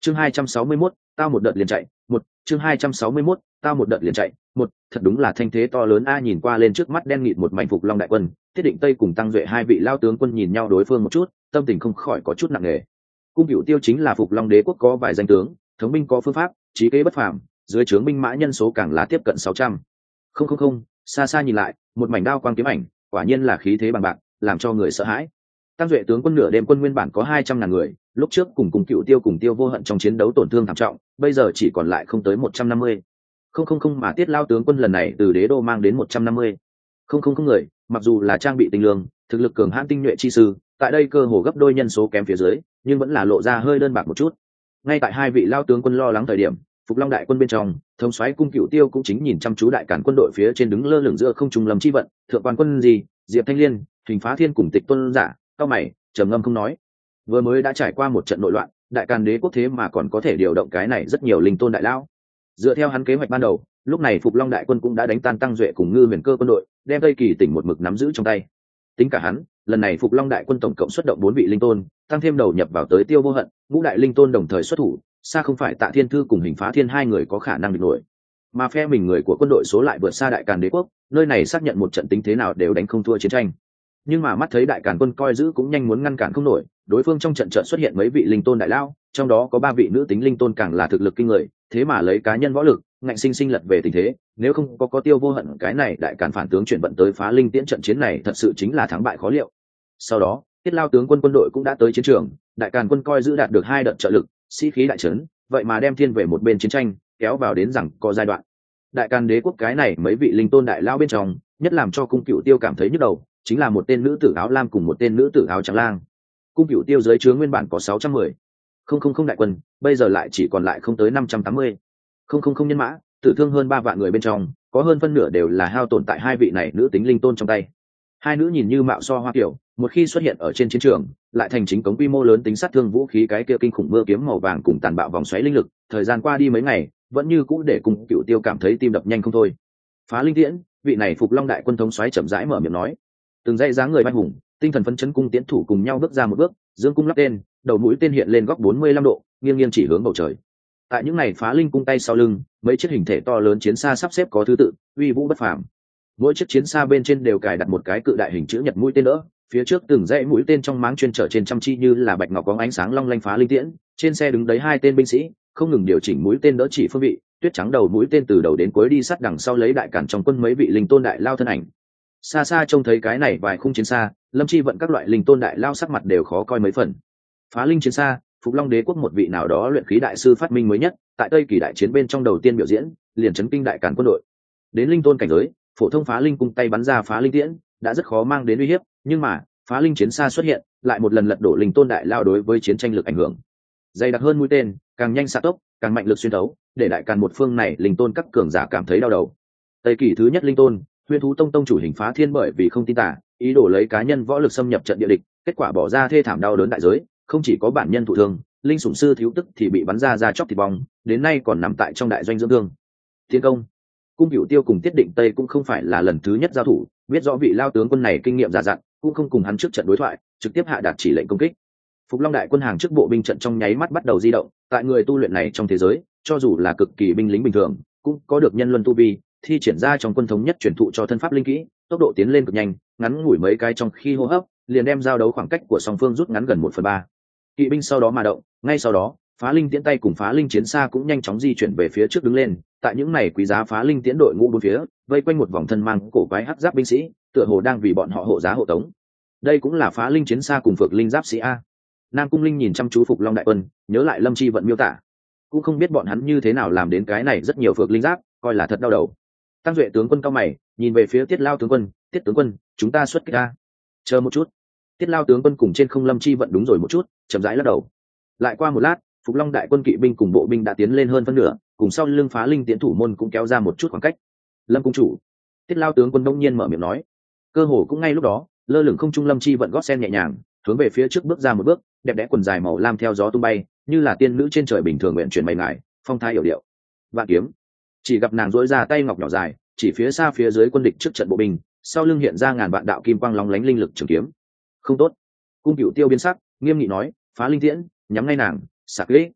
chương 261, tao một đợt liền chạy một chương 261, tao một đợt liền chạy một. Thật đúng là thanh thế to lớn a. Nhìn qua lên trước mắt đen nghịt một mảnh Phục Long đại quân, Tiết Định Tây cùng Tăng Duệ hai vị lao tướng quân nhìn nhau đối phương một chút, tâm tình không khỏi có chút nặng nề. Cung Cửu Tiêu chính là Phục Long đế quốc có vài danh tướng, thống binh có phương pháp, trí kế bất phàm, dưới trướng binh mã nhân số càng là tiếp cận 600. Không, xa xa nhìn lại, một mảnh đao quang kiếm ảnh, quả nhiên là khí thế bằng bạc, làm cho người sợ hãi. Tăng Duệ tướng quân nửa đêm quân nguyên bản có 200.000 người, lúc trước cùng Cửu Tiêu cùng Tiêu Vô Hận trong chiến đấu tổn thương thảm trọng, bây giờ chỉ còn lại không tới 150. Không mà Tiết lao tướng quân lần này từ đế đô mang đến 150. Không người, mặc dù là trang bị tinh lương, thực lực cường hãn tinh nhuệ chi sư, tại đây cơ hồ gấp đôi nhân số kém phía dưới, nhưng vẫn là lộ ra hơi đơn bạc một chút. Ngay tại hai vị lao tướng quân lo lắng thời điểm, Phục Long đại quân bên trong, thống soái Cung Cửu Tiêu cũng chính nhìn chăm chú đại cản quân đội phía trên đứng lơ lửng giữa không trung Lâm Chi Vận, thượng quan quân gì, Diệp Thanh Liên, Hình Phá Thiên cùng Tịch Tuân Giả, cao mày, trầm ngâm không nói. Vừa mới đã trải qua một trận nội loạn, đại càn đế quốc thế mà còn có thể điều động cái này rất nhiều linh tôn đại lao. Dựa theo hắn kế hoạch ban đầu, lúc này Phục Long đại quân cũng đã đánh tan Tăng Duệ cùng Ngư Huyền Cơ quân đội, đem Tây Kỳ tỉnh một mực nắm giữ trong tay. Tính cả hắn, lần này Phục Long đại quân tổng cộng xuất động 4 vị linh tôn, tăng thêm đầu nhập vào tới Tiêu Vô Hận, ngũ đại linh tôn đồng thời xuất thủ, xa không phải Tạ Thiên Thư cùng Hình Phá Thiên hai người có khả năng địch nổi. Mà phe mình người của quân đội số lại vượt xa đại càn đế quốc, nơi này xác nhận một trận tính thế nào đều đánh không thua chiến tranh. Nhưng mà mắt thấy đại càn quân coi giữ cũng nhanh muốn ngăn cản không nổi, đối phương trong trận trận xuất hiện mấy vị linh tôn đại lao, trong đó có 3 vị nữ tính linh tôn càng là thực lực kinh người, thế mà lấy cá nhân võ lực ngạnh sinh sinh lật về tình thế. Nếu không có Tiêu Vô Hận cái này đại càn phản tướng chuyển vận tới phá linh tiễn, trận chiến này thật sự chính là thắng bại khó liệu. Sau đó Tiết lao tướng quân quân đội cũng đã tới chiến trường, đại càn quân coi giữ đạt được 2 đợt trợ lực, sĩ khí đại trấn, vậy mà đem thiên về một bên chiến tranh kéo vào đến rằng có giai đoạn. Đại càn đế quốc cái này mấy vị linh tôn đại lao bên trong, nhất làm cho Cung Cửu Tiêu cảm thấy nhức đầu chính là một tên nữ tử áo lam cùng một tên nữ tử áo trắng lang. Cung Cửu Tiêu dưới trướng nguyên bản có 610 không đại quân, bây giờ lại chỉ còn lại không tới 580 không nhân mã, tử thương hơn 3 vạn người bên trong, có hơn phân nửa đều là hao tổn tại hai vị này nữ tính linh tôn trong tay. Hai nữ nhìn như mạo so hoa kiểu, một khi xuất hiện ở trên chiến trường, lại thành chính cống quy mô lớn tính sát thương vũ khí cái kia kinh khủng mưa kiếm màu vàng cùng tàn bạo vòng xoáy linh lực, thời gian qua đi mấy ngày, vẫn như cũ để Cung Cửu Tiêu cảm thấy tim đập nhanh không thôi. Phá linh tiễn, vị này Phục Long đại quân thống soái chậm rãi mở miệng nói. Từng dãy dáng người bay hùng, tinh thần phấn chấn cung tiễn thủ cùng nhau bước ra một bước, dương cung lắp tên, đầu mũi tên hiện lên góc 45 độ, nghiêng chỉ hướng bầu trời. Tại những này phá linh cung tay sau lưng, mấy chiếc hình thể to lớn chiến xa sắp xếp có thứ tự, uy vũ bất phàm. Mỗi chiếc chiến xa bên trên đều cài đặt một cái cự đại hình chữ nhật mũi tên đỡ, phía trước từng dãy mũi tên trong máng chuyên trở trên chăm chi như là bạch ngọc có ánh sáng long lanh phá linh tiễn. Trên xe đứng đấy 2 tên binh sĩ, không ngừng điều chỉnh mũi tên đỡ chỉ phương vị, tuyết trắng đầu mũi tên từ đầu đến cuối đi sát đằng sau lấy đại cản trong quân mấy vị linh tôn đại lao thân ảnh. Xa xa trông thấy cái này vài khung chiến xa, Lâm Chi Vận các loại linh tôn đại lao sắc mặt đều khó coi mấy phần. Phá linh chiến xa, Phục Long đế quốc một vị nào đó luyện khí đại sư phát minh mới nhất, tại Tây Kỳ đại chiến bên trong đầu tiên biểu diễn, liền chấn kinh đại cản quân đội. Đến linh tôn cảnh giới, phổ thông phá linh cung tay bắn ra phá linh tiễn đã rất khó mang đến uy hiếp, nhưng mà phá linh chiến xa xuất hiện, lại một lần lật đổ linh tôn đại lao đối với chiến tranh lực ảnh hưởng. Dày đặc hơn mũi tên, càng nhanh xạ tốc, càng mạnh lực xuyên thấu, để đại càn một phương này linh tôn các cường giả cảm thấy đau đầu. Tây Kỳ thứ nhất linh tôn, Huyền thú tông tông chủ Hình Phá Thiên bởi vì không tin tả, ý đồ lấy cá nhân võ lực xâm nhập trận địa địch, kết quả bỏ ra thê thảm đau đớn đại giới, không chỉ có bản nhân thụ thương, linh sủng sư thiếu tức thì bị bắn ra chóc thịt bong, đến nay còn nằm tại trong đại doanh dưỡng thương. Tiến công. Cung Cửu Tiêu cùng Tiết Định Tây cũng không phải là lần thứ nhất giao thủ, biết rõ vị lao tướng quân này kinh nghiệm già dặn, cũng không cùng hắn trước trận đối thoại, trực tiếp hạ đạt chỉ lệnh công kích. Phục Long đại quân hàng trước bộ binh trận trong nháy mắt bắt đầu di động, tại người tu luyện này trong thế giới, cho dù là cực kỳ binh lính bình thường, cũng có được nhân luân tu vi, thi triển ra trong quân thống nhất truyền thụ cho thân pháp linh kỹ, tốc độ tiến lên cực nhanh, ngắn ngủi mấy cái trong khi hô hấp, liền đem giao đấu khoảng cách của song phương rút ngắn gần 1/3. Kỵ binh sau đó mà động, ngay sau đó, phá linh tiễn tay cùng phá linh chiến xa cũng nhanh chóng di chuyển về phía trước đứng lên, tại những này quý giá phá linh tiễn đội ngũ bốn phía, vây quanh một vòng thân mang cổ quái hắc giáp binh sĩ, tựa hồ đang vì bọn họ hộ giá hộ tống. Đây cũng là phá linh chiến xa cùng phược linh giáp sĩ a. Nam Cung Linh nhìn chăm chú Phục Long đại quân, nhớ lại Lâm Chi Vận miêu tả, cũng không biết bọn hắn như thế nào làm đến cái này rất nhiều phược linh giáp, coi là thật đau đầu. Tăng Duệ tướng quân cao mày, nhìn về phía Tiết lao tướng quân, Tiết tướng quân, chúng ta xuất kích a. Chờ một chút. Tiết lao tướng quân cùng trên không Lâm Chi Vận đúng rồi một chút, chậm rãi lắc đầu. Lại qua một lát, Phục Long đại quân kỵ binh cùng bộ binh đã tiến lên hơn phân nửa, cùng sau lưng phá linh tiễn thủ môn cũng kéo ra một chút khoảng cách. Lâm cung chủ. Tiết lao tướng quân đông nhiên mở miệng nói. Cơ hồ cũng ngay lúc đó, lơ lửng không trung Lâm Chi Vận gót sen nhẹ nhàng, hướng về phía trước bước ra một bước, đẹp đẽ quần dài màu lam theo gió tung bay, như là tiên nữ trên trời bình thường nguyện chuyển mây ngải, phong thái hiểu điệu. Vạn kiếm. Chỉ gặp nàng duỗi ra tay ngọc nhỏ dài, chỉ phía xa phía dưới quân địch trước trận bộ binh, sau lưng hiện ra ngàn vạn đạo kim quang lóng lánh linh lực trường kiếm. Không tốt. Cung Cửu Tiêu biến sắc, nghiêm nghị nói, phá linh tiễn, nhắm ngay nàng, sạc lễ.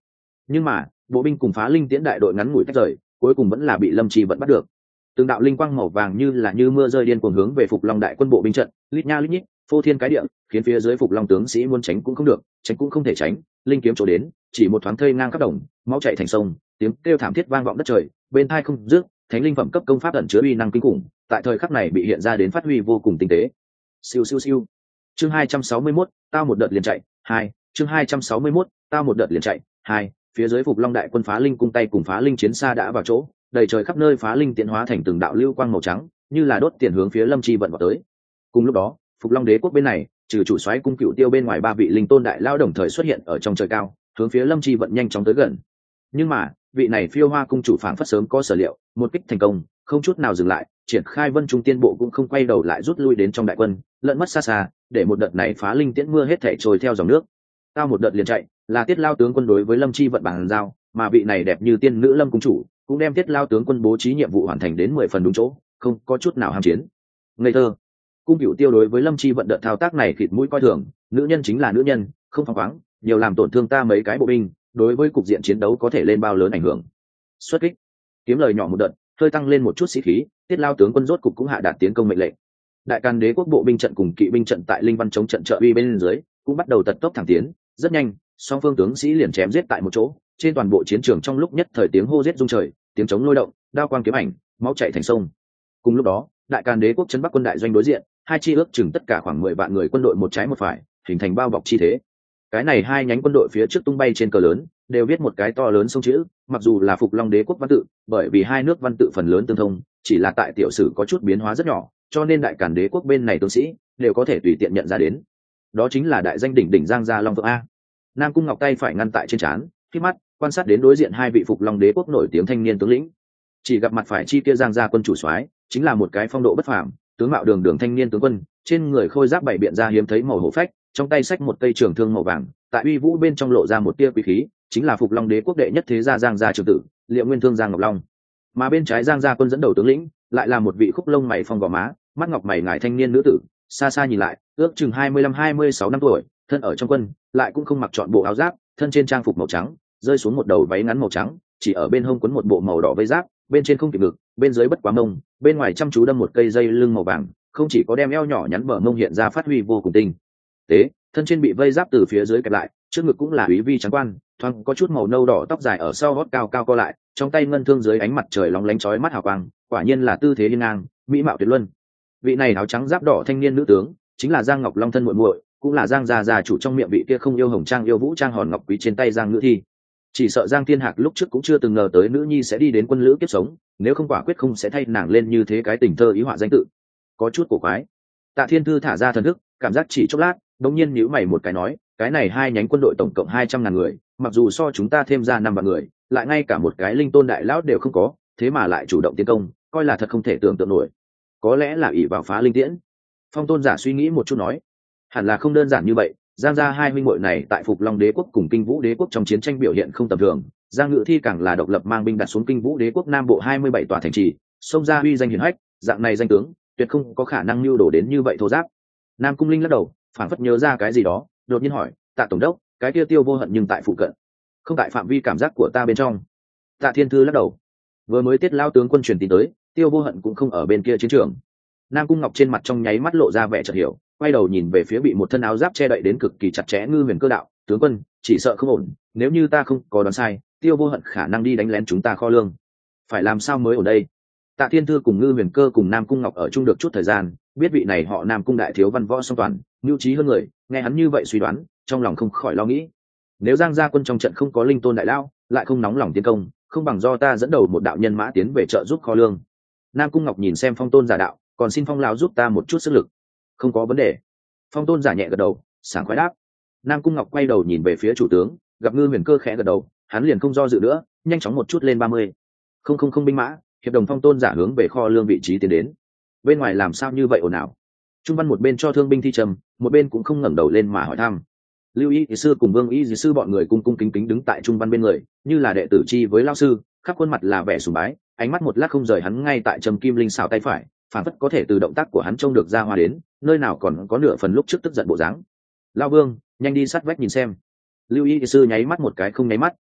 Nhưng mà bộ binh cùng phá linh tiễn đại đội ngắn ngủi tách rời, cuối cùng vẫn là bị Lâm Chi Vận bắt được. Từng đạo linh quang màu vàng như mưa rơi điên cuồng hướng về Phục Long đại quân bộ binh trận, lít nha lít nhít, phô thiên cái địa, khiến phía dưới Phục Long tướng sĩ muốn tránh cũng không được, tránh cũng không thể tránh, linh kiếm chỗ đến, chỉ một thoáng thây ngang khắp đồng, máu chảy thành sông, tiếng kêu thảm thiết vang vọng đất trời, bên tai không dứt, thánh linh phẩm cấp công pháp ẩn chứa uy năng kinh khủng, tại thời khắc này bị hiện ra đến phát huy vô cùng tinh tế. Siêu siêu siêu. Chương 261, tao một đợt liền chạy, 2, chương 261, tao một đợt liền chạy, 2, phía dưới Phục Long đại quân phá linh cung tay cùng phá linh chiến xa đã vào chỗ, đầy trời khắp nơi phá linh tiến hóa thành từng đạo lưu quang màu trắng, như là đốt tiền hướng phía Lâm Chi Vận vào tới. Cùng lúc đó, Phục Long đế quốc bên này, trừ chủ soái cung cựu tiêu bên ngoài ba vị linh tôn đại lao đồng thời xuất hiện ở trong trời cao, hướng phía Lâm Chi Vận nhanh chóng tới gần. Nhưng mà, vị này Phiêu Hoa cung chủ phảng phất sớm có sở liệu, một kích thành công, không chút nào dừng lại, triển khai Vân Trung Tiên bộ cũng không quay đầu lại rút lui đến trong đại quân, lẫn mất xa xa, để một đợt này phá linh tiễn mưa hết thảy trôi theo dòng nước. Tao một đợt liền chạy, là Tiết Lao tướng quân đối với Lâm Chi Vận bàn giao, mà vị này đẹp như tiên nữ Lâm cung chủ, cũng đem Tiết Lao tướng quân bố trí nhiệm vụ hoàn thành đến 10 phần đúng chỗ, không có chút nào ham chiến. Ngây thơ. Cung Cửu Tiêu đối với Lâm Chi Vận đợt thao tác này khịt mũi coi thường, nữ nhân chính là nữ nhân, không phóng khoáng, nhiều làm tổn thương ta mấy cái bộ binh, đối với cục diện chiến đấu có thể lên bao lớn ảnh hưởng. Xuất kích. Kiếm lời nhỏ một đợt, hơi tăng lên một chút sĩ khí, Tiết Lao tướng quân rốt cục cũng hạ đạt tiến công mệnh lệnh. Đại Càn đế quốc bộ binh trận cùng kỵ binh trận tại Linh Văn chống trận trợ uy bên dưới, cũng bắt đầu tật tốc thẳng tiến, rất nhanh, song phương tướng sĩ liền chém giết tại một chỗ, trên toàn bộ chiến trường trong lúc nhất thời tiếng hô giết rung trời, tiếng chống lôi động, đao quang kiếm ảnh, máu chảy thành sông. Cùng lúc đó, Đại Càn đế quốc trấn Bắc quân đại doanh đối diện, hai chi ước chừng tất cả khoảng 10 vạn người quân đội một trái một phải, hình thành bao bọc chi thế. Cái này hai nhánh quân đội phía trước tung bay trên cờ lớn, đều viết một cái to lớn sông chữ, mặc dù là Phục Long đế quốc văn tự, bởi vì hai nước văn tự phần lớn tương thông, chỉ là tại tiểu sử có chút biến hóa rất nhỏ, cho nên Đại Càn đế quốc bên này tướng sĩ đều có thể tùy tiện nhận ra đến. Đó chính là đại danh đỉnh đỉnh Giang Gia Long Phượng a. Nam Cung Ngọc tay phải ngăn tại trên trán, khi mắt quan sát đến đối diện hai vị Phục Long đế quốc nổi tiếng thanh niên tướng lĩnh. Chỉ gặp mặt phải chi kia Giang Gia quân chủ soái, chính là một cái phong độ bất phàm, tướng mạo đường đường thanh niên tướng quân, trên người khôi giáp bảy biện ra hiếm thấy màu hổ phách, trong tay xách một cây trường thương màu vàng, tại uy vũ bên trong lộ ra một tia quý khí, chính là Phục Long đế quốc đệ nhất thế gia Giang Gia trưởng tử, Liệu Nguyên Thương Giang Ngọc Long. Mà bên trái Giang Gia quân dẫn đầu tướng lĩnh, lại là một vị khúc lông mày phong gò má, mắt ngọc mày ngài thanh niên nữ tử, xa xa nhìn lại, ước chừng 25-26 năm tuổi, thân ở trong quân, lại cũng không mặc trọn bộ áo giáp, thân trên trang phục màu trắng, rơi xuống một đầu váy ngắn màu trắng, chỉ ở bên hông quấn một bộ màu đỏ vây giáp, bên trên không kịp ngực, bên dưới bất quá mông, bên ngoài chăm chú đâm một cây dây lưng màu vàng, không chỉ có đem eo nhỏ nhắn bờ mông hiện ra phát huy vô cùng tinh tế, thân trên bị vây giáp từ phía dưới kẹp lại, trước ngực cũng là úy vi trắng quan, thoáng có chút màu nâu đỏ, tóc dài ở sau gót cao cao co lại, trong tay ngân thương dưới ánh mặt trời lóng lánh chói mắt hào quang, quả nhiên là tư thế hiên ngang, mỹ mạo tuyệt luân. Vị này áo trắng giáp đỏ thanh niên nữ tướng, chính là Giang Ngọc Long thân muội muội, cũng là Giang gia chủ trong miệng vị kia không yêu hồng trang yêu vũ trang hòn ngọc quý trên tay Giang Ngữ Thi. Chỉ sợ Giang Thiên Hạc lúc trước cũng chưa từng ngờ tới nữ nhi sẽ đi đến quân lữ kiếp sống, nếu không quả quyết không sẽ thay nàng lên như thế cái tình thơ ý họa danh tự. Có chút cổ quái. Tạ Thiên Thư thả ra thần thức, cảm giác chỉ chốc lát, đống nhiên nhíu mày một cái nói, cái này hai nhánh quân đội tổng cộng 200.000 người, mặc dù so chúng ta thêm ra 5 vạn người, lại ngay cả một cái linh tôn đại lão đều không có, thế mà lại chủ động tiến công, coi là thật không thể tưởng tượng nổi. Có lẽ là ỷ vào phá linh tiễn. Phong Tôn giả suy nghĩ một chút nói, hẳn là không đơn giản như vậy. Giang gia hai huynh muội này tại Phục Long đế quốc cùng Kinh Vũ đế quốc trong chiến tranh biểu hiện không tầm thường, Giang Ngự Thi càng là độc lập mang binh đặt xuống Kinh Vũ đế quốc nam bộ 27 tòa thành trì, xông ra uy danh hiển hách, dạng này danh tướng tuyệt không có khả năng lưu đổ đến như vậy thô giáp. Nam Cung Linh lắc đầu, phảng phất nhớ ra cái gì đó, đột nhiên hỏi, Tạ tổng đốc, cái kia Tiêu Vô Hận nhưng tại phụ cận, không tại phạm vi cảm giác của ta bên trong. Tạ Thiên Thư lắc đầu, vừa mới Tiết lao tướng quân truyền tin tới, Tiêu Vô Hận cũng không ở bên kia chiến trường. Nam Cung Ngọc trên mặt trong nháy mắt lộ ra vẻ chợt hiểu, quay đầu nhìn về phía bị một thân áo giáp che đậy đến cực kỳ chặt chẽ Ngư Huyền Cơ đạo, tướng quân, chỉ sợ không ổn, nếu như ta không có đoán sai, Tiêu Vô Hận khả năng đi đánh lén chúng ta kho lương. Phải làm sao mới ở đây? Tạ Thiên Thư cùng Ngư Huyền Cơ cùng Nam Cung Ngọc ở chung được chút thời gian, biết vị này họ Nam Cung đại thiếu văn võ song toàn, nhu trí hơn người, nghe hắn như vậy suy đoán, trong lòng không khỏi lo nghĩ. Nếu Giang gia quân trong trận không có linh tôn đại lao, lại không nóng lòng tiến công, không bằng do ta dẫn đầu một đạo nhân mã tiến về trợ giúp kho lương. Nam Cung Ngọc nhìn xem Phong Tôn giả đạo, còn xin Phong lão giúp ta một chút sức lực. Không có vấn đề. Phong Tôn giả nhẹ gật đầu, sảng khoái đáp. Nam Cung Ngọc quay đầu nhìn về phía chủ tướng, gặp Ngư Huyền Cơ khẽ gật đầu, hắn liền không do dự nữa, nhanh chóng một chút lên 30. Không binh mã, hiệp đồng Phong Tôn giả hướng về kho lương vị trí tiến đến. Bên ngoài làm sao như vậy ồn ào? Trung Văn một bên cho thương binh thi trầm, một bên cũng không ngẩng đầu lên mà hỏi thăm. Lưu Y sư cùng Vương Y sư bọn người cung cung kính kính đứng tại Trung Văn bên người, như là đệ tử chi với lão sư, khắp khuôn mặt là vẻ sùng bái, ánh mắt một lát không rời hắn ngay tại trầm kim linh xảo tay phải, phản phất có thể từ động tác của hắn trông được ra hoa đến, nơi nào còn có nửa phần lúc trước tức giận bộ dáng. Lão Vương, nhanh đi sát vách nhìn xem. Lưu Y sư nháy mắt một cái không nháy mắt,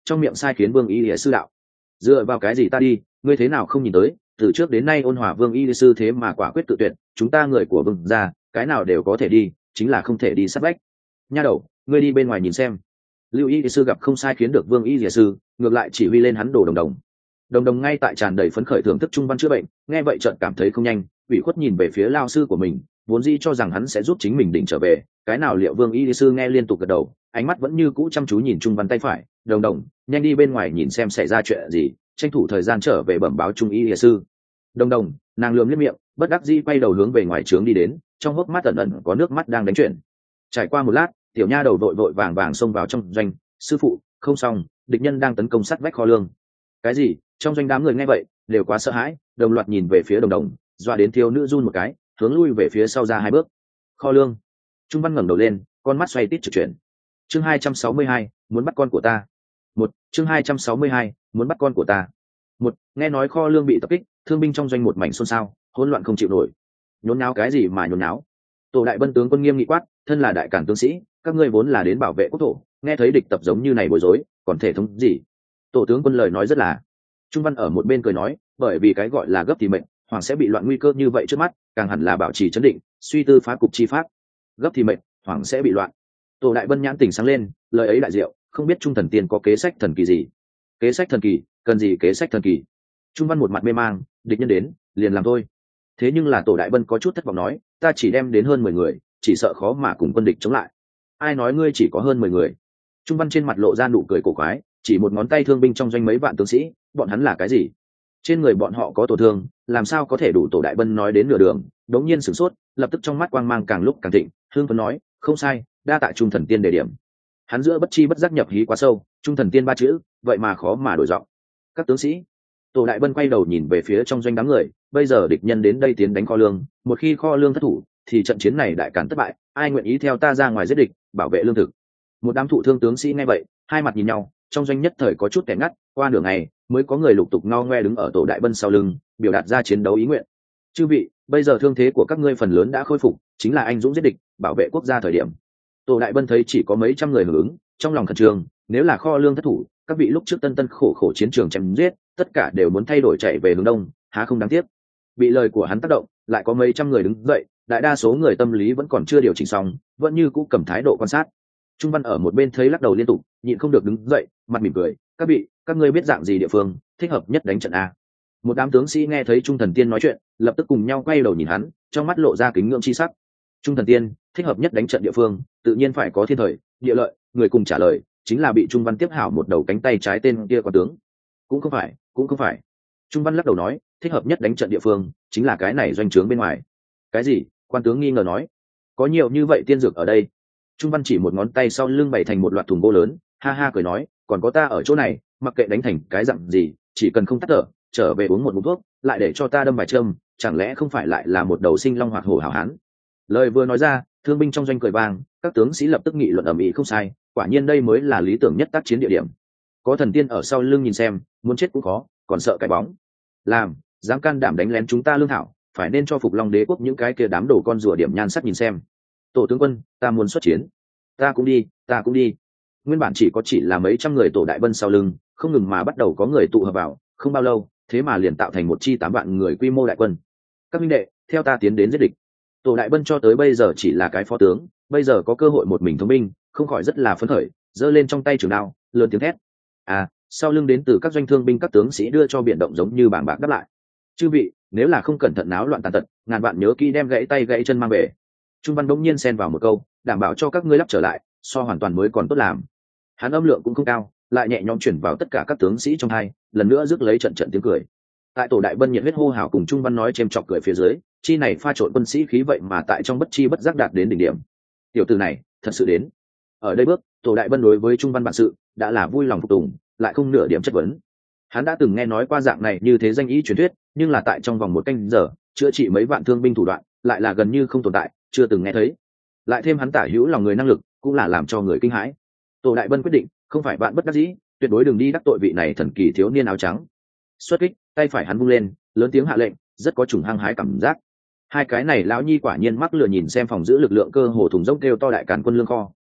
trong miệng sai khiến vương y lìa sư đạo. Dựa vào cái gì ta đi, ngươi thế nào không nhìn tới, từ trước đến nay ôn hòa vương y sư thế mà quả quyết tự tuyệt, chúng ta người của vương gia cái nào đều có thể đi, chính là không thể đi sát vách. Nha đầu, ngươi đi bên ngoài nhìn xem. Lưu y sư gặp không sai khiến được vương y sư, ngược lại chỉ huy lên hắn đồ đồng đồng ngay tại tràn đầy phấn khởi thưởng thức trung văn chữa bệnh, nghe vậy chợt cảm thấy không nhanh, ủy khuất nhìn về phía lao sư của mình, vốn dĩ cho rằng hắn sẽ giúp chính mình đỉnh trở về, cái nào liệu vương y sư nghe liên tục gật đầu, ánh mắt vẫn như cũ chăm chú nhìn trung văn tay phải. Đồng đồng, nhanh đi bên ngoài nhìn xem xảy ra chuyện gì, tranh thủ thời gian trở về bẩm báo trung y sư. Đồng đồng, nàng lườm liếc miệng, bất đắc dĩ quay đầu hướng về ngoài trướng đi đến, trong hốc mắt ẩn ẩn có nước mắt đang đánh chuyển. Trải qua một lát, tiểu nha đầu vội vội vàng vàng xông vào trong doanh. Sư phụ, không xong, địch nhân đang tấn công sắt vách kho lương. Cái gì? Trong doanh đám người nghe vậy đều quá sợ hãi, đồng loạt nhìn về phía đồng đồng, dọa đến thiếu nữ run một cái, hướng lui về phía sau ra 2 bước. Kho lương. Trung văn ngẩng đầu lên, con mắt xoay tít trực chuyển. Chương 262, muốn bắt con của ta. Chương 262, muốn bắt con của ta. Nghe nói kho lương bị tập kích, thương binh trong doanh một mảnh xôn xao, hỗn loạn không chịu nổi. Nhốn nháo cái gì mà nhốn nháo? Tổ đại bân tướng quân nghiêm nghị quát, thân là đại cản tướng sĩ, các ngươi vốn là đến bảo vệ quốc thổ, nghe thấy địch tập giống như này bối rối, còn thể thống gì? Tổ tướng quân lời nói rất là. Trung văn ở một bên cười nói, bởi vì cái gọi là gấp thì mệnh, hoàng sẽ bị loạn nguy cơ như vậy trước mắt, càng hẳn là bảo trì trấn định, suy tư phá cục chi pháp. Gấp thì mệnh, hoàng sẽ bị loạn. Tổ đại bân nhãn tỉnh sáng lên, lời ấy đại diệu, không biết trung thần tiên có kế sách thần kỳ gì. Kế sách thần kỳ? Cần gì kế sách thần kỳ? Trung văn một mặt mê mang, địch nhân đến, liền làm thôi. Thế nhưng là tổ đại bân có chút thất vọng nói, ta chỉ đem đến hơn 10 người, chỉ sợ khó mà cùng quân địch chống lại. Ai nói ngươi chỉ có hơn 10 người? Trung văn trên mặt lộ ra nụ cười cổ quái, chỉ một ngón tay thương binh trong doanh mấy vạn tướng sĩ, bọn hắn là cái gì? Trên người bọn họ có tổn thương, làm sao có thể đủ? Tổ đại bân nói đến nửa đường, đống nhiên sửng sốt, lập tức trong mắt quang mang càng lúc càng thịnh, hương phấn nói, không sai, đa tạ trung thần tiên đề điểm. Hắn giữa bất chi bất giác nhập hí quá sâu, trung thần tiên 3 chữ, vậy mà khó mà đổi giọng. Các tướng sĩ. Tổ đại bân quay đầu nhìn về phía trong doanh đám người, bây giờ địch nhân đến đây tiến đánh kho lương, một khi kho lương thất thủ, thì trận chiến này đại cản thất bại, ai nguyện ý theo ta ra ngoài giết địch, bảo vệ lương thực? Một đám thụ thương tướng sĩ nghe vậy, hai mặt nhìn nhau, trong doanh nhất thời có chút kẻ ngắt, qua nửa ngày mới có người lục tục ngao ngoe đứng ở tổ đại bân sau lưng, biểu đạt ra chiến đấu ý nguyện. Chư vị, bây giờ thương thế của các ngươi phần lớn đã khôi phục, chính là anh dũng giết địch, bảo vệ quốc gia thời điểm. Tổ đại bân thấy chỉ có mấy trăm người hưởng ứng, trong lòng khẩn trương, nếu là kho lương thất thủ, các vị lúc trước tân tân khổ khổ chiến trường chém giết, tất cả đều muốn thay đổi chạy về hướng đông, há không đáng tiếc. Bị lời của hắn tác động, lại có mấy trăm người đứng dậy, đại đa số người tâm lý vẫn còn chưa điều chỉnh xong, vẫn như cũ cầm thái độ quan sát. Trung văn ở một bên thấy lắc đầu liên tục, nhịn không được đứng dậy, mặt mỉm cười, các vị, các ngươi biết dạng gì địa phương thích hợp nhất đánh trận a? Một đám tướng sĩ nghe thấy trung thần tiên nói chuyện, lập tức cùng nhau quay đầu nhìn hắn, trong mắt lộ ra kính ngưỡng chi sắc. Trung thần tiên thích hợp nhất đánh trận địa phương, tự nhiên phải có thiên thời địa lợi. Người cùng trả lời chính là bị trung văn tiếp hảo một đầu cánh tay trái tên kia quan tướng. Cũng không phải. Trung văn lắc đầu nói, thích hợp nhất đánh trận địa phương chính là cái này doanh trướng bên ngoài. Cái gì? Quan tướng nghi ngờ nói, có nhiều như vậy tiên dược ở đây? Trung văn chỉ một ngón tay sau lưng bày thành một loạt thùng gỗ lớn, ha ha cười nói, còn có ta ở chỗ này, mặc kệ đánh thành cái dặn gì, chỉ cần không tắt thở, trở về uống một ngụm thuốc, lại để cho ta đâm vài châm, chẳng lẽ không phải lại là một đầu sinh long hoạt hổ hảo hán? Lời vừa nói ra, thương binh trong doanh cười vang, các tướng sĩ lập tức nghị luận ầm ĩ không sai, quả nhiên đây mới là lý tưởng nhất tác chiến địa điểm. Có thần tiên ở sau lưng nhìn xem, muốn chết cũng khó, còn sợ cái bóng. Làm, dám can đảm đánh lén chúng ta lương thảo, phải nên cho Phục Long Đế quốc những cái kia đám đồ con rùa điểm nhan sắc nhìn xem. Tổ tướng quân, ta muốn xuất chiến. Ta cũng đi. Nguyên bản chỉ là mấy trăm người tổ đại bân sau lưng, không ngừng mà bắt đầu có người tụ hợp vào, không bao lâu, thế mà liền tạo thành một chi 8 vạn người quy mô đại quân. Các minh đệ, theo ta tiến đến giết địch. Tổ đại bân cho tới bây giờ chỉ là cái phó tướng, bây giờ có cơ hội một mình thống binh, không khỏi rất là phấn khởi, giơ lên trong tay trường đao, lớn tiếng thét. Sau lưng đến từ các doanh thương binh các tướng sĩ đưa cho biển động giống như bảng bạc đáp lại. Chư vị, nếu là không cẩn thận náo loạn tàn tật, ngàn vạn nhớ kỹ đem gãy tay gãy chân mang về. Trung văn đống nhiên xen vào một câu, đảm bảo cho các ngươi lắp trở lại, so hoàn toàn mới còn tốt làm. Hắn âm lượng cũng không cao, lại nhẹ nhõm chuyển vào tất cả các tướng sĩ trong hai, lần nữa rước lấy trận trận tiếng cười. Tại tổ đại bân nhiệt huyết hô hào cùng Trung văn nói chêm chọc cười phía dưới, chi này pha trộn quân sĩ khí vậy mà tại trong bất chi bất giác đạt đến đỉnh điểm. Tiểu tử này thật sự đến. Ở đây bước, tổ đại bân đối với Trung văn bản sự đã là vui lòng phục tùng, lại không nửa điểm chất vấn. Hắn đã từng nghe nói qua dạng này như thế danh ý truyền thuyết, nhưng là tại trong vòng một canh giờ chữa trị mấy vạn thương binh thủ đoạn lại là gần như không tồn tại, chưa từng nghe thấy. Lại thêm hắn tả hữu lòng người năng lực, cũng là làm cho người kinh hãi. Tổ đại bân quyết định, không phải bạn bất đắc dĩ, tuyệt đối đừng đi đắc tội vị này thần kỳ thiếu niên áo trắng. Xuất kích, tay phải hắn vung lên, lớn tiếng hạ lệnh, rất có chủng hăng hái cảm giác. Hai cái này lão nhi quả nhiên mắc lừa nhìn xem phòng giữ lực lượng cơ hồ thùng rỗng kêu to đại càn quân lương kho,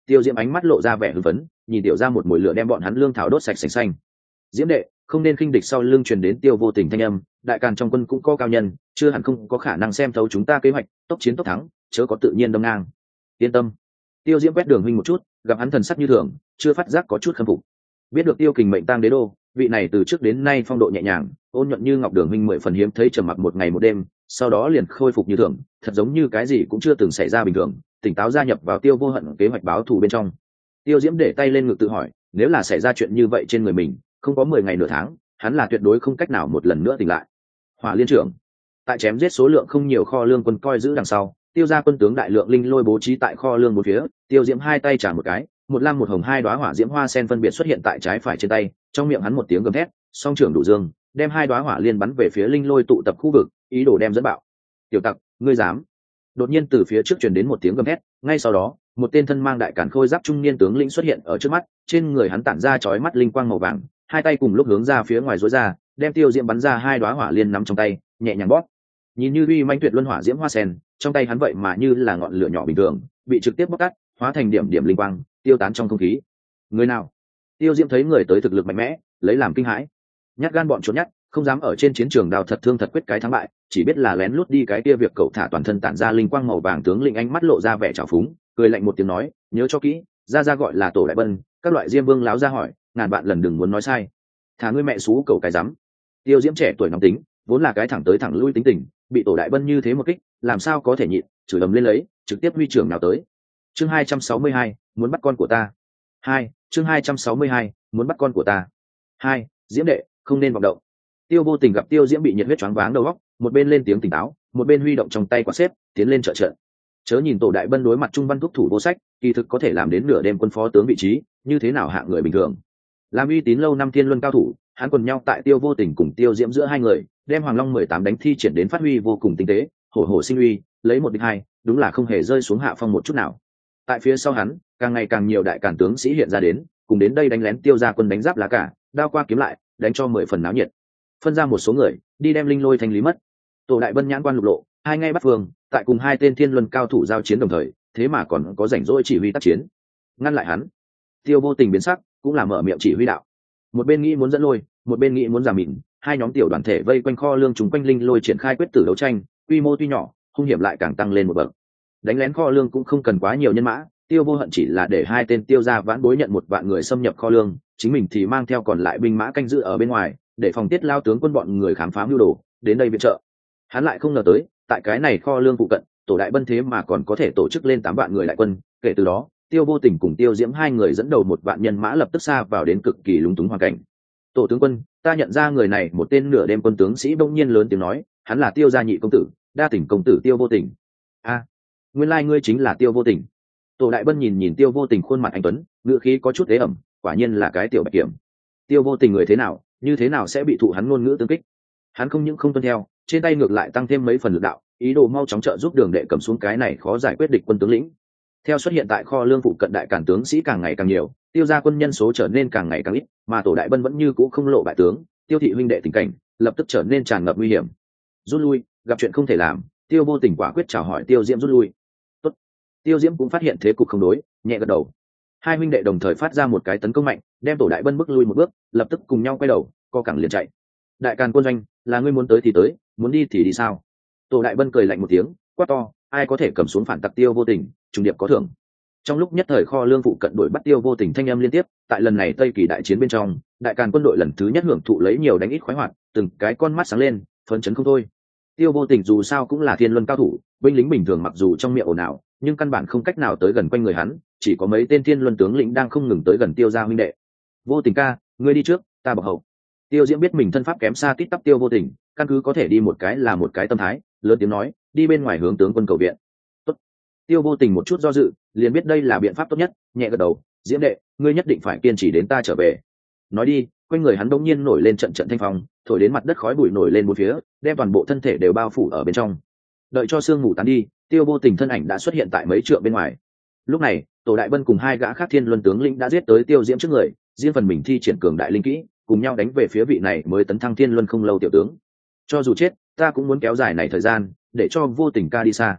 Tiêu Diễm ánh mắt lộ ra vẻ hưng phấn, nhìn tiểu ra một mùi lửa đem bọn hắn lương thảo đốt sạch sành xanh. Diễm đệ, không nên khinh địch, sau lưng truyền đến Tiêu Vô Tình thanh âm, đại càn trong quân cũng có cao nhân, chưa hẳn không có khả năng xem thấu chúng ta kế hoạch, tốc chiến tốc thắng, chớ có tự nhiên đâm ngang. Yên tâm. Tiêu Diễm quét Đường huynh một chút, gặp hắn thần sắc như thường, chưa phát giác có chút khâm phục. Biết được Tiêu Kình mệnh tang đế đô, vị này từ trước đến nay phong độ nhẹ nhàng, ôn nhuận như ngọc Đường huynh 10 phần hiếm thấy trầm mặc một ngày một đêm, sau đó liền khôi phục như thường, thật giống như cái gì cũng chưa từng xảy ra bình thường, tỉnh táo gia nhập vào Tiêu Vô Hận kế hoạch báo thù bên trong. Tiêu Diễm để tay lên ngực tự hỏi, nếu là xảy ra chuyện như vậy trên người mình, không có 10 ngày nửa tháng, hắn là tuyệt đối không cách nào một lần nữa tỉnh lại. Hỏa Liên trưởng, tại chém giết số lượng không nhiều kho lương quân coi giữ đằng sau, Tiêu gia quân tướng đại lượng linh lôi bố trí tại kho lương một phía, Tiêu Diễm hai tay trả một cái, một lam một hồng hai đóa hỏa diễm hoa sen phân biệt xuất hiện tại trái phải trên tay, trong miệng hắn một tiếng gầm thét, song trưởng đủ dương, đem hai đóa hỏa liên bắn về phía linh lôi tụ tập khu vực, ý đồ đem dẫn bạo. Tiểu tặc, ngươi dám? Đột nhiên từ phía trước truyền đến một tiếng gầm thét, ngay sau đó, một tên thân mang đại cản khôi giáp trung niên tướng lĩnh xuất hiện ở trước mắt, trên người hắn tản ra chói mắt linh quang màu vàng, hai tay cùng lúc hướng ra phía ngoài duỗi ra, đem Tiêu Diễm bắn ra hai đóa hỏa liên nắm trong tay, nhẹ nhàng bóp. Nhìn như uy manh tuyệt luân hỏa diễm hoa sen, trong tay hắn vậy mà như là ngọn lửa nhỏ bình thường, bị trực tiếp bóc tắt, hóa thành điểm điểm linh quang, tiêu tán trong không khí. Người nào? Tiêu Diễm thấy người tới thực lực mạnh mẽ, lấy làm kinh hãi. Nhát gan bọn trốn nhát, không dám ở trên chiến trường đào thật thương thật quyết cái thắng bại, chỉ biết là lén lút đi cái kia việc cậu thả toàn thân tản ra linh quang màu vàng tướng lĩnh ánh mắt lộ ra vẻ trào phúng, cười lạnh một tiếng nói, nhớ cho kỹ, ra gọi là Tổ Đại Bân, các loại Diêm Vương láo ra hỏi, ngàn bạn lần đừng muốn nói sai. Thả ngươi mẹ xú cầu cái rắm. Tiêu Diễm trẻ tuổi nóng tính, vốn là cái thẳng tới thẳng lui tính tình, bị Tổ Đại Bân như thế một kích, làm sao có thể nhịn, chửi ầm lên lấy, trực tiếp huy trưởng nào tới. Chương 262, muốn bắt con của ta. 2, chương 262, muốn bắt con của ta. 2, Diễm đệ, không nên vọng động. Tiêu Vô Tình gặp Tiêu Diễm bị nhiệt huyết choáng váng đầu óc, một bên lên tiếng tỉnh táo, một bên huy động trong tay quạt xếp, tiến lên trợ trận. Chớ nhìn Tổ Đại Bân đối mặt Trung Văn thúc thủ vô sách, kỳ thực có thể làm đến nửa đêm quân phó tướng vị trí, như thế nào hạng người bình thường. Làm uy tín lâu năm thiên luân cao thủ, hắn quần nhau tại Tiêu Vô Tình cùng Tiêu Diễm giữa hai người, đem Hoàng Long 18 đánh thi triển đến phát huy vô cùng tinh tế, hổ hổ sinh uy, lấy một địch hai, đúng là không hề rơi xuống hạ phong một chút nào. Tại phía sau hắn, càng ngày càng nhiều đại cản tướng sĩ hiện ra đến, cùng đến đây đánh lén Tiêu gia quân đánh giáp lá cả, đao qua kiếm lại, đánh cho 10 phần náo nhiệt. Phân ra một số người, đi đem linh lôi thanh lý mất. Tổ Đại Bân nhãn quan lục lộ, hai ngay bắt phương, tại cùng hai tên thiên luân cao thủ giao chiến đồng thời, thế mà còn có rảnh rỗi chỉ huy tác chiến. Ngăn lại hắn. Tiêu Vô Tình biến sắc, cũng là mở miệng chỉ huy đạo. Một bên nghĩ muốn dẫn lôi, một bên nghĩ muốn giảm mịn, hai nhóm tiểu đoàn thể vây quanh kho lương chúng quanh linh lôi triển khai quyết tử đấu tranh, quy mô tuy nhỏ, hung hiểm lại càng tăng lên một bậc. Đánh lén kho lương cũng không cần quá nhiều nhân mã, Tiêu Vô Hận chỉ là để hai tên Tiêu gia vãn bối nhận 1 vạn người xâm nhập kho lương, chính mình thì mang theo còn lại binh mã canh giữ ở bên ngoài, để phòng Tiết Lao tướng quân bọn người khám phá mưu đồ, đến đây viện trợ. Hắn lại không ngờ tới, tại cái này kho lương phụ cận, Tổ Đại Bân thế mà còn có thể tổ chức lên 8 vạn người đại quân, kể từ đó, Tiêu Vô Tình cùng Tiêu Diễm hai người dẫn đầu 1 vạn nhân mã lập tức xa vào đến cực kỳ lúng túng hoàn cảnh. Tổ tướng quân, ta nhận ra người này, một tên nửa đêm quân tướng sĩ bỗng nhiên lớn tiếng nói, hắn là Tiêu gia nhị công tử, Đa Tỉnh công tử Tiêu Vô Tình. A, nguyên lai ngươi chính là Tiêu Vô Tình. Tổ Đại Bân nhìn Tiêu Vô Tình khuôn mặt anh tuấn, ngữ khí có chút ế ẩm, quả nhiên là cái tiểu bạch kiểm. Tiêu Vô Tình người thế nào, như thế nào sẽ bị thụ hắn ngôn ngữ tương kích? Hắn không những không tuân theo, trên tay ngược lại tăng thêm mấy phần lực đạo, ý đồ mau chóng trợ giúp Đường Đệ cầm xuống cái này khó giải quyết địch quân tướng lĩnh. Theo xuất hiện tại kho lương phụ cận đại cản tướng sĩ càng ngày càng nhiều, Tiêu gia quân nhân số trở nên càng ngày càng ít, mà Tổ Đại Bân vẫn như cũ không lộ bại tướng, Tiêu thị huynh đệ tình cảnh lập tức trở nên tràn ngập nguy hiểm. Rút lui, gặp chuyện không thể làm, Tiêu Vô Tình quả quyết chào hỏi Tiêu Diễm rút lui. Tốt. Tiêu Diễm cũng phát hiện thế cục không đối, nhẹ gật đầu. Hai huynh đệ đồng thời phát ra một cái tấn công mạnh, đem Tổ Đại Bân bước lui một bước, lập tức cùng nhau quay đầu, co cẳng liền chạy. Đại càn quân doanh, là ngươi muốn tới thì tới, muốn đi thì đi sao? Tổ Đại Bân cười lạnh một tiếng, quát to, ai có thể cầm xuống phản tặc Tiêu Vô Tình, trùng điệp có thưởng. Trong lúc nhất thời kho lương phụ cận đội bắt Tiêu Vô Tình thanh âm liên tiếp, tại lần này Tây Kỳ đại chiến bên trong, đại càn quân đội lần thứ nhất hưởng thụ lấy nhiều đánh ít khoái hoạt, từng cái con mắt sáng lên, phấn chấn không thôi. Tiêu Vô Tình dù sao cũng là thiên luân cao thủ, binh lính bình thường mặc dù trong miệng ồn ào, nhưng căn bản không cách nào tới gần quanh người hắn, chỉ có mấy tên thiên luân tướng lĩnh đang không ngừng tới gần Tiêu gia huynh đệ. Vô Tình ca, ngươi đi trước, ta bảo hậu. Tiêu Diễm biết mình thân pháp kém xa tít tắp Tiêu Vô Tình, căn cứ có thể đi một cái là một cái tâm thái, lớn tiếng nói, đi bên ngoài hướng tướng quân cầu viện. Tốt. Tiêu Vô Tình một chút do dự, liền biết đây là biện pháp tốt nhất, nhẹ gật đầu, Diễm đệ, ngươi nhất định phải kiên trì đến ta trở về. Nói đi, quanh người hắn đột nhiên nổi lên trận trận thanh phong, thổi đến mặt đất khói bụi nổi lên bốn phía, đem toàn bộ thân thể đều bao phủ ở bên trong. Đợi cho sương mù tán đi, Tiêu Vô Tình thân ảnh đã xuất hiện tại mấy trượng bên ngoài. Lúc này, Tổ Đại Bân cùng hai gã khác thiên luân tướng lĩnh đã giết tới Tiêu Diễm trước người, riêng phần mình thi triển cường đại linh kỹ, cùng nhau đánh về phía vị này mới tấn thăng thiên luân không lâu tiểu tướng. Cho dù chết, ta cũng muốn kéo dài này thời gian, để cho Vô Tình ca đi xa.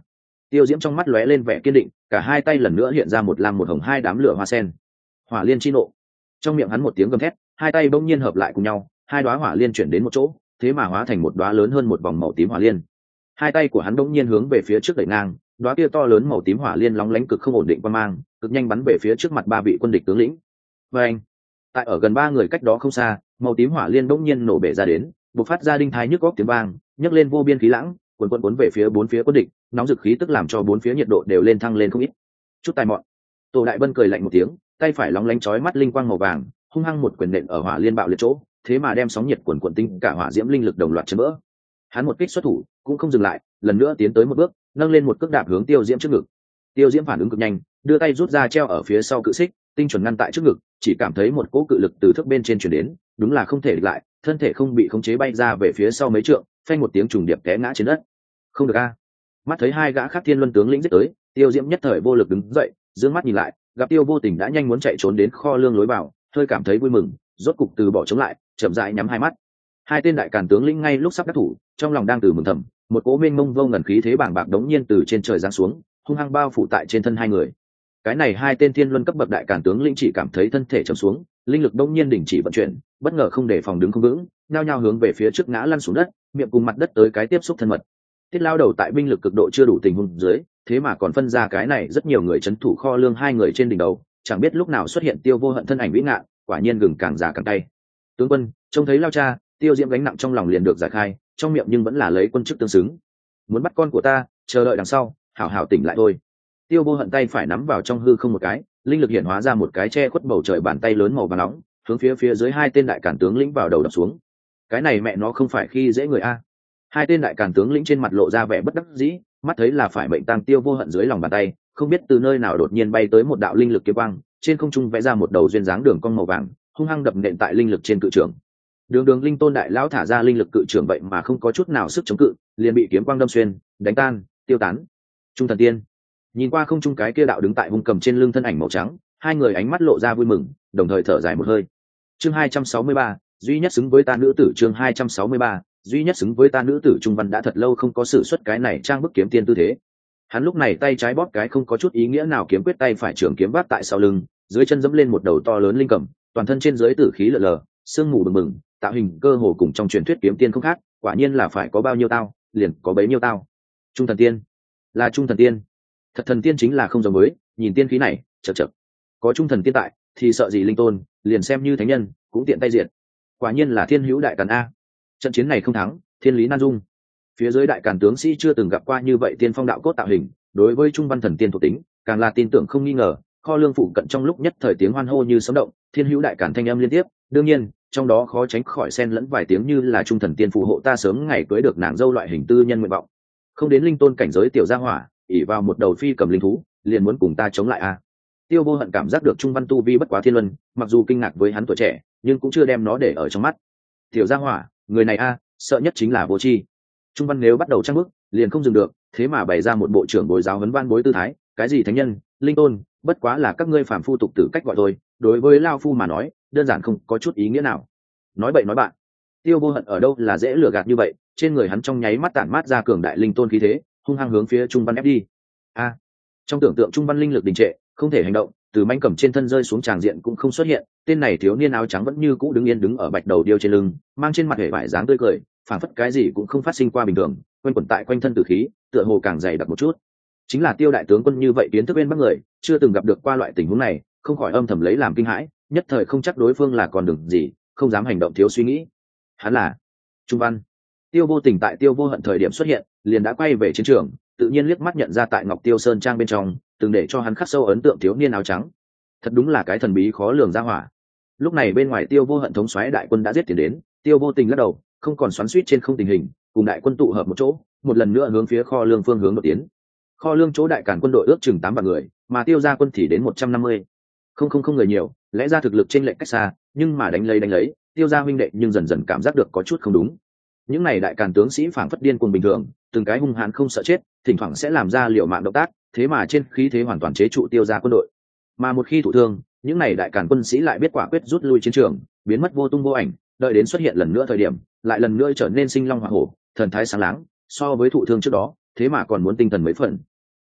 Tiêu Diễm trong mắt lóe lên vẻ kiên định, cả hai tay lần nữa hiện ra một lam một hồng hai đám lửa hoa sen. Hỏa liên chi nộ. Trong miệng hắn một tiếng gầm thét, hai tay bỗng nhiên hợp lại cùng nhau, hai đóa hỏa liên chuyển đến một chỗ, thế mà hóa thành một đóa lớn hơn một vòng màu tím hỏa liên. Hai tay của hắn bỗng nhiên hướng về phía trước đẩy ngang, đóa kia to lớn màu tím hỏa liên lóng lánh cực không ổn định qua mang, cực nhanh bắn về phía trước mặt ba vị quân địch tướng lĩnh. Và anh, tại ở gần ba người cách đó không xa, màu tím hỏa liên bỗng nhiên nổ bể ra đến, bộc phát ra đinh thái nhức góc tiếng vang, nhấc lên vô biên khí lãng, cuốn về phía bốn phía quân địch, nóng dực khí tức làm cho bốn phía nhiệt độ đều lên thăng lên không ít. Chút tài mọn. Tô Đại Bân cười lạnh một tiếng, tay phải lóng lánh chói mắt linh quang màu vàng, hung hăng một quyền nện ở hỏa liên bạo liệt chỗ, thế mà đem sóng nhiệt cuồn tinh cả hỏa diễm linh lực đồng loạt chấn vỡ. Hắn một kích xuất thủ, cũng không dừng lại, lần nữa tiến tới một bước, nâng lên một cước đạp hướng Tiêu Diễm trước ngực. Tiêu Diễm phản ứng cực nhanh, đưa tay rút ra treo ở phía sau cự xích, tinh chuẩn ngăn tại trước ngực, chỉ cảm thấy một cỗ cự lực từ thước bên trên truyền đến, đúng là không thể địch lại, thân thể không bị khống chế bay ra về phía sau mấy trượng, phanh một tiếng trùng điệp té ngã trên đất. Không được a. Mắt thấy hai gã khác Thiên Luân tướng lĩnh giết tới, Tiêu Diễm nhất thời vô lực đứng dậy, dương mắt nhìn lại, gặp Tiêu Vô Tình đã nhanh muốn chạy trốn đến kho lương lối vào, hơi cảm thấy vui mừng, rốt cục từ bỏ chống lại, chậm rãi nhắm hai mắt. Hai tên đại càn tướng lĩnh ngay lúc sắp đắc thủ, trong lòng đang từ mừng thầm, một cỗ mênh mông vô ngần khí thế bàng bạc đống nhiên từ trên trời giáng xuống, hung hăng bao phủ tại trên thân hai người. Cái này hai tên Thiên Luân cấp bậc đại càn tướng lĩnh chỉ cảm thấy thân thể trầm xuống, linh lực đống nhiên đình chỉ vận chuyển, bất ngờ không để phòng đứng không vững, nhao nhao hướng về phía trước ngã lăn xuống đất, miệng cùng mặt đất tới cái tiếp xúc thân mật. Tiết lao đầu tại binh lực cực độ chưa đủ tình huống dưới, thế mà còn phân ra cái này rất nhiều người trấn thủ kho lương hai người trên đỉnh đầu, chẳng biết lúc nào xuất hiện Tiêu Vô Hận thân ảnh vĩ ngạn, quả nhiên gừng càng già càng tay. Tướng quân trông thấy lao cha, Tiêu Diễm gánh nặng trong lòng liền được giải khai, trong miệng nhưng vẫn là lấy quân chức tương xứng. Muốn bắt con của ta, chờ đợi đằng sau, hảo hảo tỉnh lại thôi. Tiêu Vô Hận tay phải nắm vào trong hư không một cái, linh lực hiện hóa ra một cái che khuất bầu trời bàn tay lớn màu vàng nóng, hướng phía dưới hai tên đại càn tướng lĩnh vào đầu đập xuống. Cái này mẹ nó không phải khi dễ người a. Hai tên đại càn tướng lĩnh trên mặt lộ ra vẻ bất đắc dĩ, mắt thấy là phải mệnh tang Tiêu Vô Hận dưới lòng bàn tay, không biết từ nơi nào đột nhiên bay tới một đạo linh lực kiếm quang, trên không trung vẽ ra một đầu duyên dáng đường cong màu vàng, hung hăng đập nện tại linh lực trên cự trưởng. Đường linh tôn đại lão thả ra linh lực cự trưởng vậy mà không có chút nào sức chống cự, liền bị kiếm quang đâm xuyên, đánh tan, tiêu tán. Trung thần tiên nhìn qua không trung cái kia đạo đứng tại hung cầm trên lưng thân ảnh màu trắng, hai người ánh mắt lộ ra vui mừng, đồng thời thở dài một hơi. Chương 263, duy nhất xứng với ta nữ tử. Chương 263, duy nhất xứng với ta nữ tử. Trung Văn đã thật lâu không có sử xuất cái này trang bức kiếm tiên tư thế. Hắn lúc này tay trái bóp cái không có chút ý nghĩa nào kiếm quyết, tay phải trường kiếm vác tại sau lưng, dưới chân dẫm lên một đầu to lớn linh cầm, toàn thân trên dưới tử khí lờ lờ, sương mù bừng bừng, tạo hình cơ hồ cùng trong truyền thuyết kiếm tiên không khác, quả nhiên là phải có bao nhiêu tao, liền có bấy nhiêu tao. Trung thần tiên, là trung thần tiên. Thật thần tiên chính là không giống với, nhìn tiên khí này, chậc chậc. Có trung thần tiên tại, thì sợ gì linh tôn, liền xem như thánh nhân, cũng tiện tay diệt. Quả nhiên là thiên hữu đại càn a. Trận chiến này không thắng, thiên lý nan dung. Phía dưới đại càn tướng sĩ chưa từng gặp qua như vậy tiên phong đạo cốt tạo hình, đối với trung văn thần tiên thuộc tính, càng là tin tưởng không nghi ngờ. Kho lương phụ cận trong lúc nhất thời tiếng hoan hô như sấm động, thiên hữu đại càn thanh âm liên tiếp, đương nhiên trong đó khó tránh khỏi xen lẫn vài tiếng như là trung thần tiên phù hộ ta sớm ngày cưới được nàng dâu loại hình tư nhân nguyện vọng. Không đến linh tôn cảnh giới tiểu gia hỏa, ỉ vào một đầu phi cầm linh thú, liền muốn cùng ta chống lại a. Tiêu Vô Hận cảm giác được trung văn tu vi bất quá thiên luân, mặc dù kinh ngạc với hắn tuổi trẻ, nhưng cũng chưa đem nó để ở trong mắt. Tiểu gia hỏa, người này a, sợ nhất chính là vô tri. Trung văn nếu bắt đầu trang bước, liền không dừng được, thế mà bày ra một bộ trưởng bồi giáo huấn van bối tư thái, cái gì thánh nhân, linh tôn, bất quá là các ngươi phàm phu tục tử cách gọi thôi, đối với lao phu mà nói, đơn giản không có chút ý nghĩa nào. Nói bậy nói bạn. Tiêu Vô Hận ở đâu là dễ lừa gạt như vậy, trên người hắn trong nháy mắt tản mát ra cường đại linh tôn khí thế, hung hăng hướng phía trung văn ép đi. A. Trong tưởng tượng trung văn linh lực đình trệ, không thể hành động, từ manh cầm trên thân rơi xuống tràng diện cũng không xuất hiện, tên này thiếu niên áo trắng vẫn như cũ đứng yên đứng ở bạch đầu điêu trên lưng, mang trên mặt vẻ vải dáng tươi cười, phảng phất cái gì cũng không phát sinh qua bình thường, quanh quẩn tại quanh thân tử khí, tựa hồ càng dày đặc một chút. Chính là Tiêu đại tướng quân như vậy kiến thức bên bắc người, chưa từng gặp được qua loại tình huống này, không khỏi âm thầm lấy làm kinh hãi, nhất thời không chắc đối phương là còn đường gì, không dám hành động thiếu suy nghĩ. Hắn là Trung Văn. Tiêu Vô Tình tại Tiêu Vô Hận thời điểm xuất hiện, liền đã quay về chiến trường, tự nhiên liếc mắt nhận ra tại Ngọc Tiêu Sơn trang bên trong, từng để cho hắn khắc sâu ấn tượng thiếu niên áo trắng. Thật đúng là cái thần bí khó lường ra hỏa. Lúc này bên ngoài Tiêu Vô Hận thống soái đại quân đã giết tiền đến, Tiêu Vô Tình lắc đầu, không còn xoắn xuýt trên không tình hình, cùng đại quân tụ hợp một chỗ, một lần nữa hướng phía kho lương phương hướng đột tiến. Kho lương chỗ đại càn quân đội ước chừng 8 vạn người, mà Tiêu gia quân thì đến 150. Không người nhiều, lẽ ra thực lực chênh lệch cách xa, nhưng mà đánh lấy, Tiêu gia huynh đệ nhưng dần dần cảm giác được có chút không đúng. Những này đại càn tướng sĩ phảng phất điên cuồng bình thường, từng cái hung hãn không sợ chết, thỉnh thoảng sẽ làm ra liều mạng động tác, thế mà trên khí thế hoàn toàn chế trụ Tiêu gia quân đội. Mà một khi thụ thương, những này đại càn quân sĩ lại biết quả quyết rút lui chiến trường, biến mất vô tung vô ảnh, đợi đến xuất hiện lần nữa thời điểm, lại lần nữa trở nên sinh long hỏa hổ, thần thái sáng láng, so với thụ thương trước đó, thế mà còn muốn tinh thần mấy phần.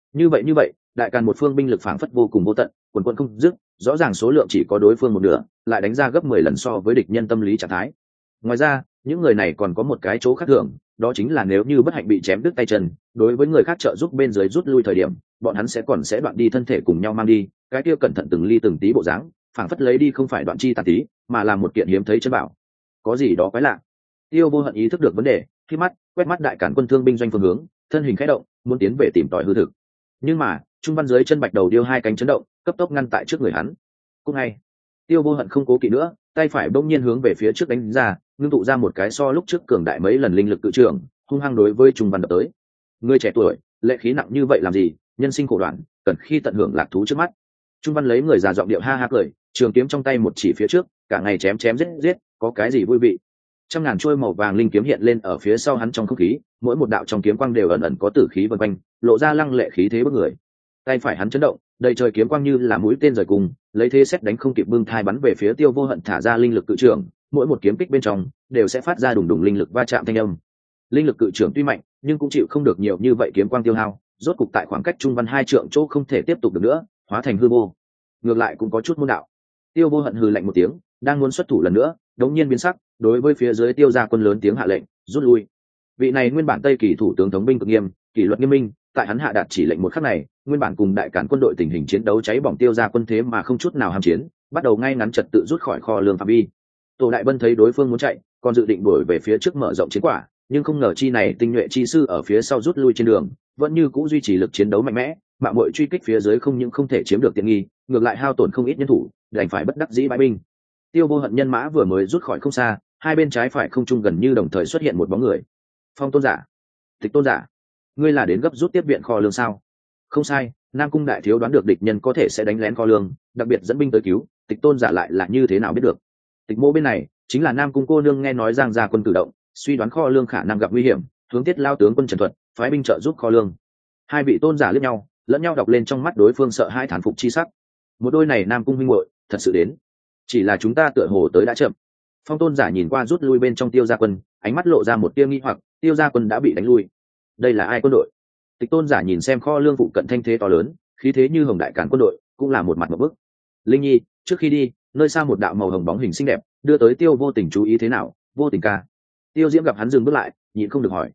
Như vậy đại càn một phương binh lực phảng phất vô cùng vô tận, quần quần không dứt, rõ ràng số lượng chỉ có đối phương một nửa, lại đánh ra gấp 10 lần so với địch nhân tâm lý trạng thái. Ngoài ra, những người này còn có một cái chỗ khác thường, đó chính là nếu như bất hạnh bị chém đứt tay chân, đối với người khác trợ giúp bên dưới rút lui thời điểm, bọn hắn sẽ đoạn đi thân thể cùng nhau mang đi, cái kia cẩn thận từng ly từng tí bộ dáng, phảng phất lấy đi không phải đoạn chi tàn tí, mà là một kiện hiếm thấy chân bảo. Có gì đó quái lạ. Tiêu Vô Hận ý thức được vấn đề, khi mắt quét mắt đại cản quân thương binh doanh phương hướng, thân hình khẽ động, muốn tiến về tìm tòi hư thực. Nhưng mà, trung văn dưới chân bạch đầu điêu hai cánh chấn động, cấp tốc ngăn tại trước người hắn. Cũng ngay, Tiêu Vô Hận không cố kỵ nữa, tay phải bỗng nhiên hướng về phía trước đánh ra, ngưng tụ ra một cái so lúc trước cường đại mấy lần linh lực cự trường, hung hăng đối với trung văn đập tới. Người trẻ tuổi, lệ khí nặng như vậy làm gì? Nhân sinh khổ đoạn, cần khi tận hưởng lạc thú trước mắt. Trung văn lấy người già giọng điệu ha ha cười, trường kiếm trong tay một chỉ phía trước, cả ngày chém chém giết, có cái gì vui vị? Trăm ngàn trôi màu vàng linh kiếm hiện lên ở phía sau hắn trong không khí, mỗi một đạo trong kiếm quang đều ẩn ẩn có tử khí vần quanh, lộ ra lăng lệ khí thế bức người. Tay phải hắn chấn động, đầy trời kiếm quang như là mũi tên rời cùng, lấy thế xét đánh không kịp bưng thai bắn về phía Tiêu Vô Hận thả ra linh lực cự trưởng, mỗi một kiếm kích bên trong đều sẽ phát ra đùng đùng linh lực va chạm thanh âm. Linh lực cự trưởng tuy mạnh, nhưng cũng chịu không được nhiều như vậy kiếm quang tiêu hao, rốt cục tại khoảng cách trung văn hai trượng chỗ không thể tiếp tục được nữa, hóa thành hư vô. Ngược lại cũng có chút môn đạo. Tiêu Vô Hận hừ lạnh một tiếng, đang muốn xuất thủ lần nữa, đống nhiên biến sắc, đối với phía dưới Tiêu gia quân lớn tiếng hạ lệnh, rút lui. Vị này nguyên bản Tây Kỳ thủ tướng thống binh cực nghiêm, kỷ luật nghiêm minh, tại hắn hạ đạt chỉ lệnh một khắc này, nguyên bản cùng đại cản quân đội tình hình chiến đấu cháy bỏng Tiêu gia quân thế mà không chút nào ham chiến, bắt đầu ngay ngắn trật tự rút khỏi kho lương phạm vi. Tổ Đại Bân thấy đối phương muốn chạy, còn dự định đuổi về phía trước mở rộng chiến quả, nhưng không ngờ chi này tinh nhuệ chi sư ở phía sau rút lui trên đường, vẫn như cũ duy trì lực chiến đấu mạnh mẽ, mạo muội truy kích phía dưới không những không thể chiếm được tiện nghi, ngược lại hao tổn không ít nhân thủ, đành phải bất đắc dĩ bãi binh. Tiêu Vô Hận nhân mã vừa mới rút khỏi không xa, hai bên trái phải không trung gần như đồng thời xuất hiện một bóng người. Phong Tôn giả, Tịch Tôn giả, ngươi là đến gấp rút tiếp viện kho lương sao? Không sai, Nam Cung đại thiếu đoán được địch nhân có thể sẽ đánh lén kho lương, đặc biệt dẫn binh tới cứu. Tịch Tôn giả lại là như thế nào biết được? Tịch Mộ bên này chính là Nam Cung cô nương nghe nói Giang gia quân cử động, suy đoán kho lương khả năng gặp nguy hiểm, hướng Tiết lao tướng quân Trần Thuật phái binh trợ giúp kho lương. Hai vị tôn giả liếc nhau, lẫn nhau đọc lên trong mắt đối phương sợ hãi thán phục chi sắc. Một đôi này Nam Cung huynh muội thật sự đến, chỉ là chúng ta tựa hồ tới đã chậm. Phong Tôn giả nhìn qua rút lui bên trong Tiêu gia quân, ánh mắt lộ ra một tia nghi hoặc, Tiêu gia quân đã bị đánh lui, đây là ai quân đội? Tịch Tôn giả nhìn xem kho lương phụ cận thanh thế to lớn, khí thế như hồng đại càn quân đội, cũng là một mặt một bức. Linh Nhi, trước khi đi, nơi xa một đạo màu hồng bóng hình xinh đẹp, đưa tới Tiêu Vô Tình chú ý thế nào? Vô Tình ca. Tiêu Diễm gặp hắn dừng bước lại, nhịn không được hỏi.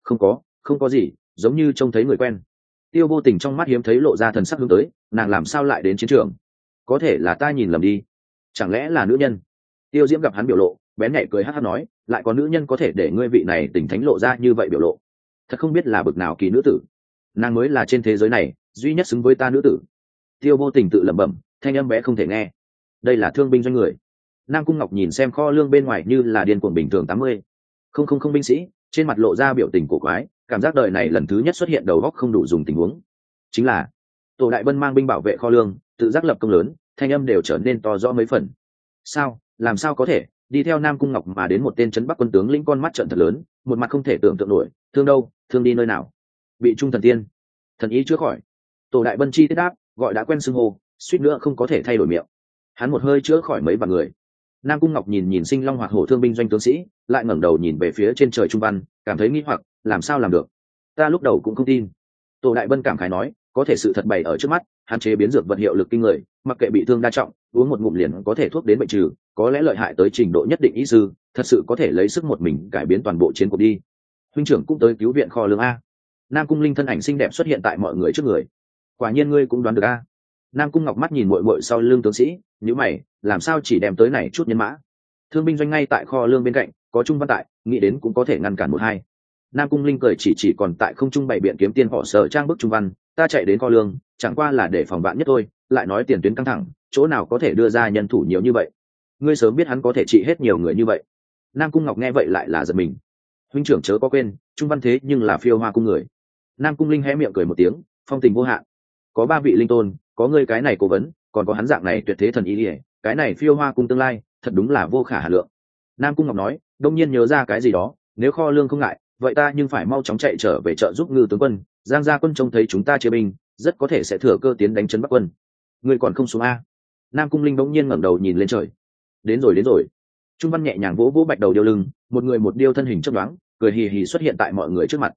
Không có gì, giống như trông thấy người quen. Tiêu Vô Tình trong mắt hiếm thấy lộ ra thần sắc hướng tới, nàng làm sao lại đến chiến trường? Có thể là ta nhìn lầm đi, chẳng lẽ là nữ nhân? Tiêu Diễm gặp hắn biểu lộ, bén nhạy cười hắc hắc nói, lại có nữ nhân có thể để ngươi vị này tỉnh thánh lộ ra như vậy biểu lộ, thật không biết là bực nào kỳ nữ tử, nàng mới là trên thế giới này duy nhất xứng với ta nữ tử. Tiêu Vô Tình tự lẩm bẩm, thanh âm bé không thể nghe. Đây là thương binh doanh người. Nam Cung Ngọc nhìn xem kho lương bên ngoài như là điên cuồng bình thường 80 không binh sĩ, trên mặt lộ ra biểu tình cổ quái, cảm giác đời này lần thứ nhất xuất hiện đầu óc không đủ dùng tình huống. Chính là Tổ Đại Bân mang binh bảo vệ kho lương, tự giác lập công lớn, thanh âm đều trở nên to rõ mấy phần. Sao, làm sao có thể? Đi theo Nam Cung Ngọc mà đến một tên trấn Bắc quân tướng lĩnh con mắt trợn thật lớn, một mặt không thể tưởng tượng nổi, thương đâu, thương đi nơi nào? Bị trung thần tiên, thần ý chữa khỏi. Tổ Đại Bân chi tiết đáp, gọi đã quen xưng hô, suýt nữa không có thể thay đổi miệng. Hắn một hơi chữa khỏi mấy vạn người. Nam Cung Ngọc nhìn sinh long hoạt hổ thương binh doanh tướng sĩ, lại ngẩng đầu nhìn về phía trên trời trung văn, cảm thấy nghi hoặc, làm sao làm được? Ta lúc đầu cũng không tin. Tổ Đại Bân cảm khái nói, có thể sự thật bày ở trước mắt, hạn chế biến dược vật hiệu lực kinh người, mặc kệ bị thương đa trọng, uống một ngụm liền có thể thuốc đến bệnh trừ, có lẽ lợi hại tới trình độ nhất định ý sư, thật sự có thể lấy sức một mình cải biến toàn bộ chiến cuộc đi. Huynh trưởng cũng tới cứu viện kho lương a. Nam Cung Linh thân ảnh xinh đẹp xuất hiện tại mọi người trước người. Quả nhiên ngươi cũng đoán được a. Nam Cung Ngọc mắt nhìn muội muội sau lưng tướng sĩ, nhíu mày, làm sao chỉ đem tới này chút nhân mã? Thương binh doanh ngay tại kho lương bên cạnh, có Trung Văn tại, nghĩ đến cũng có thể ngăn cản một hai. Nam Cung Linh cười chỉ còn tại không trung bày biện kiếm tiên họ sở trang bức Trung Văn, ta chạy đến kho lương, chẳng qua là để phòng bạn nhất thôi, lại nói tiền tuyến căng thẳng, chỗ nào có thể đưa ra nhân thủ nhiều như vậy? Ngươi sớm biết hắn có thể trị hết nhiều người như vậy. Nam Cung Ngọc nghe vậy lại là giật mình. Huynh trưởng chớ có quên, Trung Văn thế nhưng là phiêu hoa cung người. Nam Cung Linh hé miệng cười một tiếng, phong tình vô hạn. Có 3 vị linh tôn, có ngươi cái này cố vấn, còn có hắn dạng này tuyệt thế thần ý ỉa, cái này phiêu hoa cung tương lai, thật đúng là vô khả hà lượng. Nam Cung Ngọc nói, đông nhiên nhớ ra cái gì đó, nếu kho lương không ngại, vậy ta nhưng phải mau chóng chạy trở về trợ giúp Ngư tướng quân. Giang gia quân trông thấy chúng ta chia binh, rất có thể sẽ thừa cơ tiến đánh trấn Bắc quân. Ngươi còn không xuống a? Nam Cung Linh bỗng nhiên ngẩng đầu nhìn lên trời. Đến rồi. Trung Văn nhẹ nhàng vỗ vỗ bạch đầu điêu lưng, một người một điêu thân hình chớp nhoáng, cười hì hì xuất hiện tại mọi người trước mặt.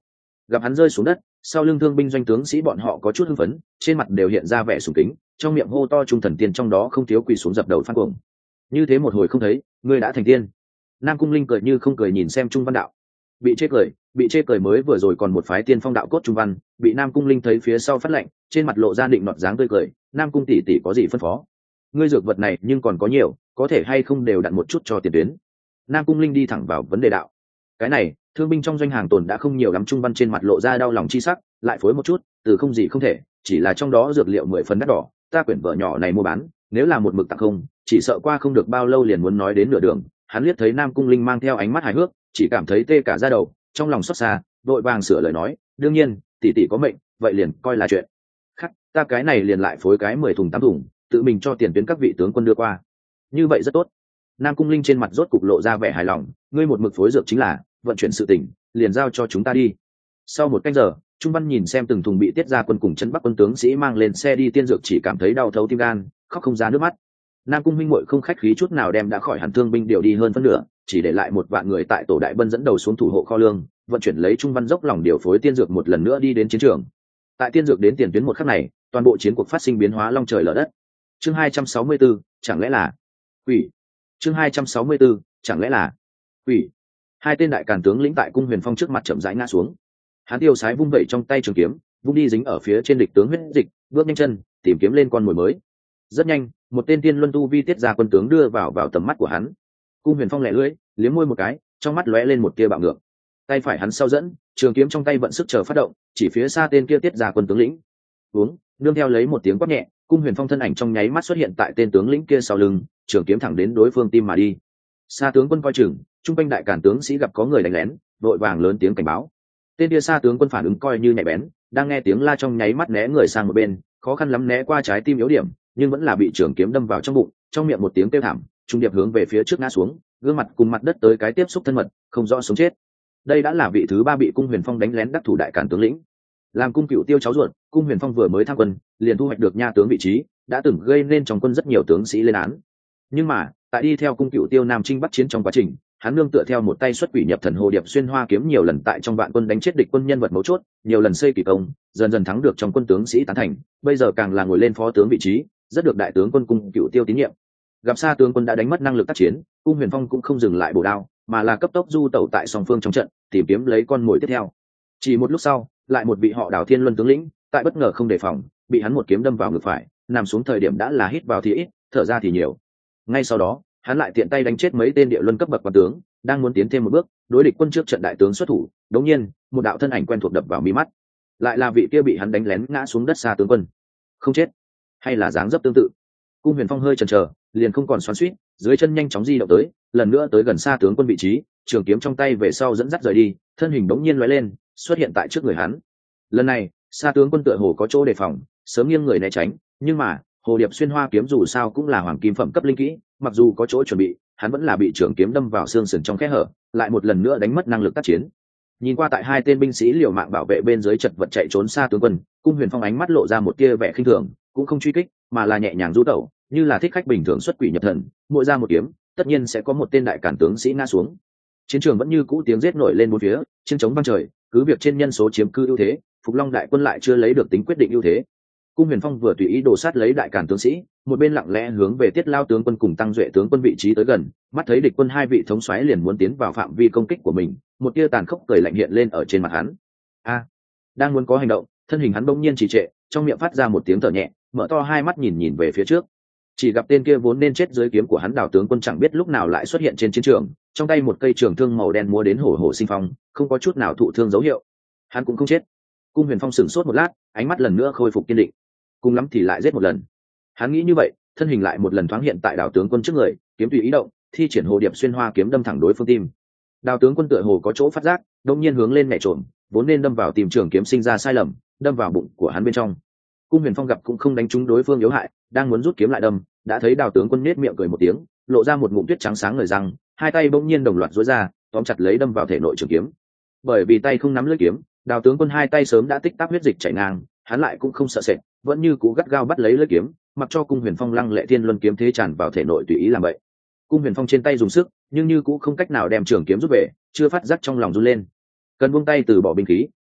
Gặp hắn rơi xuống đất, sau lưng thương binh doanh tướng sĩ bọn họ có chút hưng phấn, trên mặt đều hiện ra vẻ sùng kính, trong miệng hô to trung thần tiên, trong đó không thiếu quỳ xuống dập đầu phát cuồng. Như thế một hồi không thấy, ngươi đã thành tiên. Nam Cung Linh cười như không cười nhìn xem Trung Văn Đạo. Bị chê cười mới vừa rồi còn một phái tiên phong đạo cốt Trung Văn, bị Nam Cung Linh thấy phía sau phát lệnh, trên mặt lộ ra định nọt dáng tươi cười, Nam Cung tỷ tỷ có gì phân phó? Ngươi dược vật này nhưng còn có nhiều, có thể hay không đều đặn một chút cho tiền tuyến. Nam Cung Linh đi thẳng vào vấn đề đạo. Cái này, thương binh trong doanh hàng tồn đã không nhiều lắm. Trung Văn trên mặt lộ ra đau lòng chi sắc, lại phối một chút, từ không gì không thể, chỉ là trong đó dược liệu 10 phần đắt đỏ, ta quyển vợ nhỏ này mua bán, nếu là một mực tặng không, chỉ sợ qua không được bao lâu liền muốn nói đến nửa đường. Hắn liếc thấy Nam Cung Linh mang theo ánh mắt hài hước, chỉ cảm thấy tê cả da đầu, trong lòng xót xa, vội vàng sửa lời nói, đương nhiên, tỷ tỷ có mệnh, vậy liền coi là chuyện khác, ta cái này liền lại phối cái 10 thùng 8 thùng, tự mình cho tiền tuyến các vị tướng quân đưa qua. Như vậy rất tốt. Nam Cung Linh trên mặt rốt cục lộ ra vẻ hài lòng, ngươi một mực phối dược chính là, vận chuyển sự tình, liền giao cho chúng ta đi. Sau một canh giờ, Trung Văn nhìn xem từng thùng bị Tiết Gia quân cùng chân Bắc quân tướng sĩ mang lên xe đi tiên dược, chỉ cảm thấy đau thấu tim gan, khóc không ra nước mắt. Nam Cung huynh muội không khách khí chút nào đem đã khỏi hẳn thương binh điều đi hơn phân nửa, chỉ để lại 1 vạn người tại tổ đại bân dẫn đầu xuống thủ hộ kho lương, vận chuyển lấy Trung Văn dốc lòng điều phối tiên dược một lần nữa đi đến chiến trường. Tại tiên dược đến tiền tuyến một khắc này, toàn bộ chiến cuộc phát sinh biến hóa long trời lở đất. Chương 264, chẳng lẽ là quỷ? Chương 264, chẳng lẽ là quỷ? Hai tên đại càn tướng lĩnh tại Cung Huyền Phong trước mặt chậm rãi ngã xuống. Hắn tiêu sái vung vẩy trong tay trường kiếm, vung đi dính ở phía trên địch tướng huyết dịch, bước nhanh chân tìm kiếm lên con mồi mới. Rất nhanh, một tên tiên luân tu vi Tiết Gia quân tướng đưa vào tầm mắt của hắn. Cung Huyền Phong lẻ lưỡi, liếm môi một cái, trong mắt lóe lên một tia bạo ngược. Tay phải hắn sau dẫn, trường kiếm trong tay vận sức chờ phát động, chỉ phía xa tên kia Tiết Gia quân tướng lĩnh. Uống, nương theo lấy một tiếng quát nhẹ, Cung Huyền Phong thân ảnh trong nháy mắt xuất hiện tại tên tướng lĩnh kia sau lưng, trường kiếm thẳng đến đối phương tim mà đi. Sa tướng quân coi chừng, trung quanh đại càn tướng sĩ gặp có người đánh lén, vội vàng lớn tiếng cảnh báo. Tên kia Sa tướng quân phản ứng coi như nhạy bén, đang nghe tiếng la trong nháy mắt né người sang một bên, khó khăn lắm né qua trái tim yếu điểm, nhưng vẫn là bị trường kiếm đâm vào trong bụng, trong miệng một tiếng kêu thảm, trung điệp hướng về phía trước ngã xuống, gương mặt cùng mặt đất tới cái tiếp xúc thân mật, không rõ sống chết. Đây đã là vị thứ 3 bị Cung Huyền Phong đánh lén đắc thủ đại càn tướng lĩnh. Làm Cung Cửu Tiêu cháu ruột, Cung Huyền Phong vừa mới tham quân, liền thu hoạch được nha tướng vị trí, đã từng gây nên trong quân rất nhiều tướng sĩ lên án. Nhưng mà, tại đi theo Cung Cửu Tiêu Nam Chinh Bắc chiến trong quá trình, hắn nương tựa theo một tay xuất quỷ nhập thần hồ điệp xuyên hoa kiếm nhiều lần tại trong vạn quân đánh chết địch quân nhân vật mấu chốt, nhiều lần xây kỳ công, dần dần thắng được trong quân tướng sĩ tán thành, bây giờ càng là ngồi lên phó tướng vị trí, rất được đại tướng quân Cung Cửu Tiêu tín nhiệm. Gặp Sa tướng quân đã đánh mất năng lực tác chiến, Cung Huyền Phong cũng không dừng lại bổ đao, mà là cấp tốc du tẩu tại song phương trong trận, tìm kiếm lấy con mồi tiếp theo. Chỉ một lúc sau, lại một vị họ Đào Thiên Luân tướng lĩnh, tại bất ngờ không đề phòng, bị hắn một kiếm đâm vào ngực phải, nằm xuống thời điểm đã là hít vào thì ít, thở ra thì nhiều. Ngay sau đó, hắn lại tiện tay đánh chết mấy tên địa luân cấp bậc quan tướng, đang muốn tiến thêm một bước, đối địch quân trước trận đại tướng xuất thủ, đột nhiên, một đạo thân ảnh quen thuộc đập vào mi mắt. Lại là vị kia bị hắn đánh lén ngã xuống đất Sa tướng quân. Không chết, hay là dáng dấp tương tự. Cung Huyền Phong hơi chần chờ, liền không còn xoắn xuýt, dưới chân nhanh chóng di động tới, lần nữa tới gần Sa tướng quân vị trí, trường kiếm trong tay về sau dẫn dắt rời đi, thân hình bỗng nhiên lóe lên, xuất hiện tại trước người hắn. Lần này, Sa tướng quân tựa hồ có chỗ đề phòng, sớm nghiêng người né tránh, nhưng mà, hồ điệp xuyên hoa kiếm dù sao cũng là hoàng kim phẩm cấp linh kỹ, mặc dù có chỗ chuẩn bị, hắn vẫn là bị trường kiếm đâm vào xương sườn trong khe hở, lại một lần nữa đánh mất năng lực tác chiến. Nhìn qua tại hai tên binh sĩ liều mạng bảo vệ bên dưới chật vật chạy trốn Sa tướng quân, Cung Huyền Phong ánh mắt lộ ra một tia vẻ khinh thường, cũng không truy kích, mà là nhẹ nhàng du tẩu, như là thích khách bình thường xuất quỷ nhập thần, mỗi ra một kiếm, tất nhiên sẽ có một tên đại cản tướng sĩ ngã xuống. Chiến trường vẫn như cũ tiếng giết nổi lên bốn phía, chiến chống vang trời, cứ việc trên nhân số chiếm cư ưu thế, Phục Long đại quân lại chưa lấy được tính quyết định ưu thế. Cung Huyền Phong vừa tùy ý đổ sát lấy đại cản tướng sĩ, một bên lặng lẽ hướng về Tiết Lao tướng quân cùng Tăng Duệ tướng quân vị trí tới gần, mắt thấy địch quân hai vị thống soái liền muốn tiến vào phạm vi công kích của mình, một tia tàn khốc cười lạnh hiện lên ở trên mặt hắn. Đang muốn có hành động, thân hình hắn bỗng nhiên trì trệ, trong miệng phát ra một tiếng thở nhẹ, mở to hai mắt nhìn về phía trước. Chỉ gặp tên kia vốn nên chết dưới kiếm của hắn Đào tướng quân chẳng biết lúc nào lại xuất hiện trên chiến trường, trong tay một cây trường thương màu đen múa đến hổ hổ sinh phong, không có chút nào thụ thương dấu hiệu. Hắn cũng không chết. Cung Huyền Phong sửng sốt một lát, ánh mắt lần nữa khôi phục kiên định. Cùng lắm thì lại giết một lần. Hắn nghĩ như vậy, thân hình lại một lần thoáng hiện tại Đào tướng quân trước người, kiếm tùy ý động, thi triển hồ điệp xuyên hoa kiếm đâm thẳng đối phương tim. Đào tướng quân tựa hồ có chỗ phát giác, đột nhiên hướng lên nhảy trộm, vốn nên đâm vào tìm trường kiếm sinh ra sai lầm, đâm vào bụng của hắn bên trong. Cung Huyền Phong gặp cũng không đánh trúng đối phương yếu hại, đang muốn rút kiếm lại đâm, đã thấy Đào tướng quân nhếch miệng cười một tiếng, lộ ra một ngụm tuyết trắng sáng ngời răng, hai tay bỗng nhiên đồng loạt duỗi ra, tóm chặt lấy đâm vào thể nội trường kiếm. Bởi vì tay không nắm lưỡi kiếm, Đào tướng quân hai tay sớm đã tích tắc huyết dịch chảy ngang, hắn lại cũng không sợ sệt, vẫn như cú gắt gao bắt lấy lưỡi kiếm, mặc cho Cung Huyền Phong lăng lệ thiên luân kiếm thế tràn vào thể nội tùy ý làm vậy. Cung Huyền Phong trên tay dùng sức, nhưng như cũ không cách nào đem trường kiếm rút về, chưa phát giác trong lòng run lên. Cần buông tay từ bỏ binh khí,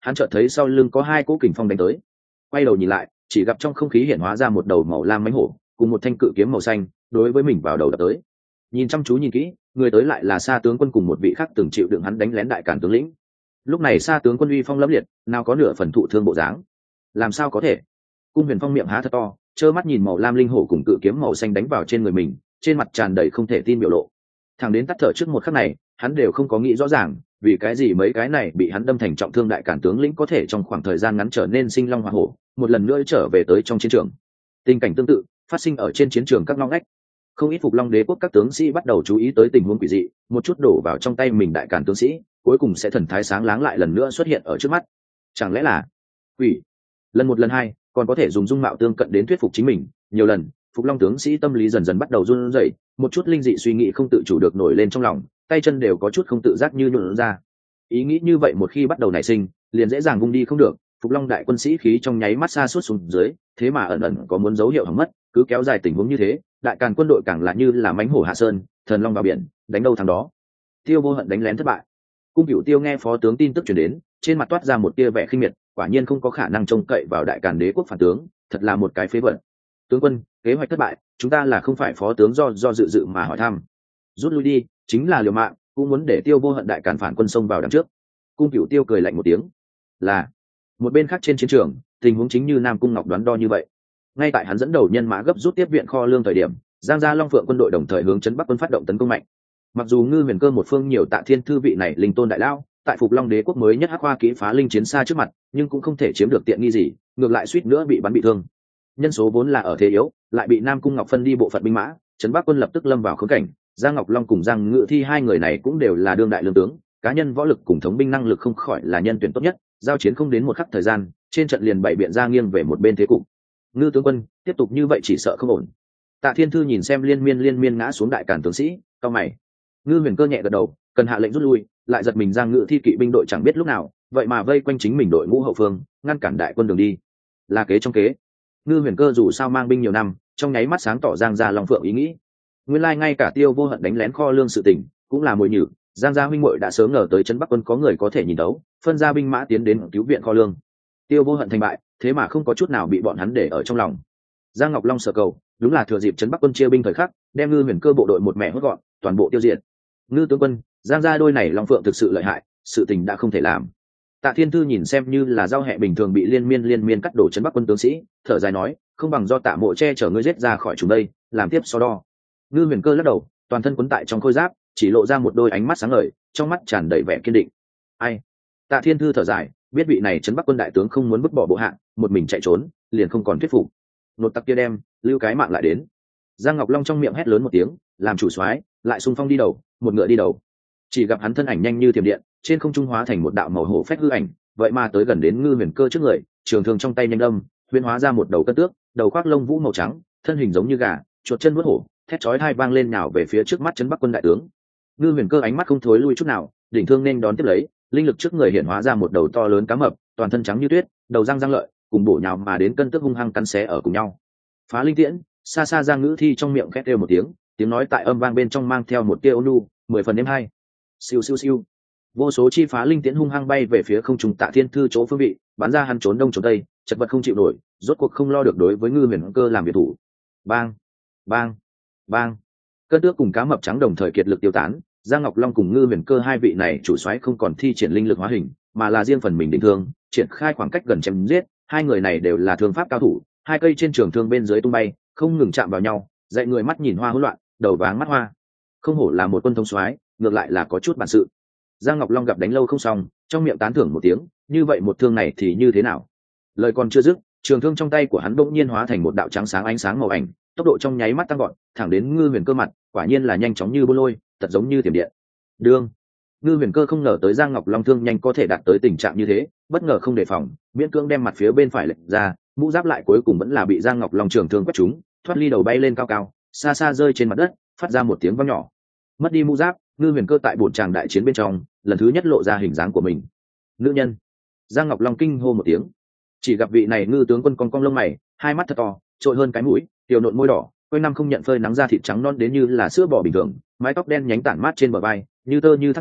hắn chợt thấy sau lưng có hai cỗ kình phong đánh tới. Quay đầu nhìn lại, chỉ gặp trong không khí hiện hóa ra một đầu màu lam mãnh hổ cùng một thanh cự kiếm màu xanh đối với mình vào đầu đập tới. Nhìn chăm chú nhìn kỹ, người tới lại là Sa tướng quân cùng một vị khác từng chịu đựng hắn đánh lén đại càn tướng lĩnh. Lúc này Sa tướng quân uy phong lẫm liệt, nào có nửa phần thụ thương bộ dáng. Làm sao có thể? Cung Huyền Phong miệng há thật to, trơ mắt nhìn màu lam linh hổ cùng cự kiếm màu xanh đánh vào trên người mình, trên mặt tràn đầy không thể tin biểu lộ. Thằng đến tắt thở trước một khắc này, hắn đều không có nghĩ rõ ràng, vì cái gì mấy cái này bị hắn đâm thành trọng thương đại càn tướng lĩnh có thể trong khoảng thời gian ngắn trở nên sinh long hỏa hổ, một lần nữa trở về tới trong chiến trường. Tình cảnh tương tự phát sinh ở trên chiến trường các ngóc ngách. Không ít Phục Long Đế quốc các tướng sĩ bắt đầu chú ý tới tình huống quỷ dị, một chút đổ vào trong tay mình đại càn tướng sĩ, cuối cùng sẽ thần thái sáng láng lại lần nữa xuất hiện ở trước mắt. Chẳng lẽ là quỷ? Lần một lần hai, còn có thể dùng dung mạo tương cận đến thuyết phục chính mình, nhiều lần, Phục Long tướng sĩ tâm lý dần dần bắt đầu run rẩy, một chút linh dị suy nghĩ không tự chủ được nổi lên trong lòng, tay chân đều có chút không tự giác như nhũn ra. Ý nghĩ như vậy một khi bắt đầu nảy sinh, liền dễ dàng vung đi không được. Phục Long đại quân sĩ khí trong nháy mắt sa sút xuống dưới, thế mà ẩn ẩn có muốn dấu hiệu hỏng mất, cứ kéo dài tình huống như thế, đại càn quân đội càng là như là mãnh hổ hạ sơn, thần long vào biển, đánh đâu thắng đó. Tiêu Vô Hận đánh lén thất bại. Cung Cửu Tiêu nghe phó tướng tin tức truyền đến, trên mặt toát ra một tia vẻ khinh miệt, quả nhiên không có khả năng trông cậy vào đại càn đế quốc phản tướng, thật là một cái phế vật. Tướng quân, kế hoạch thất bại, chúng ta là không phải phó tướng do dự mà hỏi thăm. Rút lui đi, chính là liều mạng, cũng muốn để Tiêu Vô Hận đại càn phản quân xông vào đằng trước. Cung Cửu Tiêu cười lạnh một tiếng. Là. Một bên khác trên chiến trường, tình huống chính như Nam Cung Ngọc đoán đo như vậy. Ngay tại hắn dẫn đầu nhân mã gấp rút tiếp viện kho lương thời điểm, Giang Gia Long Phượng quân đội đồng thời hướng trấn Bắc quân phát động tấn công mạnh. Mặc dù Ngư Huyền Cơ một phương nhiều Tạ Thiên thư vị này linh tôn đại lao, tại Phục Long đế quốc mới nhất hắc hoa kỹ phá linh chiến xa trước mặt, nhưng cũng không thể chiếm được tiện nghi gì, ngược lại suýt nữa bị bắn bị thương. Nhân số vốn là ở thế yếu, lại bị Nam Cung Ngọc phân đi bộ phận binh mã, trấn Bắc quân lập tức lâm vào khốn cảnh. Giang Ngọc Long cùng Giang Ngự Thi hai người này cũng đều là đương đại lương tướng, cá nhân võ lực cùng thống binh năng lực không khỏi là nhân tuyển tốt nhất, giao chiến không đến một khắc thời gian, trên trận liền bày biện ra nghiêng về một bên thế cục. Ngư tướng quân tiếp tục như vậy chỉ sợ không ổn. Tạ Thiên Thư nhìn xem liên miên ngã xuống đại càn tướng sĩ, cau mày. Ngư Huyền Cơ nhẹ gật đầu, cần hạ lệnh rút lui, lại giật mình Giang Ngự Thi kỵ binh đội chẳng biết lúc nào, vậy mà vây quanh chính mình đội ngũ hậu phương, ngăn cản đại quân đường đi. Là kế trong kế. Ngư Huyền Cơ dù sao mang binh nhiều năm, trong nháy mắt sáng tỏ Giang Gia Long Phượng ý nghĩ. Nguyên lai ngay cả Tiêu Vô Hận đánh lén kho lương sự tình, cũng là mồi nhử. Giang Gia huynh muội đã sớm ngờ tới trấn Bắc quân có người có thể nhìn đấu, phân ra binh mã tiến đến cứu viện kho lương. Tiêu Vô Hận thành bại, thế mà không có chút nào bị bọn hắn để ở trong lòng. Giang Ngọc Long sở cầu, đúng là thừa dịp trấn Bắc quân chia binh thời khắc, đem Ngư Huyền Cơ bộ đội một mẻ hốt gọn, toàn bộ tiêu diệt. Ngư tướng quân, Giang Gia đôi này Long Phượng thực sự lợi hại, sự tình đã không thể làm. Tạ Thiên Thư nhìn xem như là giao hẹ bình thường bị liên miên cắt đổ trấn Bắc quân tướng sĩ, thở dài nói, không bằng do Tạ Mộ che chở ngươi giết ra khỏi chúng đây, làm tiếp so đo. Ngư Huyền Cơ lắc đầu, toàn thân quấn tại trong khôi giáp, chỉ lộ ra một đôi ánh mắt sáng ngời, trong mắt tràn đầy vẻ kiên định. Ai? Tạ Thiên Thư thở dài, biết vị này trấn Bắc quân đại tướng không muốn vứt bỏ bộ hạ, một mình chạy trốn, liền không còn thuyết phục. Nột tặc kia đem, lưu cái mạng lại đến. Giang Ngọc Long trong miệng hét lớn một tiếng, làm chủ soái, lại xung phong đi đầu, một ngựa đi đầu. Chỉ gặp hắn thân ảnh nhanh như thiểm điện, trên không trung hóa thành một đạo màu hổ phách hư ảnh, vậy mà tới gần đến Ngư Huyền Cơ trước người, trường thương trong tay nhanh đâm, huyễn hóa ra một đầu cân tước, đầu khoác lông vũ màu trắng, thân hình giống như gà, chuột chân vuốt hổ, thét chói tai vang lên nhào về phía trước mắt trấn Bắc quân đại tướng. Ngư Huyền Cơ ánh mắt không thối lui chút nào, đỉnh thương nên đón tiếp lấy, linh lực trước người hiện hóa ra một đầu to lớn cá mập, toàn thân trắng như tuyết, đầu răng lợi, cùng bổ nhào mà đến cân tước hung hăng cắn xé ở cùng nhau. Phá linh tiễn, xa xa Giang Ngữ Thi trong miệng khét kêu một tiếng, tiếng nói tại âm vang bên trong mang theo một tia ôn nhu, 10 phần êm hay. Siêu siêu siêu. Vô số chi phá linh tiễn hung hăng bay về phía không trung Tạ Thiên Thư chỗ phương vị, bắn ra hắn trốn đông trốn tây, chật vật không chịu nổi, rốt cuộc không lo được đối với Ngư Huyền Cơ làm việc thủ. Bang, bang, bang. Cơn tước cùng cá mập trắng đồng thời kiệt lực tiêu tán, Giang Ngọc Long cùng Ngư Huyền Cơ hai vị này chủ soái không còn thi triển linh lực hóa hình, mà là riêng phần mình định thương, triển khai khoảng cách gần chém giết, hai người này đều là thương pháp cao thủ, hai cây trên trường thương bên dưới tung bay, không ngừng chạm vào nhau, dạy người mắt nhìn hoa hỗn loạn, đầu váng mắt hoa. Không hổ là một quân thống soái, ngược lại là có chút bản sự. Giang Ngọc Long gặp đánh lâu không xong, trong miệng tán thưởng một tiếng, như vậy một thương này thì như thế nào? Lời còn chưa dứt, trường thương trong tay của hắn bỗng nhiên hóa thành một đạo trắng sáng ánh sáng màu ảnh, tốc độ trong nháy mắt tăng gọn, thẳng đến Ngư Huyền Cơ mặt, quả nhiên là nhanh chóng như bô lôi, thật giống như tiềm điện. Đương, Ngư Huyền Cơ không ngờ tới Giang Ngọc Long thương nhanh có thể đạt tới tình trạng như thế, bất ngờ không đề phòng, miễn cưỡng đem mặt phía bên phải lệch ra, mũ giáp lại cuối cùng vẫn là bị Giang Ngọc Long trường thương quét trúng, thoát ly đầu bay lên cao cao, xa xa rơi trên mặt đất, phát ra một tiếng vang nhỏ. Mất đi mũ giáp, Ngư Huyền Cơ tại bổn tràng đại chiến bên trong, lần thứ nhất lộ ra hình dáng của mình. Nữ nhân. Giang Ngọc Long kinh hô một tiếng. Chỉ gặp vị này Ngư tướng quân cong cong lông mày, hai mắt thật to, trội hơn cái mũi, tiểu nộn môi đỏ, quanh năm không nhận phơi nắng da thịt trắng non đến như là sữa bò bình thường, mái tóc đen nhánh tản mát trên bờ vai, như tơ như thác nước,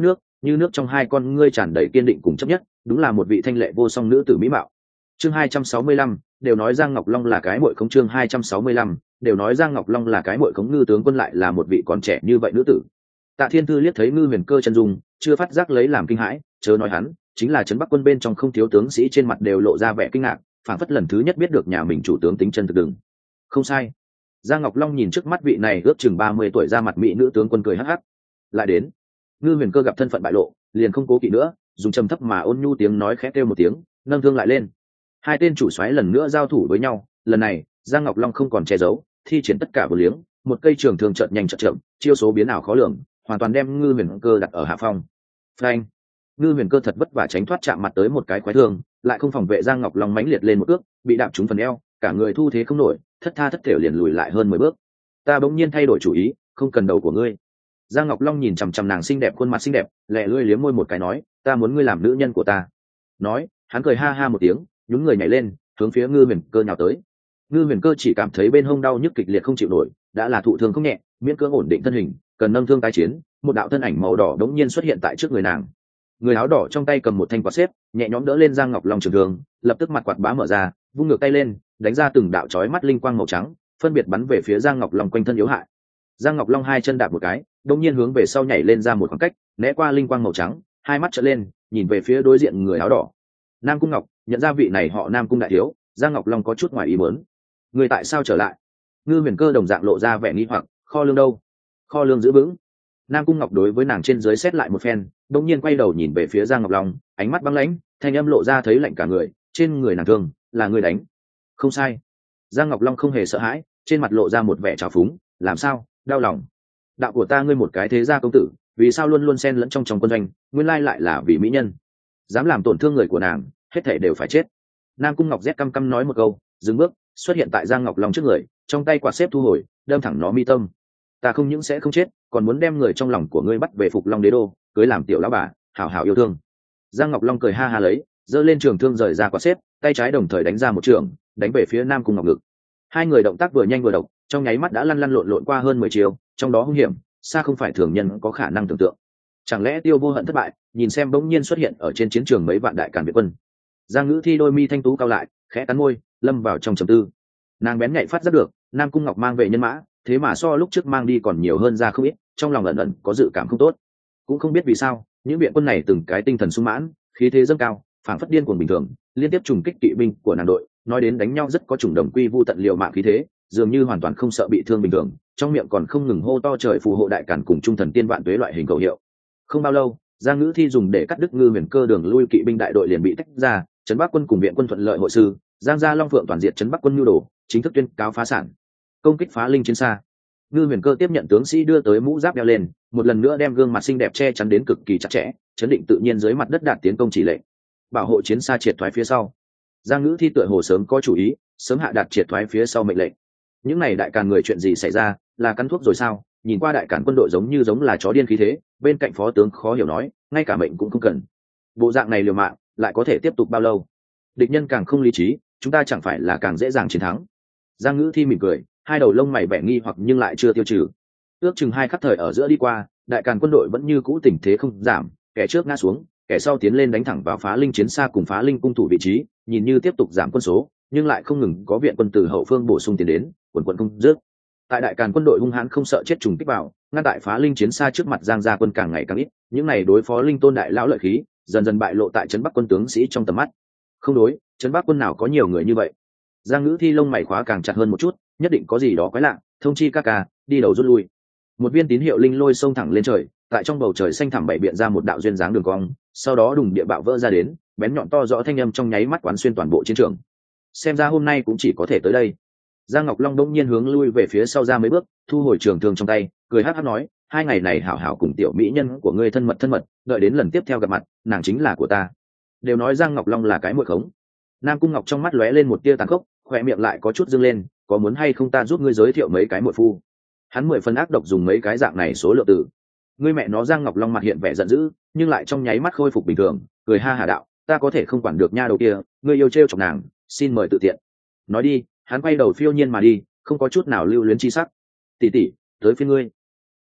như nước trong hai con ngươi tràn đầy kiên định cùng chấp nhất, đúng là một vị thanh lệ vô song nữ tử mỹ mạo. Chương 265, đều nói Giang Ngọc Long là cái muội khống. Chương 265, đều nói Giang Ngọc Long là cái muội khống. Ngư tướng quân lại là một vị còn trẻ như vậy nữ tử. Tạ Thiên Thư liếc thấy Ngư Huyền Cơ chân dung, chưa phát giác lấy làm kinh hãi, chớ nói hắn, chính là trấn Bắc quân bên trong không thiếu tướng sĩ trên mặt đều lộ ra vẻ kinh ngạc, phảng phất lần thứ nhất biết được nhà mình chủ tướng tính chân thực đừng. Không sai. Giang Ngọc Long nhìn trước mắt vị này ước chừng 30 tuổi ra mặt mỹ nữ tướng quân cười hắc hắc. Lại đến. Ngư Huyền Cơ gặp thân phận bại lộ, liền không cố kỵ nữa, dùng trầm thấp mà ôn nhu tiếng nói khẽ kêu một tiếng, nâng thương lại lên. Hai tên chủ soái lần nữa giao thủ với nhau, lần này Giang Ngọc Long không còn che giấu, thi triển tất cả vô liếng, một cây trường thương chợt nhanh chợt chậm, chiêu số biến ảo khó lường, hoàn toàn đem Ngư Huyền Cơ đặt ở hạ phong. Phanh! Ngư Huyền Cơ thật vất vả tránh thoát chạm mặt tới một cái quái thương, lại không phòng vệ Giang Ngọc Long mãnh liệt lên một cước, bị đạp trúng phần eo, cả người thu thế không nổi, thất tha thất thểu liền lùi lại hơn 10 bước. Ta bỗng nhiên thay đổi chủ ý, không cần đầu của ngươi. Giang Ngọc Long nhìn chằm chằm nàng xinh đẹp, khuôn mặt xinh đẹp, lẹ lưỡi liếm môi một cái nói, ta muốn ngươi làm nữ nhân của ta. Nói, hắn cười ha ha một tiếng, nhún người nhảy lên, hướng phía Ngư Huyền Cơ nhào tới. Ngư Huyền Cơ chỉ cảm thấy bên hông đau nhức kịch liệt không chịu nổi, đã là thụ thương không nhẹ, miễn cưỡng ổn định thân hình, cần nâng thương tái chiến, một đạo thân ảnh màu đỏ đống nhiên xuất hiện tại trước người nàng. Người áo đỏ trong tay cầm một thanh quạt xếp, nhẹ nhõm đỡ lên Giang Ngọc Long trường thương, lập tức mặt quạt bá mở ra, vung ngược tay lên, đánh ra từng đạo chói mắt linh quang màu trắng, phân biệt bắn về phía Giang Ngọc Long quanh thân yếu hại. Giang Ngọc Long hai chân đạp một cái, đột nhiên hướng về sau nhảy lên ra một khoảng cách, né qua linh quang màu trắng, hai mắt trợn lên, nhìn về phía đối diện người áo đỏ. Nam Cung Ngọc, nhận ra vị này họ Nam Cung đại thiếu, Giang Ngọc Long có chút ngoài ý muốn. Người tại sao trở lại? Ngư Huyền Cơ đồng dạng lộ ra vẻ nghi hoặc, kho lương đâu? Kho lương giữ vững. Nam Cung Ngọc đối với nàng trên dưới xét lại một phen, đột nhiên quay đầu nhìn về phía Giang Ngọc Long, ánh mắt băng lãnh, thanh âm lộ ra thấy lạnh cả người, trên người nàng thương, là người đánh. Không sai. Giang Ngọc Long không hề sợ hãi, trên mặt lộ ra một vẻ trào phúng, làm sao, đau lòng. Đạo của ta ngươi một cái thế gia công tử, vì sao luôn luôn xen lẫn trong quân doanh, nguyên lai lại là vì mỹ nhân. Dám làm tổn thương người của nàng, hết thảy đều phải chết. Nam Cung Ngọc rét căm căm nói một câu, dừng bước, xuất hiện tại Giang Ngọc Long trước người, trong tay quạt xếp thu hồi, đâm thẳng nó mi tâm. Ta không những sẽ không chết, còn muốn đem người trong lòng của ngươi bắt về Phục Long Đế đô, cưới làm tiểu lão bà, hảo hảo yêu thương. Giang Ngọc Long cười ha ha lấy, giơ lên trường thương rời ra quạt xếp, tay trái đồng thời đánh ra một trường, đánh về phía Nam Cung Ngọc ngực. Hai người động tác vừa nhanh vừa độc, trong nháy mắt đã lăn lăn lộn lộn qua hơn 10 chiều, trong đó hung hiểm, xa không phải thường nhân có khả năng tưởng tượng. Chẳng lẽ Tiêu Vô Hận thất bại, nhìn xem bỗng nhiên xuất hiện ở trên chiến trường mấy vạn đại càn Việt quân. Giang Ngữ Thi đôi mi thanh tú cao lại, khẽ cắn môi, lâm vào trong trầm tư. Nàng bén nhạy phát giác được, Nam Cung Ngọc mang về nhân mã, thế mà so lúc trước mang đi còn nhiều hơn ra không ít, trong lòng ẩn ẩn có dự cảm không tốt. Cũng không biết vì sao, những viện quân này từng cái tinh thần sung mãn, khí thế dâng cao, phảng phất điên cuồng bình thường, liên tiếp trùng kích kỵ binh của nàng đội, nói đến đánh nhau rất có chủng đồng quy vu tận liều mạng khí thế, dường như hoàn toàn không sợ bị thương bình thường, trong miệng còn không ngừng hô to trời phù hộ đại càn cùng trung thần tiên vạn tuế loại hình cầu hiệu. Không bao lâu, Giang Ngữ Thi dùng để cắt đứt Ngư Huyền Cơ đường lui kỵ binh đại đội liền bị tách ra, trấn Bắc quân cùng viện quân thuận lợi hội sư, Giang gia Long Phượng toàn diện trấn Bắc quân nhu đồ, chính thức tuyên cáo phá sản. Công kích phá linh chiến xa. Ngư Huyền Cơ tiếp nhận tướng sĩ đưa tới mũ giáp đeo lên, một lần nữa đem gương mặt xinh đẹp che chắn đến cực kỳ chặt chẽ, chấn định tự nhiên dưới mặt đất đạt tiến công chỉ lệnh, bảo hộ chiến xa triệt thoái phía sau. Giang Ngữ Thi tựa hồ sớm có chủ ý, sớm hạ đạt triệt thoái phía sau mệnh lệnh. Những này đại càn người chuyện gì xảy ra, là cắn thuốc rồi sao? Nhìn qua đại càn quân đội giống là chó điên khí thế, bên cạnh phó tướng khó hiểu nói, ngay cả mệnh cũng không cần. Bộ dạng này liều mạng, lại có thể tiếp tục bao lâu? Địch nhân càng không lý trí, chúng ta chẳng phải là càng dễ dàng chiến thắng? Giang Ngữ Thi mỉm cười, hai đầu lông mày vẻ nghi hoặc nhưng lại chưa tiêu trừ. Ước chừng hai khắc thời ở giữa đi qua, đại càn quân đội vẫn như cũ tình thế không giảm, kẻ trước ngã xuống, kẻ sau tiến lên đánh thẳng vào phá linh chiến xa cùng phá linh cung thủ vị trí, nhìn như tiếp tục giảm quân số, nhưng lại không ngừng có viện quân từ hậu phương bổ sung tiến đến, quần quần không dứt. Tại đại càn quân đội hung hãn không sợ chết trùng kích vào, ngăn tại phá linh chiến xa trước mặt Giang gia quân càng ngày càng ít, những này đối phó linh tôn đại lão lợi khí, dần dần bại lộ tại trấn Bắc quân tướng sĩ trong tầm mắt. Không đối, trấn Bắc quân nào có nhiều người như vậy? Giang Ngữ Thi lông mày khóa càng chặt hơn một chút, nhất định có gì đó quái lạ, thông chi các ca, đi đầu rút lui. Một viên tín hiệu linh lôi xông thẳng lên trời, tại trong bầu trời xanh thẳm bảy biện ra một đạo duyên dáng đường cong, sau đó đùng địa bạo vỡ ra đến, bén nhọn to rõ thanh âm trong nháy mắt quán xuyên toàn bộ chiến trường. Xem ra hôm nay cũng chỉ có thể tới đây. Giang Ngọc Long đông nhiên hướng lui về phía sau ra mấy bước, thu hồi trường thương trong tay, cười hắc hắc nói, hai ngày này hảo hảo cùng tiểu mỹ nhân của ngươi thân mật, đợi đến lần tiếp theo gặp mặt, nàng chính là của ta. Đều nói Giang Ngọc Long là cái muội khống. Nam Cung Ngọc trong mắt lóe lên một tia tàn khốc, khỏe miệng lại có chút dương lên, có muốn hay không ta giúp ngươi giới thiệu mấy cái muội phu? Hắn 10 phần ác độc dùng mấy cái dạng này số lượng từ. Ngươi mẹ nó. Giang Ngọc Long mặt hiện vẻ giận dữ, nhưng lại trong nháy mắt khôi phục bình thường, cười ha hà đạo, ta có thể không quản được nha đầu kia, ngươi yêu trêu chọc nàng, xin mời tự tiện. Nói đi, hắn quay đầu phiêu nhiên mà đi, không có chút nào lưu luyến chi sắc. Tỷ tỷ, tới phiên ngươi.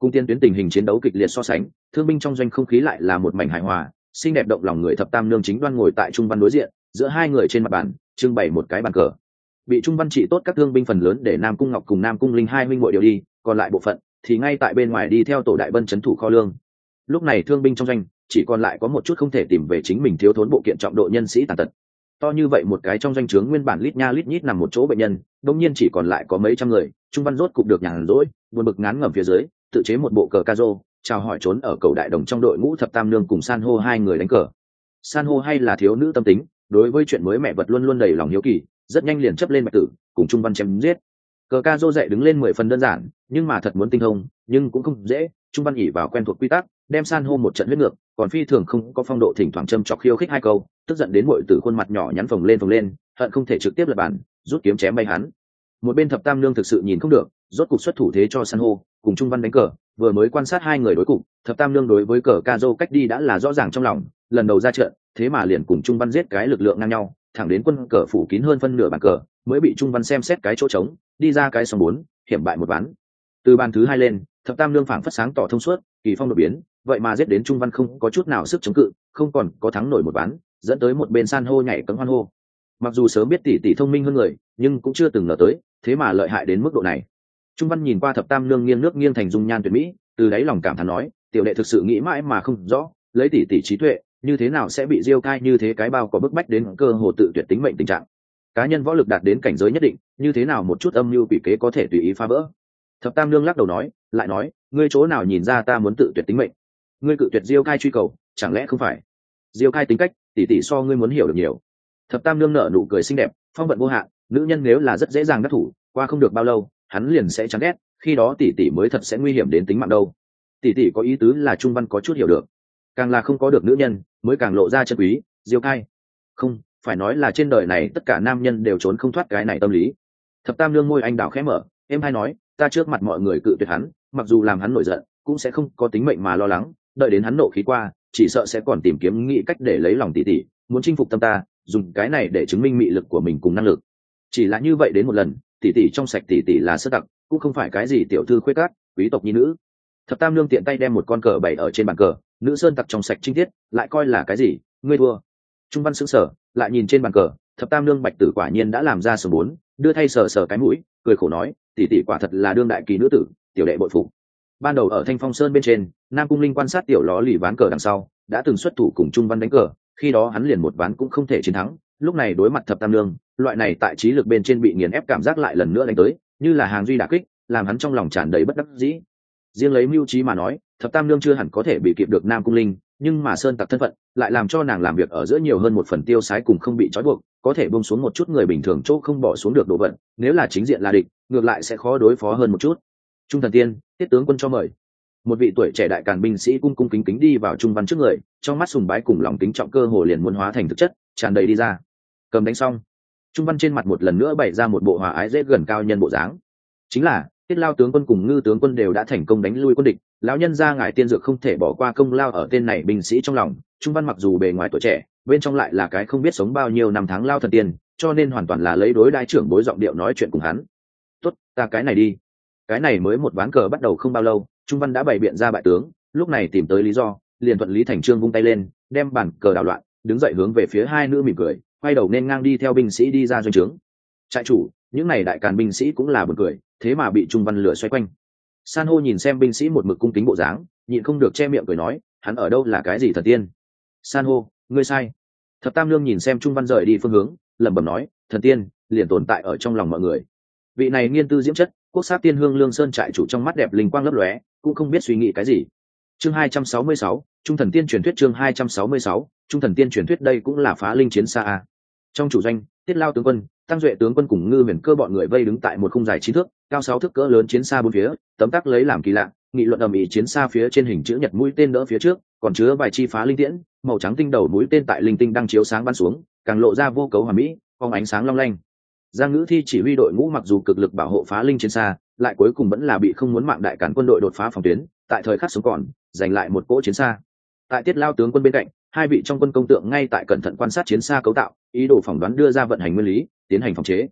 Cùng tiên tuyến tình hình chiến đấu kịch liệt so sánh, thương binh trong doanh không khí lại là một mảnh hài hòa, xinh đẹp động lòng người. Thập tam nương chính đoan ngồi tại trung văn đối diện, giữa hai người trên mặt bàn trưng bày một cái bàn cờ. Bị trung văn trị tốt các thương binh phần lớn để Nam Cung Ngọc cùng Nam Cung Linh hai huynh muội điều đi, còn lại bộ phận thì ngay tại bên ngoài đi theo tổ đại bân trấn thủ kho lương. Lúc này thương binh trong doanh chỉ còn lại có một chút không thể tìm về chính mình thiếu thốn bộ kiện trọng độ nhân sĩ tàn tật. To như vậy một cái trong doanh trướng nguyên bản lít nha lít nhít nằm một chỗ bệnh nhân, đột nhiên chỉ còn lại có mấy trăm người. Trung văn rốt cục được nhàn rỗi, buồn bực ngán ngẩm phía dưới, tự chế một bộ cờ ca rô, chào hỏi trốn ở cầu đại đồng trong đội ngũ thập tam nương cùng san hô hai người đánh cờ. San hô hay là thiếu nữ tâm tính, đối với chuyện mới mẹ vật luôn luôn đầy lòng hiếu kỳ, rất nhanh liền chấp lên bạch tử, cùng Trung văn chém giết. Cờ ca rô dạy đứng lên 10 phần đơn giản, nhưng mà thật muốn tinh thông, nhưng cũng không dễ. Trung văn ỉ vào quen thuộc quy tắc, đem san hô một trận huyết ngược, còn phi thường không có phong độ thỉnh thoảng châm chọc khiêu khích hai câu, tức giận đến muội tử khuôn mặt nhỏ nhắn phồng lên, hận không thể trực tiếp lật bàn, rút kiếm chém bay hắn. Một bên thập tam nương thực sự nhìn không được, rốt cục xuất thủ thế cho san hô cùng Trung văn đánh cờ. Vừa mới quan sát hai người đối cục, thập tam nương đối với cờ ca rô cách đi đã là rõ ràng trong lòng, lần đầu ra trận thế mà liền cùng Trung văn giết cái lực lượng ngang nhau, thẳng đến quân cờ phủ kín hơn phân nửa bàn cờ mới bị Trung văn xem xét cái chỗ trống, đi ra cái sòng 4, hiểm bại một ván. Từ bàn thứ 2 lên, thập tam nương phảng phất sáng tỏ thông suốt, kỳ phong đột biến, vậy mà giết đến Trung văn không có chút nào sức chống cự, không còn có thắng nổi một ván, dẫn tới một bên san hô nhảy cẫng hoan hô. Mặc dù sớm biết tỷ tỷ thông minh hơn người, nhưng cũng chưa từng ngờ tới thế mà lợi hại đến mức độ này. Trung văn nhìn qua thập tam nương nghiêng nước nghiêng thành dung nhan tuyệt mỹ, từ đáy lòng cảm thán nói, tiểu đệ thực sự nghĩ mãi mà không rõ, lấy tỷ tỷ trí tuệ như thế nào sẽ bị Diêu Cai như thế cái bao có bức bách đến cơ hồ tự tuyệt tính mệnh tình trạng. Cá nhân võ lực đạt đến cảnh giới nhất định, như thế nào một chút âm mưu quỷ kế có thể tùy ý phá vỡ. Thập tam nương lắc đầu nói, lại nói, ngươi chỗ nào nhìn ra ta muốn tự tuyệt tính mệnh? Ngươi cự tuyệt Diêu Cai truy cầu, chẳng lẽ không phải? Diêu Cai tính cách, tỷ tỷ so ngươi muốn hiểu được nhiều. Thập tam nương nở nụ cười xinh đẹp, phong vận vô hạn, nữ nhân nếu là rất dễ dàng đắc thủ, qua không được bao lâu hắn liền sẽ chán ghét, khi đó tỷ tỷ mới thật sẽ nguy hiểm đến tính mạng đâu. Tỷ tỷ có ý tứ là Trung văn có chút hiểu được, càng là không có được nữ nhân mới càng lộ ra chân quý. Diêu Cai không phải nói là trên đời này tất cả nam nhân đều trốn không thoát cái này tâm lý. Thập tam nương môi anh đào khẽ mở, em hay nói, ta trước mặt mọi người cự tuyệt hắn, mặc dù làm hắn nổi giận cũng sẽ không có tính mệnh mà lo lắng, đợi đến hắn nộ khí qua chỉ sợ sẽ còn tìm kiếm nghĩ cách để lấy lòng tỷ tỷ, muốn chinh phục tâm ta, dùng cái này để chứng minh mị lực của mình cùng năng lực. Chỉ là như vậy đến một lần, tỷ tỷ trong sạch, tỷ tỷ là sơ tặc, cũng không phải cái gì tiểu thư khuê cát quý tộc nhi nữ. Thập tam nương tiện tay đem một con cờ bày ở trên bàn cờ, nữ sơn tặc trong sạch trinh tiết lại coi là cái gì, ngươi thua. Trung văn sững sờ, lại nhìn trên bàn cờ, thập tam nương bạch tử quả nhiên đã làm ra số 4, đưa thay sờ sờ cái mũi, cười khổ nói, tỷ tỷ quả thật là đương đại kỳ nữ tử, tiểu đệ bội phục. Ban đầu ở Thanh Phong Sơn bên trên, Nam Cung Linh quan sát tiểu ló lì ván cờ đằng sau, đã từng xuất thủ cùng Trung văn đánh cờ, khi đó hắn liền một ván cũng không thể chiến thắng, lúc này đối mặt thập tam nương, loại này tại trí lực bên trên bị nghiền ép cảm giác lại lần nữa đánh tới, như là hàng duy đả kích, làm hắn trong lòng tràn đầy bất đắc dĩ. Riêng lấy mưu trí mà nói, thập tam nương chưa hẳn có thể bị kịp được Nam Cung Linh, nhưng mà sơn tặc thân phận lại làm cho nàng làm việc ở giữa nhiều hơn một phần tiêu sái cùng không bị trói buộc, có thể buông xuống một chút người bình thường chỗ không bỏ xuống được đồ vật, nếu là chính diện là địch, ngược lại sẽ khó đối phó hơn một chút. Trung thần tiên, Tiết tướng quân cho mời. Một vị tuổi trẻ đại càn binh sĩ cung cung kính kính đi vào Trung văn trước người, trong mắt sùng bái cùng lòng kính trọng cơ hồ liền muốn hóa thành thực chất, tràn đầy đi ra. Cầm đánh xong, Trung văn trên mặt một lần nữa bày ra một bộ hòa ái dễ gần cao nhân bộ dáng. Chính là Tiết Lao tướng quân cùng Ngư tướng quân đều đã thành công đánh lui quân địch, lão nhân gia ngài tiên dược không thể bỏ qua công lao ở tên này binh sĩ trong lòng. Trung văn mặc dù bề ngoài tuổi trẻ, bên trong lại là cái không biết sống bao nhiêu năm tháng lao thần tiên, cho nên hoàn toàn là lấy đối đại trưởng bối giọng điệu nói chuyện cùng hắn. Tốt, ta cái này đi. Cái này mới một ván cờ bắt đầu không bao lâu, Trung văn đã bày biện ra bại tướng, lúc này tìm tới lý do, liền thuận lý thành trương vung tay lên, đem bàn cờ đảo loạn, đứng dậy hướng về phía hai nữ mỉm cười, quay đầu nên ngang đi theo binh sĩ đi ra doanh trướng. Trại chủ, những này đại càn binh sĩ cũng là buồn cười, thế mà bị Trung văn lửa xoay quanh. San hô nhìn xem binh sĩ một mực cung kính bộ dáng, nhịn không được che miệng cười nói, hắn ở đâu là cái gì thần tiên. San hô, ngươi sai. Thập tam nương nhìn xem Trung văn rời đi phương hướng, lẩm bẩm nói, thần tiên liền tồn tại ở trong lòng mọi người. Vị này nghiên tư diễm chất, quốc sát tiên hương lương sơn trại chủ trong mắt đẹp linh quang lấp lóe, cũng không biết suy nghĩ cái gì. Chương 266, Trung thần tiên truyền thuyết. Chương 266, Trung thần tiên truyền thuyết. Đây cũng là phá linh chiến xa a. Trong chủ doanh, Tiết Lao tướng quân, Tăng Duệ tướng quân cùng Ngư Huyền Cơ bọn người vây đứng tại một khung dài 9 thước, cao 6 thước cỡ lớn chiến xa bốn phía, tấm tắc lấy làm kỳ lạ, nghị luận ầm ĩ. Chiến xa phía trên hình chữ nhật mũi tên đỡ phía trước, còn chứa vài chi phá linh tiễn, màu trắng tinh đầu mũi tên tại linh tinh đang chiếu sáng bắn xuống, càng lộ ra vô cấu hoàn mỹ, phóng ánh sáng long lanh. Giang Ngữ Thi chỉ huy đội ngũ mặc dù cực lực bảo hộ phá linh chiến xa, lại cuối cùng vẫn là bị không muốn mạng đại cản quân đội đột phá phòng tuyến, tại thời khắc sống còn, giành lại một cỗ chiến xa. Tại Tiết Lao tướng quân bên cạnh, hai vị trong quân công tượng ngay tại cẩn thận quan sát chiến xa cấu tạo, ý đồ phỏng đoán đưa ra vận hành nguyên lý, tiến hành phòng chế.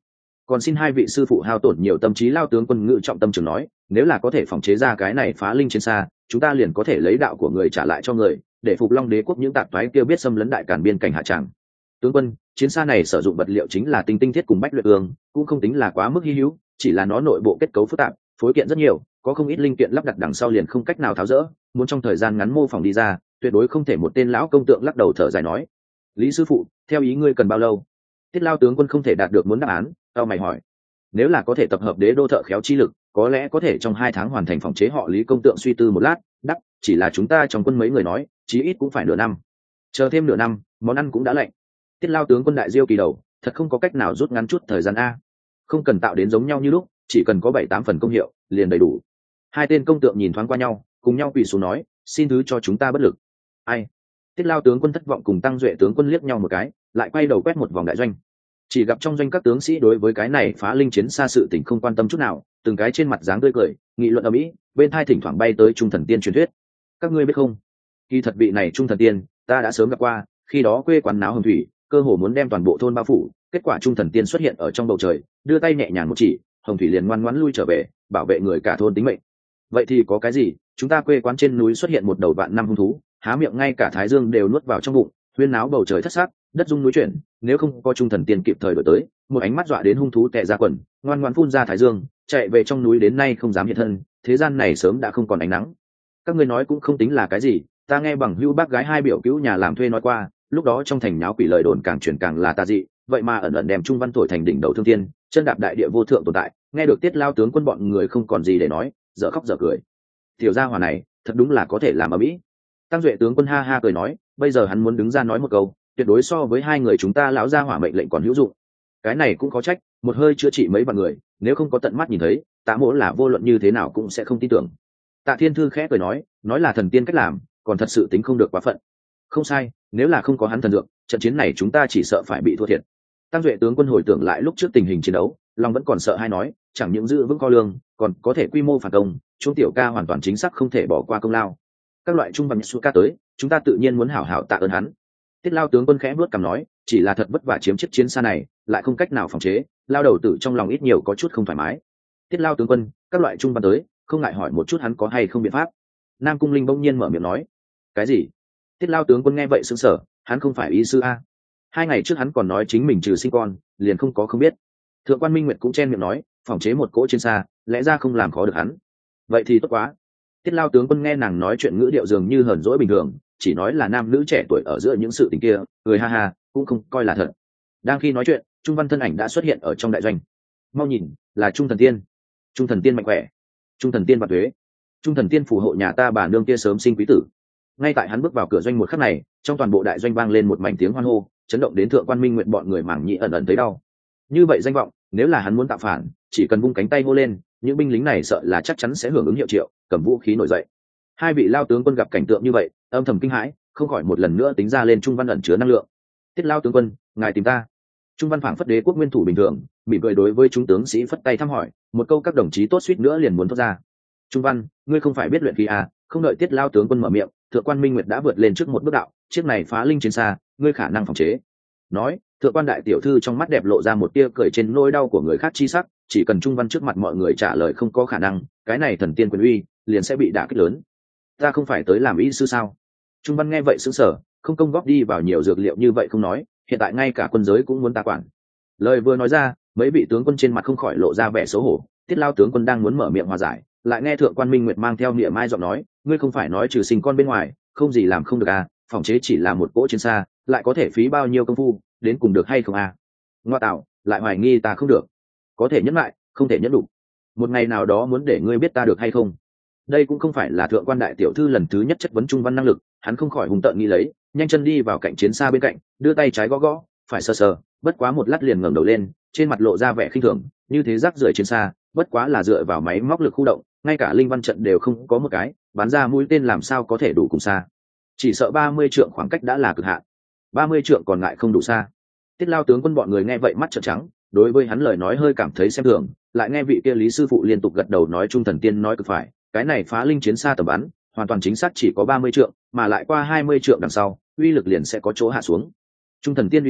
còn xin hai vị sư phụ hao tổn nhiều tâm trí. Lao tướng quân ngự trọng tâm trường nói, nếu là có thể phòng chế ra cái này phá linh chiến xa, chúng ta liền có thể lấy đạo của người trả lại cho người, để Phục Long đế quốc những tạp thoái kia biết xâm lấn đại càn biên cảnh hạ tràng. Tướng quân, chiến xa này sử dụng vật liệu chính là tinh tinh thiết cùng bách luyện ương, cũng không tính là quá mức hy hữu, chỉ là nó nội bộ kết cấu phức tạp, phối kiện rất nhiều, có không ít linh kiện lắp đặt đằng sau liền không cách nào tháo dỡ, muốn trong thời gian ngắn mô phỏng đi ra, tuyệt đối không thể. Một tên lão công tượng lắc đầu thở dài nói, Lý sư phụ, theo ý ngươi cần bao lâu? Tiết Lao tướng quân không thể đạt được muốn đáp án, tao mày hỏi, nếu là có thể tập hợp đế đô thợ khéo chi lực, có lẽ có thể trong 2 tháng hoàn thành phòng chế. Họ Lý công tượng suy tư một lát, đắc, chỉ là chúng ta trong quân mấy người nói, chí ít cũng phải nửa năm. Chờ thêm nửa năm, món ăn cũng đã lạnh. Tiết Lao tướng quân đại diêu kỳ đầu, thật không có cách nào rút ngắn chút thời gian a. Không cần tạo đến giống nhau như lúc, chỉ cần có 7-8 phần công hiệu, liền đầy đủ. Hai tên công tượng nhìn thoáng qua nhau, cùng nhau quỳ xuống nói, xin thứ cho chúng ta bất lực. Ai? Tiết Lao tướng quân thất vọng cùng Tăng Duệ tướng quân liếc nhau một cái, lại quay đầu quét một vòng đại doanh. Chỉ gặp trong doanh các tướng sĩ đối với cái này phá linh chiến xa sự tình không quan tâm chút nào, từng cái trên mặt dáng tươi cười, nghị luận ầm ĩ, bên thai thỉnh thoảng bay tới Trung Thần Tiên truyền thuyết. Các ngươi biết không, kỳ thật vị này Trung Thần Tiên ta đã sớm gặp qua, khi đó quê quán náo hồng thủy, cơ hồ muốn đem toàn bộ thôn bao phủ, kết quả Trung Thần Tiên xuất hiện ở trong bầu trời, đưa tay nhẹ nhàng một chỉ, hồng thủy liền ngoan ngoãn lui trở về, bảo vệ người cả thôn tính mệnh. Vậy thì có cái gì, chúng ta quê quán trên núi xuất hiện một đầu vạn năm hung thú, há miệng ngay cả thái dương đều nuốt vào trong bụng, huyên náo bầu trời thất sắc, đất rung núi chuyển, nếu không có Trung Thần Tiên kịp thời đổi tới, một ánh mắt dọa đến hung thú tè ra quần, ngoan ngoãn phun ra thái dương, chạy về trong núi đến nay không dám hiện thân, thế gian này sớm đã không còn ánh nắng. Các ngươi nói cũng không tính là cái gì, ta nghe bằng hữu bác gái hai biểu cứu nhà làm thuê nói qua, lúc đó trong thành nháo quỷ lời đồn càng truyền càng là tà dị, vậy mà ẩn ẩn đem Trung Văn thổi thành đỉnh đầu thương thiên, chân đạp đại địa vô thượng tồn tại. Nghe được Tiết Lao tướng quân bọn người không còn gì để nói, dở khóc dở cười. Tiểu gia hỏa này thật đúng là có thể làm ở mỹ. Tăng Duệ tướng quân ha ha cười nói, bây giờ hắn muốn đứng ra nói một câu, tuyệt đối so với hai người chúng ta lão gia hỏa mệnh lệnh còn hữu dụng. Cái này cũng có trách, một hơi chữa trị mấy vạn người, nếu không có tận mắt nhìn thấy, Tạ Mỗ là vô luận như thế nào cũng sẽ không tin tưởng. Tạ Thiên Thư khẽ cười nói là thần tiên cách làm, còn thật sự tính không được quá phận. Không sai, nếu là không có hắn thần dược, trận chiến này chúng ta chỉ sợ phải bị thua thiệt. Tăng Duệ tướng quân hồi tưởng lại lúc trước tình hình chiến đấu, lòng vẫn còn sợ hay nói, chẳng những giữ vững kho lương, còn có thể quy mô phản công, Trung tiểu ca hoàn toàn chính xác không thể bỏ qua công lao. Các loại trung bằng su ca tới, chúng ta tự nhiên muốn hảo hảo tạ ơn hắn. Tiết Lao tướng quân khẽ bước cằm nói, chỉ là thật vất vả chiếm chiếc chiến xa này, lại không cách nào phòng chế, Lao đầu tử trong lòng ít nhiều có chút không thoải mái. Tiết Lao tướng quân, các loại trung văn tới, không ngại hỏi một chút hắn có hay không biện pháp. Nam Cung Linh bỗng nhiên mở miệng nói, cái gì? Tiết Lao tướng quân nghe vậy sững sờ, hắn không phải y sư a? 2 ngày trước hắn còn nói chính mình trừ sinh con, liền không có không biết. Thượng quan Minh Nguyệt cũng chen miệng nói, phòng chế một cỗ chiến xa, lẽ ra không làm khó được hắn. Vậy thì tốt quá. Tiết Lao tướng quân nghe nàng nói chuyện ngữ điệu dường như hờn dỗi bình thường, chỉ nói là nam nữ trẻ tuổi ở giữa những sự tình kia, cười ha ha, cũng không coi là thật. Đang khi nói chuyện, Trung Văn thân ảnh đã xuất hiện ở trong đại doanh. Mau nhìn, là Trung Thần Tiên. Trung Thần Tiên mạnh khỏe. Trung Thần Tiên bạc thuế. Trung Thần Tiên phù hộ nhà ta bà nương kia sớm sinh quý tử. Ngay tại hắn bước vào cửa doanh một khắc này, trong toàn bộ đại doanh vang lên một mảnh tiếng hoan hô, chấn động đến Thượng quan Minh Nguyện bọn người mảng nhĩ ẩn ẩn thấy đau. Như vậy danh vọng, nếu là hắn muốn tạo phản, chỉ cần vung cánh tay hô lên, những binh lính này sợ là chắc chắn sẽ hưởng ứng hiệu triệu, cầm vũ khí nổi dậy. Hai vị Lao tướng quân gặp cảnh tượng như vậy, âm thầm kinh hãi, không khỏi một lần nữa tính ra lên Trung Văn ẩn chứa năng lượng. Tiết Lao tướng quân, ngài tìm ta. Trung Văn phảng phất đế quốc nguyên thủ bình thường, mỉm cười đối với chúng tướng sĩ phất tay thăm hỏi, một câu các đồng chí tốt suýt nữa liền muốn thốt ra. Trung Văn, ngươi không phải biết luyện khí à? Không đợi Tiết Lao tướng quân mở miệng, Thượng quan Minh Nguyệt đã vượt lên trước một bước đạo, chiếc này phá linh chiến xa, ngươi khả năng phòng chế. Nói, Thượng quan đại tiểu thư trong mắt đẹp lộ ra một tia cười trên nỗi đau của người khác chi sắc, chỉ cần Trung Văn trước mặt mọi người trả lời không có khả năng, cái này thần tiên quyền uy liền sẽ bị đả kích lớn. Ta không phải tới làm y sư sao? Trung Văn nghe vậy sững sờ, không công góp đi vào nhiều dược liệu như vậy không nói, hiện tại ngay cả quân giới cũng muốn ta quản. Lời vừa nói ra, mấy vị tướng quân trên mặt không khỏi lộ ra vẻ xấu hổ. Tiết Lao tướng quân đang muốn mở miệng hòa giải, lại nghe Thượng quan Minh Nguyệt mang theo niệm mai giọng nói, ngươi không phải nói trừ sinh con bên ngoài, không gì làm không được à? Phòng chế chỉ là một cỗ chiến xa, lại có thể phí bao nhiêu công phu, đến cùng được hay không à? Ngoa tạo, lại hoài nghi ta không được, có thể nhẫn lại, không thể nhẫn đủ. Một ngày nào đó muốn để ngươi biết ta được hay không. Đây cũng không phải là Thượng quan đại tiểu thư lần thứ nhất chất vấn Trung Văn năng lực, hắn không khỏi hùng tợn nghĩ lấy, nhanh chân đi vào cạnh chiến xa bên cạnh, đưa tay trái gõ gõ, phải sờ sờ, bất quá một lát liền ngẩng đầu lên, trên mặt lộ ra vẻ khinh thường, như thế rác rưởi chiến xa, bất quá là dựa vào máy móc lực khu động, ngay cả linh văn trận đều không có một cái, bắn ra mũi tên làm sao có thể đủ cùng xa. Chỉ sợ 30 trượng khoảng cách đã là cực hạn. 30 trượng còn lại không đủ xa. Tiết Lao tướng quân bọn người nghe vậy mắt trợn trắng, đối với hắn lời nói hơi cảm thấy xem thường, lại nghe vị kia Lý sư phụ liên tục gật đầu nói Trung Thần Tiên nói cực phải, cái này phá linh chiến xa tầm bắn, hoàn toàn chính xác chỉ có 30 trượng, mà lại qua 20 trượng đằng sau, uy lực liền sẽ có chỗ hạ xuống. Trung Thần Tiên uy danh,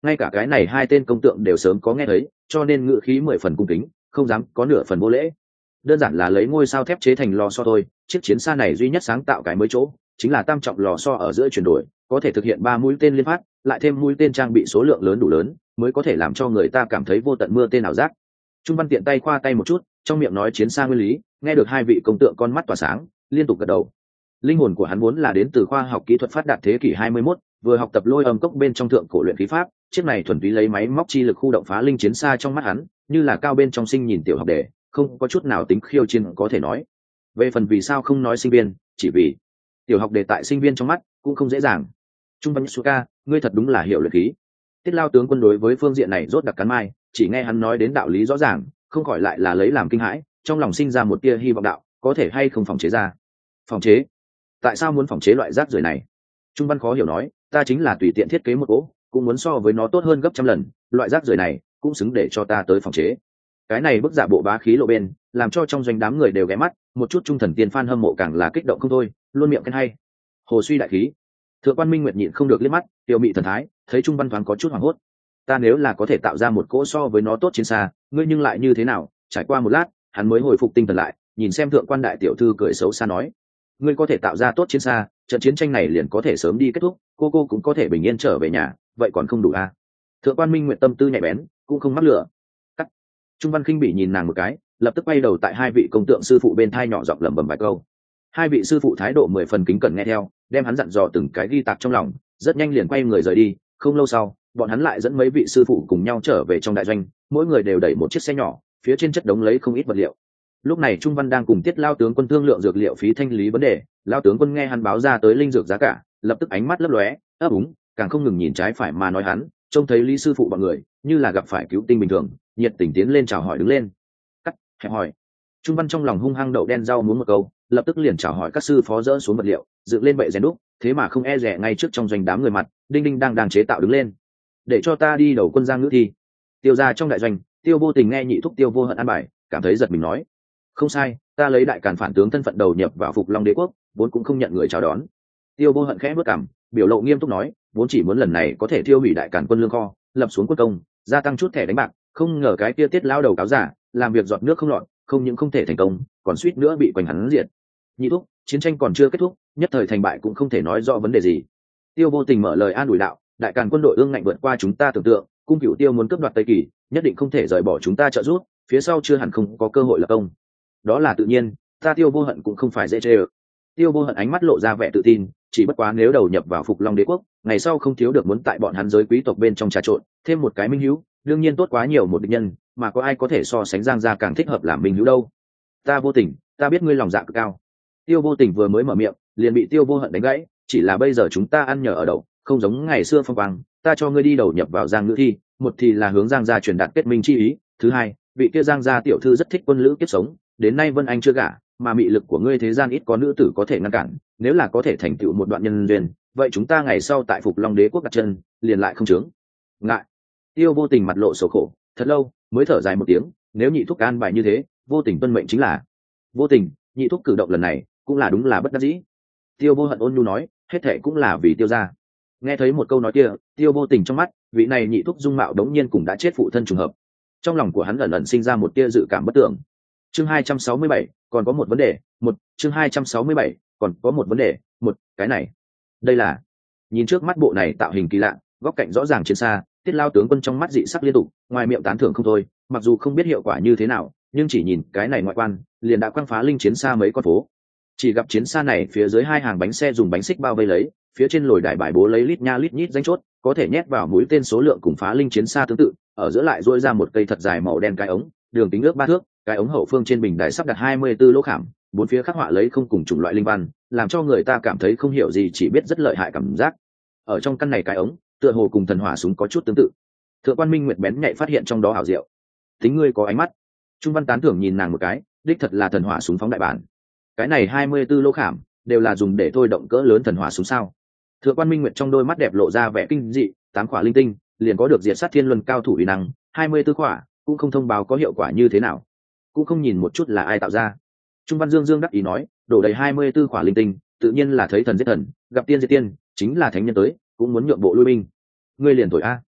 ngay cả cái này hai tên công tượng đều sớm có nghe thấy, cho nên ngự khí 10 phần cung kính, không dám có nửa phần vô lễ. Đơn giản là lấy ngôi sao thép chế thành lò xo thôi, chiếc chiến xa này duy nhất sáng tạo cái mới chỗ chính là tam trọng lò xo ở giữa chuyển đổi, có thể thực hiện 3 mũi tên liên phát, lại thêm mũi tên trang bị số lượng lớn đủ lớn, mới có thể làm cho người ta cảm thấy vô tận mưa tên ảo giác. Trung Văn tiện tay khoa tay một chút, trong miệng nói chiến xa nguyên lý, nghe được hai vị công tượng con mắt tỏa sáng, liên tục gật đầu. Linh hồn của hắn vốn là đến từ khoa học kỹ thuật phát đạt thế kỷ 21, vừa học tập lôi âm cốc bên trong thượng cổ luyện khí pháp, chiếc này thuần túy lấy máy móc chi lực khu động phá linh chiến xa trong mắt hắn, như là cao bên trong sinh nhìn tiểu học đề, không có chút nào tính khiêu chiến có thể nói. Về phần vì sao không nói sinh viên, chỉ vì tiểu học đề tại sinh viên trong mắt cũng không dễ dàng. Trung Văn Suka, ngươi thật đúng là hiểu luyện khí. Tiết Lao tướng quân đối với phương diện này rốt đặc cắn mai, chỉ nghe hắn nói đến đạo lý rõ ràng, không khỏi lại là lấy làm kinh hãi, trong lòng sinh ra một tia hy vọng đạo, có thể hay không phòng chế ra. Phòng chế? Tại sao muốn phòng chế loại rác rưởi này? Trung Văn khó hiểu nói, ta chính là tùy tiện thiết kế một cỗ, cũng muốn so với nó tốt hơn gấp trăm lần, loại rác rưởi này cũng xứng để cho ta tới phòng chế. Cái này bức giả bộ bá khí lộ bên, làm cho trong doanh đám người đều ghé mắt, một chút trung thần tiên fan hâm mộ càng là kích động không thôi, luôn miệng khen hay. Hồ suy đại khí. Thượng quan Minh Nguyệt nhịn không được liếc mắt, tiểu mị thần thái, thấy Trung Văn thoáng có chút hoảng hốt. Ta nếu là có thể tạo ra một cỗ so với nó tốt chiến xa, ngươi nhưng lại như thế nào? Trải qua một lát, hắn mới hồi phục tinh thần lại, nhìn xem thượng quan đại tiểu thư cười xấu xa nói, ngươi có thể tạo ra tốt chiến xa, trận chiến tranh này liền có thể sớm đi kết thúc, cô cũng có thể bình yên trở về nhà, vậy còn không đủ à? Thượng quan Minh Nguyệt tâm tư nhạy bén, cũng không mắc lửa. Cắt. Trung Văn khinh bỉ nhìn nàng một cái, lập tức quay đầu tại hai vị công tượng sư phụ bên thai nhỏ giọng lẩm bẩm vài câu. Hai vị sư phụ thái độ 10 phần kính cẩn nghe theo, đem hắn dặn dò từng cái ghi tạc trong lòng, rất nhanh liền quay người rời đi. Không lâu sau, bọn hắn lại dẫn mấy vị sư phụ cùng nhau trở về trong đại doanh, mỗi người đều đẩy một chiếc xe nhỏ, phía trên chất đống lấy không ít vật liệu. Lúc này Trung Văn đang cùng Tiết Lao tướng quân thương lượng dược liệu phí thanh lý vấn đề, Lao tướng quân nghe hắn báo ra tới linh dược giá cả, lập tức ánh mắt lấp lóe, ấp úng, càng không ngừng nhìn trái phải mà nói hắn, trông thấy Lý sư phụ bọn người, như là gặp phải cứu tinh bình thường, nhiệt tình tiến lên chào hỏi đứng lên. Cắt, hẹp hỏi. Trung Văn trong lòng hung hăng đậu đen rau muốn một câu, lập tức liền chào hỏi các sư phó dỡ xuống vật liệu, dựng lên bệ rèn đúc, thế mà không e dè ngay trước trong doanh đám người mặt, đinh đinh đang chế tạo đứng lên. Để cho ta đi đầu quân giang ngữ thi. Tiêu ra trong đại doanh, Tiêu Vô Tình nghe nhị thúc Tiêu Vô Hận an bài, cảm thấy giật mình nói, không sai, ta lấy đại càn phản tướng thân phận đầu nhập vào Phục Long Đế quốc, vốn cũng không nhận người chào đón. Tiêu Vô Hận khẽ bước cằm, biểu lộ nghiêm túc nói, vốn chỉ muốn lần này có thể tiêu hủy đại càn quân lương kho, lập xuống quân công, gia tăng chút thẻ đánh bạc, không ngờ cái kia Tiết lao đầu cáo giả, làm việc giọt nước không lọt, không những không thể thành công, còn suýt nữa bị quành hắn diệt. Nhị thúc, chiến tranh còn chưa kết thúc, nhất thời thành bại cũng không thể nói rõ vấn đề gì. Tiêu Vô Tình mở lời an ủi đạo, đại càn quân đội ương ngạnh vượt qua chúng ta tưởng tượng, cung cửu Tiêu muốn cướp đoạt Tây Kỳ, nhất định không thể rời bỏ chúng ta trợ giúp, phía sau chưa hẳn không có cơ hội lập công. Đó là tự nhiên, ta Tiêu Vô Hận cũng không phải dễ chê ơ. Tiêu Vô Hận ánh mắt lộ ra vẻ tự tin, chỉ bất quá nếu đầu nhập vào Phục Long Đế quốc, ngày sau không thiếu được muốn tại bọn hắn giới quý tộc bên trong trà trộn, thêm một cái minh hữu, đương nhiên tốt quá nhiều một địch nhân, mà có ai có thể so sánh Giang gia càng thích hợp làm minh hữu đâu. Ta Vô Tình, ta biết ngươi lòng dạ cực cao. Tiêu Vô Tình vừa mới mở miệng, liền bị Tiêu Vô Hận đánh gãy, chỉ là bây giờ chúng ta ăn nhờ ở đậu, không giống ngày xưa phong quang, ta cho ngươi đi đầu nhập vào Giang Ngữ thi, một thì là hướng Giang gia truyền đạt kết minh chi ý, thứ hai, vị kia Giang gia tiểu thư rất thích quân lữ kiếp sống, đến nay Vân Anh chưa gả, mà mị lực của ngươi thế gian ít có nữ tử có thể ngăn cản, nếu là có thể thành tựu một đoạn nhân duyên, vậy chúng ta ngày sau tại Phục Long Đế quốc đặt chân, liền lại không chướng ngại. Tiêu Vô Tình mặt lộ sầu khổ, thật lâu mới thở dài một tiếng, nếu nhị thúc an bài như thế, Vô Tình tuân mệnh chính là. Vô Tình, nhị thúc cử động lần này cũng là đúng là bất đắc dĩ. Tiêu Vô Hận ôn nhu nói, hết thệ cũng là vì Tiêu gia. Nghe thấy một câu nói kia, Tiêu Vô Tình trong mắt, vị này nhị thúc dung mạo đống nhiên cũng đã chết phụ thân trùng hợp. Trong lòng của hắn ẩn ẩn sinh ra một tia dự cảm bất tưởng. Chương 267, còn có một vấn đề, chương 267, còn có một vấn đề, cái này. Đây là. Nhìn trước mắt bộ này tạo hình kỳ lạ, góc cạnh rõ ràng trên xa, Tiết Lao tướng quân trong mắt dị sắc liên tục, ngoài miệng tán thưởng không thôi, mặc dù không biết hiệu quả như thế nào, nhưng chỉ nhìn cái này ngoại quan, liền đã quang phá linh chiến xa mấy con phố. Chỉ gặp chiến xa này phía dưới hai hàng bánh xe dùng bánh xích bao vây lấy, phía trên lồi đài bài bố lấy lít nha lít nhít danh chốt, có thể nhét vào mũi tên số lượng cùng phá linh chiến xa tương tự, ở giữa lại duỗi ra một cây thật dài màu đen cái ống, đường kính ước 3 thước, cái ống hậu phương trên bình đài sắp đặt 24 lỗ khảm, bốn phía khắc họa lấy không cùng chủng loại linh văn, làm cho người ta cảm thấy không hiểu gì chỉ biết rất lợi hại cảm giác. Ở trong căn này cái ống, tựa hồ cùng thần hỏa súng có chút tương tự. Thượng quan Minh Nguyệt bén nhạy phát hiện trong đó ảo diệu. Tính ngươi có ánh mắt. Trung Văn tán thưởng nhìn nàng một cái, đích thật là thần hỏa súng phóng đại bản. Cái này 24 lỗ khảm đều là dùng để thôi động cỡ lớn thần hỏa súng sao? Thượng quan Minh Nguyệt trong đôi mắt đẹp lộ ra vẻ kinh dị, 8 quả linh tinh, liền có được diệt sát thiên luân cao thủ uy năng, 24 quả, cũng không thông báo có hiệu quả như thế nào, cũng không nhìn một chút là ai tạo ra. Trung Văn Dương đắc ý nói, đổ đầy 24 quả linh tinh, tự nhiên là thấy thần giết thần, gặp tiên diệt tiên, chính là thánh nhân tới, cũng muốn nhượng bộ lui binh. Ngươi liền thổi a.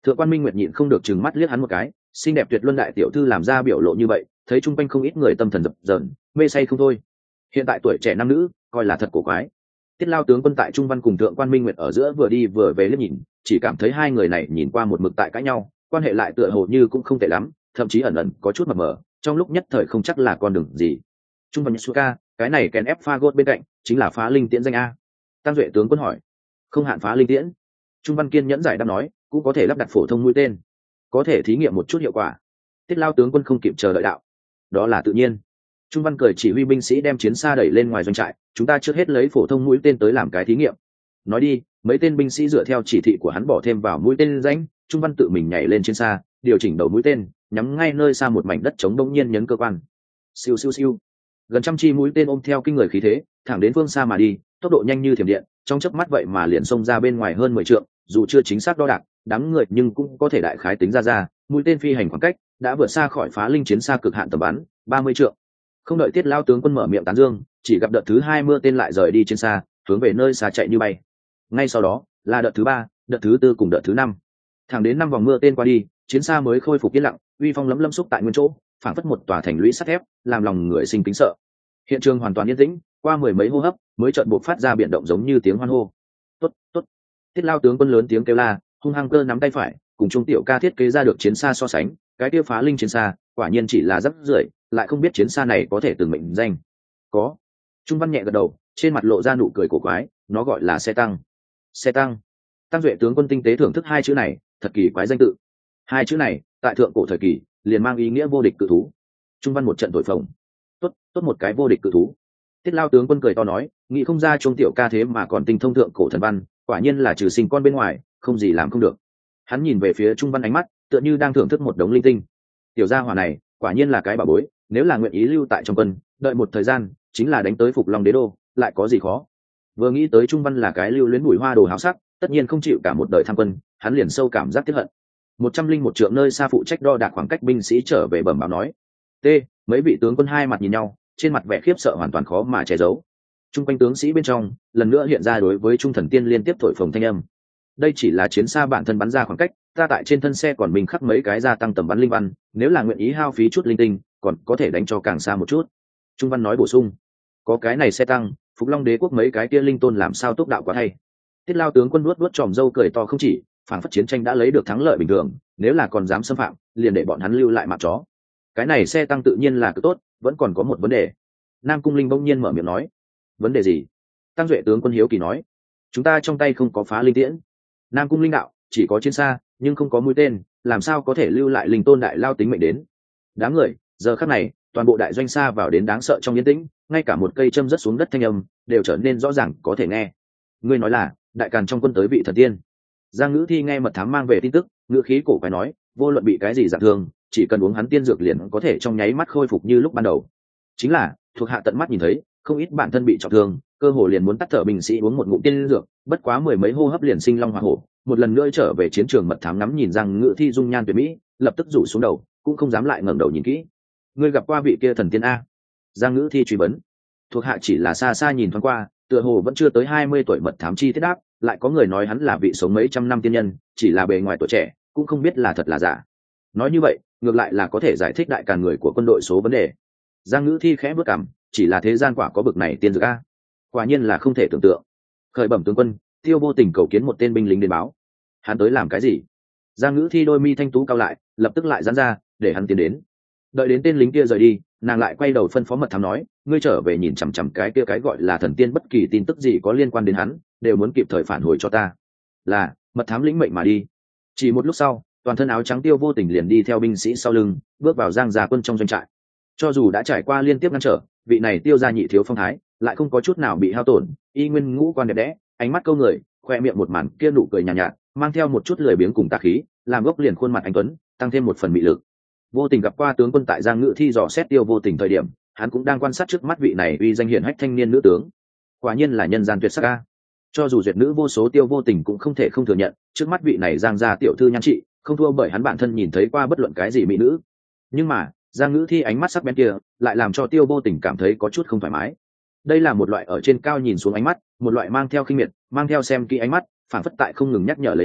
Thượng quan Minh Nguyệt nhịn không được trừng mắt liếc hắn một cái, xinh đẹp tuyệt luân đại tiểu thư làm ra biểu lộ như vậy, thấy chung quanh không ít người tâm thần dập dờn, mê say không thôi. Hiện tại tuổi trẻ nam nữ, coi là thật cổ quái. Tiết Lao tướng quân tại Trung Văn cùng Thượng quan Minh Nguyệt ở giữa vừa đi vừa về liếc nhìn, chỉ cảm thấy hai người này nhìn qua một mực tại cãi nhau, quan hệ lại tựa hồ như cũng không tệ lắm, thậm chí ẩn ẩn có chút mập mờ, trong lúc nhất thời không chắc là con đường gì. Trung Văn Suka, cái này kèn ép pha gốt bên cạnh, chính là phá linh tiễn danh a. Tăng Duệ tướng quân hỏi. Không hạn phá linh tiễn. Trung Văn kiên nhẫn giải đáp nói, cũng có thể lắp đặt phổ thông mũi tên, có thể thí nghiệm một chút hiệu quả. Tiết Lao tướng quân không kịp chờ đợi đạo. Đó là tự nhiên. Trung Văn cười chỉ huy binh sĩ đem chiến xa đẩy lên ngoài doanh trại, chúng ta trước hết lấy phổ thông mũi tên tới làm cái thí nghiệm. Nói đi, mấy tên binh sĩ dựa theo chỉ thị của hắn bỏ thêm vào mũi tên rãnh, Trung Văn tự mình nhảy lên chiến xa, điều chỉnh đầu mũi tên, nhắm ngay nơi xa một mảnh đất trống, đông nhiên nhấn cơ quan. Siêu siêu siêu. Gần trăm chi mũi tên ôm theo kinh người khí thế, thẳng đến phương xa mà đi, tốc độ nhanh như thiểm điện, trong chớp mắt vậy mà liền xông ra bên ngoài hơn 10 trượng, dù chưa chính xác đo đạc, đám người nhưng cũng có thể đại khái tính ra, mũi tên phi hành khoảng cách đã vượt xa khỏi phá linh chiến xa cực hạn tầm bắn, 30 trượng. Không đợi Tiết Lao tướng quân mở miệng tán dương, chỉ gặp đợt thứ 2 mưa tên lại rời đi trên xa, hướng về nơi xa chạy như bay. Ngay sau đó, là đợt thứ 3, đợt thứ 4 cùng đợt thứ 5. Thẳng đến 5 vòng mưa tên qua đi, chiến xa mới khôi phục yên lặng, uy phong lấm lấm xúc tại nguyên chỗ, phảng phất một tòa thành lũy sắt thép, làm lòng người sinh kính sợ. Hiện trường hoàn toàn yên tĩnh, qua mười mấy hô hấp, mới chợt buộc phát ra biển động giống như tiếng hoan hô. Tốt, tốt. Tiết Lao tướng quân lớn tiếng kêu la, hung hăng cơ nắm tay phải, cùng Trung Tiểu Ca thiết kế ra được chiến xa so sánh, cái kia phá linh chiến xa, quả nhiên chỉ là rắc rưởi, lại không biết chiến xa này có thể từng mệnh danh. Có. Trung Văn nhẹ gật đầu, trên mặt lộ ra nụ cười cổ quái, nó gọi là xe tăng. Xe tăng. Tăng Duệ tướng quân tinh tế thưởng thức hai chữ này, thật kỳ quái danh tự. Hai chữ này, tại thượng cổ thời kỳ, liền mang ý nghĩa vô địch cự thú. Trung Văn một trận thổi phồng. Tốt một cái vô địch cự thú. Tiết Lao tướng quân cười to nói, nghĩ không ra Trung Tiểu Ca thế mà còn tinh thông thượng cổ thần văn, quả nhiên là trừ sinh con bên ngoài, không gì làm không được. Hắn nhìn về phía Trung Văn ánh mắt, tựa như đang thưởng thức một đống linh tinh. Tiểu gia hỏa này, quả nhiên là cái bảo bối, nếu là nguyện ý lưu tại trong quân, đợi một thời gian, chính là đánh tới Phục Long Đế đô, lại có gì khó. Vừa nghĩ tới Trung Văn là cái lưu luyến bùi hoa đồ háo sắc, tất nhiên không chịu cả một đời tham quân, hắn liền sâu cảm giác tiếc hận. 101 trượng nơi xa phụ trách đo đạc khoảng cách binh sĩ trở về bẩm báo nói. T, mấy vị tướng quân hai mặt nhìn nhau, trên mặt vẻ khiếp sợ hoàn toàn khó mà che giấu. Trung quanh tướng sĩ bên trong, lần nữa hiện ra đối với Trung Thần Tiên liên tiếp thổi phồng thanh âm. Đây chỉ là chiến xa bản thân bắn ra khoảng cách, ta tại trên thân xe còn mình khắc mấy cái gia tăng tầm bắn linh văn, nếu là nguyện ý hao phí chút linh tinh, còn có thể đánh cho càng xa một chút. Trung Văn nói bổ sung, có cái này xe tăng, Phục Long Đế quốc mấy cái kia linh tôn làm sao tốc đạo quá hay. Tiết Lao tướng quân nuốt tròm râu cười to không chỉ, phản phất chiến tranh đã lấy được thắng lợi bình thường, nếu là còn dám xâm phạm, liền để bọn hắn lưu lại mạng chó. Cái này xe tăng tự nhiên là cực tốt, vẫn còn có một vấn đề. Nam Cung Linh bỗng nhiên mở miệng nói. Vấn đề gì? Tăng Duệ tướng quân hiếu kỳ nói. Chúng ta trong tay không có phá linh tiễn. Nam Cung Linh đạo, chỉ có chiến xa, nhưng không có mũi tên, làm sao có thể lưu lại linh tôn đại lao tính mệnh đến. Đám người, giờ khắc này, toàn bộ đại doanh xa vào đến đáng sợ trong yên tĩnh, ngay cả một cây châm rớt xuống đất thanh âm đều trở nên rõ ràng có thể nghe. Ngươi nói là đại càn trong quân tới vị thần tiên. Giang Ngữ Thi nghe mật thám mang về tin tức, ngữ khí cổ quái nói, vô luận bị cái gì dạng thương, chỉ cần uống hắn tiên dược liền có thể trong nháy mắt khôi phục như lúc ban đầu. Chính là thuộc hạ tận mắt nhìn thấy, không ít bản thân bị trọng thương, cơ hồ liền muốn tắt thở binh sĩ uống một ngụm tiên dược, bất quá mười mấy hô hấp liền sinh long hỏa hổ. Một lần nữa trở về chiến trường mật thám ngắm nhìn Giang Ngữ Thi dung nhan tuyệt mỹ, lập tức rủ xuống đầu, cũng không dám lại ngẩng đầu nhìn kỹ. Ngươi gặp qua vị kia thần tiên a? Giang Ngữ Thi truy vấn. Thuộc hạ chỉ là xa xa nhìn thoáng qua, tựa hồ vẫn chưa tới 20 tuổi mật thám chi tiết đáp, lại có người nói hắn là vị sống mấy trăm năm tiên nhân, chỉ là bề ngoài tuổi trẻ, cũng không biết là thật là giả. Nói như vậy, ngược lại là có thể giải thích đại càn người của quân đội số vấn đề. Giang Ngữ Thi khẽ bước cằm, chỉ là thế gian quả có bực này tiên dược a, quả nhiên là không thể tưởng tượng. Khởi bẩm tướng quân, Tiêu Vô Tình cầu kiến một tên binh lính đến báo. Hắn tới làm cái gì? Giang Ngữ Thi đôi mi thanh tú cao lại, lập tức lại giãn ra, để hắn tiến đến. Đợi đến tên lính kia rời đi, nàng lại quay đầu phân phó mật thám nói, ngươi trở về nhìn chằm chằm cái kia cái gọi là thần tiên, bất kỳ tin tức gì có liên quan đến hắn đều muốn kịp thời phản hồi cho ta. Là, mật thám lĩnh mệnh mà đi. Chỉ một lúc sau, toàn thân áo trắng Tiêu Vô Tình liền đi theo binh sĩ sau lưng, bước vào Giang gia quân trong doanh trại. Cho dù đã trải qua liên tiếp ngăn trở, vị này Tiêu gia nhị thiếu phong thái lại không có chút nào bị hao tổn, y nguyên ngũ quan đẹp đẽ, ánh mắt câu người, khoe miệng một màn kia nụ cười nhàn nhạt, mang theo một chút lười biếng cùng tà khí, làm gốc liền khuôn mặt anh tuấn, tăng thêm một phần mị lực. Vô Tình gặp qua tướng quân tại Giang Ngữ Thi dò xét Tiêu Vô Tình thời điểm, hắn cũng đang quan sát trước mắt vị này uy danh hiển hách thanh niên nữ tướng. Quả nhiên là nhân gian tuyệt sắc a. Cho dù duyệt nữ vô số, Tiêu Vô Tình cũng không thể không thừa nhận, trước mắt vị này Giang gia tiểu thư nhan trị, không thua bởi hắn bản thân nhìn thấy qua bất luận cái gì mỹ nữ. Nhưng mà, Giang Ngữ Thi ánh mắt sắc bén kia, lại làm cho Tiêu Vô Tình cảm thấy có chút không thoải mái. Đây là một loại ở trên cao nhìn xuống ánh mắt, một loại mang theo khinh miệt, mang theo xem kỹ ánh mắt, phản phất tại không ngừng nhắc nhở lấy hắn,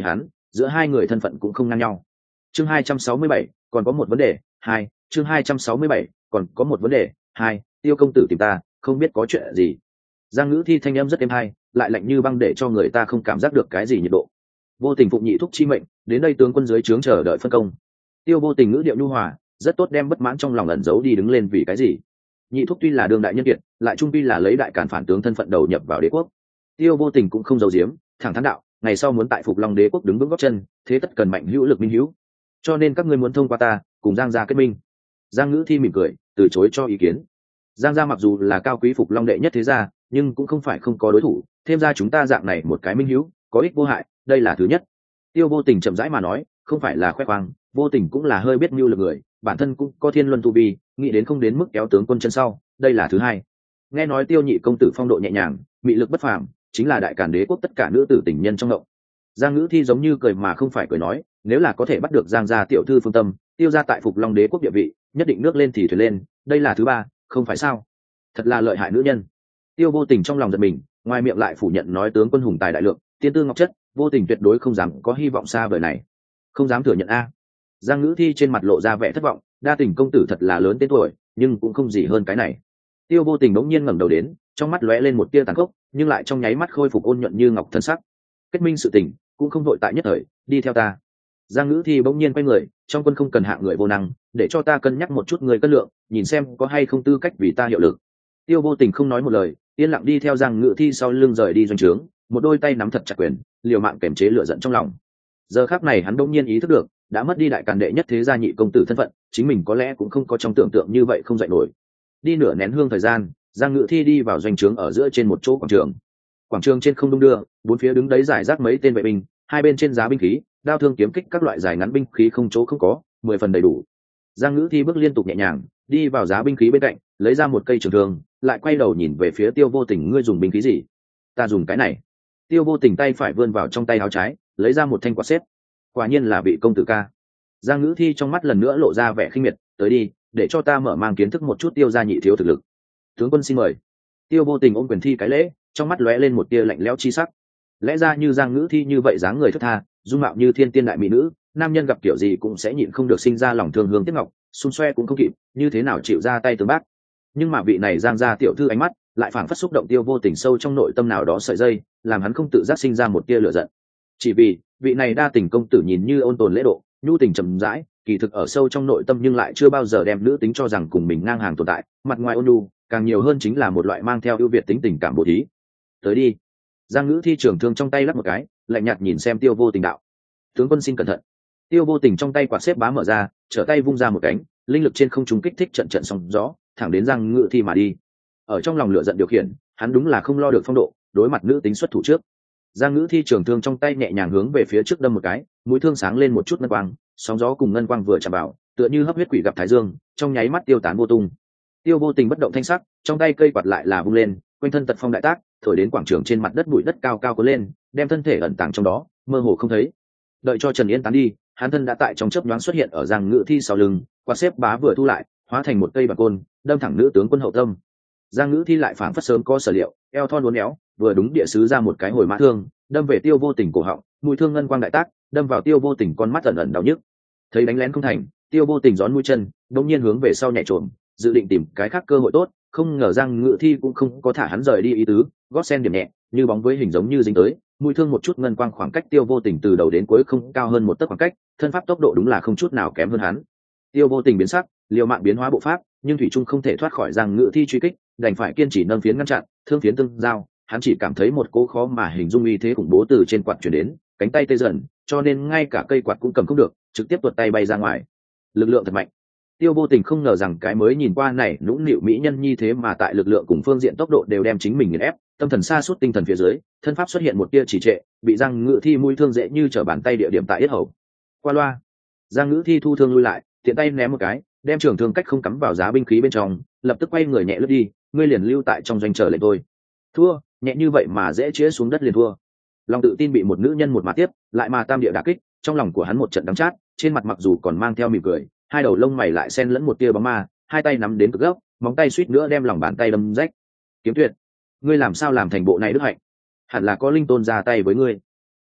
giữa hai người thân phận cũng không ngang nhau. Chương 267, còn có một vấn đề. Hai, chương 267, còn có một vấn đề. Hai, Tiêu công tử tìm ta, không biết có chuyện gì. Giang Ngữ Thi thanh âm rất êm hay, lại lạnh như băng để cho người ta không cảm giác được cái gì nhiệt độ. Vô Tình phụng nhị thúc chi mệnh, đến đây tướng quân dưới trướng chờ đợi phân công. Tiêu Vô Tình ngữ điệu nhu hòa, rất tốt đem bất mãn trong lòng ẩn giấu đi đứng lên vì cái gì. Nhị thúc tuy là đương đại nhân kiệt, lại trung quy là lấy đại cản phản tướng thân phận đầu nhập vào đế quốc. Tiêu Vô Tình cũng không giấu giếm, thẳng thắn đạo, ngày sau muốn tại Phục Long đế quốc đứng vững gót chân, thế tất cần mạnh hữu lực minh hữu. Cho nên các ngươi muốn thông qua ta, cùng Giang gia kết minh. Giang Ngữ Thi mỉm cười, từ chối cho ý kiến. Giang gia mặc dù là cao quý Phục Long đệ nhất thế gia, nhưng cũng không phải không có đối thủ, thêm ra chúng ta dạng này một cái minh hữu, có ích vô hại, đây là thứ nhất. Tiêu Vô Tình chậm rãi mà nói, không phải là khoe khoang, Vô Tình cũng là hơi biết mưu lược người, bản thân cũng có thiên luân tu vi, nghĩ đến không đến mức kéo tướng quân chân sau, đây là thứ hai. Nghe nói Tiêu nhị công tử phong độ nhẹ nhàng, mị lực bất phàm, chính là đại càn đế quốc tất cả nữ tử tình nhân trong ngộng. Giang Ngữ Thi giống như cười mà không phải cười nói, nếu là có thể bắt được Giang gia tiểu thư phương tâm, Tiêu gia tại Phục Long đế quốc địa vị, nhất định nước lên thì thuyền lên, đây là thứ ba, không phải sao? Thật là lợi hại nữ nhân. Tiêu Vô Tình trong lòng giật mình, ngoài miệng lại phủ nhận nói tướng quân hùng tài đại lượng, tiên tư ngọc chất, Vô Tình tuyệt đối không dám có hy vọng xa vời này, không dám thừa nhận a. Giang Ngữ Thi trên mặt lộ ra vẻ thất vọng, đa tình công tử thật là lớn tên tuổi, nhưng cũng không gì hơn cái này. Tiêu Vô Tình bỗng nhiên ngẩng đầu đến, trong mắt lóe lên một tia tàn khốc, nhưng lại trong nháy mắt khôi phục ôn nhuận như ngọc thần sắc. Kết minh sự tình cũng không vội tại nhất thời, đi theo ta. Giang Ngữ Thi bỗng nhiên quay người, trong quân không cần hạng người vô năng, để cho ta cân nhắc một chút người cân lượng, nhìn xem có hay không tư cách vì ta hiệu lực. Tiêu Vô Tình không nói một lời, yên lặng đi theo Giang Ngữ Thi sau lưng rời đi doanh trướng, một đôi tay nắm thật chặt quyền, liều mạng kiềm chế lửa giận trong lòng. Giờ khắc này hắn bỗng nhiên ý thức được, đã mất đi đại càn đệ nhất thế gia nhị công tử thân phận, chính mình có lẽ cũng không có trong tưởng tượng như vậy không dậy nổi. Đi nửa nén hương thời gian, Giang Ngữ Thi đi vào doanh trướng ở giữa trên một chỗ quảng trường. Quảng trường trên không đung đưa, bốn phía đứng đấy rải rác mấy tên vệ binh, hai bên trên giá binh khí, đao thương kiếm kích các loại dài ngắn binh khí không chỗ không có, 10 phần đầy đủ. Giang Ngữ Thi bước liên tục nhẹ nhàng, đi vào giá binh khí bên cạnh, lấy ra một cây trường thương, lại quay đầu nhìn về phía Tiêu Vô Tình, ngươi dùng binh khí gì? Ta dùng cái này. Tiêu Vô Tình tay phải vươn vào trong tay áo trái, lấy ra một thanh quạt xếp. Quả nhiên là vị công tử ca. Giang Ngữ Thi trong mắt lần nữa lộ ra vẻ khinh miệt, tới đi, để cho ta mở mang kiến thức một chút Tiêu gia nhị thiếu thực lực. Tướng quân xin mời. Tiêu Vô Tình ôm quyền thi cái lễ, trong mắt lóe lên một tia lạnh lẽo chi sắc. Lẽ ra như Giang Ngữ Thi như vậy dáng người thướt tha, dung mạo như thiên tiên đại mỹ nữ, nam nhân gặp kiểu gì cũng sẽ nhịn không được sinh ra lòng thương hương tiếc ngọc, xung xoe cũng không kịp, như thế nào chịu ra tay tướng bác. Nhưng mà vị này Giang gia tiểu thư ánh mắt lại phảng phất xúc động Tiêu Vô Tình sâu trong nội tâm nào đó sợi dây, làm hắn không tự giác sinh ra một tia lửa giận. Chỉ vì vị này đa tình công tử nhìn như ôn tồn lễ độ, nhu tình trầm rãi, kỳ thực ở sâu trong nội tâm nhưng lại chưa bao giờ đem nữ tính cho rằng cùng mình ngang hàng tồn tại, mặt ngoài ôn nhu, càng nhiều hơn chính là một loại mang theo ưu việt tính tình cảm bổ thí. Tới đi. Giang Ngữ Thi trường thương trong tay lắp một cái, lạnh nhạt nhìn xem Tiêu Vô Tình đạo, tướng quân xin cẩn thận. Tiêu Vô Tình trong tay quạt xếp bá mở ra, trở tay vung ra một cánh, linh lực trên không trung kích thích trận trận sóng gió, thẳng đến Giang Ngữ Thi mà đi. Ở trong lòng lửa giận điều khiển, hắn đúng là không lo được phong độ, đối mặt nữ tính xuất thủ trước. Giang Ngữ Thi trường thương trong tay nhẹ nhàng hướng về phía trước đâm một cái, mũi thương sáng lên một chút ngân quang, sóng gió cùng ngân quang vừa chạm vào, tựa như hấp huyết quỷ gặp thái dương, trong nháy mắt tiêu tán vô tung. Tiêu Vô Tình bất động thanh sắc, trong tay cây quạt lại là vung lên, quanh thân tật phong đại tác, thổi đến quảng trường trên mặt đất bụi đất cao cao cuốn lên, đem thân thể ẩn tàng trong đó, mơ hồ không thấy. Đợi cho Trần Yên tán đi, hắn thân đã tại trong chớp nhoáng xuất hiện ở Giang Ngữ Thi sau lưng, quạt xếp bá vừa thu lại, hóa thành một cây bạc côn, đâm thẳng nữ tướng quân hậu tâm. Giang Ngữ Thi lại phảng phất sớm có sở liệu, eo thon uốn éo, vừa đúng địa sứ ra một cái hồi mã thương, đâm về Tiêu Vô Tình cổ họng, mũi thương ngân quang đại tác, đâm vào Tiêu Vô Tình con mắt ẩn ẩn đau nhức. Thấy đánh lén không thành, Tiêu Vô Tình gión mũi chân, đột nhiên hướng về sau nhảy trộm, dự định tìm cái khác cơ hội tốt, không ngờ Giang Ngữ Thi cũng không có thả hắn rời đi ý tứ, gót sen điểm nhẹ, như bóng với hình giống như dính tới, mũi thương một chút ngân quang khoảng cách Tiêu Vô Tình từ đầu đến cuối không cao hơn một tấc khoảng cách, thân pháp tốc độ đúng là không chút nào kém hơn hắn. Tiêu Vô Tình biến sắc, liều mạng biến hóa bộ pháp, nhưng thủy trung không thể thoát khỏi Giang Ngữ Thi truy kích, đành phải kiên trì nâng phiến ngăn chặn, thương phiến tương giao, hắn chỉ cảm thấy một cỗ khó mà hình dung uy thế khủng bố từ trên quạt truyền đến, cánh tay tê dần, cho nên ngay cả cây quạt cũng cầm không được, trực tiếp tuột tay bay ra ngoài. Lực lượng thật mạnh. Tiêu Vô Tình không ngờ rằng cái mới nhìn qua này nũng nịu mỹ nhân như thế mà tại lực lượng cùng phương diện tốc độ đều đem chính mình nghiền ép, tâm thần sa sút tinh thần phía dưới, thân pháp xuất hiện một tia trì trệ, bị Giang Ngữ Thi mũi thương dễ như trở bàn tay địa điểm tại yết hầu. Qua loa. Giang Ngữ Thi thu thương lui lại, tiện tay ném một cái, đem trường thương cách không cắm vào giá binh khí bên trong, lập tức quay người nhẹ lướt đi, ngươi liền lưu tại trong doanh chờ lệnh thôi. Thua, nhẹ như vậy mà dễ chĩa xuống đất liền thua. Lòng tự tin bị một nữ nhân một mà tiếp, lại mà tam địa đả kích, trong lòng của hắn một trận đắng chát, trên mặt mặc dù còn mang theo mỉm cười, hai đầu lông mày lại xen lẫn một tia bóng ma, hai tay nắm đến cực gốc, móng tay suýt nữa đem lòng bàn tay đâm rách. Kiếm Tuyệt, ngươi làm sao làm thành bộ này đức hạnh? Hẳn là có linh tôn ra tay với ngươi.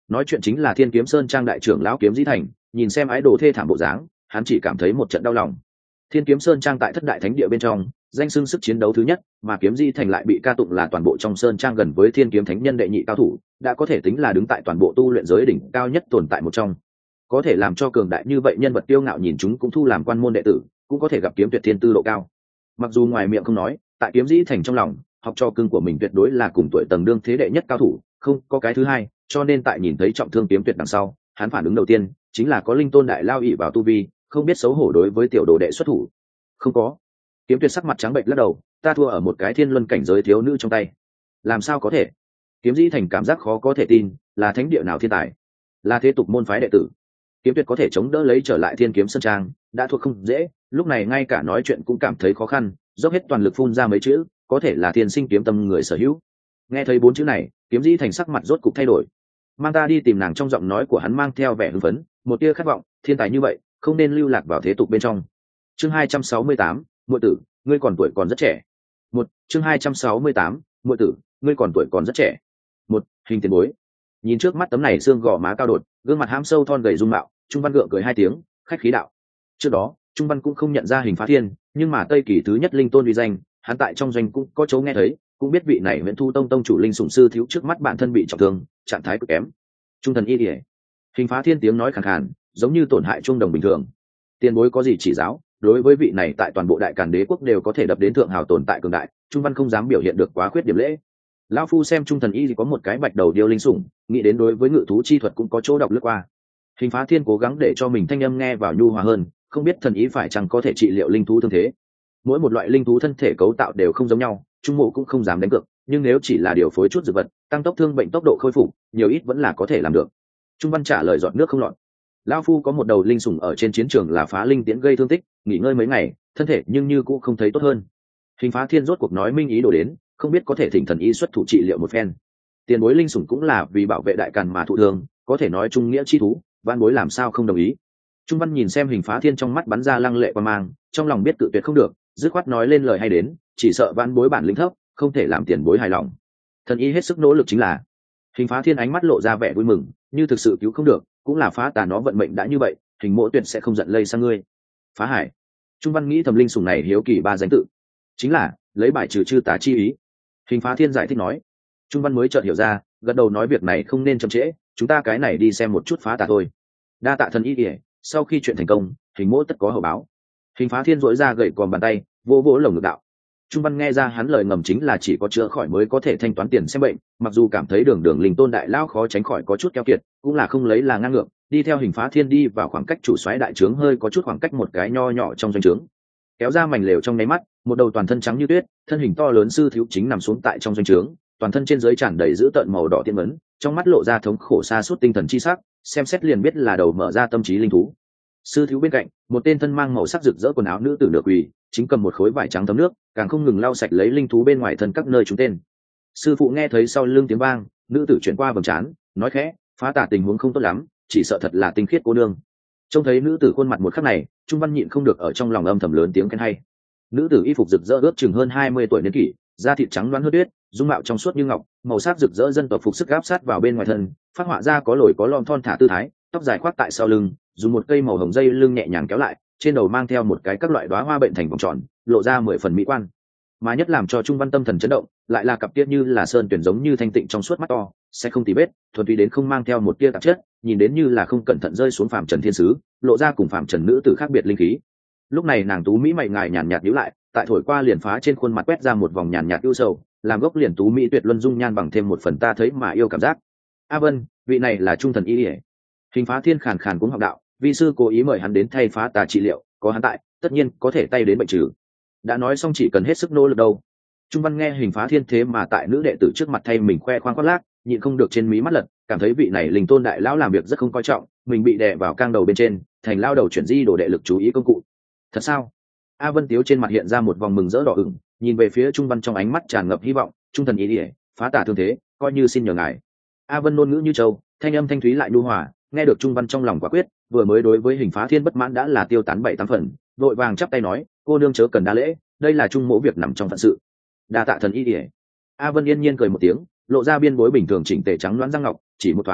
Nói chuyện chính là Thiên Kiếm Sơn trang đại trưởng lão Kiếm Dĩ Thành, nhìn xem ái đồ thê thảm bộ dáng, hắn chỉ cảm thấy một trận đau lòng. Thiên Kiếm Sơn trang tại thất đại thánh địa bên trong, danh xưng sức chiến đấu thứ nhất, mà Kiếm Dĩ Thành lại bị ca tụng là toàn bộ trong sơn trang gần với Thiên Kiếm Thánh Nhân đệ nhị cao thủ, đã có thể tính là đứng tại toàn bộ tu luyện giới đỉnh cao nhất tồn tại một trong. Có thể làm cho cường đại như vậy nhân vật kiêu ngạo nhìn chúng cũng thu làm quan môn đệ tử, cũng có thể gặp kiếm tuyệt thiên tư độ cao. Mặc dù ngoài miệng không nói, tại Kiếm Dĩ Thành trong lòng, học trò cưng của mình tuyệt đối là cùng tuổi tầng đương thế đệ nhất cao thủ, không có cái thứ hai, cho nên tại nhìn thấy trọng thương Kiếm Tuyệt đằng sau, hắn phản ứng đầu tiên chính là có linh tôn đại lao ỷ vào tu vi, không biết xấu hổ đối với tiểu đồ đệ xuất thủ. Không có. Kiếm Tuyệt sắc mặt trắng bệch lắc đầu, ta thua ở một cái thiên luân cảnh giới thiếu nữ trong tay. Làm sao có thể? Kiếm Dĩ Thành cảm giác khó có thể tin, là thánh địa nào thiên tài, là thế tục môn phái đệ tử. Kiếm Tuyệt có thể chống đỡ lấy trở lại Thiên Kiếm Sơn trang, đã thuộc không dễ, lúc này ngay cả nói chuyện cũng cảm thấy khó khăn, dốc hết toàn lực phun ra mấy chữ, có thể là thiên sinh kiếm tâm người sở hữu. Nghe thấy 4 chữ này, Kiếm Dĩ Thành sắc mặt rốt cục thay đổi. Mang ta đi tìm nàng, trong giọng nói của hắn mang theo vẻ hưng phấn, một tia khát vọng, thiên tài như vậy, không nên lưu lạc vào thế tục bên trong. Chương 268, muội tử, ngươi còn tuổi còn rất trẻ. Chương 268, muội tử, ngươi còn tuổi còn rất trẻ. Hình tiền bối. Nhìn trước mắt tấm này xương gò má cao đột, gương mặt hãm sâu thon gầy dung mạo, Trung Văn gượng cười 2 tiếng, khách khí đạo. Trước đó, Trung Văn cũng không nhận ra Hình Phá Thiên, nhưng mà Tây Kỳ thứ nhất linh tôn uy danh, hắn tại trong doanh cũng có chỗ nghe thấy, cũng biết vị này Nguyễn Thu Tông tông chủ linh sủng sư thiếu trước mắt bản thân bị trọng thương, trạng thái cực kém. Trung thần y liễu. Hình Phá Thiên tiếng nói khàn khàn, giống như tổn hại trung đồng bình thường. Tiền bối có gì chỉ giáo, đối với vị này tại toàn bộ Đại Càn Đế quốc đều có thể đập đến thượng hào tồn tại cường đại, Trung Văn không dám biểu hiện được quá khuyết điểm lễ. Lão phu xem Trung thần y có một cái bạch đầu điêu linh sủng, nghĩ đến đối với ngự thú chi thuật cũng có chỗ đọc lướt qua. Hình Phá Thiên cố gắng để cho mình thanh âm nghe vào nhu hòa hơn, không biết thần ý phải chăng có thể trị liệu linh thú thương thế. Mỗi một loại linh thú thân thể cấu tạo đều không giống nhau, Trung Mộ cũng không dám đánh cược, nhưng nếu chỉ là điều phối chút dược vật, tăng tốc thương bệnh tốc độ khôi phục, nhiều ít vẫn là có thể làm được. Trung Văn trả lời giọt nước không lọt. Lão phu có một đầu linh sủng ở trên chiến trường là phá linh tiễn gây thương tích, nghỉ ngơi mấy ngày, thân thể nhưng như cũng không thấy tốt hơn. Hình Phá Thiên rốt cuộc nói minh ý đồ đến, không biết có thể thỉnh thần y xuất thủ trị liệu một phen. Tiền bối linh sủng cũng là vì bảo vệ Đại Càn mà thụ thương, có thể nói trung nghĩa chi thú, van bối làm sao không đồng ý. Trung Văn nhìn xem Hình Phá Thiên trong mắt bắn ra lăng lệ quan mang, trong lòng biết cự tuyệt không được, dứt khoát nói lên lời hay đến, chỉ sợ van bối bản lĩnh thấp, không thể làm tiền bối hài lòng. Thần y hết sức nỗ lực chính là. Hình Phá Thiên ánh mắt lộ ra vẻ vui mừng, như thực sự cứu không được, cũng là phá tà nó vận mệnh đã như vậy, Hình Mộ tuyệt sẽ không giận lây sang ngươi. Phá hải. Trung Văn nghĩ thầm linh sủng này hiếu kỳ 3 danh tự, chính là lấy bài trừ chư tà chi ý. Hình Phá Thiên giải thích nói. Trung Văn mới chợt hiểu ra, gật đầu nói việc này không nên chậm trễ, chúng ta cái này đi xem một chút phá tà thôi. Đa tạ thần y ỉa, sau khi chuyện thành công, Hình Mỗ tất có hậu báo. Hình Phá Thiên dỗi ra gậy còm bàn tay, vỗ vỗ lồng ngực đạo. Trung Văn nghe ra hắn lời ngầm chính là chỉ có chữa khỏi mới có thể thanh toán tiền xem bệnh, mặc dù cảm thấy đường đường linh tôn đại lao khó tránh khỏi có chút keo kiệt, cũng là không lấy là ngang ngược, đi theo Hình Phá Thiên đi vào khoảng cách chủ soái đại trướng hơi có chút khoảng cách một cái nho nhỏ trong doanh trướng. Kéo ra mảnh lều trong nháy mắt, một đầu toàn thân trắng như tuyết, thân hình to lớn sư thiếu chính nằm xuống tại trong doanh trướng, toàn thân trên dưới tràn đầy dữ tợn màu đỏ tiên vấn, trong mắt lộ ra thống khổ sa sút tinh thần chi sắc, xem xét liền biết là đầu mở ra tâm trí linh thú. Sư thiếu bên cạnh, một tên thân mang màu sắc rực rỡ quần áo nữ tử nửa quỳ, chính cầm một khối vải trắng thấm nước, càng không ngừng lau sạch lấy linh thú bên ngoài thân các nơi chúng tên. Sư phụ nghe thấy sau lưng tiếng vang, nữ tử chuyển qua vầng trán, nói khẽ, phá tà tình huống không tốt lắm, chỉ sợ thật là tinh khiết cô nương. Trông thấy nữ tử khuôn mặt một khắc này, Trung Văn nhịn không được ở trong lòng âm thầm lớn tiếng khen hay. Nữ tử y phục rực rỡ ước chừng hơn 20 tuổi niên kỷ, da thịt trắng loáng hơn tuyết, dung mạo trong suốt như ngọc, màu sắc rực rỡ dân tộc phục sức áp sát vào bên ngoài thân, phát họa ra có lồi có lõm thon thả tư thái, tóc dài khoác tại sau lưng, dùng một cây màu hồng dây lưng nhẹ nhàng kéo lại, trên đầu mang theo một cái các loại đóa hoa bệnh thành vòng tròn, lộ ra 10 phần mỹ quan. Mà nhất làm cho Trung Văn tâm thần chấn động, lại là cặp tiết như là sơn tuyển giống như thanh tịnh trong suốt mắt to, sẽ không tì vết, thuần túy đến không mang theo một tia tạp chất, nhìn đến như là không cẩn thận rơi xuống phàm trần thiên sứ, lộ ra cùng phàm trần nữ tử khác biệt linh khí. Lúc này nàng tú mỹ mày ngài nhàn nhạt nhíu lại, tại thổi qua liền phá trên khuôn mặt quét ra một vòng nhàn nhạt ưu sầu, làm gốc liền tú mỹ tuyệt luân dung nhan bằng thêm một phần ta thấy mà yêu cảm giác. A Vân, vị này là Trung thần y ỉa. Hình Phá Thiên khàn khàn cũng học đạo, vi sư cố ý mời hắn đến thay phá tà trị liệu, có hắn tại, tất nhiên có thể tay đến bệnh trừ. Đã nói xong chỉ cần hết sức nỗ lực đâu. Trung Văn nghe Hình Phá Thiên thế mà tại nữ đệ tử trước mặt thay mình khoe khoang khoác lác, nhịn không được trên mí mắt lật, cảm thấy vị này linh tôn đại lão làm việc rất không coi trọng, mình bị đè vào cang đầu bên trên, thành lao đầu chuyển di đồ đệ lực chú ý công cụ. Thật sao? A Vân Tiếu trên mặt hiện ra một vòng mừng rỡ đỏ ửng, nhìn về phía Trung Văn trong ánh mắt tràn ngập hy vọng. Trung thần ý ỉa, phá tà thương thế, coi như xin nhờ ngài. A Vân ngôn ngữ như châu, thanh âm thanh thúy lại nhu hòa, nghe được Trung Văn trong lòng quả quyết, vừa mới đối với Hình Phá Thiên bất mãn đã là tiêu tán 7-8 phần, vội vàng chắp tay nói, cô nương chớ cần đa lễ, đây là Trung mỗ việc nằm trong phận sự. Đa tạ thần ý ỉa. A Vân yên nhiên cười một tiếng, lộ ra biên bối bình thường chỉnh tề trắng loáng răng ngọc, chỉ một thoáng,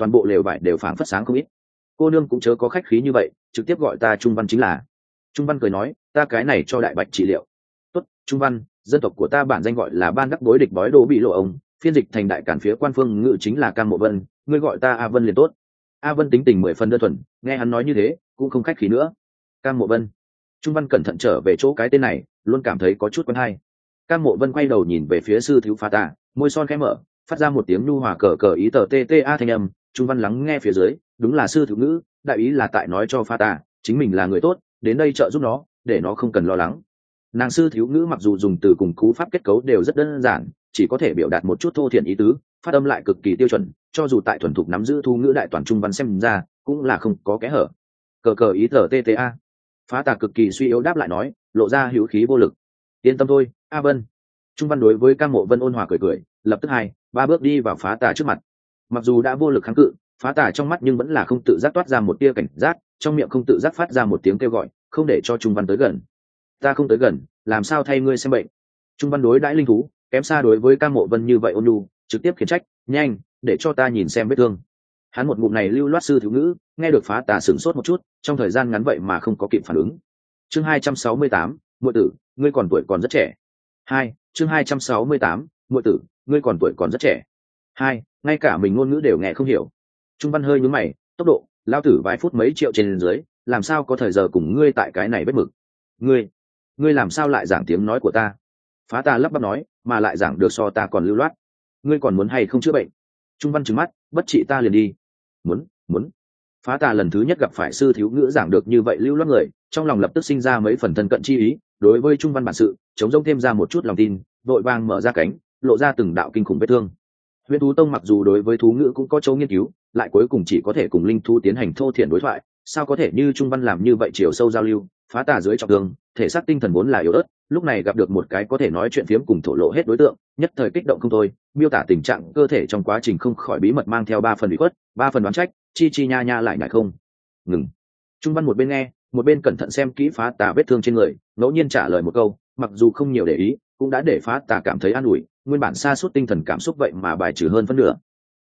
toàn bộ lều vải đều phảng phất sáng không ít. Cô nương cũng chớ có khách khí như vậy, trực tiếp gọi ta Trung Văn chính là. Trung Văn cười nói, ta cái này cho đại bạch trị liệu. Tốt, Trung Văn, dân tộc của ta bản danh gọi là Ban Đắc Bối Địch Bói Đồ Bị Lộ ông, phiên dịch thành đại cản phía quan phương ngữ chính là Cam Mộ Vân, ngươi gọi ta A Vân liền tốt. A Vân tính tình 10 phần đơn thuần, nghe hắn nói như thế cũng không khách khí nữa. Cam Mộ Vân. Trung Văn cẩn thận trở về chỗ cái tên này, luôn cảm thấy có chút quen hay. Cam Mộ Vân quay đầu nhìn về phía sư thiếu Phá Tà, môi son khẽ mở, phát ra một tiếng nhu hòa cờ cờ ý tờ tê tê a thanh âm. Trung Văn lắng nghe phía dưới, đúng là sư thiếu ngữ, đại ý là tại nói cho Phá Tà, chính mình là người tốt, đến đây trợ giúp nó, để nó không cần lo lắng. Nàng sư thiếu ngữ mặc dù dùng từ cùng cú pháp kết cấu đều rất đơn giản, chỉ có thể biểu đạt một chút thô thiển ý tứ, phát âm lại cực kỳ tiêu chuẩn, cho dù tại thuần thục nắm giữ thu ngữ đại toàn Trung Văn xem ra cũng là không có kẽ hở. Cờ cờ ý tờ tê tê a. Phá Tà cực kỳ suy yếu đáp lại nói, lộ ra hữu khí vô lực. Yên tâm thôi, A Vân. Trung Văn đối với Cam Mộ Vân ôn hòa cười cười, lập tức 2-3 bước đi vào Phá Tà trước mặt. Mặc dù đã vô lực kháng cự, Phá Tà trong mắt nhưng vẫn là không tự giác toát ra một tia cảnh giác, trong miệng không tự giác phát ra một tiếng kêu gọi, không để cho Trung Văn tới gần. Ta không tới gần, làm sao thay ngươi xem bệnh? Trung Văn đối đãi linh thú, kém xa đối với Cam Mộ Vân như vậy ôn nhu, trực tiếp khiển trách, nhanh, để cho ta nhìn xem vết thương. Hắn một ngụm này lưu loát sư thiếu ngữ, nghe được Phá Tà sửng sốt một chút, trong thời gian ngắn vậy mà không có kịp phản ứng. Chương 268, muội tử, ngươi còn tuổi còn rất trẻ. Chương 268, muội tử, ngươi còn tuổi còn rất trẻ. Ngay cả mình ngôn ngữ đều nghe không hiểu. Trung Văn hơi nhướng mày, tốc độ, lao tử vài phút mấy triệu trên dưới, làm sao có thời giờ cùng ngươi tại cái này vết mực. Ngươi làm sao lại giảng tiếng nói của ta? Phá Tà lắp bắp nói, mà lại giảng được so ta còn lưu loát. Ngươi còn muốn hay không chữa bệnh? Trung Văn trừng mắt, bất trị ta liền đi. Muốn. Phá Tà lần thứ nhất gặp phải sư thiếu ngữ giảng được như vậy lưu loát người, trong lòng lập tức sinh ra mấy phần thân cận chi ý, đối với Trung Văn bản sự, chống rông thêm ra một chút lòng tin, vội vàng mở ra cánh, lộ ra từng đạo kinh khủng vết thương. Huyền thú tông mặc dù đối với thú ngữ cũng có chỗ nghiên cứu, lại cuối cùng chỉ có thể cùng linh thú tiến hành thô thiển đối thoại, sao có thể như Trung Văn làm như vậy chiều sâu giao lưu. Phá Tà dưới trọng thương, thể xác tinh thần vốn là yếu ớt, lúc này gặp được một cái có thể nói chuyện phiếm cùng thổ lộ hết đối tượng, nhất thời kích động không thôi, miêu tả tình trạng cơ thể trong quá trình không khỏi bí mật mang theo 3 phần ủy khuất, 3 phần đoán trách, chi nha nha lại nhảy không ngừng. Trung Văn một bên nghe, một bên cẩn thận xem kỹ Phá Tà vết thương trên người, ngẫu nhiên trả lời một câu, mặc dù không nhiều để ý, cũng đã để Phá Tà cảm thấy an ủi, nguyên bản sa sút tinh thần cảm xúc vậy mà bài trừ hơn phân nửa.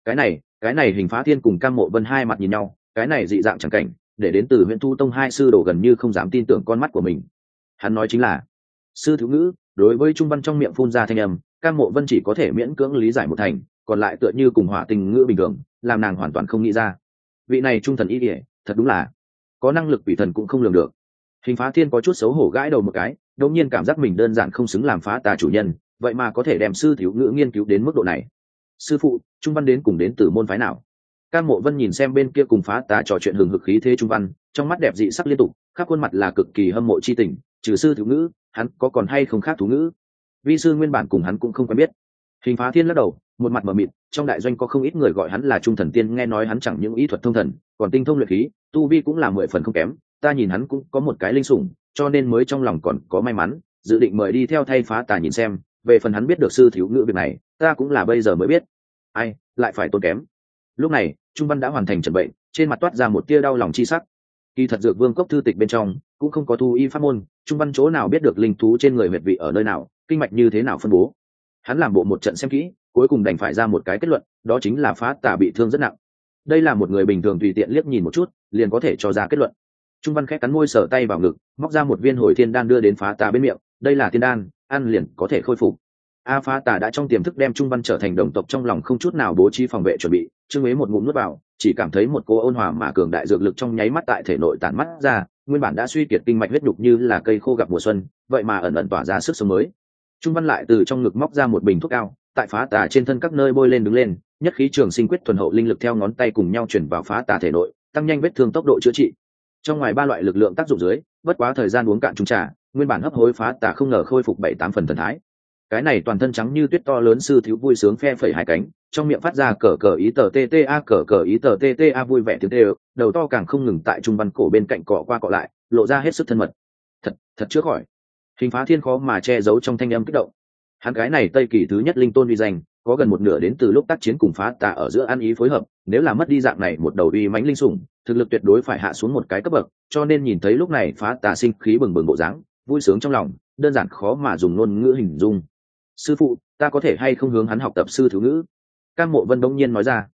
Cái này Hình Phá Thiên cùng Cam Mộ Vân hai mặt nhìn nhau, cái này dị dạng chẳng cảnh, để đến từ Huyền Thu Tông hai sư đồ gần như không dám tin tưởng con mắt của mình. Hắn nói chính là sư thiếu ngữ. Đối với Trung Văn trong miệng phun ra thanh âm, Cam Mộ Vân chỉ có thể miễn cưỡng lý giải một thành, còn lại tựa như cùng hỏa tình ngữ bình thường, làm nàng hoàn toàn không nghĩ ra. Vị này trung thần y điệp, thật đúng là có năng lực quỷ thần cũng không lường được. Hình Phá Thiên có chút xấu hổ gãi đầu một cái, đột nhiên cảm giác mình đơn giản không xứng làm Phá Tà chủ nhân, vậy mà có thể đem sư thiếu ngữ nghiên cứu đến mức độ này. Sư phụ, Trung Văn đến cùng đến từ môn phái nào? Cam Mộ Vân nhìn xem bên kia cùng Phá Tà trò chuyện hừng hực khí thế Trung Văn, trong mắt đẹp dị sắc liên tục, khắp khuôn mặt là cực kỳ hâm mộ chi tình, trừ sư thiếu ngữ, hắn có còn hay không khác thú ngữ? Vi sư nguyên bản cùng hắn cũng không quen biết. Hình Phá Thiên lắc đầu, một mặt mờ mịt, trong đại doanh có không ít người gọi hắn là Trung Thần Tiên, nghe nói hắn chẳng những ý thuật thông thần, còn tinh thông luyện khí, tu vi cũng là 10 phần không kém, ta nhìn hắn cũng có một cái linh sủng, cho nên mới trong lòng còn có may mắn, dự định mời đi theo thay Phá Tà nhìn xem, về phần hắn biết được sư thiếu ngữ việc này, ta cũng là bây giờ mới biết. Ai, lại phải tốn kém. Lúc này, Trung Văn đã hoàn thành chuẩn bệnh, trên mặt toát ra một tia đau lòng chi sắc. Kỳ thật Dược Vương cốc thư tịch bên trong cũng không có thu y pháp môn, Trung Văn chỗ nào biết được linh thú trên người huyệt vị ở nơi nào, kinh mạch như thế nào phân bố. Hắn làm bộ một trận xem kỹ, cuối cùng đành phải ra một cái kết luận, đó chính là Phá Tà bị thương rất nặng. Đây là một người bình thường tùy tiện liếc nhìn một chút, liền có thể cho ra kết luận. Trung Văn khẽ cắn môi, sờ tay vào ngực, móc ra một viên Hồi Thiên đan đưa đến Phá Tà bên miệng, đây là tiên đan, ăn liền có thể khôi phục. Phá Tà đã trong tiềm thức đem Trung Văn trở thành đồng tộc, trong lòng không chút nào bố trí phòng vệ chuẩn bị, Trương Mấy một ngụm nuốt vào, chỉ cảm thấy một cô ôn hòa mà cường đại dược lực trong nháy mắt tại thể nội tản mắt ra, nguyên bản đã suy kiệt kinh mạch huyết nhục như là cây khô gặp mùa xuân, vậy mà ẩn ẩn tỏa ra sức sống mới. Trung Văn lại từ trong ngực móc ra một bình thuốc cao, tại Phá Tà trên thân các nơi bôi lên đứng lên, nhất khí trường sinh quyết thuần hậu linh lực theo ngón tay cùng nhau chuyển vào Phá Tà thể nội, tăng nhanh vết thương tốc độ chữa trị. Trong ngoài 3 loại lực lượng tác dụng dưới, bất quá thời gian uống cạn chung trà, nguyên bản hấp hối Phá Tà không ngờ khôi phục 7-8 phần thần thái. Cái này toàn thân trắng như tuyết to lớn sư thiếu vui sướng phe phẩy hai cánh, trong miệng phát ra cờ cờ ý tờ tta cờ cờ ý tờ tta vui vẻ tiếng tê, đầu to càng không ngừng tại Trung Văn cổ bên cạnh cọ qua cọ lại, lộ ra hết sức thân mật. Thật chữa khỏi. Hình Phá Thiên khó mà che giấu trong thanh âm kích động. Hắn cái này Tây Kỳ thứ nhất linh tôn uy danh, có gần một nửa đến từ lúc tác chiến cùng Phá Tà ở giữa ăn ý phối hợp, nếu là mất đi dạng này một đầu uy mãnh linh sủng, thực lực tuyệt đối phải hạ xuống một cái cấp bậc, cho nên nhìn thấy lúc này Phá Tà sinh khí bừng bừng bộ dáng, vui sướng trong lòng, đơn giản khó mà dùng ngôn ngữ hình dung. Sư phụ, ta có thể hay không hướng hắn học tập sư thiếu ngữ? Cam Mộ Vân bỗng nhiên nói ra.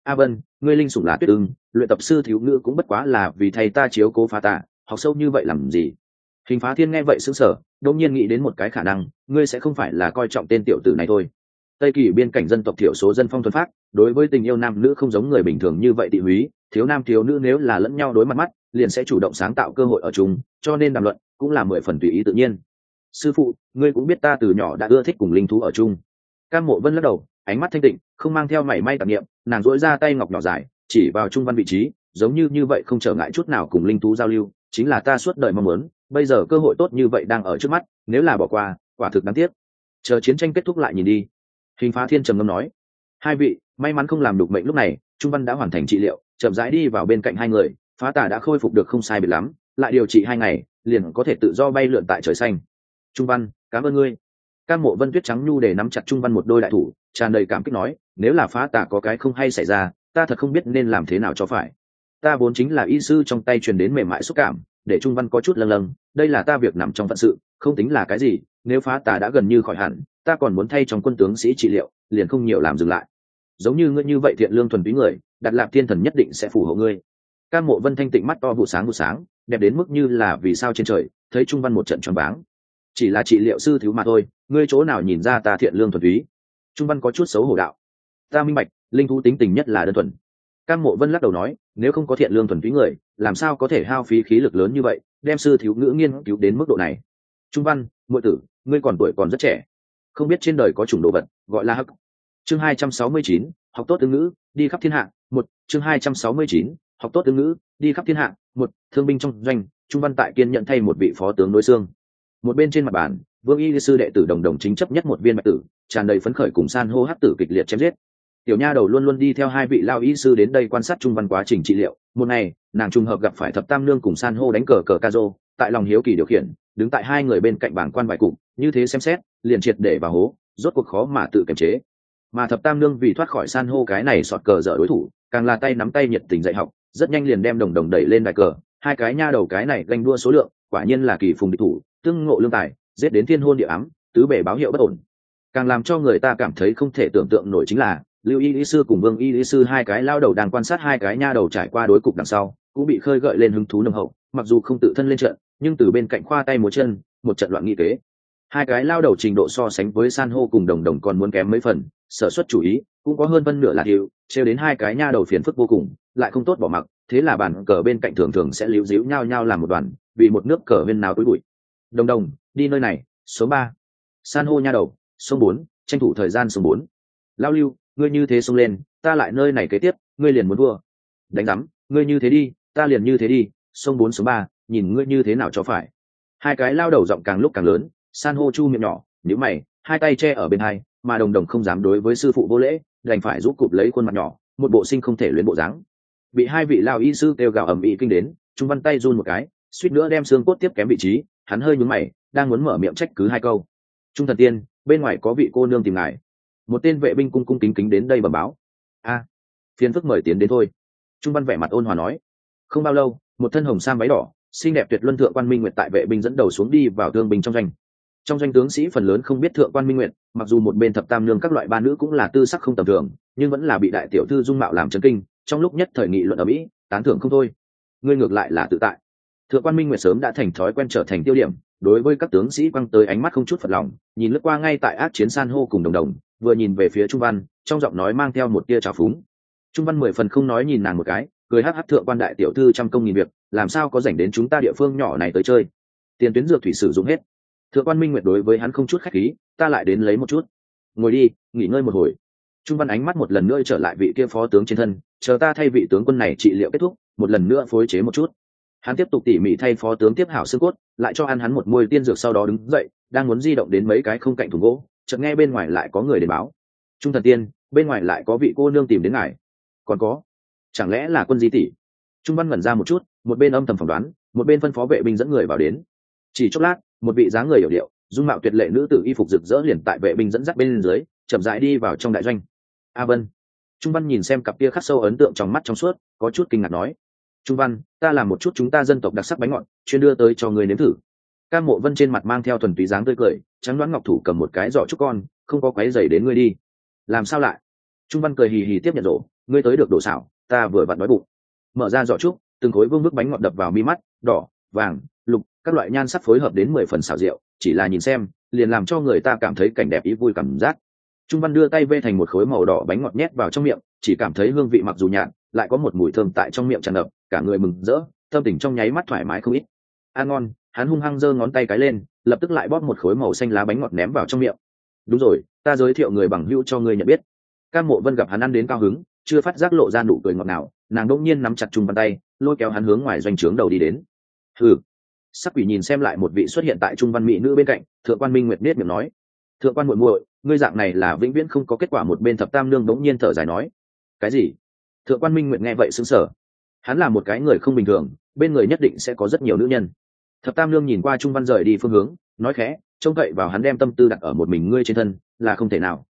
A Vân, ngươi linh sủng là Tuyết Ưng, luyện tập sư thiếu ngữ cũng bất quá là vì thầy ta chiếu cố phá tà, học sâu như vậy làm gì? Hình Phá Thiên nghe vậy sững sờ, đột nhiên nghĩ đến một cái khả năng, ngươi sẽ không phải là coi trọng tên tiểu tử này thôi. Tây Kỳ biên cảnh dân tộc thiểu số dân phong thuần phát, đối với tình yêu nam nữ không giống người bình thường như vậy tị húy, thiếu nam thiếu nữ nếu là lẫn nhau đối mặt mắt, liền sẽ chủ động sáng tạo cơ hội ở chung, cho nên đàm luận cũng là 10 phần tùy ý tự nhiên. Sư phụ, ngươi cũng biết ta từ nhỏ đã ưa thích cùng linh thú ở chung. Cam Mộ Vân lắc đầu, ánh mắt thanh tịnh, không mang theo mảy may tạp niệm, nàng duỗi ra tay ngọc nhỏ dài, chỉ vào Trung Văn vị trí, giống như vậy không trở ngại chút nào cùng linh thú giao lưu, chính là ta suốt đời mong muốn, bây giờ cơ hội tốt như vậy đang ở trước mắt, nếu là bỏ qua, quả thực đáng tiếc. Chờ chiến tranh kết thúc lại nhìn đi. Hình Phá Thiên trầm ngâm nói. Hai vị, may mắn không làm đục mệnh lúc này, Trung Văn đã hoàn thành trị liệu, chậm rãi đi vào bên cạnh hai người, phá tà đã khôi phục được không sai biệt lắm, lại điều trị 2 ngày, liền có thể tự do bay lượn tại trời xanh. Trung Văn, cảm ơn ngươi. Cam Mộ Vân tuyết trắng nhu để nắm chặt Trung Văn một đôi đại thủ, tràn đầy cảm kích nói, nếu là phá tà có cái không hay xảy ra, ta thật không biết nên làm thế nào cho phải. Ta vốn chính là y sư trong tay truyền đến mềm mại xúc cảm, để Trung Văn có chút lâng lâng, đây là ta việc nằm trong phận sự, không tính là cái gì, nếu phá tà đã gần như khỏi hẳn, ta còn muốn thay trong quân tướng sĩ trị liệu, liền không nhiều làm dừng lại. Giống như ngươi như vậy thiện lương thuần túy người, Đặt Lạp Thiên Thần nhất định sẽ phù hộ ngươi. Cam Mộ Vân thanh tịnh mắt to vụ sáng, đẹp đến mức như là vì sao trên trời, thấy Trung Văn một trận choáng váng. Chỉ là trị liệu sư thiếu mà thôi, ngươi chỗ nào nhìn ra ta thiện lương thuần túy? Trung Văn có chút xấu hổ đạo. Ta minh bạch, linh thú tính tình nhất là đơn thuần. Cam Mộ Vân lắc đầu nói, nếu không có thiện lương thuần túy người, làm sao có thể hao phí khí lực lớn như vậy, đem sư thiếu ngữ nghiên cứu đến mức độ này? Trung Văn, muội tử, ngươi còn tuổi còn rất trẻ, không biết trên đời có chủng đồ vật gọi là hắc. Chương 269, học tốt tương ngữ, đi khắp thiên hạ. Một chương 269, học tốt tương ngữ, đi khắp thiên hạ. Một thương binh trong doanh, Trung Văn tại kiên nhận thay một vị phó tướng đối xương. Một bên trên mặt bàn, Vương Y sư đệ tử Đồng Đồng chính chấp nhất một viên bạch tử, tràn đầy phấn khởi cùng san hô hắc tử kịch liệt chém giết. Tiểu nha đầu luôn luôn đi theo hai vị lao y sư đến đây quan sát Trung Văn quá trình trị liệu. Một ngày, nàng trùng hợp gặp phải Thập Tam Nương cùng san hô đánh cờ cờ ca rô, tại lòng hiếu kỳ điều khiển, đứng tại hai người bên cạnh bảng quan bài cục, như thế xem xét, liền triệt để vào hố, rốt cuộc khó mà tự kiềm chế. Mà Thập Tam Nương vì thoát khỏi san hô cái này sọt cờ dở đối thủ, càng là tay nắm tay nhiệt tình dạy học, rất nhanh liền đem Đồng Đồng đẩy lên đài cờ. Hai cái nha đầu cái này ganh đua số lượng, quả nhiên là kỳ phùng địch thủ, tương ngộ lương tài, giết đến thiên hôn địa ám, tứ bể báo hiệu bất ổn. Càng làm cho người ta cảm thấy không thể tưởng tượng nổi chính là Lưu Y Lý sư cùng Vương Y Lý sư hai cái lao đầu đang quan sát hai cái nha đầu trải qua đối cục đằng sau, cũng bị khơi gợi lên hứng thú nồng hậu, mặc dù không tự thân lên trận, nhưng từ bên cạnh khoa tay múa chân, một trận loạn nghị kế. Hai cái lao đầu trình độ so sánh với san hô cùng Đồng Đồng còn muốn kém mấy phần, sở xuất chủ ý cũng có hơn phân nửa là hiệu, trêu đến hai cái nha đầu phiền phức vô cùng, lại không tốt bỏ mặc, thế là bàn cờ bên cạnh thường thường sẽ líu díu nhau nhau làm một đoàn, vì một nước cờ bên nào túi bụi. Đồng Đồng, đi nơi này. Số 3. San hô nha đầu. Số 4, tranh thủ thời gian. Số 4. Lao Lưu, ngươi như thế xông lên, ta lại nơi này kế tiếp, ngươi liền muốn thua. Đánh rắm, ngươi như thế đi, ta liền như thế đi. Số 4 số 3, nhìn ngươi như thế nào cho phải. Hai cái lao đầu giọng càng lúc càng lớn, san hô chu miệng nhỏ, nhíu mày, hai tay che ở bên hai, mà Đồng Đồng không dám đối với sư phụ vô lễ, đành phải giúp cụp lấy khuôn mặt nhỏ, một bộ sinh không thể luyến bộ dáng. Bị hai vị lao y sư kêu gào ầm ĩ kinh đến, Trung Văn tay run một cái, suýt nữa đem xương cốt tiếp kém vị trí, hắn hơi nhướng mày, đang muốn mở miệng trách cứ hai câu. Trung thần tiên, bên ngoài có vị cô nương tìm ngài. Một tên vệ binh cung cung kính kính đến đây bẩm báo. A, phiền phức mời tiến đến thôi. Trung Văn vẻ mặt ôn hòa nói. Không bao lâu, một thân hồng sam váy đỏ, xinh đẹp tuyệt luân thượng quan Minh Nguyệt tại vệ binh dẫn đầu xuống đi vào thương binh trong doanh. Trong doanh tướng sĩ phần lớn không biết thượng quan Minh Nguyệt, mặc dù một bên Thập Tam Nương các loại ba nữ cũng là tư sắc không tầm thường, nhưng vẫn là bị đại tiểu thư dung mạo làm chấn kinh, trong lúc nhất thời nghị luận ở mỹ, tán thưởng không thôi. Ngươi ngược lại là tự tại. Thượng quan Minh Nguyệt sớm đã thành thói quen trở thành tiêu điểm, đối với các tướng sĩ quăng tới ánh mắt không chút phật lòng, nhìn lướt qua ngay tại ác chiến san hô cùng Đồng Đồng, vừa nhìn về phía Trung Văn, trong giọng nói mang theo một tia trào phúng. Trung Văn 10 phần không nói nhìn nàng một cái, cười hắc hắc. Thượng quan đại tiểu thư trăm công nghìn việc, làm sao có rảnh đến chúng ta địa phương nhỏ này tới chơi? Tiền tuyến dược thủy sử dụng hết. Thượng quan Minh Nguyệt đối với hắn không chút khách khí, ta lại đến lấy một chút. Ngồi đi, nghỉ ngơi một hồi. Trung Văn ánh mắt một lần nữa trở lại vị kia phó tướng trên thân, chờ ta thay vị tướng quân này trị liệu kết thúc, một lần nữa phối chế một chút. Hắn tiếp tục tỉ mỉ thay phó tướng tiếp hảo xương cốt, lại cho ăn hắn một môi tiên dược, sau đó đứng dậy, đang muốn di động đến mấy cái không cạnh thùng gỗ, chợt nghe bên ngoài lại có người đến báo. Trung thần tiên, bên ngoài lại có vị cô nương tìm đến ngài. Còn có, chẳng lẽ là Quân Di tỷ? Trung Văn ngẩn ra một chút, một bên âm thầm phỏng đoán, một bên phân phó vệ binh dẫn người vào đến. Chỉ chốc lát, một vị dáng người hiểu điệu, dung mạo tuyệt lệ nữ tử y phục rực rỡ liền tại vệ binh dẫn dắt bên dưới, chậm rãi đi vào trong đại doanh. A Vân. Trung Văn nhìn xem cặp kia khắc sâu ấn tượng trong mắt trong suốt, có chút kinh ngạc nói. Trung Văn, ta làm một chút chúng ta dân tộc đặc sắc bánh ngọt, chuyên đưa tới cho người nếm thử. Cam Mộ Vân trên mặt mang theo thuần túy dáng tươi cười, trắng đoán ngọc thủ cầm một cái giỏ chúc con, không có quấy rầy đến ngươi đi. Làm sao lại? Trung Văn cười hì hì tiếp nhận rổ, ngươi tới được đồ xảo, ta vừa vặn đói bụng. Mở ra giỏ trúc, từng khối vương bức bánh ngọt đập vào mi mắt, đỏ, vàng, lục, các loại nhan sắc phối hợp đến 10 phần xảo diệu, chỉ là nhìn xem liền làm cho người ta cảm thấy cảnh đẹp ý vui cảm giác. Trung Văn đưa tay vê thành một khối màu đỏ bánh ngọt nhét vào trong miệng, chỉ cảm thấy hương vị mặc dù nhạt, lại có một mùi thơm tại trong miệng tràn ngập, cả người mừng rỡ, tâm tình trong nháy mắt thoải mái không ít. Ăn ngon, hắn hung hăng giơ ngón tay cái lên, lập tức lại bóp một khối màu xanh lá bánh ngọt ném vào trong miệng. Đúng rồi, ta giới thiệu người bằng hữu cho ngươi nhận biết. Cam Mộ Vân gặp hắn ăn đến cao hứng, chưa phát giác lộ ra nụ cười ngọt ngào, nàng đỗng nhiên nắm chặt Trung Văn tay, lôi kéo hắn hướng ngoài doanh trướng đầu đi đến. Hừ. Sắc Quỷ nhìn xem lại một vị xuất hiện tại Trung Văn mỹ nữ bên cạnh, Thượng quan Minh Nguyệt biết miệng nói: "Thượng quan muội muội, ngươi dạng này là vĩnh viễn không có kết quả." Một bên Thập Tam Nương đống nhiên thở dài nói: "Cái gì?" Thượng quan Minh Nguyệt nghe vậy sững sờ. Hắn là một cái người không bình thường, bên người nhất định sẽ có rất nhiều nữ nhân. Thập Tam Nương nhìn qua Trung Văn rời đi phương hướng, nói khẽ, trông cậy vào hắn đem tâm tư đặt ở một mình ngươi trên thân là không thể nào.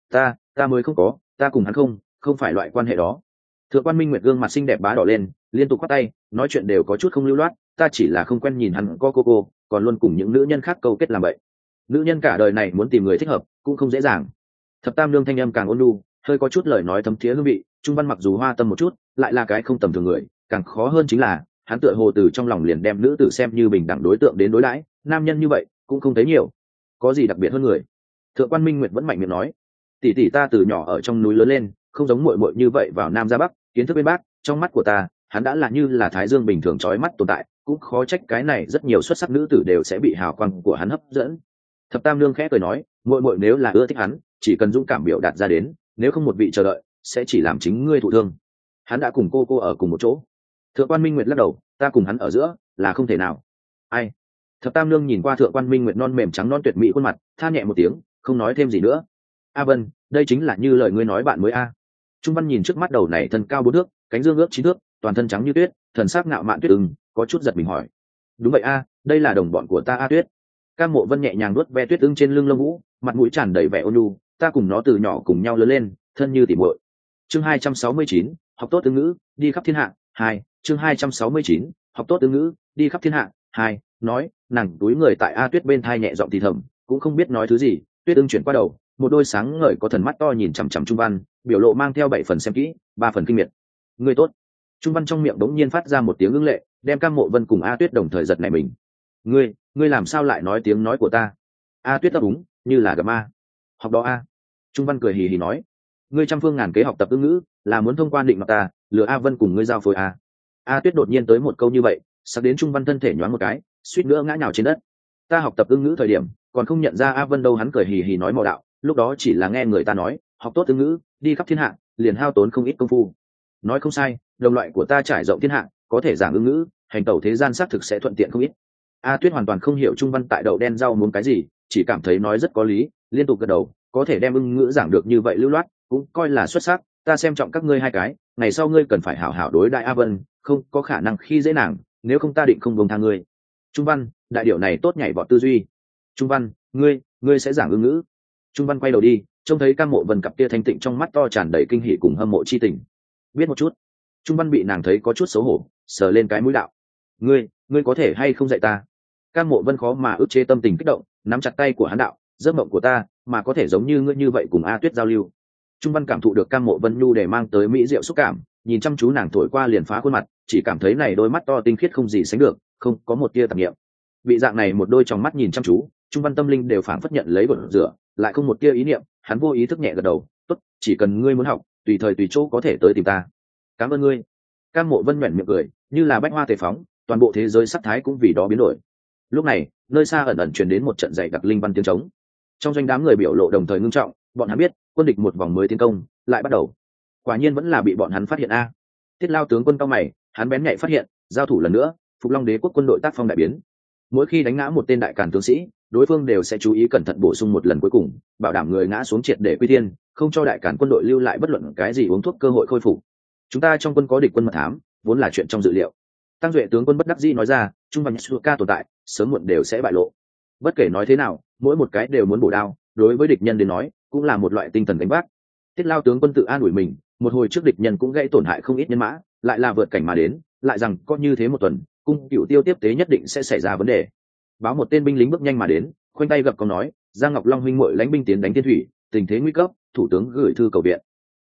Ta mới không có, ta cùng hắn không phải loại quan hệ đó. Thượng quan Minh Nguyệt gương mặt xinh đẹp bá đỏ lên, liên tục quát tay, nói chuyện đều có chút không lưu loát, ta chỉ là không quen nhìn hắn có cô, còn luôn cùng những nữ nhân khác câu kết làm vậy. Nữ nhân cả đời này muốn tìm người thích hợp cũng không dễ dàng. Thập Tam Nương thanh âm càng ôn nhu, hơi có chút lời nói thấm thía hương vị. Trung Văn mặc dù hoa tâm một chút, lại là cái không tầm thường người, càng khó hơn chính là hắn tựa hồ từ trong lòng liền đem nữ tử xem như bình đẳng đối tượng đến đối đãi, nam nhân như vậy cũng không thấy nhiều, có gì đặc biệt hơn người. Thượng quan Minh Nguyệt vẫn mạnh miệng nói, tỷ tỷ ta từ nhỏ ở trong núi lớn lên, không giống muội muội như vậy vào nam ra bắc, kiến thức bên bác, trong mắt của ta hắn đã là như là thái dương bình thường chói mắt tồn tại, cũng khó trách cái này rất nhiều xuất sắc nữ tử đều sẽ bị hào quang của hắn hấp dẫn. Thập Tam Nương khẽ cười nói, muội muội nếu là ưa thích hắn, chỉ cần dũng cảm biểu đạt ra đến, nếu không một vị chờ đợi sẽ chỉ làm chính ngươi thụ thương. Hắn đã cùng cô ở cùng một chỗ. Thượng quan Minh Nguyệt lắc đầu, ta cùng hắn ở giữa là không thể nào. Ai? Thập Tam Nương nhìn qua Thượng quan Minh Nguyệt non mềm trắng non tuyệt mỹ khuôn mặt, than nhẹ một tiếng, không nói thêm gì nữa. A Vân, đây chính là như lời ngươi nói bạn mới a. Trung Văn nhìn trước mắt đầu này thân cao 4 thước, cánh dương ước 9 thước, toàn thân trắng như tuyết, thần sắc ngạo mạn tuyết ưng, có chút giật mình hỏi, đúng vậy a, đây là đồng bọn của ta A Tuyết. Cam Mộ Vân nhẹ nhàng nuốt ve tuyết ưng trên lưng lông vũ, mặt mũi tràn đầy vẻ ôn nhu, ta cùng nó từ nhỏ cùng nhau lớn lên, thân như tỉ muội. Chương 269, học tốt ứng ngữ, đi khắp thiên hạ. 2, chương 269, học tốt ứng ngữ, đi khắp thiên hạ. 2, nói, nàng túi người tại A Tuyết bên thai nhẹ giọng thì thầm, cũng không biết nói thứ gì. Tuyết ưng chuyển qua đầu, một đôi sáng ngời có thần mắt to nhìn chằm chằm Trung Văn, biểu lộ mang theo 7 phần xem kỹ, 3 phần kinh miệt. Người tốt. Trung Văn trong miệng đống nhiên phát ra một tiếng ưng lệ, đem Cam Mộ Vân cùng A Tuyết đồng thời giật nảy mình. Ngươi làm sao lại nói tiếng nói của ta? A Tuyết đáp đúng, như là gặp ma. Học đó a. Trung Văn cười hì hì nói, ngươi trăm phương ngàn kế học tập ứng ngữ, là muốn thông qua định mặt ta, lừa A Vân cùng ngươi giao phối a. A Tuyết đột nhiên tới một câu như vậy, sắc đến Trung Văn thân thể nhoáng một cái, suýt nữa ngã nhào trên đất. Ta học tập ứng ngữ thời điểm, còn không nhận ra A Vân đâu. Hắn cười hì hì nói mò đạo, lúc đó chỉ là nghe người ta nói, học tốt ứng ngữ, đi khắp thiên hạ, liền hao tốn không ít công phu. Nói không sai, đồng loại của ta trải rộng thiên hạ, có thể giảng ứng ngữ, hành tẩu thế gian xác thực sẽ thuận tiện không ít. A Tuyết hoàn toàn không hiểu Trung Văn tại đậu đen rau muốn cái gì, chỉ cảm thấy nói rất có lý, liên tục gật đầu, có thể đem ưng ngữ giảng được như vậy lưu loát, cũng coi là xuất sắc. Ta xem trọng các ngươi hai cái, ngày sau ngươi cần phải hảo hảo đối đại A Vân, không có khả năng khi dễ nàng, nếu không ta định không buông tha ngươi. Trung Văn, đại điệu này tốt nhảy vọt tư duy. Trung Văn, ngươi sẽ giảng ưng ngữ. Trung Văn quay đầu đi, trông thấy Cam Mộ Vân cặp kia thanh tịnh trong mắt to tràn đầy kinh hỉ cùng hâm mộ chi tình. Biết một chút. Trung Văn bị nàng thấy có chút xấu hổ, sờ lên cái mũi đạo, ngươi có thể hay không dạy ta? Cam Mộ Vân khó mà ức chế tâm tình kích động, nắm chặt tay của hắn đạo, giấc mộng của ta mà có thể giống như ngươi như vậy cùng A Tuyết giao lưu. Trung Văn cảm thụ được Cam Mộ Vân nhu để mang tới mỹ diệu xúc cảm, nhìn chăm chú nàng thổi qua liền phá khuôn mặt, chỉ cảm thấy này đôi mắt to tinh khiết không gì sánh được, không có một tia tạp niệm. Bị dạng này một đôi tròng mắt nhìn chăm chú, Trung Văn tâm linh đều phảng phất nhận lấy bột rửa, lại không một tia ý niệm, hắn vô ý thức nhẹ gật đầu, tốt, chỉ cần ngươi muốn học, tùy thời tùy chỗ có thể tới tìm ta. Cảm ơn ngươi. Cam Mộ Vân nhếch miệng cười, như là bách hoa tề phóng, toàn bộ thế giới sắc thái cũng vì đó biến đổi. Lúc này, nơi xa ẩn ẩn truyền đến một trận dày đặc linh văn tiếng trống. Trong doanh đám người biểu lộ đồng thời ngưng trọng, bọn hắn biết, quân địch một vòng mới tiến công lại bắt đầu. Quả nhiên vẫn là bị bọn hắn phát hiện a. Tiết Lao tướng quân cao mày, hắn bén nhạy phát hiện, giao thủ lần nữa, Phục Long Đế quốc quân đội tác phong đại biến. Mỗi khi đánh ngã một tên đại càn tướng sĩ, đối phương đều sẽ chú ý cẩn thận bổ sung một lần cuối cùng, bảo đảm người ngã xuống triệt để quy thiên, không cho đại càn quân đội lưu lại bất luận cái gì uống thuốc cơ hội khôi phục. Chúng ta trong quân có địch quân mật thám, vốn là chuyện trong dự liệu. Tăng Duệ tướng quân bất đắc dĩ nói ra, Trung Văn Yasuka tồn tại, sớm muộn đều sẽ bại lộ. Bất kể nói thế nào, mỗi một cái đều muốn bổ đao, đối với địch nhân đến nói, cũng là một loại tinh thần gánh vác. Tiết Lao tướng quân tự an ủi mình, một hồi trước địch nhân cũng gây tổn hại không ít nhân mã, lại là vượt cảnh mà đến, lại rằng có như thế một tuần, cung Cửu Tiêu tiếp tế nhất định sẽ xảy ra vấn đề. Báo một tên binh lính bước nhanh mà đến, khoanh tay gập câu nói, Giang Ngọc Long huynh muội lãnh binh tiến đánh Thiên Thủy, tình thế nguy cấp, thủ tướng gửi thư cầu viện.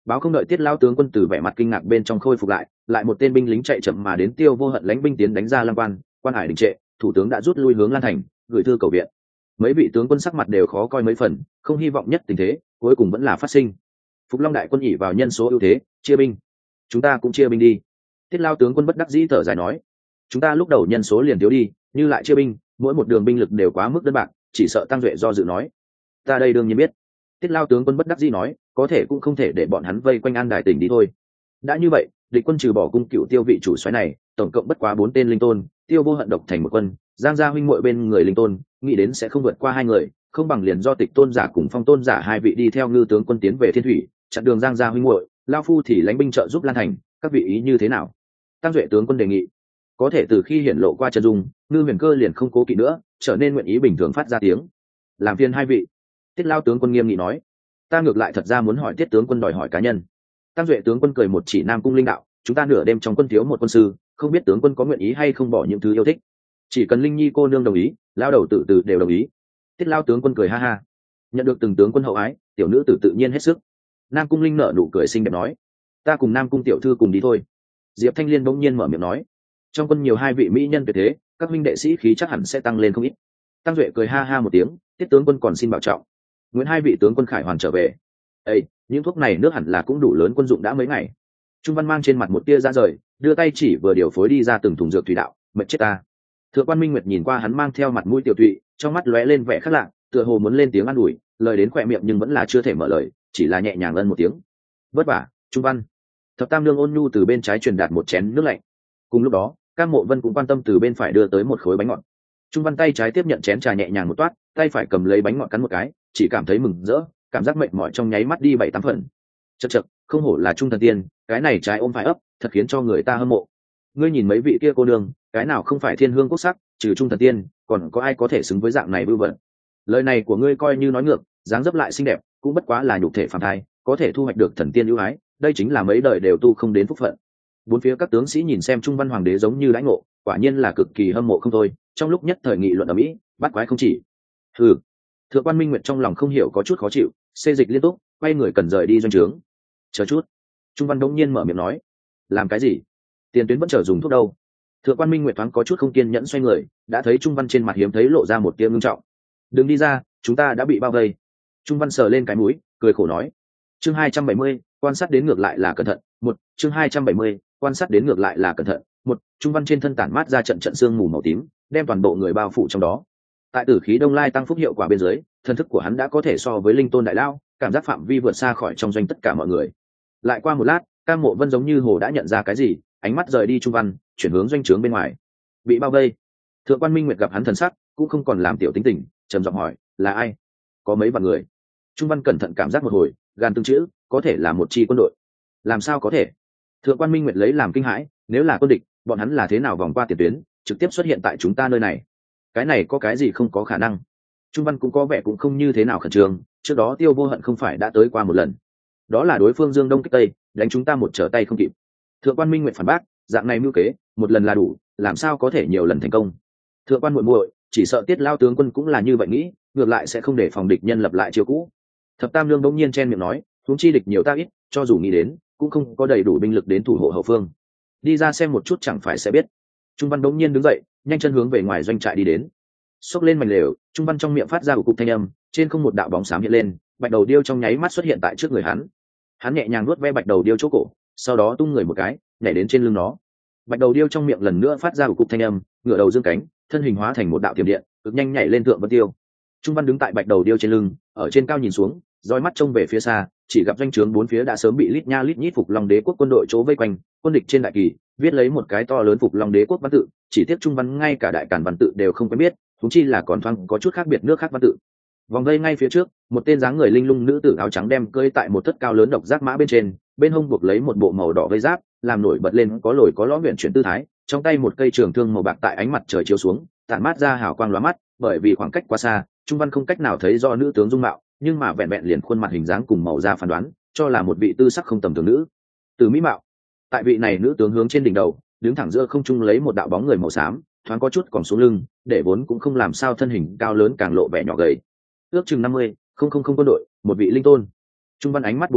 Báo không đợi Tiết lao tướng quân từ vẻ mặt kinh ngạc bên trong khôi phục lại một tên binh lính chạy chậm mà đến Tiêu Vô Hận lãnh binh tiến đánh ra Lăng Quan, quan hải đình trệ, thủ tướng đã rút lui hướng Lan Thành, gửi thư cầu viện. Mấy vị tướng quân sắc mặt đều khó coi mấy phần, không hy vọng nhất tình thế cuối cùng vẫn là phát sinh. Phục Long đại quân ỷ vào nhân số ưu thế, chia binh. Chúng ta cũng chia binh đi. Tiết lao tướng quân bất đắc dĩ thở dài nói, chúng ta lúc đầu nhân số liền thiếu đi, như lại chia binh, mỗi một đường binh lực đều quá mức đơn bạc, chỉ sợ Tăng Duệ do dự nói. Ta đây đương nhiên biết. Tiết lao tướng quân bất đắc dĩ nói, có thể cũng không thể để bọn hắn vây quanh An Đài tỉnh đi thôi. Đã như vậy, địch quân trừ bỏ cung cựu Tiêu vị chủ soái này, tổng cộng bất quá 4 tên linh tôn, Tiêu Vô Hận độc thành một quân, Giang gia huynh muội bên người linh tôn, nghĩ đến sẽ không vượt qua 2 người, không bằng liền do Tịch tôn giả cùng Phong tôn giả 2 vị đi theo Ngư tướng quân tiến về Thiên Thủy, chặn đường Giang gia huynh muội, lao phu thì lãnh binh trợ giúp Lan Thành, các vị ý như thế nào? Tăng Duệ tướng quân đề nghị. Có thể từ khi hiển lộ qua chân dung, Ngư Huyền Cơ liền không cố kỵ nữa, trở nên nguyện ý bình thường phát ra tiếng. Làm phiền 2 vị. Tiết lao tướng quân nghiêm nghị nói, ta ngược lại thật ra muốn hỏi Tiết tướng quân đòi hỏi cá nhân. Tăng Duệ tướng quân cười một chỉ Nam Cung linh đạo, chúng ta nửa đêm trong quân thiếu một quân sư, không biết tướng quân có nguyện ý hay không bỏ những thứ yêu thích. Chỉ cần Linh Nhi cô nương đồng ý, lao đầu tự đều đồng ý. Tiết lao tướng quân cười ha ha, nhận được từng tướng quân hậu ái, tiểu nữ tử tự nhiên hết sức. Nam Cung linh nở nụ cười xinh đẹp nói, ta cùng Nam Cung tiểu thư cùng đi thôi. Diệp Thanh Liên bỗng nhiên mở miệng nói, trong quân nhiều 2 vị mỹ nhân tuyệt thế, các huynh đệ sĩ khí chắc hẳn sẽ tăng lên không ít. Tăng Duệ cười ha ha một tiếng, Tiết tướng quân còn xin bảo trọng. Nguyện 2 vị tướng quân khải hoàn trở về. Ê, những thuốc này nước hẳn là cũng đủ lớn quân dụng đã mấy ngày. Trung Văn mang trên mặt một tia ra rời, đưa tay chỉ vừa điều phối đi ra từng thùng dược thủy đạo, mệt chết ta. Thượng quan Minh Nguyệt nhìn qua hắn mang theo mặt mũi tiểu thụy, trong mắt lóe lên vẻ khác lạ, tựa hồ muốn lên tiếng an ủi, lời đến khỏe miệng nhưng vẫn là chưa thể mở lời, chỉ là nhẹ nhàng ân một tiếng. Vất vả, Trung Văn. Thập Tam Nương ôn nhu từ bên trái truyền đạt một chén nước lạnh. Cùng lúc đó, Cam Mộ Vân cũng quan tâm từ bên phải đưa tới một khối bánh ngọt. Trung Văn tay trái tiếp nhận chén trà nhẹ nhàng một toát, tay phải cầm lấy bánh ngọt cắn một cái, chỉ cảm thấy mừng rỡ, cảm giác mệt mỏi trong nháy mắt đi 7-8 phần. Chậc chậc, không hổ là Trung thần tiên, cái này trái ôm phải ấp, thật khiến cho người ta hâm mộ. Ngươi nhìn mấy vị kia cô nương, cái nào không phải thiên hương quốc sắc, trừ Trung thần tiên, còn có ai có thể xứng với dạng này vưu vận. Lời này của ngươi coi như nói ngược, dáng dấp lại xinh đẹp, cũng bất quá là nhục thể phàm thai, có thể thu hoạch được thần tiên ưu ái, đây chính là mấy đời đều tu không đến phúc phận. Bốn phía các tướng sĩ nhìn xem Trung Văn hoàng đế giống như đãi ngộ, quả nhiên là cực kỳ hâm mộ không thôi, trong lúc nhất thời nghị luận ở mỹ, bắt quái không chỉ. Hừ. Thượng quan Minh Nguyệt trong lòng không hiểu có chút khó chịu, xê dịch liên tục, quay người cần rời đi doanh trướng. Chờ chút. Trung Văn đống nhiên mở miệng nói, làm cái gì? Tiền tuyến vẫn chờ dùng thuốc đâu? Thượng quan Minh Nguyệt thoáng có chút không kiên nhẫn xoay người, đã thấy Trung Văn trên mặt hiếm thấy lộ ra một tia ngưng trọng. Đừng đi ra, chúng ta đã bị bao vây. Trung Văn sờ lên cái mũi, cười khổ nói. Chương 270, quan sát đến ngược lại là cẩn thận. Một, chương 270, quan sát đến ngược lại là cẩn thận. Một, Trung Văn trên thân tản mát ra trận trận sương mù màu tím, đem toàn bộ người bao phủ trong đó. Tại tử khí đông lai tăng phúc hiệu quả bên dưới, thân thức của hắn đã có thể so với linh tôn đại lao, cảm giác phạm vi vượt xa khỏi trong doanh tất cả mọi người. Lại qua một lát, Cam Mộ Vân giống như hồ đã nhận ra cái gì, ánh mắt rời đi Trung Văn, chuyển hướng doanh trướng bên ngoài. Bị bao vây. Thượng quan Minh Nguyệt gặp hắn thần sắc, cũng không còn làm tiểu tính tình, trầm giọng hỏi, là ai? Có mấy vạn người. Trung Văn cẩn thận cảm giác một hồi, gan từng chữ, có thể là một chi quân đội. Làm sao có thể? Thượng quan Minh Nguyệt lấy làm kinh hãi, nếu là quân địch, bọn hắn là thế nào vòng qua tiền tuyến, trực tiếp xuất hiện tại chúng ta nơi này? Cái này có cái gì không có khả năng? Trung Văn cũng có vẻ cũng không như thế nào khẩn trương, trước đó Tiêu Vô Hận không phải đã tới qua một lần. Đó là đối phương dương đông kích tây, đánh chúng ta một trở tay không kịp. Thượng quan Minh Nguyệt phản bác, dạng này mưu kế, một lần là đủ, làm sao có thể nhiều lần thành công? Thượng quan muội muội, chỉ sợ Tiết lao tướng quân cũng là như vậy nghĩ, ngược lại sẽ không để phòng địch nhân lập lại chiêu cũ. Thập Tam Nương bỗng nhiên chen miệng nói, huống chi địch nhiều ta ít, cho dù nghĩ đến, cũng không có đầy đủ binh lực đến thủ hộ hậu phương. Đi ra xem một chút chẳng phải sẽ biết. Trung Văn bỗng nhiên đứng dậy, nhanh chân hướng về ngoài doanh trại đi đến. Xốc lên mảnh lều, Trung Văn trong miệng phát ra một cục thanh âm, trên không một đạo bóng xám hiện lên, bạch đầu điêu trong nháy mắt xuất hiện tại trước người hắn. Hắn nhẹ nhàng nuốt ve bạch đầu điêu chỗ cổ, sau đó tung người một cái, nhảy đến trên lưng nó. Bạch đầu điêu trong miệng lần nữa phát ra một cục thanh âm, ngửa đầu dương cánh, thân hình hóa thành một đạo tiềm điện, cực nhanh nhảy lên thượng vân tiêu. Trung Văn đứng tại bạch đầu điêu trên lưng, ở trên cao nhìn xuống, dõi mắt trông về phía xa, chỉ gặp doanh trướng bốn phía đã sớm bị lít nha lít nhít Phục Long Đế quốc quân đội chỗ vây quanh, quân địch trên đại kỳ viết lấy một cái to lớn Phục Long Đế quốc văn tự, chỉ tiếc Trung Văn ngay cả đại cản văn tự đều không quen biết, thúng chi là còn thoáng có chút khác biệt nước khác văn tự. Vòng vây ngay phía trước, một tên dáng người linh lung nữ tử áo trắng đem cơi tại một thất cao lớn độc giác mã bên trên, bên hông buộc lấy một bộ màu đỏ vây giáp, làm nổi bật lên có lồi có lõm huyền chuyển tư thái, trong tay một cây trường thương màu bạc tại ánh mặt trời chiếu xuống, tản mát ra hào quang lóa mắt, bởi vì khoảng cách quá xa, Trung Văn không cách nào thấy rõ nữ tướng dung mạo, nhưng mà vẹn vẹn liền khuôn mặt hình dáng cùng màu da phán đoán, cho là một vị tư sắc không tầm thường nữ. Từ mỹ mạo, tại vị này nữ tướng hướng trên đỉnh đầu, đứng thẳng giữa không trung lấy một đạo bóng người màu xám, thoáng có chút còn xuống lưng, để vốn cũng không làm sao thân hình cao lớn càng lộ vẻ nhỏ gầy. Ước chừng 50, không quân đội, một vị linh tôn. Trung Văn ánh mắt bốn quét,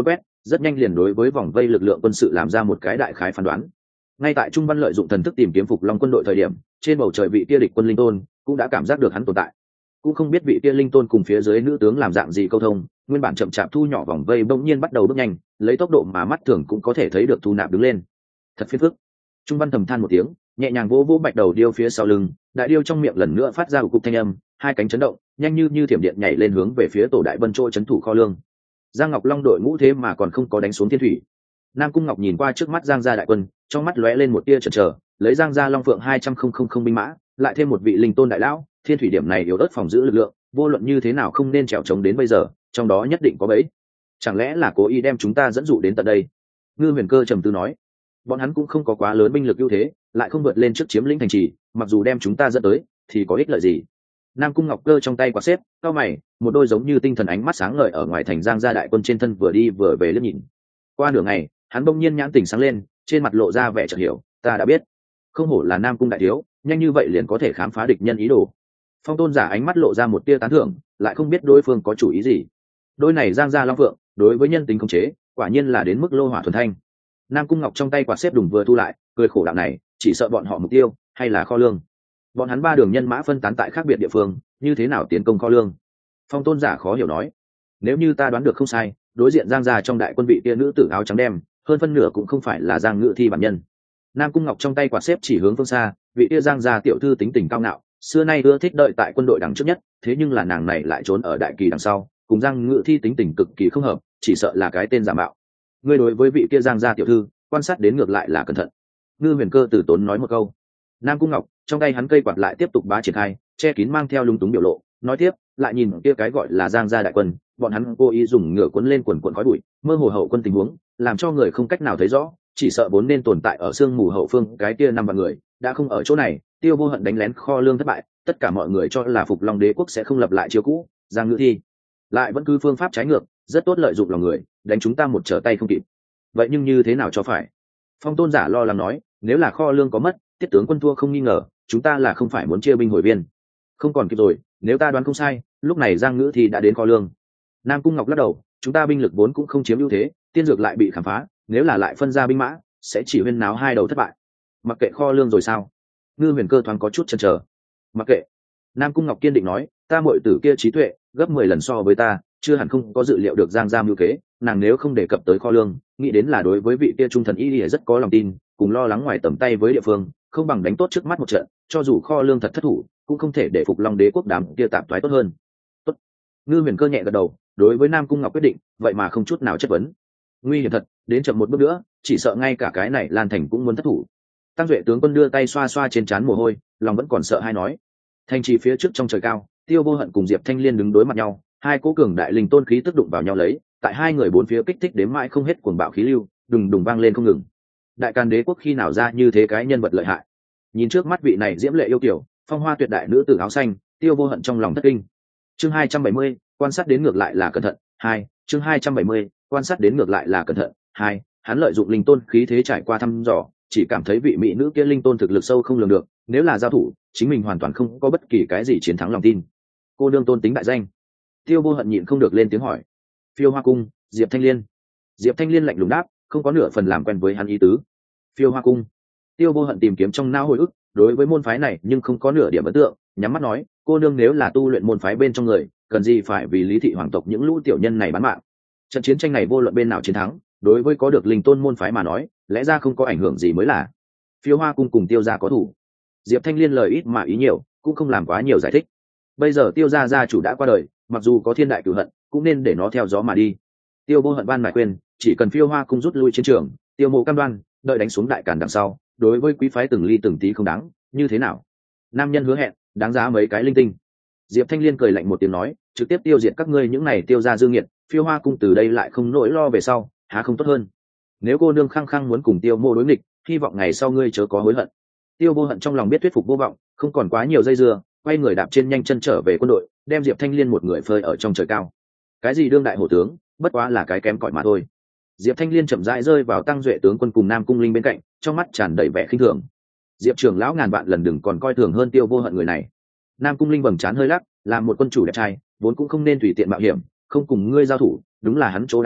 rất nhanh liền đối với vòng vây lực lượng quân sự làm ra một cái đại khái phán đoán. Ngay tại Trung Văn lợi dụng thần thức tìm kiếm Phục Long quân đội thời điểm, trên bầu trời vị kia địch quân linh tôn cũng đã cảm giác được hắn tồn tại. Cũng không biết vị kia linh tôn cùng phía dưới nữ tướng làm dạng gì câu thông, nguyên bản chậm chạp thu nhỏ vòng vây bỗng nhiên bắt đầu bước nhanh, lấy tốc độ mà mắt thường cũng có thể thấy được thu nạp đứng lên. Thật phiền phức. Trung Văn thầm than một tiếng, nhẹ nhàng vỗ vỗ bạch đầu điêu phía sau lưng, đại điêu trong miệng lần nữa phát ra một cục thanh âm, hai cánh chấn động, nhanh như thiểm điện nhảy lên hướng về phía tổ đại bân chỗ trấn thủ kho lương. Giang Ngọc Long đội ngũ thế mà còn không có đánh xuống thiên thủy. Nam Cung Ngọc nhìn qua trước mắt Giang gia đại quân, trong mắt lóe lên một tia chần chờ, lấy Giang gia Long Phượng 200,000 binh mã, lại thêm một vị linh tôn đại lão, thiên thủy điểm này yếu ớt phòng giữ lực lượng, vô luận như thế nào không nên trèo chống đến bây giờ, trong đó nhất định có bẫy. Chẳng lẽ là cố ý đem chúng ta dẫn dụ đến tận đây? Ngư Huyền Cơ trầm tư nói, bọn hắn cũng không có quá lớn binh lực ưu thế, lại không vượt lên trước chiếm lĩnh thành trì, mặc dù đem chúng ta dẫn tới, thì có ích lợi gì? Nam Cung Ngọc Cơ trong tay quạt xếp, cao mày, một đôi giống như tinh thần ánh mắt sáng ngời ở ngoài thành Giang gia đại quân trên thân vừa đi vừa về liếc nhìn. Qua nửa ngày, hắn bỗng nhiên nhãn tỉnh sáng lên, trên mặt lộ ra vẻ chợt hiểu, ta đã biết, không hổ là Nam Cung đại thiếu, nhanh như vậy liền có thể khám phá địch nhân ý đồ. Phong Tôn giả ánh mắt lộ ra một tia tán thưởng, lại không biết đối phương có chủ ý gì. Đôi này Giang gia Long Phượng, đối với nhân tính khống chế, quả nhiên là đến mức lô hỏa thuần thanh. Nam Cung Ngọc trong tay quạt xếp đùng vừa thu lại, cười khổ đạo này, chỉ sợ bọn họ mục tiêu hay là kho lương. Bọn hắn ba đường nhân mã phân tán tại khác biệt địa phương, như thế nào tiến công kho lương? Phong Tôn giả khó hiểu nói, nếu như ta đoán được không sai, đối diện Giang gia trong đại quân vị kia nữ tử áo trắng đem, hơn phân nửa cũng không phải là Giang Ngự Thi bản nhân. Nam Cung Ngọc trong tay quạt xếp chỉ hướng phương xa, vị kia Giang gia tiểu thư tính tình cao ngạo, xưa nay ưa thích đợi tại quân đội đằng trước nhất, thế nhưng là nàng này lại trốn ở đại kỳ đằng sau, cùng Giang Ngự Thi tính tình cực kỳ không hợp, chỉ sợ là cái tên giả mạo. Ngươi đối với vị kia Giang gia tiểu thư, quan sát đến ngược lại là cẩn thận. Ngư Huyền Cơ từ tốn nói một câu. Nam Cung Ngọc trong tay hắn cây quạt lại tiếp tục bá triển khai, che kín mang theo lung túng biểu lộ, nói tiếp, lại nhìn kia cái gọi là Giang gia đại quân, bọn hắn cố ý dùng ngựa cuốn lên quần khói bụi, mơ hồ hậu quân tình huống, làm cho người không cách nào thấy rõ, chỉ sợ vốn nên tồn tại ở sương mù hậu phương cái kia 5 vạn người, đã không ở chỗ này. Tiêu Vô Hận đánh lén kho lương thất bại, tất cả mọi người cho là Phục Long Đế quốc sẽ không lập lại chiêu cũ, Giang Ngự Thi lại vẫn cứ phương pháp trái ngược, rất tốt lợi dụng lòng người, đánh chúng ta một trở tay không kịp. Vậy nhưng như thế nào cho phải? Phong Tôn giả lo lắng nói, nếu là kho lương có mất, Tiết tướng quân thua không nghi ngờ, chúng ta là không phải muốn chia binh hồi viên. Không còn kịp rồi, nếu ta đoán không sai, lúc này Giang Ngự Thi đã đến kho lương. Nam Cung Ngọc lắc đầu, chúng ta binh lực vốn cũng không chiếm ưu thế, tiên dược lại bị khám phá, nếu là lại phân ra binh mã, sẽ chỉ huyên náo hai đầu thất bại. Mặc kệ kho lương rồi sao? Ngư Huyền Cơ thoáng có chút chần chờ. Mặc kệ. Nam Cung Ngọc kiên định nói, ta muội tử kia trí tuệ gấp 10 lần so với ta, chưa hẳn không có dự liệu được Giang gia mưu kế, nàng nếu không đề cập tới kho lương, nghĩ đến là đối với vị kia trung thần y lìa rất có lòng tin, cùng lo lắng ngoài tầm tay với địa phương, không bằng đánh tốt trước mắt một trận, cho dù kho lương thật thất thủ, cũng không thể để Phục Long Đế quốc đám kia tạp thoái tốt hơn. Tốt. Ngư Huyền Cơ nhẹ gật đầu, đối với Nam Cung Ngọc quyết định, vậy mà không chút nào chất vấn. Nguy hiểm thật, đến chậm một bước nữa, chỉ sợ ngay cả cái này Lan Thành cũng muốn thất thủ. Tăng Duệ tướng quân đưa tay xoa xoa trên trán mồ hôi, lòng vẫn còn sợ hai nói. Thành trì phía trước trong trời cao, Tiêu Vô Hận cùng Diệp Thanh Liên đứng đối mặt nhau, hai cố cường đại linh tôn khí tức đụng vào nhau lấy, tại hai người bốn phía kích thích đến mãi không hết cuồng bạo khí lưu, đùng đùng vang lên không ngừng. Đại Càn Đế quốc khi nào ra như thế cái nhân vật lợi hại? Nhìn trước mắt vị này diễm lệ yêu kiều, phong hoa tuyệt đại nữ tử áo xanh, Tiêu Vô Hận trong lòng thất kinh. Chương 270, quan sát đến ngược lại là cẩn thận. 2, chương 270, quan sát đến ngược lại là cẩn thận. 2, hắn lợi dụng linh tôn khí thế trải qua thăm dò, chỉ cảm thấy vị mỹ nữ kia linh tôn thực lực sâu không lường được, nếu là giao thủ, chính mình hoàn toàn không có bất kỳ cái gì chiến thắng lòng tin. Cô đương tôn tính đại danh. Tiêu Vô Hận nhịn không được lên tiếng hỏi. Phiêu Hoa cung, Diệp Thanh Liên. Diệp Thanh Liên lạnh lùng đáp, không có nửa phần làm quen với hắn ý tứ. Phiêu Hoa cung. Tiêu Vô Hận tìm kiếm trong não hồi ức, đối với môn phái này nhưng không có nửa điểm ấn tượng, nhắm mắt nói, cô nương nếu là tu luyện môn phái bên trong người, cần gì phải vì Lý thị hoàng tộc những lũ tiểu nhân này bán mạng. Trận chiến tranh này vô luận bên nào chiến thắng, đối với có được linh tôn môn phái mà nói, lẽ ra không có ảnh hưởng gì mới là. Phiêu Hoa cung cùng Tiêu gia có thủ. Diệp Thanh Liên lời ít mà ý nhiều, cũng không làm quá nhiều giải thích. Bây giờ Tiêu gia gia chủ đã qua đời, mặc dù có thiên đại cửu hận, cũng nên để nó theo gió mà đi. Tiêu Vô Hận ban mải khuyên, chỉ cần Phiêu Hoa cung rút lui chiến trường, Tiêu Mộ cam đoan, đợi đánh xuống Đại Càn đằng sau, đối với quý phái từng ly từng tí không đáng, như thế nào? Nam nhân hứa hẹn, đáng giá mấy cái linh tinh. Diệp Thanh Liên cười lạnh một tiếng nói, trực tiếp tiêu diệt các ngươi những này Tiêu gia dương nghiệt, Phiêu Hoa cung từ đây lại không nỗi lo về sau, há không tốt hơn? Nếu cô nương khăng khăng muốn cùng Tiêu Mộ đối nghịch, hy vọng ngày sau ngươi chớ có hối hận. Tiêu Vô Hận trong lòng biết thuyết phục vô vọng, không còn quá nhiều dây dưa, quay người đạp trên nhanh chân trở về quân đội, đem Diệp Thanh Liên một người phơi ở trong trời cao. Cái gì đương đại hổ tướng, bất quá là cái kém cỏi mà thôi. Diệp Thanh Liên chậm rãi rơi vào Tăng Duệ tướng quân cùng Nam Cung Linh bên cạnh, trong mắt tràn đầy vẻ khinh thường. Diệp trưởng lão ngàn vạn lần đừng còn coi thường hơn Tiêu Vô Hận người này. Nam Cung Linh bầm trán hơi lắc, làm một quân chủ đẹp trai, vốn cũng không nên tùy tiện mạo hiểm, không cùng ngươi giao thủ, đúng là hắn chỗ đáng sợ,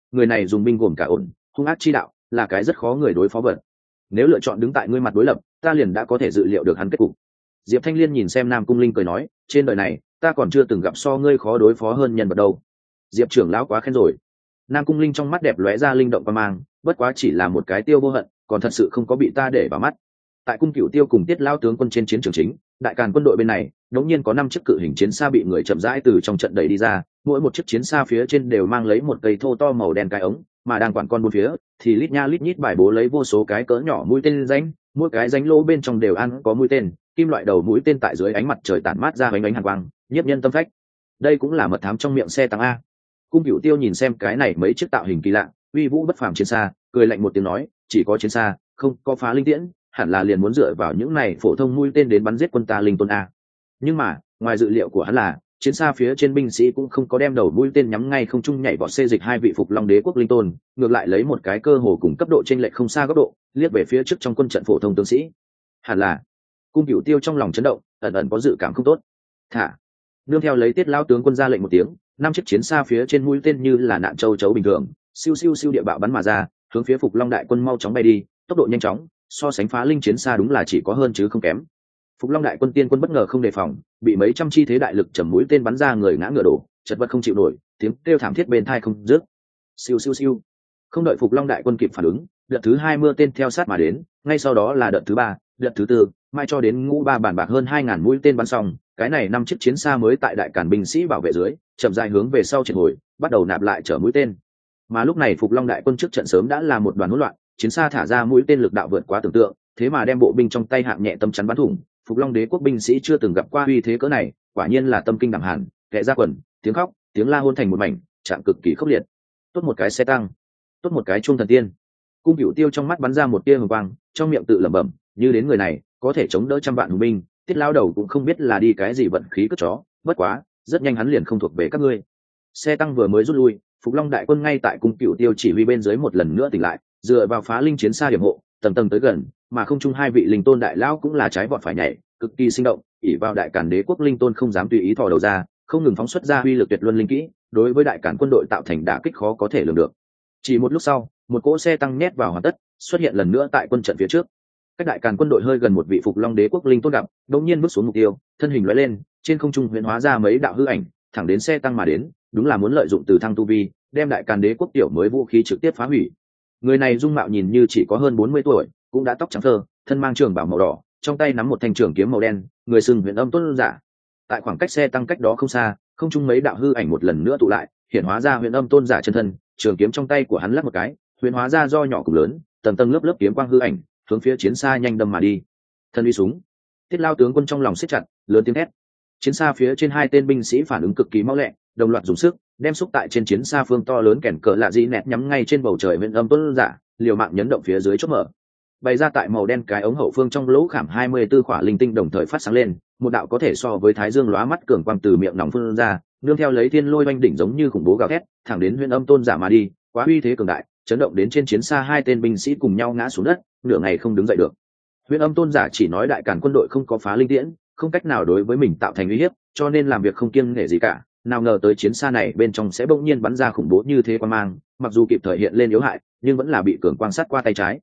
người này dùng binh gồm cả ổn hung ác chi đạo, là cái rất khó người đối phó vật. Nếu lựa chọn đứng tại ngươi mặt đối lập, ta liền đã có thể dự liệu được hắn kết cục. Diệp Thanh Liên nhìn xem Nam Cung Linh cười nói, trên đời này ta còn chưa từng gặp so ngươi khó đối phó hơn nhân vật đâu. Diệp trưởng lão quá khen rồi. Nam Cung Linh trong mắt đẹp lóe ra linh động qua mang, bất quá chỉ là một cái tiêu vô hận, còn thật sự không có bị ta để vào mắt. Tại cung Cửu Tiêu cùng Tiết lão tướng quân trên chiến trường chính, đại càn quân đội bên này đống nhiên có 5 chiếc cự hình chiến xa bị người chậm rãi từ trong trận đẩy đi ra, mỗi một chiếc chiến xa phía trên đều mang lấy một cây thô to màu đen cái ống, mà đang quản con bốn phía thì lít nha lít nhít bài bố lấy vô số cái cỡ nhỏ mũi tên rãnh, mỗi cái rãnh lỗ bên trong đều ăn có mũi tên, kim loại đầu mũi tên tại dưới ánh mặt trời tản mát ra ánh hàn quang, nhiếp nhân tâm phách. Đây cũng là mật thám trong miệng xe tăng a. Cung Cửu Tiêu nhìn xem cái này mấy chiếc tạo hình kỳ lạ, uy vũ bất phàm chiến xa, cười lạnh một tiếng nói, chỉ có chiến xa, không có phá linh tiễn, hẳn là liền muốn dựa vào những này phổ thông mũi tên đến bắn giết quân ta linh tôn a. Nhưng mà ngoài dự liệu của hắn là chiến xa phía trên binh sĩ cũng không có đem đầu mũi tên nhắm ngay không trung nhảy vọt xê dịch hai vị Phục Long Đế quốc linh tôn, ngược lại lấy một cái cơ hồ cùng cấp độ chênh lệch không xa góc độ liếc về phía trước trong quân trận phổ thông tướng sĩ. Hẳn là. Cung Cửu Tiêu trong lòng chấn động, ẩn ẩn có dự cảm không tốt. Thả. Nương theo lấy Tiết lão tướng quân ra lệnh một tiếng, 5 chiếc chiến xa phía trên mũi tên như là nạn châu chấu bình thường, siêu siêu siêu địa bạo bắn mà ra, hướng phía Phục Long đại quân mau chóng bay đi, tốc độ nhanh chóng, so sánh phá linh chiến xa đúng là chỉ có hơn chứ không kém. Phục Long đại quân tiên quân bất ngờ không đề phòng, bị mấy trăm chi thế đại lực chầm mũi tên bắn ra, người ngã ngựa đổ, chật vật không chịu nổi, tiếng kêu thảm thiết bên tai không dứt. Siêu siêu siêu. Không đợi Phục Long đại quân kịp phản ứng, đợt thứ 2 mưa tên theo sát mà đến, ngay sau đó là đợt thứ 3, đợt thứ 4, mai cho đến ngũ ba bản bạc hơn 2000 mũi tên bắn xong, cái này 5 chiếc chiến xa mới tại đại càn binh sĩ bảo vệ dưới, chậm rãi hướng về sau triệt hồi, bắt đầu nạp lại chở mũi tên. Mà lúc này Phục Long đại quân trước trận sớm đã là một đoàn hỗn loạn, chiến xa thả ra mũi tên lực đạo vượt quá tưởng tượng, thế mà đem bộ binh trong tay hạng nhẹ tâm chắn bắn thủng. Phục Long đế quốc binh sĩ chưa từng gặp qua uy thế cỡ này, quả nhiên là tâm kinh đẳng hàn, kẻ ra quần, tiếng khóc, tiếng la hôn thành một mảnh, trạng cực kỳ khốc liệt. Tốt một cái xe tăng, tốt một cái chuông thần tiên. Cung Cửu Tiêu trong mắt bắn ra một tia hồng quang, trong miệng tự lẩm bẩm, như đến người này có thể chống đỡ trăm vạn hùng binh, Tiết lao đầu cũng không biết là đi cái gì vận khí cất chó, bất quá rất nhanh hắn liền không thuộc về các ngươi. Xe tăng vừa mới rút lui, Phục Long đại quân ngay tại Cung Cửu Tiêu chỉ huy bên dưới một lần nữa tỉnh lại, dựa vào phá linh chiến xa điểm hộ, tầng tầng tới gần, mà không chung hai vị linh tôn đại lão cũng là trái vọt phải nhảy, cực kỳ sinh động, ỷ vào đại càn đế quốc linh tôn không dám tùy ý thò đầu ra, không ngừng phóng xuất ra uy lực tuyệt luân linh kỹ, đối với đại càn quân đội tạo thành đả kích khó có thể lường được. Chỉ một lúc sau, một cỗ xe tăng nhét vào hoàn tất, xuất hiện lần nữa tại quân trận phía trước. Cách đại càn quân đội hơi gần một vị Phục Long đế quốc linh tôn gặp, đột nhiên bước xuống mục tiêu, thân hình lóe lên, trên không trung huyễn hóa ra mấy đạo hư ảnh, thẳng đến xe tăng mà đến, đúng là muốn lợi dụng từ thăng tu vi, đem đại càn đế quốc tiểu mới vũ khí trực tiếp phá hủy. Người này dung mạo nhìn như chỉ có hơn 40 tuổi, cũng đã tóc trắng phơ, thân mang trường bào màu đỏ, trong tay nắm một thanh trường kiếm màu đen, người sừng huyền âm tuấn giả. Tại khoảng cách xe tăng cách đó không xa, không trung mấy đạo hư ảnh một lần nữa tụ lại, hiện hóa ra huyền âm tôn giả chân thân, trường kiếm trong tay của hắn lắc một cái, huyền hóa ra do nhỏ cùng lớn, tầng tầng lớp lớp kiếm quang hư ảnh, hướng phía chiến xa nhanh đâm mà đi. Thân uy súng. Tiết lao tướng quân trong lòng siết chặt, lớn tiếng hét. Chiến xa phía trên hai tên binh sĩ phản ứng cực kỳ mau lẹ, đồng loạt dùng sức, đem xúc tại trên chiến xa phương to lớn kèn cờ lạ dĩ nẹt nhắm ngay trên bầu trời huyền âm tôn giả, liều mạng nhấn động phía dưới chốt mở. Bày ra tại màu đen cái ống hậu phương trong lỗ khảm 24 khỏa linh tinh đồng thời phát sáng lên, một đạo có thể so với thái dương lóa mắt cường quang từ miệng nòng phun ra, nương theo lấy thiên lôi oanh đỉnh giống như khủng bố gào thét, thẳng đến huyền âm tôn giả mà đi, quá uy thế cường đại, chấn động đến trên chiến xa hai tên binh sĩ cùng nhau ngã xuống đất, nửa ngày không đứng dậy được. Huyền âm tôn giả chỉ nói đại càn quân đội không có phá linh tiễn, không cách nào đối với mình tạo thành uy hiếp, cho nên làm việc không kiêng nể gì cả. Nào ngờ tới chiến xa này bên trong sẽ bỗng nhiên bắn ra khủng bố như thế quang mang, mặc dù kịp thời hiện lên yếu hại, nhưng vẫn là bị cường quang sát qua tay trái.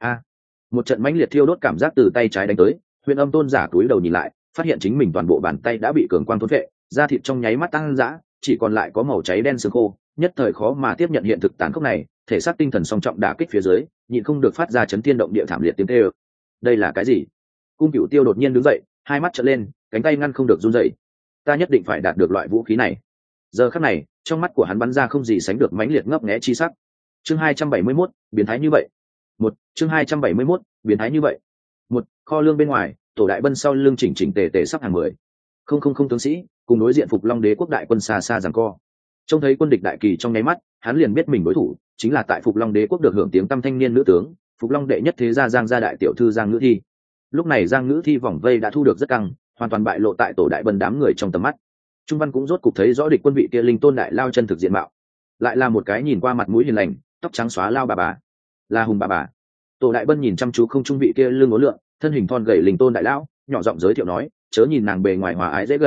Một trận mãnh liệt thiêu đốt cảm giác từ tay trái đánh tới, huyền âm tôn giả cúi đầu nhìn lại, phát hiện chính mình toàn bộ bàn tay đã bị cường quang thôn phệ, da thịt trong nháy mắt tăng dã, chỉ còn lại có màu cháy đen xương khô, nhất thời khó mà tiếp nhận hiện thực tàn khốc này, thể xác tinh thần song trọng đả kích phía dưới, nhịn không được phát ra chấn thiên động địa thảm liệt tiếng kêu. Đây là cái gì? Cung Cửu Tiêu đột nhiên đứng dậy, hai mắt trợn lên, cánh tay ngăn không được run rẩy. Ta nhất định phải đạt được loại vũ khí này. Giờ khắc này, trong mắt của hắn bắn ra không gì sánh được mãnh liệt ngấp nghé chi sắc. Chương 271, biến thái như vậy. Chương 271, biến thái như vậy. Kho lương bên ngoài, tổ đại bân sau lưng chỉnh chỉnh tề tề sắp hàng 10. Không tướng sĩ, cùng đối diện Phục Long đế quốc đại quân xa xa giằng co. Trông thấy quân địch đại kỳ trong nháy mắt, hắn liền biết mình đối thủ chính là tại Phục Long đế quốc được hưởng tiếng tăm thanh niên nữ tướng, Phục Long đệ nhất thế gia Giang gia đại tiểu thư Giang Ngữ Thi. Lúc này Giang Ngữ Thi vòng vây đã thu được rất căng, hoàn toàn bại lộ tại tổ đại bân đám người trong tầm mắt. Trung Văn cũng rốt cục thấy rõ địch quân vị kia linh tôn đại lao chân thực diện mạo, lại là một cái nhìn qua mặt mũi hiền lành, tóc trắng xóa lao bà, là Hùng bà. Tổ đại bân nhìn chăm chú không trung vị kia lưng ngố lượng, thân hình thon gầy linh tôn đại lão, nhỏ giọng giới thiệu nói, chớ nhìn nàng bề ngoài hòa ái dễ gần,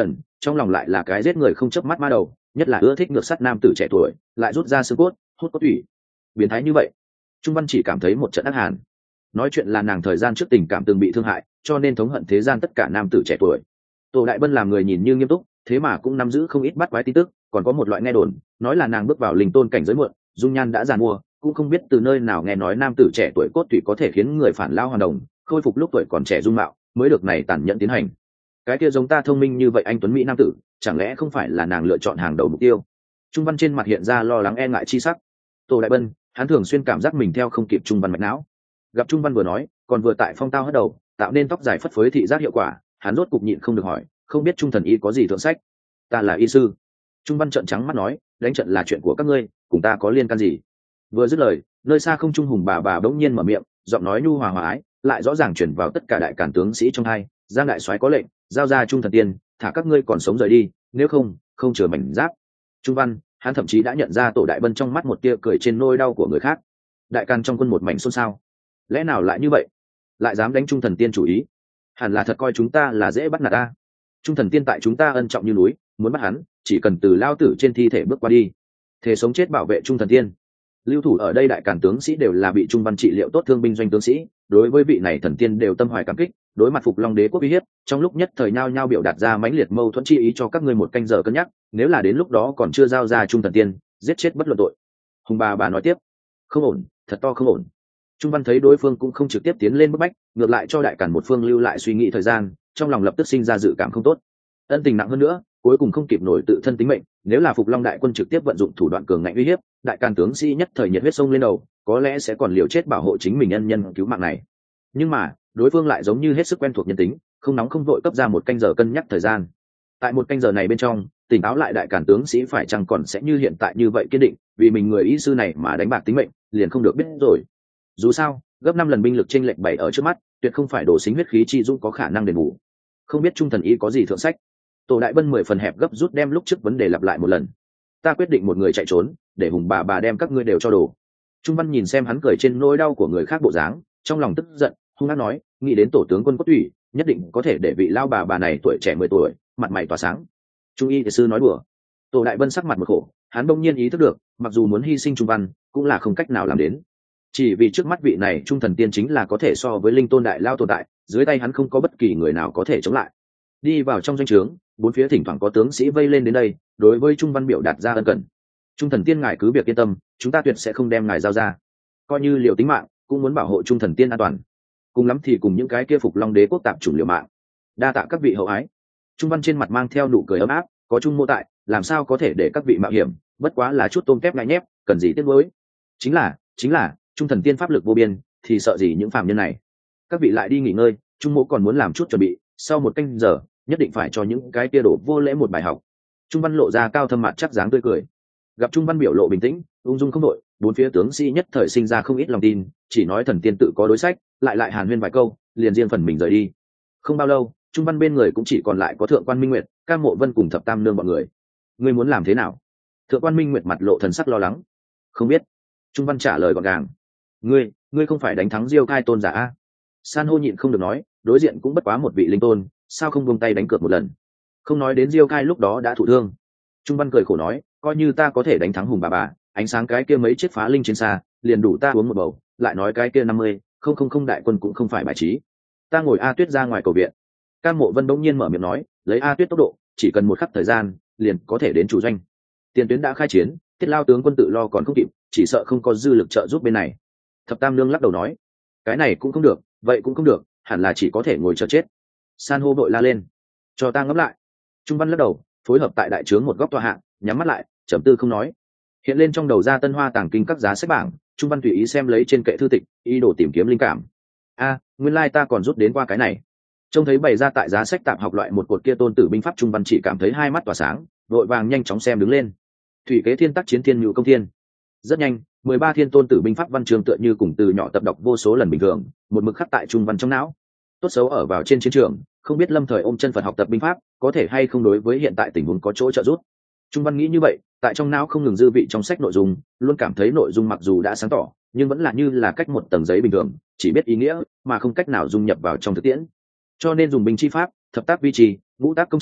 trong lòng lại là cái giết người không chớp mắt ma đầu, nhất là ưa thích ngược sắt nam tử trẻ tuổi lại rút ra xương cốt hút cốt thủy, biến thái như vậy. Trung Văn chỉ cảm thấy một trận ác hàn. Nói chuyện là nàng thời gian trước tình cảm từng bị thương hại, cho nên thống hận thế gian tất cả nam tử trẻ tuổi. Tổ Đại Bân làm người nhìn như nghiêm túc, thế mà cũng nắm giữ không ít bắt quái tin tức, còn có một loại nghe đồn nói là nàng bước vào linh tôn cảnh giới muộn, dung nhan đã già mua, cũng không biết từ nơi nào nghe nói nam tử trẻ tuổi cốt tủy có thể khiến người phản lao hoàn đồng, khôi phục lúc tuổi còn trẻ dung mạo, mới được này tàn nhẫn tiến hành. Cái kia giống ta thông minh như vậy anh tuấn mỹ nam tử, chẳng lẽ không phải là nàng lựa chọn hàng đầu mục tiêu? Trung Văn trên mặt hiện ra lo lắng e ngại chi sắc. Tổ Đại Bân, hắn thường xuyên cảm giác mình theo không kịp Trung Văn mạch não. Gặp Trung Văn vừa nói, còn vừa tại phong tao hất đầu, tạo nên tóc dài phất phới thị giác hiệu quả, hắn rốt cục nhịn không được hỏi, không biết Trung thần y có gì thượng sách? Ta là y sư. Trung Văn trợn trắng mắt nói, đánh trận là chuyện của các ngươi, cùng ta có liên can gì? Vừa dứt lời, nơi xa không trung hùng bà bỗng nhiên mở miệng, giọng nói nhu hòa hòa ái, lại rõ ràng truyền vào tất cả đại cản tướng sĩ trong hai. Giang đại soái có lệnh, giao ra Trung thần tiên, thả các ngươi còn sống rời đi, nếu không, không chừa mảnh giáp. Trung Văn, hắn thậm chí đã nhận ra Tổ Đại Bân trong mắt một tia cười trên nỗi đau của người khác. Đại càn trong quân một mảnh xôn xao. Lẽ nào lại như vậy? Lại dám đánh Trung thần tiên chủ ý? Hẳn là thật coi chúng ta là dễ bắt nạt ta. Trung thần tiên tại chúng ta ân trọng như núi, muốn bắt hắn, chỉ cần từ lao tử trên thi thể bước qua đi. Thể sống chết bảo vệ Trung thần tiên. Lưu thủ ở đây đại càn tướng sĩ đều là bị Trung Văn trị liệu tốt thương binh doanh tướng sĩ, đối với vị này thần tiên đều tâm hoài cảm kích, đối mặt Phục Long đế quốc uy hiếp, trong lúc nhất thời nhao nhao biểu đạt ra mãnh liệt mâu thuẫn chi ý cho các ngươi một canh giờ cân nhắc, nếu là đến lúc đó còn chưa giao ra Trung thần tiên, giết chết bất luận tội. Hùng bà nói tiếp, không ổn, thật to không ổn. Trung Văn thấy đối phương cũng không trực tiếp tiến lên bức bách, ngược lại cho đại càn một phương lưu lại suy nghĩ thời gian, trong lòng lập tức sinh ra dự cảm không tốt. Ân tình nặng hơn nữa, cuối cùng không kịp nổi tự thân tính mệnh, nếu là Phục Long đại quân trực tiếp vận dụng thủ đoạn cường ngạnh uy hiếp, đại càn tướng sĩ nhất thời nhiệt huyết sông lên đầu, có lẽ sẽ còn liều chết bảo hộ chính mình nhân nhân cứu mạng này. Nhưng mà, đối phương lại giống như hết sức quen thuộc nhân tính, không nóng không vội cấp ra một canh giờ cân nhắc thời gian. Tại một canh giờ này bên trong, tỉnh táo lại đại càn tướng sĩ phải chăng còn sẽ như hiện tại như vậy kiên định, vì mình người y sư này mà đánh bạc tính mệnh, liền không được biết rồi. Dù sao, gấp 5 lần binh lực chênh lệch bày ở trước mắt, tuyệt không phải đổ xính huyết khí chi dũng có khả năng đền bù. Không biết Trung thần y có gì thượng sách? Tổ Đại Bân 10 phần hẹp gấp rút đem lúc trước vấn đề lặp lại một lần. Ta quyết định một người chạy trốn, để hùng bà đem các ngươi đều cho đồ. Trung Văn nhìn xem hắn cười trên nỗi đau của người khác bộ dáng, trong lòng tức giận, hung hăng nói, nghĩ đến tổ tướng quân cốt thủy, nhất định có thể để vị lao bà này tuổi trẻ 10 tuổi, mặt mày tỏa sáng. Trung y sư nói đùa. Tổ Đại Bân sắc mặt một khổ, hắn bỗng nhiên ý thức được, mặc dù muốn hy sinh Trung Văn, cũng là không cách nào làm đến. Chỉ vì trước mắt vị này Trung thần tiên chính là có thể so với linh tôn đại lao tồn tại, dưới tay hắn không có bất kỳ người nào có thể chống lại. Đi vào trong doanh trướng, bốn phía thỉnh thoảng có tướng sĩ vây lên đến đây, đối với Trung Văn biểu đạt ra ân cần. Trung thần tiên ngài cứ việc yên tâm, chúng ta tuyệt sẽ không đem ngài giao ra, coi như liều tính mạng cũng muốn bảo hộ Trung thần tiên an toàn, cùng lắm thì cùng những cái kia Phục Long đế quốc tạp chủng liều mạng. Đa tạ các vị hậu ái. Trung Văn trên mặt mang theo nụ cười ấm áp, có Trung mô tại, làm sao có thể để các vị mạo hiểm, bất quá là chút tôm tép ngại nhép, cần gì tiếc nuối. Chính là Trung thần tiên pháp lực vô biên, thì sợ gì những phàm nhân này. Các vị lại đi nghỉ ngơi, Trung mô còn muốn làm chút chuẩn bị, sau một canh giờ nhất định phải cho những cái kia đổ vô lễ một bài học. Trung Văn lộ ra cao thâm mặt chắc dáng tươi cười. Gặp Trung Văn biểu lộ bình tĩnh, ung dung không đội, bốn phía tướng sĩ nhất thời sinh ra không ít lòng tin, chỉ nói thần tiên tự có đối sách, lại hàn huyên vài câu, liền riêng phần mình rời đi. Không bao lâu, Trung Văn bên người cũng chỉ còn lại có Thượng quan Minh Nguyệt, Cam Mộ Vân cùng Thập Tam Nương bọn người. Ngươi muốn làm thế nào? Thượng quan Minh Nguyệt mặt lộ thần sắc lo lắng. Không biết. Trung Văn trả lời gọn gàng. Ngươi không phải đánh thắng Diêu Cai tôn giả a? San hô nhịn không được nói, đối diện cũng bất quá một vị linh tôn, sao không buông tay đánh cược một lần? Không nói đến Diêu Cai lúc đó đã thụ thương. Trung Văn cười khổ nói, coi như ta có thể đánh thắng hùng bà, ánh sáng cái kia mấy chiếc phá linh trên xa, liền đủ ta uống một bầu, lại nói cái kia 50, không đại quân cũng không phải bài trí. Ta ngồi A Tuyết ra ngoài cầu viện. Cam Mộ Vân bỗng nhiên mở miệng nói, lấy A Tuyết tốc độ, chỉ cần một khắc thời gian, liền có thể đến chủ doanh. Tiền tuyến đã khai chiến, Tiết Lao tướng quân tự lo còn không kịp, chỉ sợ không có dư lực trợ giúp bên này. Thập Tam Nương lắc đầu nói, cái này cũng không được, vậy cũng không được, hẳn là chỉ có thể ngồi chờ chết. San hô vội la lên, cho ta ngẫm lại. Trung Văn lắc đầu, phối hợp tại đại trướng một góc tòa hạng, nhắm mắt lại, trầm tư không nói. Hiện lên trong đầu ra Tân Hoa tàng kinh các giá sách bảng, Trung Văn tùy ý xem lấy trên kệ thư tịch, ý đồ tìm kiếm linh cảm. Nguyên lai ta còn rút đến qua cái này. Trông thấy bày ra tại giá sách tạp học loại một cột kia tôn tử binh pháp, Trung Văn chỉ cảm thấy hai mắt tỏa sáng, vội vàng nhanh chóng xem đứng lên. Thủy kế thiên tắc chiến thiên nhũ công thiên. Rất nhanh, 13 thiên tôn tử binh pháp văn chương tựa như cùng từ nhỏ tập đọc vô số lần bình thường, một mực khắc tại Trung Văn trong não. Tốt xấu ở vào trên chiến trường, không biết Lâm Thời ôm chân Phật học tập binh pháp, có thể hay không đối với hiện tại tình huống có chỗ trợ giúp. Trung Văn nghĩ như vậy, tại trong não không ngừng dư vị trong sách nội dung, luôn cảm thấy nội dung mặc dù đã sáng tỏ, nhưng vẫn là như là cách một tầng giấy bình thường, chỉ biết ý nghĩa mà không cách nào dung nhập vào trong thực tiễn. Cho nên dùng binh chi pháp, thập tác vi trì, ngũ tác công trì,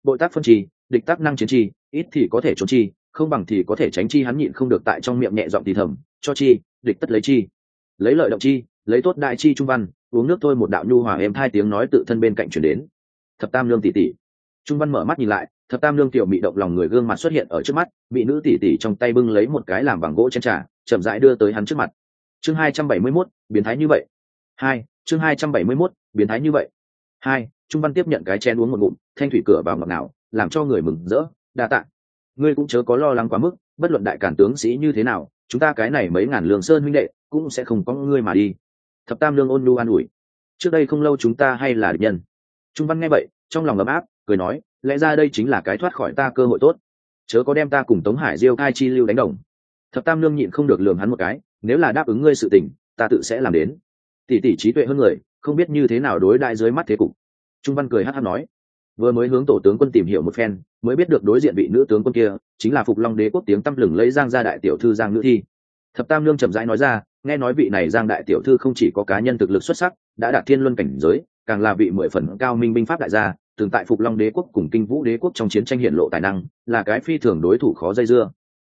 bội tác phân chi, địch tác năng chiến chi, ít thì có thể trốn chi, không bằng thì có thể tránh chi. Hắn nhịn không được tại trong miệng nhẹ giọng thì thầm, cho chi, địch tất lấy chi, lấy lợi động chi, lấy tốt đại chi. Trung văn, uống nước thôi. Một đạo nhu hòa êm hai tiếng nói tự thân bên cạnh chuyển đến. Thập tam nương tỷ tỷ. Trung văn mở mắt nhìn lại, thập tam nương tiểu mị động lòng người gương mặt xuất hiện ở trước mắt, bị nữ tỷ tỷ trong tay bưng lấy một cái làm bằng gỗ chén trà, chậm rãi đưa tới hắn trước mặt. Chương 271, biến thái như vậy. Chương 271, biến thái như vậy. Trung văn tiếp nhận cái chén uống một ngụm, thanh thủy cửa vào ngọt ngào, làm cho người mừng rỡ. Đa tạ. Ngươi cũng chớ có lo lắng quá mức, bất luận đại cản tướng sĩ như thế nào, chúng ta cái này mấy ngàn lương sơn huynh đệ cũng sẽ không có ngươi mà đi. Thập tam nương ôn nhu an ủi. Trước đây không lâu chúng ta hay là địch nhân. Trung văn nghe vậy, trong lòng ấm áp, cười nói, lẽ ra đây chính là cái thoát khỏi ta cơ hội tốt, chớ có đem ta cùng Tống Hải Diêu cai chi lưu đánh đồng. Thập tam nương nhịn không được lườm hắn một cái, nếu là đáp ứng ngươi sự tình, ta tự sẽ làm đến. Tỷ tỷ trí tuệ hơn người, không biết như thế nào đối đại dưới mắt thế cục. Trung văn cười hắt hắt nói, vừa mới hướng tổ tướng quân tìm hiểu một phen, mới biết được đối diện vị nữ tướng quân kia chính là Phục Long Đế quốc tiếng tăm lừng lấy Giang gia đại tiểu thư Giang Nữ Thi. Thập tam nương chậm rãi nói ra, nghe nói vị này Giang đại tiểu thư không chỉ có cá nhân thực lực xuất sắc, đã đạt thiên luân cảnh giới, càng là vị 10 phần cao minh binh pháp đại gia, từng tại Phục Long Đế quốc cùng Kinh Vũ Đế quốc trong chiến tranh hiện lộ tài năng, là cái phi thường đối thủ khó dây dưa.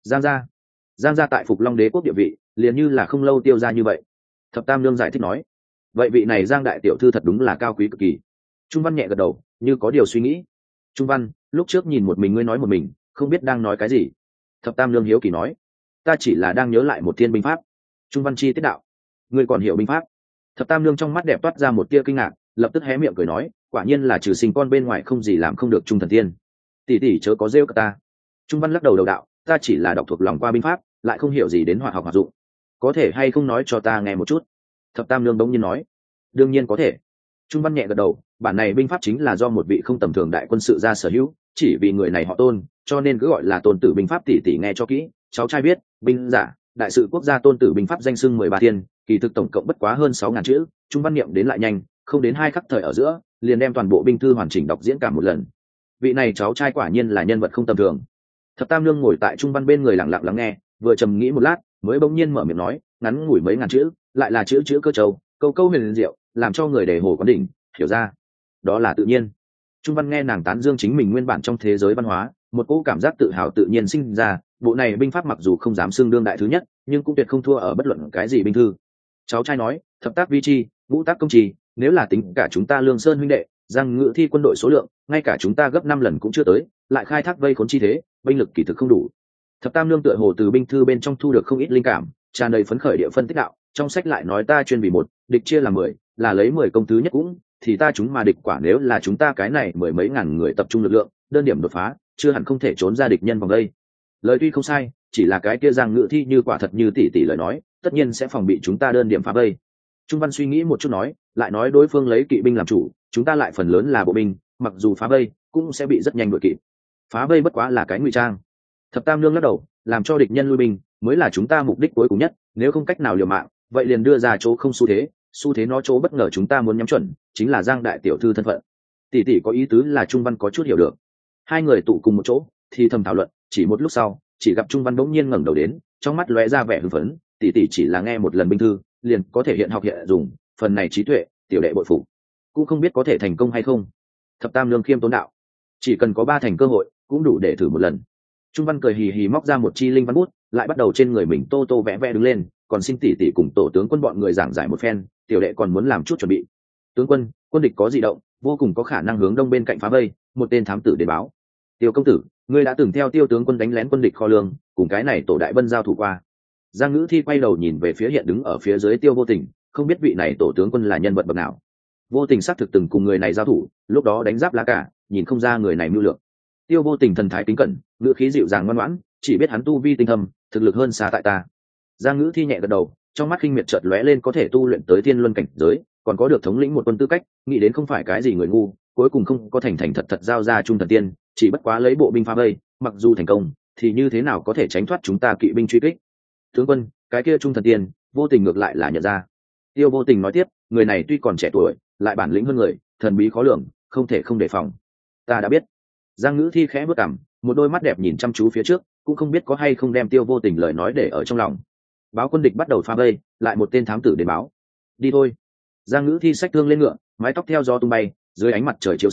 Giang gia tại Phục Long Đế quốc địa vị, liền như là không lâu tiêu gia như vậy. Thập tam nương giải thích nói, vậy vị này Giang đại tiểu thư thật đúng là cao quý cực kỳ. Trung văn nhẹ gật đầu, như có điều suy nghĩ. Trung văn, lúc trước nhìn một mình ngươi nói một mình, không biết đang nói cái gì. Thập tam nương hiếu kỳ nói, ta chỉ là đang nhớ lại một thiên binh pháp. Trung văn chi tiết đạo, ngươi còn hiểu binh pháp? Thập tam nương trong mắt đẹp toát ra một tia kinh ngạc, lập tức hé miệng cười nói, quả nhiên là trừ sinh con bên ngoài không gì làm không được Trung thần tiên. Tỷ tỷ chớ có rêu cả ta. Trung văn lắc đầu đầu đạo, ta chỉ là đọc thuộc lòng qua binh pháp, lại không hiểu gì đến hoạt học hoạt dụng, có thể hay không nói cho ta nghe một chút? Thập tam nương đống nhiên nói, đương nhiên có thể. Trung văn nhẹ gật đầu, bản này binh pháp chính là do một vị không tầm thường đại quân sự gia sở hữu, chỉ vì người này họ Tôn, cho nên cứ gọi là Tôn tử binh pháp. Tỷ tỷ nghe cho kỹ, cháu trai biết, binh giả, đại sự quốc gia Tôn tử binh pháp danh xưng 13 thiên, kỳ thực tổng cộng bất quá hơn 6.000 chữ. Trung văn niệm đến lại nhanh, không đến 2 khắc thời ở giữa, liền đem toàn bộ binh thư hoàn chỉnh đọc diễn cả một lần. Vị này cháu trai quả nhiên là nhân vật không tầm thường. Thập tam nương ngồi tại Trung văn bên người lặng lặng lắng nghe, vừa trầm nghĩ một lát, mới bỗng nhiên mở miệng nói, ngắn ngủi mấy ngàn chữ, lại là chữ chữ cơ châu, câu câu huyền diệu, làm cho người đề hồ quán đỉnh, hiểu ra, đó là tự nhiên. Trung văn nghe nàng tán dương chính mình nguyên bản trong thế giới văn hóa, một cỗ cảm giác tự hào tự nhiên sinh ra. Bộ này binh pháp mặc dù không dám xưng đương đại thứ nhất, nhưng cũng tuyệt không thua ở bất luận cái gì binh thư. Cháu trai nói, thập tác vi chi, ngũ tác công trì, nếu là tính cả chúng ta Lương Sơn huynh đệ, Giang Ngự Thi quân đội số lượng, ngay cả chúng ta gấp 5 lần cũng chưa tới, lại khai thác vây khốn chi thế, binh lực kỳ thực không đủ. Thập tam nương tựa hồ từ binh thư bên trong thu được không ít linh cảm, tràn đầy phấn khởi địa phân tích đạo, trong sách lại nói ta chuyên vì một, địch chia là 10, là lấy 10 công thứ nhất cũng, thì ta chúng mà địch quả nếu là chúng ta cái này 10 mấy ngàn người tập trung lực lượng, đơn điểm đột phá, chưa hẳn không thể trốn ra địch nhân vòng đây. Lời tuy không sai, chỉ là cái kia Giang Ngự Thi như quả thật như tỷ tỷ lời nói, tất nhiên sẽ phòng bị chúng ta đơn điểm phá vây. Trung văn suy nghĩ một chút nói, lại nói đối phương lấy kỵ binh làm chủ, chúng ta lại phần lớn là bộ binh, mặc dù phá vây cũng sẽ bị rất nhanh đuổi kịp. Phá vây bất quá là cái ngụy trang. Thập tam nương lắc đầu, làm cho địch nhân lui binh mới là chúng ta mục đích cuối cùng nhất, nếu không cách nào liều mạng, vậy liền đưa ra chỗ không xu thế nó chỗ bất ngờ chúng ta muốn nhắm chuẩn, chính là Giang đại tiểu thư thân phận. Tỷ tỷ có ý tứ là Trung văn có chút hiểu được. Hai người tụ cùng một chỗ thì thầm thảo luận, chỉ một lúc sau, chỉ gặp Trung văn bỗng nhiên ngẩng đầu đến, trong mắt lóe ra vẻ hưng phấn, tỷ tỷ chỉ là nghe một lần binh thư, liền có thể hiện học hiện dùng, phần này trí tuệ, tiểu đệ bội phục, cũng không biết có thể thành công hay không. Thập tam nương khiêm tốn đạo, chỉ cần có 3 thành cơ hội, cũng đủ để thử một lần. Trung văn cười hì hì móc ra một chi linh văn bút, lại bắt đầu trên người mình tô tô vẽ vẽ đứng lên, còn xin tỷ tỷ cùng tổ tướng quân bọn người giảng giải một phen, tiểu đệ còn muốn làm chút chuẩn bị. Tướng quân, quân địch có dị động, vô cùng có khả năng hướng đông bên cạnh phá vây, một tên thám tử đến báo. Tiêu công tử, ngươi đã từng theo Tiêu tướng quân đánh lén quân địch kho lương, cùng cái này tổ đại bân giao thủ qua. Giang Ngữ Thi quay đầu nhìn về phía hiện đứng ở phía dưới Tiêu Vô Tình, không biết vị này tổ tướng quân là nhân vật bậc nào. Vô Tình xác thực từng cùng người này giao thủ, lúc đó đánh giáp lá cả, nhìn không ra người này mưu lược. Tiêu Vô Tình thần thái kính cẩn, ngữ khí dịu dàng ngoan ngoãn, chỉ biết hắn tu vi tinh thâm, thực lực hơn xa tại ta. Giang Ngữ Thi nhẹ gật đầu, trong mắt khinh miệt chợt lóe lên, có thể tu luyện tới thiên luân cảnh giới, còn có được thống lĩnh một quân tư cách, nghĩ đến không phải cái gì người ngu, cuối cùng không có thành thành thật thật giao ra Trung thần tiên, chỉ bất quá lấy bộ binh phá vây, mặc dù thành công, thì như thế nào có thể tránh thoát chúng ta kỵ binh truy kích. Tướng quân, cái kia Trung thần tiên, Vô Tình ngược lại là nhận ra. Tiêu Vô Tình nói tiếp, người này tuy còn trẻ tuổi, lại bản lĩnh hơn người, thần bí khó lường, không thể không đề phòng. Ta đã biết. Giang Ngữ Thi khẽ bước cằm, một đôi mắt đẹp nhìn chăm chú phía trước, cũng không biết có hay không đem Tiêu Vô Tình lời nói để ở trong lòng. Báo quân địch bắt đầu phá vây, lại một tên thám tử đến báo. Đi thôi. Giang Ngữ Thi xách thương lên ngựa, mái tóc theo gió tung bay, dưới ánh mặt trời chiếu sáng,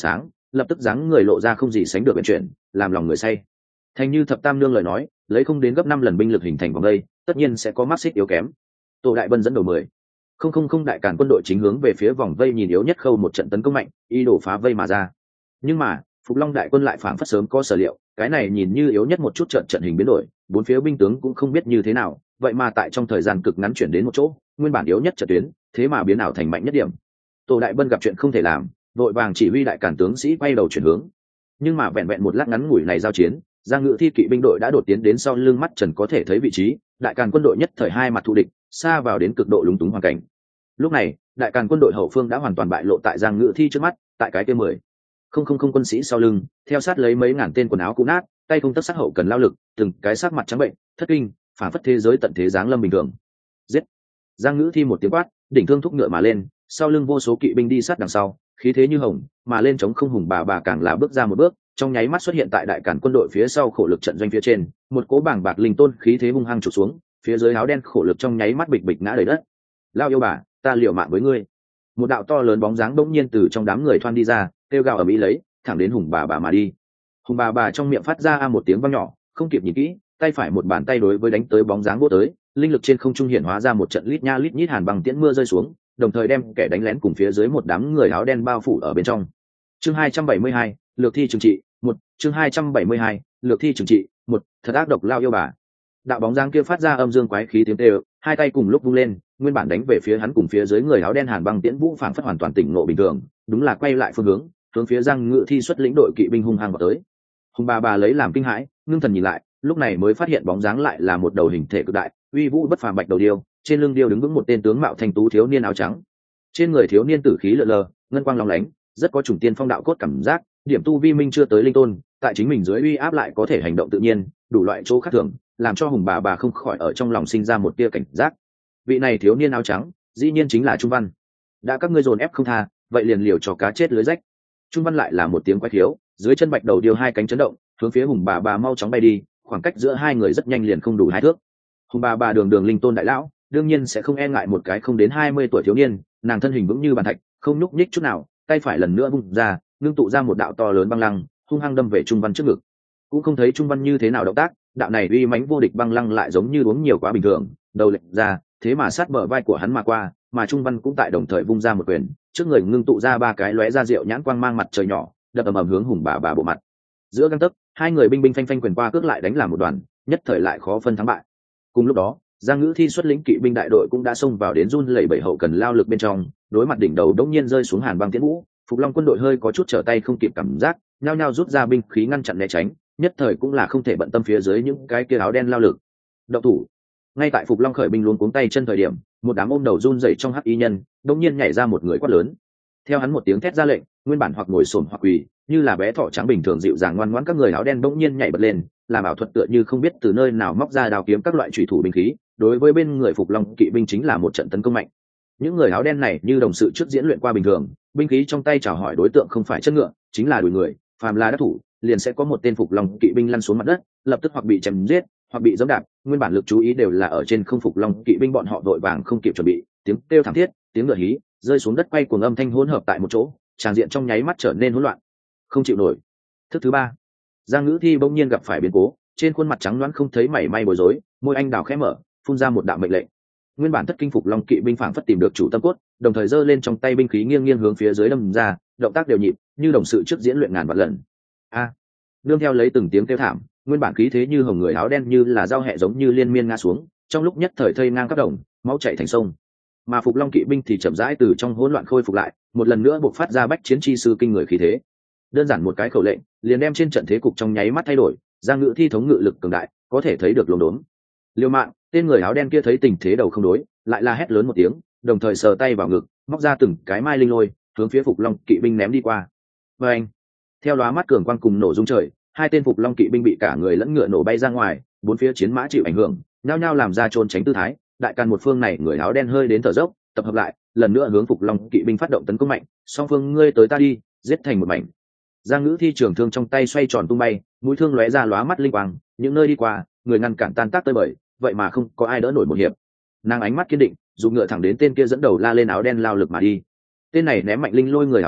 lập tức dáng người lộ ra không gì sánh được vận chuyển, làm lòng người say. Thành như thập tam nương lời nói, lấy không đến gấp 5 lần binh lực hình thành vòng đây, tất nhiên sẽ có mắt xích yếu kém. Tổ đại bân dẫn đầu 10. Không đại càn quân đội chính hướng về phía vòng vây nhìn yếu nhất khâu một trận tấn công mạnh, y đổ phá vây mà ra. Nhưng mà Phục Long đại quân lại phảng phất sớm có sở liệu, cái này nhìn như yếu nhất một chút trận hình biến đổi, bốn phía binh tướng cũng không biết như thế nào, vậy mà tại trong thời gian cực ngắn chuyển đến một chỗ, nguyên bản yếu nhất trận tuyến, thế mà biến ảo thành mạnh nhất điểm. Tổ đại bân gặp chuyện không thể làm, vội vàng chỉ huy đại càn tướng sĩ quay đầu chuyển hướng. Nhưng mà vẹn vẹn một lát ngắn ngủi này giao chiến, Giang Ngự Thi kỵ binh đội đã đột tiến đến sau lưng mắt trần có thể thấy vị trí, đại càn quân đội nhất thời hai mặt thù địch, xa vào đến cực độ lúng túng hoàn cảnh. Lúc này, đại càn quân đội hậu phương đã hoàn toàn bại lộ tại Giang Ngự Thi trước mắt, tại cái kia 10. Không quân sĩ sau lưng, theo sát lấy mấy ngàn tên quần áo cũ nát, tay không tất sát hậu cần lao lực, từng cái sắc mặt trắng bệnh, thất kinh, phản phất thế giới tận thế giáng lâm bình thường. Giết! Giang Ngự Thi một tiếng quát, đỉnh thương thúc ngựa mà lên, sau lưng vô số kỵ binh đi sát đằng sau, khí thế như hồng, mà lên chống không hùng bà càng là bước ra một bước, trong nháy mắt xuất hiện tại đại càn quân đội phía sau khổ lực trận doanh phía trên, một cỗ bảng bạc linh tôn khí thế hung hăng trục xuống, phía dưới áo đen khổ lực trong nháy mắt bịch bịch ngã đầy đất. Lao yêu bà, ta liều mạng với ngươi! Một đạo to lớn bóng dáng bỗng nhiên từ trong đám người thoăn đi ra, kêu gào ở mỹ lấy, thẳng đến hùng bà mà đi. Hùng bà trong miệng phát ra một tiếng vang nhỏ, không kịp nhìn kỹ, tay phải một bàn tay đối với đánh tới bóng dáng vô tới, linh lực trên không trung hiện hóa ra một trận lít nha lít nhít hàn băng tiễn mưa rơi xuống, đồng thời đem kẻ đánh lén cùng phía dưới một đám người áo đen bao phủ ở bên trong. Chương 272, lược thi trừng trị, 1, chương 272, lược thi trừng trị, 1, thật ác độc lao yêu bà. Đạo bóng dáng kia phát ra âm dương quái khí tiếng kêu, hai tay cùng lúc vung lên, nguyên bản đánh về phía hắn cùng phía dưới người áo đen hàn băng tiễn vũ phảng phất hoàn toàn tỉnh ngộ bình thường, đúng là quay lại phương hướng phía Giang Ngự Thi xuất lĩnh đội kỵ binh hung hăng vào tới. Hùng bà lấy làm kinh hãi, ngưng thần nhìn lại, lúc này mới phát hiện bóng dáng lại là một đầu hình thể cực đại, uy vũ bất phàm bạch đầu điêu, trên lưng điêu đứng vững một tên tướng mạo thanh tú thiếu niên áo trắng. Trên người thiếu niên tử khí lờ lờ, ngân quang lóng lánh, rất có chủng tiên phong đạo cốt cảm giác, điểm tu vi minh chưa tới linh tôn, tại chính mình dưới uy áp lại có thể hành động tự nhiên, đủ loại chỗ khác thường, làm cho hùng bà không khỏi ở trong lòng sinh ra một tia cảnh giác. Vị này thiếu niên áo trắng, dĩ nhiên chính là Trung Văn. Đã các ngươi dồn ép không tha, vậy liền liều cho cá chết lưới rách. Trung Văn lại là một tiếng quái khiếu, dưới chân bạch đầu điêu hai cánh chấn động, hướng phía hùng bà mau chóng bay đi, khoảng cách giữa hai người rất nhanh liền không đủ 2 thước. Hùng bà đường linh tôn đại lão, đương nhiên sẽ không e ngại một cái không đến 20 tuổi thiếu niên, nàng thân hình vững như bàn thạch, không nhúc nhích chút nào, tay phải lần nữa vung ra, ngưng tụ ra một đạo to lớn băng lăng, hung hăng đâm về Trung Văn trước ngực. Cũng không thấy Trung Văn như thế nào động tác, đạo này uy mãnh vô địch băng lăng lại giống như uống nhiều quá bình thường, đầu lệch ra, thế mà sát bờ vai của hắn mà qua, mà Trung Văn cũng tại đồng thời vung ra một quyền, trước người ngưng tụ ra 3 cái lóe ra rượu nhãn quang mang mặt trời nhỏ, đập ầm ầm hướng hùng bà bộ mặt. Giữa gang tấc, hai người binh phanh quyền qua cước lại đánh làm một đoàn, nhất thời lại khó phân thắng bại. Cùng lúc đó, Giang Ngự Thi xuất lĩnh kỵ binh đại đội cũng đã xông vào đến run lẩy bẩy hậu cần lao lực bên trong, đối mặt đỉnh đầu đống nhiên rơi xuống hàn băng tiễn vũ, Phục Long quân đội hơi có chút trở tay không kịp cảm giác, nhao nhao rút ra binh khí ngăn chặn né tránh, nhất thời cũng là không thể bận tâm phía dưới những cái kia áo đen lao lực. Động thủ. Ngay tại Phục Long khởi binh luống cuống tay chân thời điểm, một đám ôm đầu run rẩy trong hắc y nhân, đống nhiên nhảy ra một người quát lớn. Theo hắn một tiếng thét ra lệnh, nguyên bản hoặc ngồi xổm hoặc quỳ, như là bé thỏ trắng bình thường dịu dàng ngoan ngoãn các người áo đen bỗng nhiên nhảy bật lên, làm ảo thuật tựa như không biết từ nơi nào móc ra đao kiếm các loại chủy thủ binh khí, đối với bên người Phục Long kỵ binh chính là một trận tấn công mạnh. Những người áo đen này như đồng sự trước diễn luyện qua bình thường, binh khí trong tay chào hỏi đối tượng không phải chân ngựa, chính là đùi người, phàm là đắc thủ, liền sẽ có một tên Phục Long kỵ binh lăn xuống mặt đất, lập tức hoặc bị chém giết, hoặc bị giẫm đạp, nguyên bản lực chú ý đều là ở trên không Phục Long kỵ binh bọn họ vội vàng không kịp chuẩn bị, tiếng kêu thảm thiết, tiếng ngựa hí, rơi xuống đất quay cuồng âm thanh hỗn hợp tại một chỗ, tràng diện trong nháy mắt trở nên hỗn loạn. Không chịu nổi. Thức thứ 3. Giang Ngự Thi bỗng nhiên gặp phải biến cố, trên khuôn mặt trắng loãng không thấy mảy may bối rối, môi anh đào khẽ mở, phun ra một đạo mệnh lệnh. Nguyên bản thất kinh Phục Long kỵ binh phảng phất tìm được chủ tâm cốt, đồng thời giơ lên trong tay binh khí nghiêng hướng phía dưới đâm ra, động tác đều nhịp, như đồng sự trước diễn luyện ngàn vạn lần. Nương theo lấy từng tiếng kêu thảm, nguyên bản khí thế như hồng người áo đen như là dao hẹ giống như liên miên ngã xuống, trong lúc nhất thời thây ngang các đồng, máu chảy thành sông. Mà Phục Long kỵ binh thì chậm rãi từ trong hỗn loạn khôi phục lại, một lần nữa buộc phát ra bách chiến chi sư kinh người khí thế. Đơn giản một cái khẩu lệnh, liền đem trên trận thế cục trong nháy mắt thay đổi, Giang Ngự Thi thống ngự lực cường đại, có thể thấy được luống đốn. Liêu Mạng, tên người áo đen kia thấy tình thế đầu không đối, lại la hét lớn một tiếng, đồng thời sờ tay vào ngực, móc ra từng cái mai linh lôi, hướng phía Phục Long kỵ binh ném đi qua. Và anh, theo lóa mắt cường quang cùng nổ rung trời, hai tên Phục Long kỵ binh bị cả người lẫn ngựa nổ bay ra ngoài, bốn phía chiến mã chịu ảnh hưởng, nhao nhao làm ra trốn tránh tư thái. Đại càn một phương này người áo đen hơi đến thở dốc, tập hợp lại, lần nữa hướng Phục Long kỵ binh phát động tấn công mạnh, song phương ngươi tới ta đi, giết thành một mảnh. Giang Ngự Thi trường thương trong tay xoay tròn tung bay, mũi thương lóe ra lóa mắt linh quang, những nơi đi qua, người ngăn cản tan tác tơi bời, vậy mà không có ai đỡ nổi một hiệp. Nàng ánh mắt kiên định, dùng ngựa thẳng đến tên kia dẫn đầu la lên áo đen lao lực mà đi. Tên này ném mạnh linh lôi người áo đen,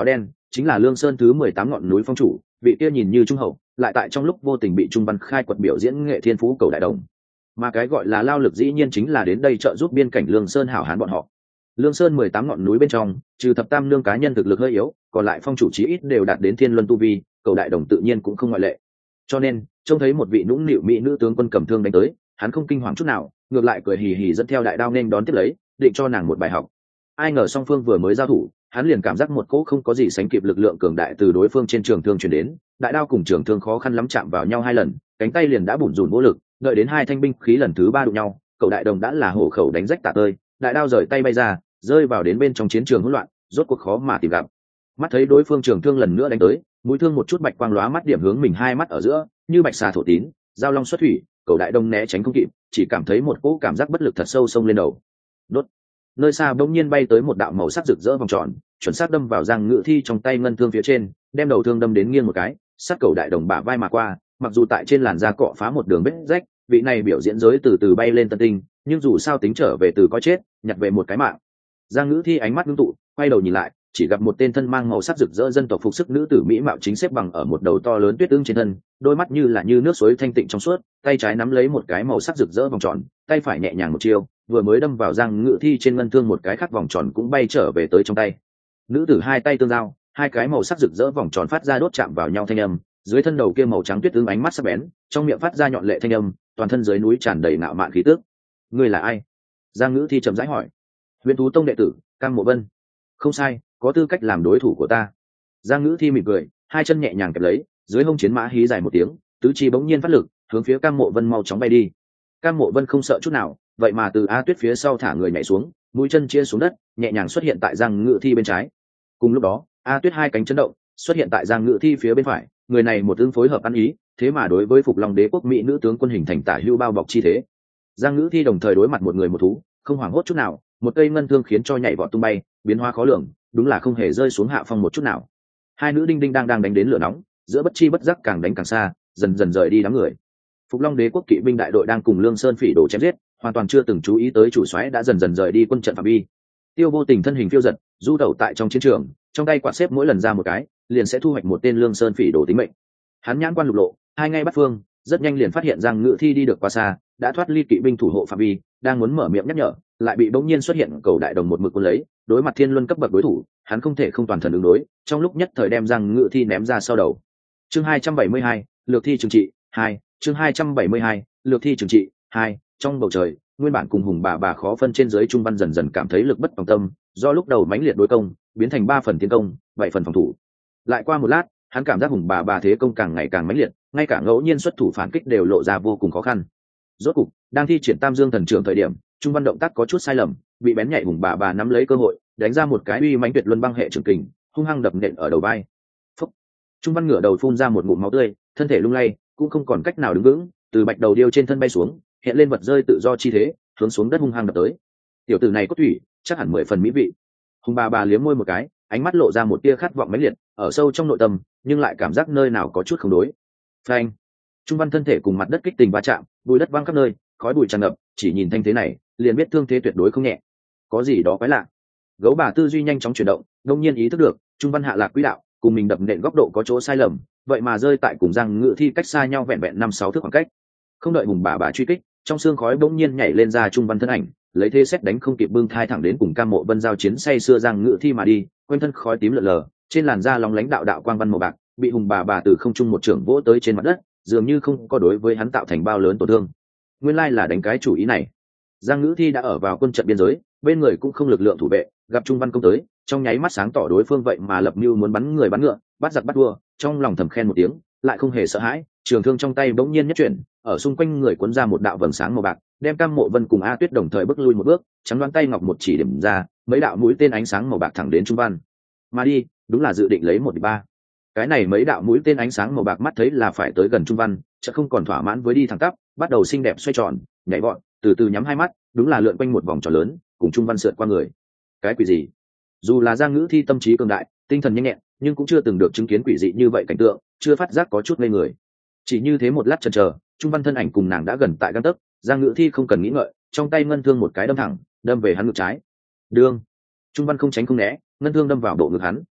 chính là Lương Sơn thứ 18 ngọn núi phong chủ, vị kia nhìn như trung hậu, lại tại trong lúc vô tình bị Trung Văn khai quật biểu diễn nghệ thiên phú cầu đại đồng. Mà cái gọi là lao lực dĩ nhiên chính là đến đây trợ giúp biên cảnh Lương Sơn hảo hán bọn họ. Lương Sơn 18 ngọn núi bên trong, trừ thập tam nương cá nhân thực lực hơi yếu, còn lại phong chủ chí ít đều đạt đến thiên luân tu vi, cầu đại đồng tự nhiên cũng không ngoại lệ. Cho nên, trông thấy một vị nũng nịu mỹ nữ tướng quân cầm thương đánh tới, hắn không kinh hoàng chút nào, ngược lại cười hì hì dẫn theo đại đao nên đón tiếp lấy, định cho nàng một bài học. Ai ngờ song phương vừa mới giao thủ, hắn liền cảm giác một cỗ không có gì sánh kịp lực lượng cường đại từ đối phương trên trường thương truyền đến, đại đao cùng trường thương khó khăn lắm chạm vào nhau 2 lần, cánh tay liền đã bủn rủn vô lực, đợi đến hai thanh binh khí lần thứ 3 đụng nhau, cậu đại đồng đã là hổ khẩu đánh rách tả tơi, đại đao rời tay bay ra, rơi vào đến bên trong chiến trường hỗn loạn, rốt cuộc khó mà tìm gặp. Mắt thấy đối phương trường thương lần nữa đánh tới, mũi thương một chút bạch quang lóa mắt điểm hướng mình hai mắt ở giữa, như bạch xà thổ tín, giao long xuất thủy, cậu đại đồng né tránh không kịp, chỉ cảm thấy một cỗ cảm giác bất lực thật sâu xông lên đầu. Đốt. Nơi xa bỗng nhiên bay tới một đạo màu sắc rực rỡ vòng tròn, chuẩn xác đâm vào Giang Ngự Thi trong tay ngân thương phía trên, đem đầu thương đâm đến nghiêng một cái, sát cầu đại đồng bả vai mà qua, mặc dù tại trên làn da cọ phá một đường vết rách, vị này biểu diễn giới từ từ bay lên tân tinh, nhưng dù sao tính trở về từ có chết, nhặt về một cái mạng. Giang Ngữ Thi ánh mắt ngưng tụ, quay đầu nhìn lại, chỉ gặp một tên thân mang màu sắc rực rỡ dân tộc phục sức nữ tử mỹ mạo chính xếp bằng ở một đầu to lớn tuyết ương trên thân, đôi mắt như là như nước suối thanh tịnh trong suốt, tay trái nắm lấy một cái màu sắc rực rỡ vòng tròn, tay phải nhẹ nhàng một chiêu, vừa mới đâm vào Giang Ngữ Thi trên ngân thương một cái khác vòng tròn cũng bay trở về tới trong tay. Nữ tử hai tay tương giao, hai cái màu sắc rực rỡ vòng tròn phát ra đốt chạm vào nhau thanh âm, dưới thân đầu kia màu trắng tuyết ương ánh mắt sắc bén, trong miệng phát ra nhọn lệ thanh âm, toàn thân dưới núi tràn đầy ngạo mạn khí tức. Ngươi là ai? Giang Ngữ Thi chậm rãi hỏi. Huyền Thú Tông đệ tử, Cam Mộ Vân. Không sai, có tư cách làm đối thủ của ta. Giang Ngữ Thi mỉm cười, hai chân nhẹ nhàng kẹp lấy, dưới hông chiến mã hí dài một tiếng, tứ chi bỗng nhiên phát lực, hướng phía Cam Mộ Vân mau chóng bay đi. Cam Mộ Vân không sợ chút nào, vậy mà từ A Tuyết phía sau thả người nhảy xuống, mũi chân chia xuống đất, nhẹ nhàng xuất hiện tại Giang Ngữ Thi bên trái. Cùng lúc đó, A Tuyết hai cánh chấn động, xuất hiện tại Giang Ngữ Thi phía bên phải, người này một tương phối hợp ăn ý, thế mà đối với Phục Long Đế quốc mỹ nữ tướng quân hình thành tả hữu bao bọc chi thế. Giang Ngữ Thi đồng thời đối mặt một người một thú, không hoảng hốt chút nào, một cây ngân thương khiến cho nhảy vọt tung bay, biến hóa khó lường, đúng là không hề rơi xuống hạ phong một chút nào. Hai nữ đinh đinh đang đánh đến lửa nóng, giữa bất chi bất giác càng đánh càng xa, dần dần rời đi đám người. Phục Long Đế quốc kỵ binh đại đội đang cùng Lương Sơn phỉ đổ chém giết, hoàn toàn chưa từng chú ý tới chủ soái đã dần dần rời đi quân trận phạm vi. Tiêu Vô Tình thân hình phiêu giật, du tẩu tại trong chiến trường, trong tay quạt xếp mỗi lần ra một cái, liền sẽ thu hoạch một tên Lương Sơn phỉ đổ tính mệnh. Hắn nhãn quan lục lộ, hai ngay bắt phương, rất nhanh liền phát hiện rằng Ngự Thi đi được quá xa, đã thoát ly kỵ binh thủ hộ phạm vi, đang muốn mở miệng nhắc nhở, lại bị bỗng nhiên xuất hiện cầu đại đồng một mực cuốn lấy, đối mặt thiên luân cấp bậc đối thủ, hắn không thể không toàn thần ứng đối, trong lúc nhất thời đem rằng Ngự Thi ném ra sau đầu. Chương 272, lược thi trừng trị 2, chương 272, lược thi trừng trị 2, trong bầu trời, nguyên bản cùng hùng bà khó phân trên dưới trung văn dần dần cảm thấy lực bất tòng tâm, do lúc đầu mãnh liệt đối công, biến thành 3 phần tiến công, 7 phần phòng thủ. Lại qua một lát, hắn cảm giác hùng bà thế công càng ngày càng mãnh liệt, ngay cả ngẫu nhiên xuất thủ phản kích đều lộ ra vô cùng khó khăn. Rốt cục, đang thi triển Tam Dương thần trưởng thời điểm, trung văn động tác có chút sai lầm, bị bén nhạy hùng bà nắm lấy cơ hội, đánh ra một cái uy mãnh tuyệt luân băng hệ trường kình, hung hăng đập nện ở đầu vai. Phúc! Trung văn ngửa đầu phun ra một ngụm máu tươi, thân thể lung lay, cũng không còn cách nào đứng vững, từ bạch đầu điêu trên thân bay xuống, hiện lên vật rơi tự do chi thế, hướng xuống đất hung hăng đập tới. Tiểu tử này có thủy, chắc hẳn 10 phần mỹ vị. Hùng bà liếm môi một cái, ánh mắt lộ ra một tia khát vọng mãnh liệt, ở sâu trong nội tâm, nhưng lại cảm giác nơi nào có chút không đối. Phanh! Trung văn thân thể cùng mặt đất kích tình va chạm, bụi đất văng khắp nơi, khói bụi tràn ngập, chỉ nhìn thanh thế này, liền biết thương thế tuyệt đối không nhẹ. Có gì đó quái lạ. Gấu bà tư duy nhanh chóng chuyển động, đông nhiên ý thức được, Trung văn hạ lạc quỹ đạo, cùng mình đập nện góc độ có chỗ sai lầm, vậy mà rơi tại cùng Giang Ngự Thi cách xa nhau vẹn vẹn 5-6 thước khoảng cách. Không đợi hùng bà truy kích, trong xương khói bỗng nhiên nhảy lên ra Trung văn thân ảnh, lấy thế xét đánh không kịp bưng thai thẳng đến cùng Cam Mộ Vân giao chiến say xưa Giang Ngự Thi mà đi, quanh thân khói tím lượn lờ, trên làn da lóng lánh đạo quang văn màu bạc, bị hùng bà từ không trung một trưởng vỗ tới trên mặt đất, dường như không có đối với hắn tạo thành bao lớn tổn thương. Nguyên lai là đánh cái chủ ý này. Giang Ngữ Thi đã ở vào quân trận biên giới, bên người cũng không lực lượng thủ vệ, gặp Trung văn công tới, trong nháy mắt sáng tỏ đối phương vậy mà lập mưu muốn bắn người bắn ngựa, bắt giặc bắt vua, trong lòng thầm khen một tiếng, lại không hề sợ hãi, trường thương trong tay bỗng nhiên nhất chuyển, ở xung quanh người cuốn ra một đạo vầng sáng màu bạc, đem Cam Mộ Vân cùng A Tuyết đồng thời bước lui một bước, trắng đoán tay ngọc một chỉ điểm ra, mấy đạo mũi tên ánh sáng màu bạc thẳng đến Trung văn. Mà đi, đúng là dự định lấy 1-3. Cái này mấy đạo mũi tên ánh sáng màu bạc mắt thấy là phải tới gần Trung văn, chợt không còn thỏa mãn với đi thẳng tắp, bắt đầu xinh đẹp xoay tròn, nhảy vọt, từ từ nhắm hai mắt, đúng là lượn quanh một vòng tròn lớn, cùng Trung văn sượt qua người. Cái quỷ gì? Dù là Giang Ngữ Thi tâm trí cường đại, tinh thần nhanh nhẹn, nhưng cũng chưa từng được chứng kiến quỷ dị như vậy cảnh tượng, chưa phát giác có chút ngây người. Chỉ như thế một lát chần chờ, Trung văn thân ảnh cùng nàng đã gần tại gang tấc, Giang Ngữ Thi không cần nghĩ ngợi, trong tay ngân thương một cái đâm thẳng, đâm về hắn ngực trái. Đương, Trung văn không tránh không né, ngân thương đâm vào bộ ngực hắn,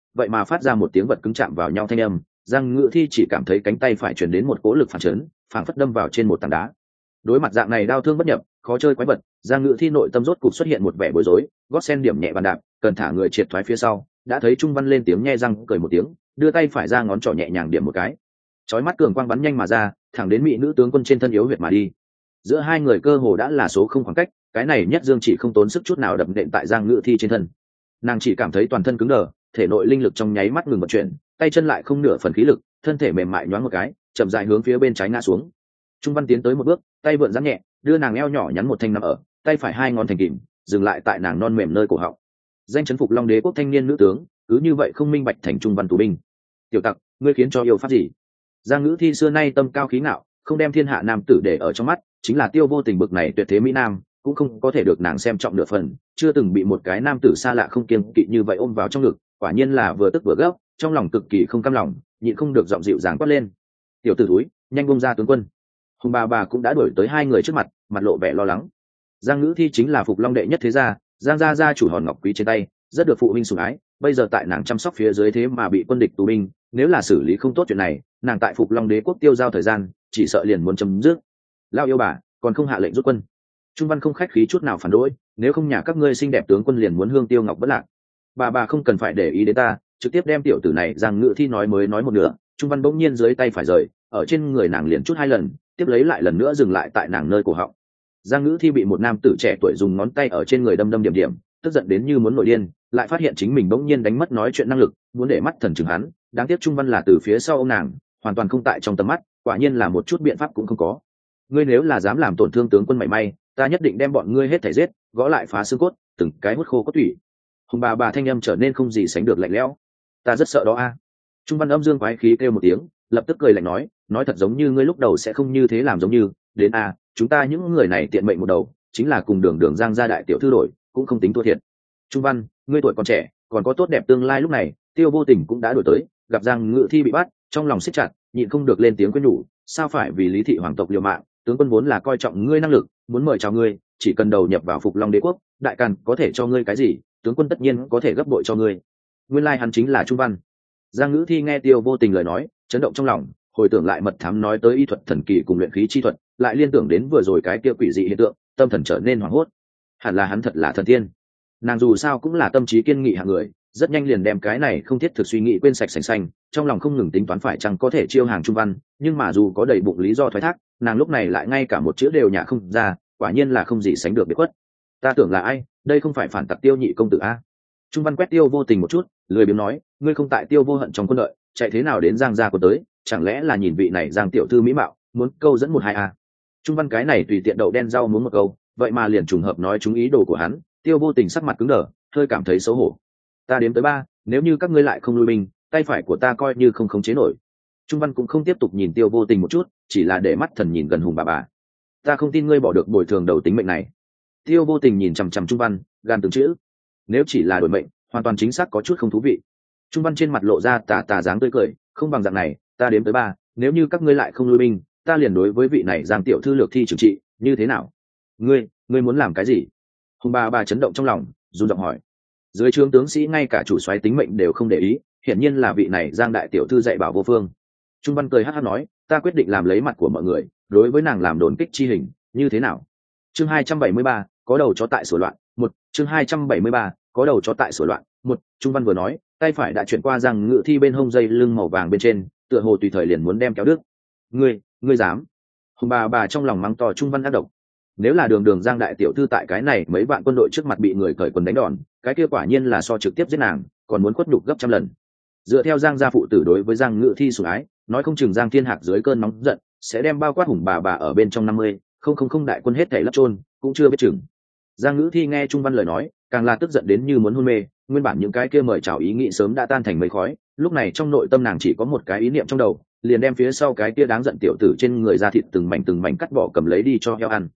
vậy mà phát ra một tiếng vật cứng chạm vào nhau thanh âm. Giang Ngự Thi chỉ cảm thấy cánh tay phải truyền đến một cỗ lực phản chấn, phảng phất đâm vào trên một tảng đá. Đối mặt dạng này đau thương bất nhập, khó chơi quái vật, Giang Ngự Thi nội tâm rốt cục xuất hiện một vẻ bối rối, gót sen điểm nhẹ bàn đạp, cần thả người triệt thoái phía sau, đã thấy Trung Văn lên tiếng nhe răng cười một tiếng, đưa tay phải ra ngón trỏ nhẹ nhàng điểm một cái. Chói mắt cường quang bắn nhanh mà ra, thẳng đến mỹ nữ tướng quân trên thân yếu huyệt mà đi. Giữa hai người cơ hồ đã là số không khoảng cách, cái này nhất dương chỉ không tốn sức chút nào đập nện tại Giang Ngự Thi trên thân. Nàng chỉ cảm thấy toàn thân cứng đờ, thể nội linh lực trong nháy mắt ngừng vận chuyển, tay chân lại không nửa phần khí lực, thân thể mềm mại nhoáng một cái, chậm rãi hướng phía bên trái ngã xuống. Trung Văn tiến tới một bước, tay vượn giãn nhẹ, đưa nàng eo nhỏ nhắn một thanh nằm ở, tay phải hai ngón thành kìm, dừng lại tại nàng non mềm nơi cổ họng. Danh chấn phục Long Đế quốc thanh niên nữ tướng, cứ như vậy không minh bạch thành Trung Văn tù binh. Tiểu tặc, ngươi khiến cho yêu pháp gì? Giang Ngữ Thi xưa nay tâm cao khí ngạo, không đem thiên hạ nam tử để ở trong mắt, chính là Tiêu Vô Tình bực này tuyệt thế mỹ nam, cũng không có thể được nàng xem trọng nửa phần, chưa từng bị một cái nam tử xa lạ không kiêng kỵ như vậy ôm vào trong ngực, quả nhiên là vừa tức vừa gấp, trong lòng cực kỳ không cam lòng, nhịn không được giọng dịu dàng quát lên. Tiểu tử thúi, nhanh buông ra tướng quân. Hùng bà cũng đã đuổi tới hai người trước mặt, mặt lộ vẻ lo lắng. Giang Ngữ Thi chính là Phục Long đệ nhất thế gia, Giang gia gia chủ hòn ngọc quý trên tay, rất được phụ huynh sủng ái, bây giờ tại nàng chăm sóc phía dưới thế mà bị quân địch tù binh, nếu là xử lý không tốt chuyện này, nàng tại Phục Long đế quốc tiêu giao thời gian, chỉ sợ liền muốn chấm dứt. Lao yêu bà, còn không hạ lệnh rút quân. Trung Văn không khách khí chút nào phản đối, nếu không nhà các ngươi xinh đẹp tướng quân liền muốn hương tiêu ngọc bất lạc. Bà không cần phải để ý đến ta, trực tiếp đem tiểu tử này. Giang Ngữ Thi nói mới nói một nửa, Trung Văn bỗng nhiên dưới tay phải rời, ở trên người nàng liền chút hai lần, tiếp lấy lại lần nữa dừng lại tại nàng nơi cổ họng. Giang Ngữ Thi bị một nam tử trẻ tuổi dùng ngón tay ở trên người đâm đâm điểm điểm, tức giận đến như muốn nổi điên, lại phát hiện chính mình bỗng nhiên đánh mất nói chuyện năng lực, muốn để mắt thần chừng hắn, đáng tiếc Trung Văn là từ phía sau ông nàng, hoàn toàn không tại trong tầm mắt, quả nhiên là một chút biện pháp cũng không có. Ngươi nếu là dám làm tổn thương tướng quân mảy may, ta nhất định đem bọn ngươi hết thảy giết, gõ lại phá xương cốt, từng cái hút khô cốt tủy. Hùng bà thanh âm trở nên không gì sánh được lạnh lẽo. Ta rất sợ đó a. Trung Văn âm dương quái khí kêu một tiếng, lập tức cười lạnh nói thật giống như ngươi lúc đầu sẽ không như thế làm giống như, đến a, chúng ta những người này tiện mệnh một đầu, chính là cùng đường Giang gia đại tiểu thư đổi, cũng không tính thua thiệt. Trung Văn, ngươi tuổi còn trẻ, còn có tốt đẹp tương lai. Lúc này, Tiêu Vô Tình cũng đã đổi tới, gặp Giang Ngự Thi bị bắt, trong lòng siết chặt, nhịn không được lên tiếng khuyên nhủ, sao phải vì Lý thị hoàng tộc liều mạng, tướng quân vốn là coi trọng ngươi năng lực, muốn mời chào ngươi, chỉ cần đầu nhập vào Phục Long đế quốc, đại càn có thể cho ngươi cái gì, tướng quân tất nhiên có thể gấp bội cho ngươi. Nguyên lai hắn chính là Trung Văn. Giang Ngữ Thi nghe Tiêu Vô Tình lời nói, chấn động trong lòng, hồi tưởng lại mật thám nói tới y thuật thần kỳ cùng luyện khí chi thuật, lại liên tưởng đến vừa rồi cái kia quỷ dị hiện tượng, tâm thần trở nên hoảng hốt. Hẳn là hắn thật là thần tiên. Nàng dù sao cũng là tâm trí kiên nghị hạng người, rất nhanh liền đem cái này không thiết thực suy nghĩ quên sạch sành xanh, trong lòng không ngừng tính toán phải chăng có thể chiêu hàng Trung Văn, nhưng mà dù có đầy bụng lý do thoái thác, nàng lúc này lại ngay cả một chữ đều nhả không ra, quả nhiên là không gì sánh được biệt khuất. Ta tưởng là ai, đây không phải phản tặc Tiêu nhị công tử a? Trung Văn quét Tiêu Vô Tình một chút, lười biếng nói, ngươi không tại Tiêu Vô Hận trong quân đội, chạy thế nào đến Giang gia của tới, chẳng lẽ là nhìn vị này Giang tiểu thư mỹ mạo, muốn câu dẫn một hai a? Trung Văn cái này tùy tiện đậu đen rau muốn một câu, vậy mà liền trùng hợp nói trúng ý đồ của hắn. Tiêu Vô Tình sắc mặt cứng đờ, hơi cảm thấy xấu hổ. Ta đếm tới 3, nếu như các ngươi lại không lui binh, tay phải của ta coi như không khống chế nổi. Trung Văn cũng không tiếp tục nhìn Tiêu Vô Tình một chút, chỉ là để mắt thần nhìn gần Hùng bà. Ta không tin ngươi bỏ được bồi thường đầu tính mệnh này. Tiêu Vô Tình nhìn chằm chằm Trung Văn, gan từng chữ. Nếu chỉ là đổi mệnh, hoàn toàn chính xác có chút không thú vị. Trung Văn trên mặt lộ ra tà dáng tươi cười, không bằng dạng này, ta đếm tới 3, nếu như các ngươi lại không lui binh, ta liền đối với vị này Giang tiểu thư lược thi trừng trị, như thế nào? Ngươi muốn làm cái gì? Hùng bà chấn động trong lòng, run giọng hỏi. Dưới trướng tướng sĩ ngay cả chủ soái tính mệnh đều không để ý, hiển nhiên là vị này Giang đại tiểu thư dạy bảo vô phương. Trung Văn cười hắc hắc nói, ta quyết định làm lấy mặt của mọi người, đối với nàng làm đồn kích chi hình, như thế nào? Chương 273, có đầu chó tại sửa loạn. Chương 273, có đầu chó tại sửa loạn. Trung Văn vừa nói, tay phải đã chuyển qua Giang Ngự Thi bên hông dây lưng màu vàng bên trên, tựa hồ tùy thời liền muốn đem kéo đứt. Ngươi dám? Hùng bà trong lòng mắng to Trung Văn ác độc. Nếu là đường Giang đại tiểu thư tại cái này mấy vạn quân đội trước mặt bị người cởi quần đánh đòn, cái kia quả nhiên là so trực tiếp giết nàng, còn muốn khuất nhục gấp trăm lần. Dựa theo Giang gia phụ tử đối với Giang Ngự Thi sủng ái, nói không chừng Giang Thiên Hạc dưới cơn nóng giận sẽ đem bao quát Hùng bà ở bên trong 50 không đại quân hết thảy lấp chôn, cũng chưa biết chừng. Giang Ngự Thi nghe Trung Văn lời nói, càng là tức giận đến như muốn hôn mê, nguyên bản những cái kia mời chào ý nghĩ sớm đã tan thành mây khói, lúc này trong nội tâm nàng chỉ có một cái ý niệm trong đầu, liền đem phía sau cái kia đáng giận tiểu tử trên người ra thịt từng mảnh cắt bỏ cầm lấy đi cho heo ăn.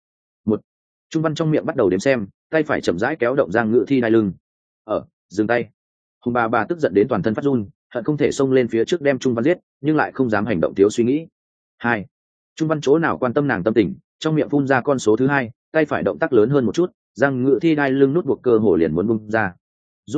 Trung Văn trong miệng bắt đầu đếm xem, tay phải chậm rãi kéo động Giang Ngự Thi đai lưng. Dừng tay. Hùng bà tức giận đến toàn thân phát run, hận không thể xông lên phía trước đem Trung Văn giết, nhưng lại không dám hành động thiếu suy nghĩ. 2. Trung Văn chỗ nào quan tâm nàng tâm tình, trong miệng phun ra con số thứ 2, tay phải động tác lớn hơn một chút, Giang Ngự Thi đai lưng nút buộc cơ hồ liền muốn bung ra. Rút quân,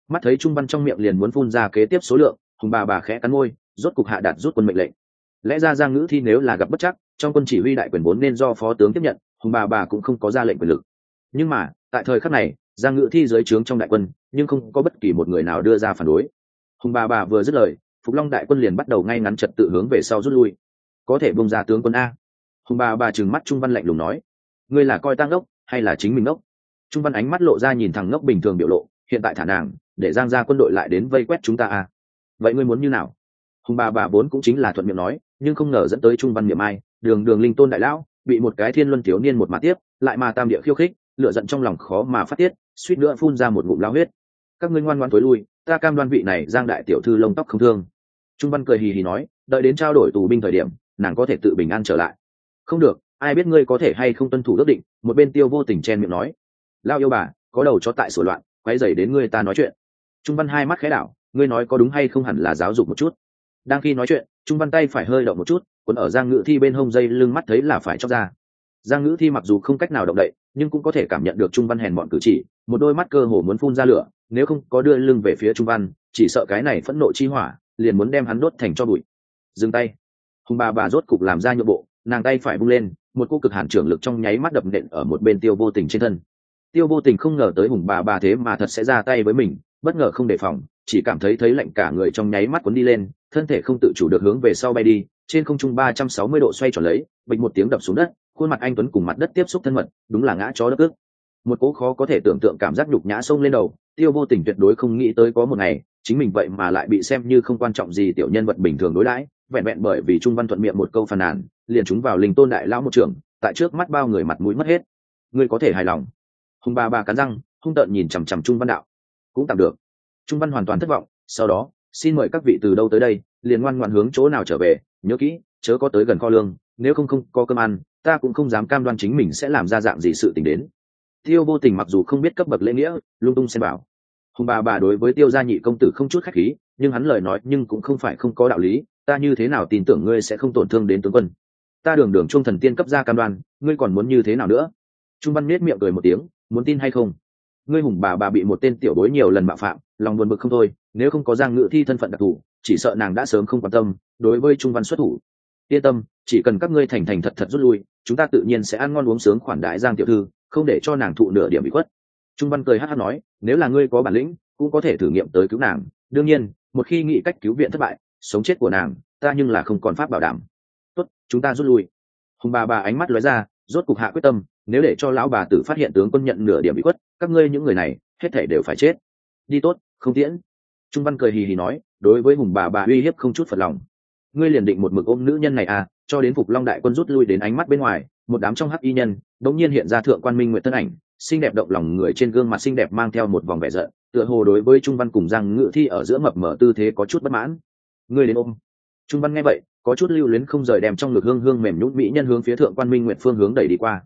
Mắt thấy Trung Văn trong miệng liền muốn phun ra kế tiếp số lượng, Hùng bà khẽ cắn môi, rốt cục hạ đạt rút quân mệnh lệnh. Lẽ ra Giang Ngữ Thi nếu là gặp bất trắc, trong quân chỉ huy đại quyền vốn nên do phó tướng tiếp nhận, Hùng bà cũng không có ra lệnh quyền lực. Nhưng mà tại thời khắc này, Giang Ngữ Thi dưới trướng trong đại quân nhưng không có bất kỳ một người nào đưa ra phản đối. Hùng bà vừa dứt lời, Phục Long đại quân liền bắt đầu ngay ngắn trật tự hướng về sau rút lui. Có thể bung ra tướng quân a? Hùng bà trừng mắt Trung Văn lạnh lùng nói, ngươi là coi ta ngốc hay là chính mình ngốc? Trung Văn ánh mắt lộ ra nhìn thằng ngốc bình thường biểu lộ, hiện tại thả nàng để Giang gia quân đội lại đến vây quét chúng ta a? Vậy ngươi muốn như nào? Hùng bà vốn cũng chính là thuận miệng nói, nhưng không ngờ dẫn tới Trung Văn miệng ai, đường linh tôn đại lão bị một cái thiên luân thiếu niên một mà tiếp, lại mà tam địa khiêu khích, lửa giận trong lòng khó mà phát tiết, suýt nữa phun ra một ngụm lao huyết. Các ngươi ngoan ngoãn tối lui, ta cam đoan vị này Giang đại tiểu thư lông tóc không thương. Trung Văn cười hì hì nói, đợi đến trao đổi tù binh thời điểm, nàng có thể tự bình an trở lại. Không được, ai biết ngươi có thể hay không tuân thủ ước định. Một bên Tiêu Vô Tình chen miệng nói, lao yêu bà, có đầu chó tại sửa loạn, quấy rầy đến ngươi ta nói chuyện. Trung Văn hai mắt khẽ đảo, ngươi nói có đúng hay không hẳn là giáo dục một chút. Đang khi nói chuyện, Trung Văn tay phải hơi động một chút, cuốn ở Giang Ngữ Thi bên hông dây lưng mắt thấy là phải chóc ra. Giang Ngữ Thi mặc dù không cách nào động đậy, nhưng cũng có thể cảm nhận được Trung Văn hèn mọn cử chỉ, một đôi mắt cơ hồ muốn phun ra lửa, nếu không có đưa lưng về phía Trung Văn, chỉ sợ cái này phẫn nộ chi hỏa liền muốn đem hắn đốt thành cho bụi. Dừng tay. Hùng bà rốt cục làm ra nhượng bộ, nàng tay phải bung lên, một cô cực hàn trưởng lực trong nháy mắt đập nện ở một bên Tiêu Vô Tình trên thân. Tiêu Vô Tình không ngờ tới Hùng bà thế mà thật sẽ ra tay với mình, bất ngờ không đề phòng, chỉ cảm thấy lạnh cả người trong nháy mắt cuốn đi lên, thân thể không tự chủ được hướng về sau bay đi, trên không trung 360 độ xoay tròn lấy, bịch một tiếng đập xuống đất, khuôn mặt anh tuấn cùng mặt đất tiếp xúc thân mật, đúng là ngã chó đất ức. Một cỗ khó có thể tưởng tượng cảm giác nhục nhã xông lên đầu, Tiêu Vô Tình tuyệt đối không nghĩ tới có một ngày, chính mình vậy mà lại bị xem như không quan trọng gì tiểu nhân vật bình thường đối đãi, vẹn vẹn bởi vì Trung Văn thuận miệng một câu phàn nàn, liền trúng vào Linh Tôn đại lão một trường, tại trước mắt bao người mặt mũi mất hết. Ngươi có thể hài lòng? Hùng bà cắn răng, hung tợn nhìn chằm chằm Trung Văn đạo. Cũng tạm được. Trung Văn hoàn toàn thất vọng, sau đó, xin mời các vị từ đâu tới đây, liền ngoan ngoãn hướng chỗ nào trở về, nhớ kỹ, chớ có tới gần kho lương, nếu không có cơm ăn, ta cũng không dám cam đoan chính mình sẽ làm ra dạng gì sự tình đến. Tiêu Vô Tình mặc dù không biết cấp bậc lễ nghĩa, lung tung xen bảo. Hùng bà đối với Tiêu gia nhị công tử không chút khách khí, nhưng hắn lời nói nhưng cũng không phải không có đạo lý, ta như thế nào tin tưởng ngươi sẽ không tổn thương đến tướng quân? Ta đường trung thần tiên cấp ra cam đoan, ngươi còn muốn như thế nào nữa? Trung Văn nhếch miệng cười một tiếng, muốn tin hay không? Ngươi Hùng bà bị một tên tiểu bối nhiều lần mạo phạm, lòng buồn bực không thôi, nếu không có Giang Ngữ Thi thân phận đặc thù, chỉ sợ nàng đã sớm không quan tâm đối với Trung Văn xuất thủ. Yên tâm, chỉ cần các ngươi thành thật rút lui, chúng ta tự nhiên sẽ ăn ngon uống sướng khoản đãi Giang tiểu thư, không để cho nàng thụ nửa điểm bị khuất. Trung Văn cười hắc nói, nếu là ngươi có bản lĩnh, cũng có thể thử nghiệm tới cứu nàng, đương nhiên, một khi nghĩ cách cứu viện thất bại, sống chết của nàng, ta nhưng là không còn pháp bảo đảm. Tốt, chúng ta rút lui. Hùng bà ánh mắt lóe ra, rốt cục hạ quyết tâm, nếu để cho lão bà tử phát hiện tướng quân nhận nửa điểm bị khuất, các ngươi những người này, hết thảy đều phải chết. Đi tốt, không tiễn. Trung Văn cười hì hì nói, đối với Hùng bà uy hiếp không chút phật lòng. Ngươi liền định một mực ôm nữ nhân này à? Cho đến Phục Long đại quân rút lui đến ánh mắt bên ngoài, một đám trong hắc y nhân đống nhiên hiện ra Thượng Quan Minh Nguyệt thân ảnh, xinh đẹp động lòng người, trên gương mặt xinh đẹp mang theo một vòng vẻ giận, tựa hồ đối với Trung Văn cùng Giang Ngữ Thi ở giữa mập mờ tư thế có chút bất mãn. Ngươi đến ôm. Trung Văn nghe vậy, có chút lưu luyến không rời, đem trong ngực hương mềm nhũn mỹ nhân hướng phía Thượng Quan Minh Nguyệt phương hướng đẩy đi qua.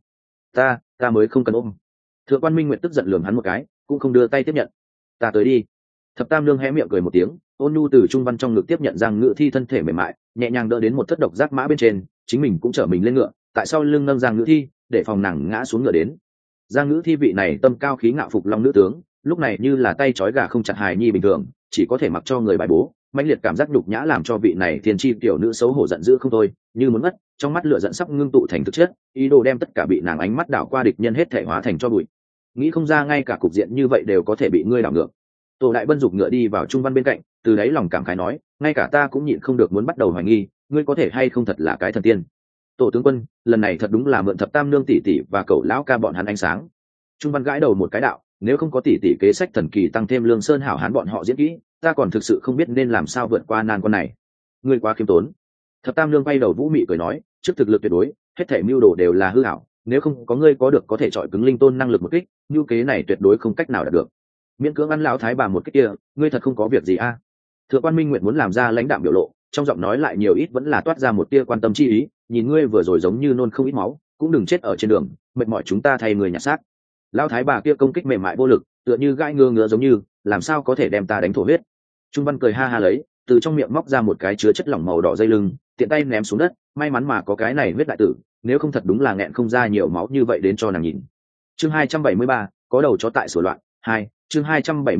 Ta mới không cần ôm. Thượng Quan Minh Nguyệt tức giận lườm hắn một cái, cũng không đưa tay tiếp nhận. Ta tới đi. Thập Tam Nương hé miệng cười một tiếng, ôn nhu từ Trung Văn trong ngực tiếp nhận Giang Ngữ Thi thân thể mềm mại, nhẹ nhàng đỡ đến một thất độc giác mã bên trên, chính mình cũng trở mình lên ngựa, tại sau lưng nâng Giang Ngữ Thi, để phòng nàng ngã xuống ngựa đến. Giang Ngữ Thi vị này tâm cao khí ngạo Phục Long nữ tướng, lúc này như là tay trói gà không chặt hài nhi bình thường, chỉ có thể mặc cho người bài bố, mãnh liệt cảm giác nhục nhã làm cho vị này thiên chi tiểu nữ xấu hổ giận dữ không thôi, như muốn ngất, trong mắt lửa giận sắp ngưng tụ thành thực chất, ý đồ đem tất cả bị nàng ánh mắt đảo qua địch nhân hết thể hóa thành cho bụi. Nghĩ không ra ngay cả cục diện như vậy đều có thể bị ngươi đảo ngược. Tổ Đại Bân giục ngựa đi vào Trung Văn bên cạnh, từ đáy lòng cảm khái nói, ngay cả ta cũng nhịn không được muốn bắt đầu hoài nghi, ngươi có thể hay không thật là cái thần tiên. Tổ tướng quân, lần này thật đúng là mượn Thập Tam Nương tỷ tỷ và cậu lão ca bọn hắn ánh sáng. Trung Văn gãi đầu một cái đạo, nếu không có tỷ tỷ kế sách thần kỳ tăng thêm Lương Sơn hảo hán bọn họ diễn kỹ, ta còn thực sự không biết nên làm sao vượt qua nan quan này. Ngươi quá khiêm tốn. Thập Tam Nương bay đầu vũ mị cười nói, trước thực lực tuyệt đối, hết thảy mưu đồ đều là hư ảo, nếu không có ngươi có thể chọi cứng Linh Tôn năng lực một kích, mưu kế này tuyệt đối không cách nào đạt được. Miễn cưỡng ăn lão thái bà một kích kia, ngươi thật không có việc gì a? Thượng Quan Minh Nguyệt muốn làm ra lãnh đạm biểu lộ, trong giọng nói lại nhiều ít vẫn là toát ra một tia quan tâm chi ý, nhìn ngươi vừa rồi giống như nôn không ít máu, cũng đừng chết ở trên đường, mệt mỏi chúng ta thay người nhặt xác. Lão thái bà kia công kích mềm mại vô lực, tựa như gãi ngứa giống như, làm sao có thể đem ta đánh thổ huyết. Trung Văn cười ha ha lấy, từ trong miệng móc ra một cái chứa chất lỏng màu đỏ dây lưng, tiện tay ném xuống đất, may mắn mà có cái này huyết đại tử, nếu không thật đúng là nghẹn không ra nhiều máu như vậy đến cho nàng nhìn. Chương 273, có đầu chó tại sửa loạn. 2, chương 273,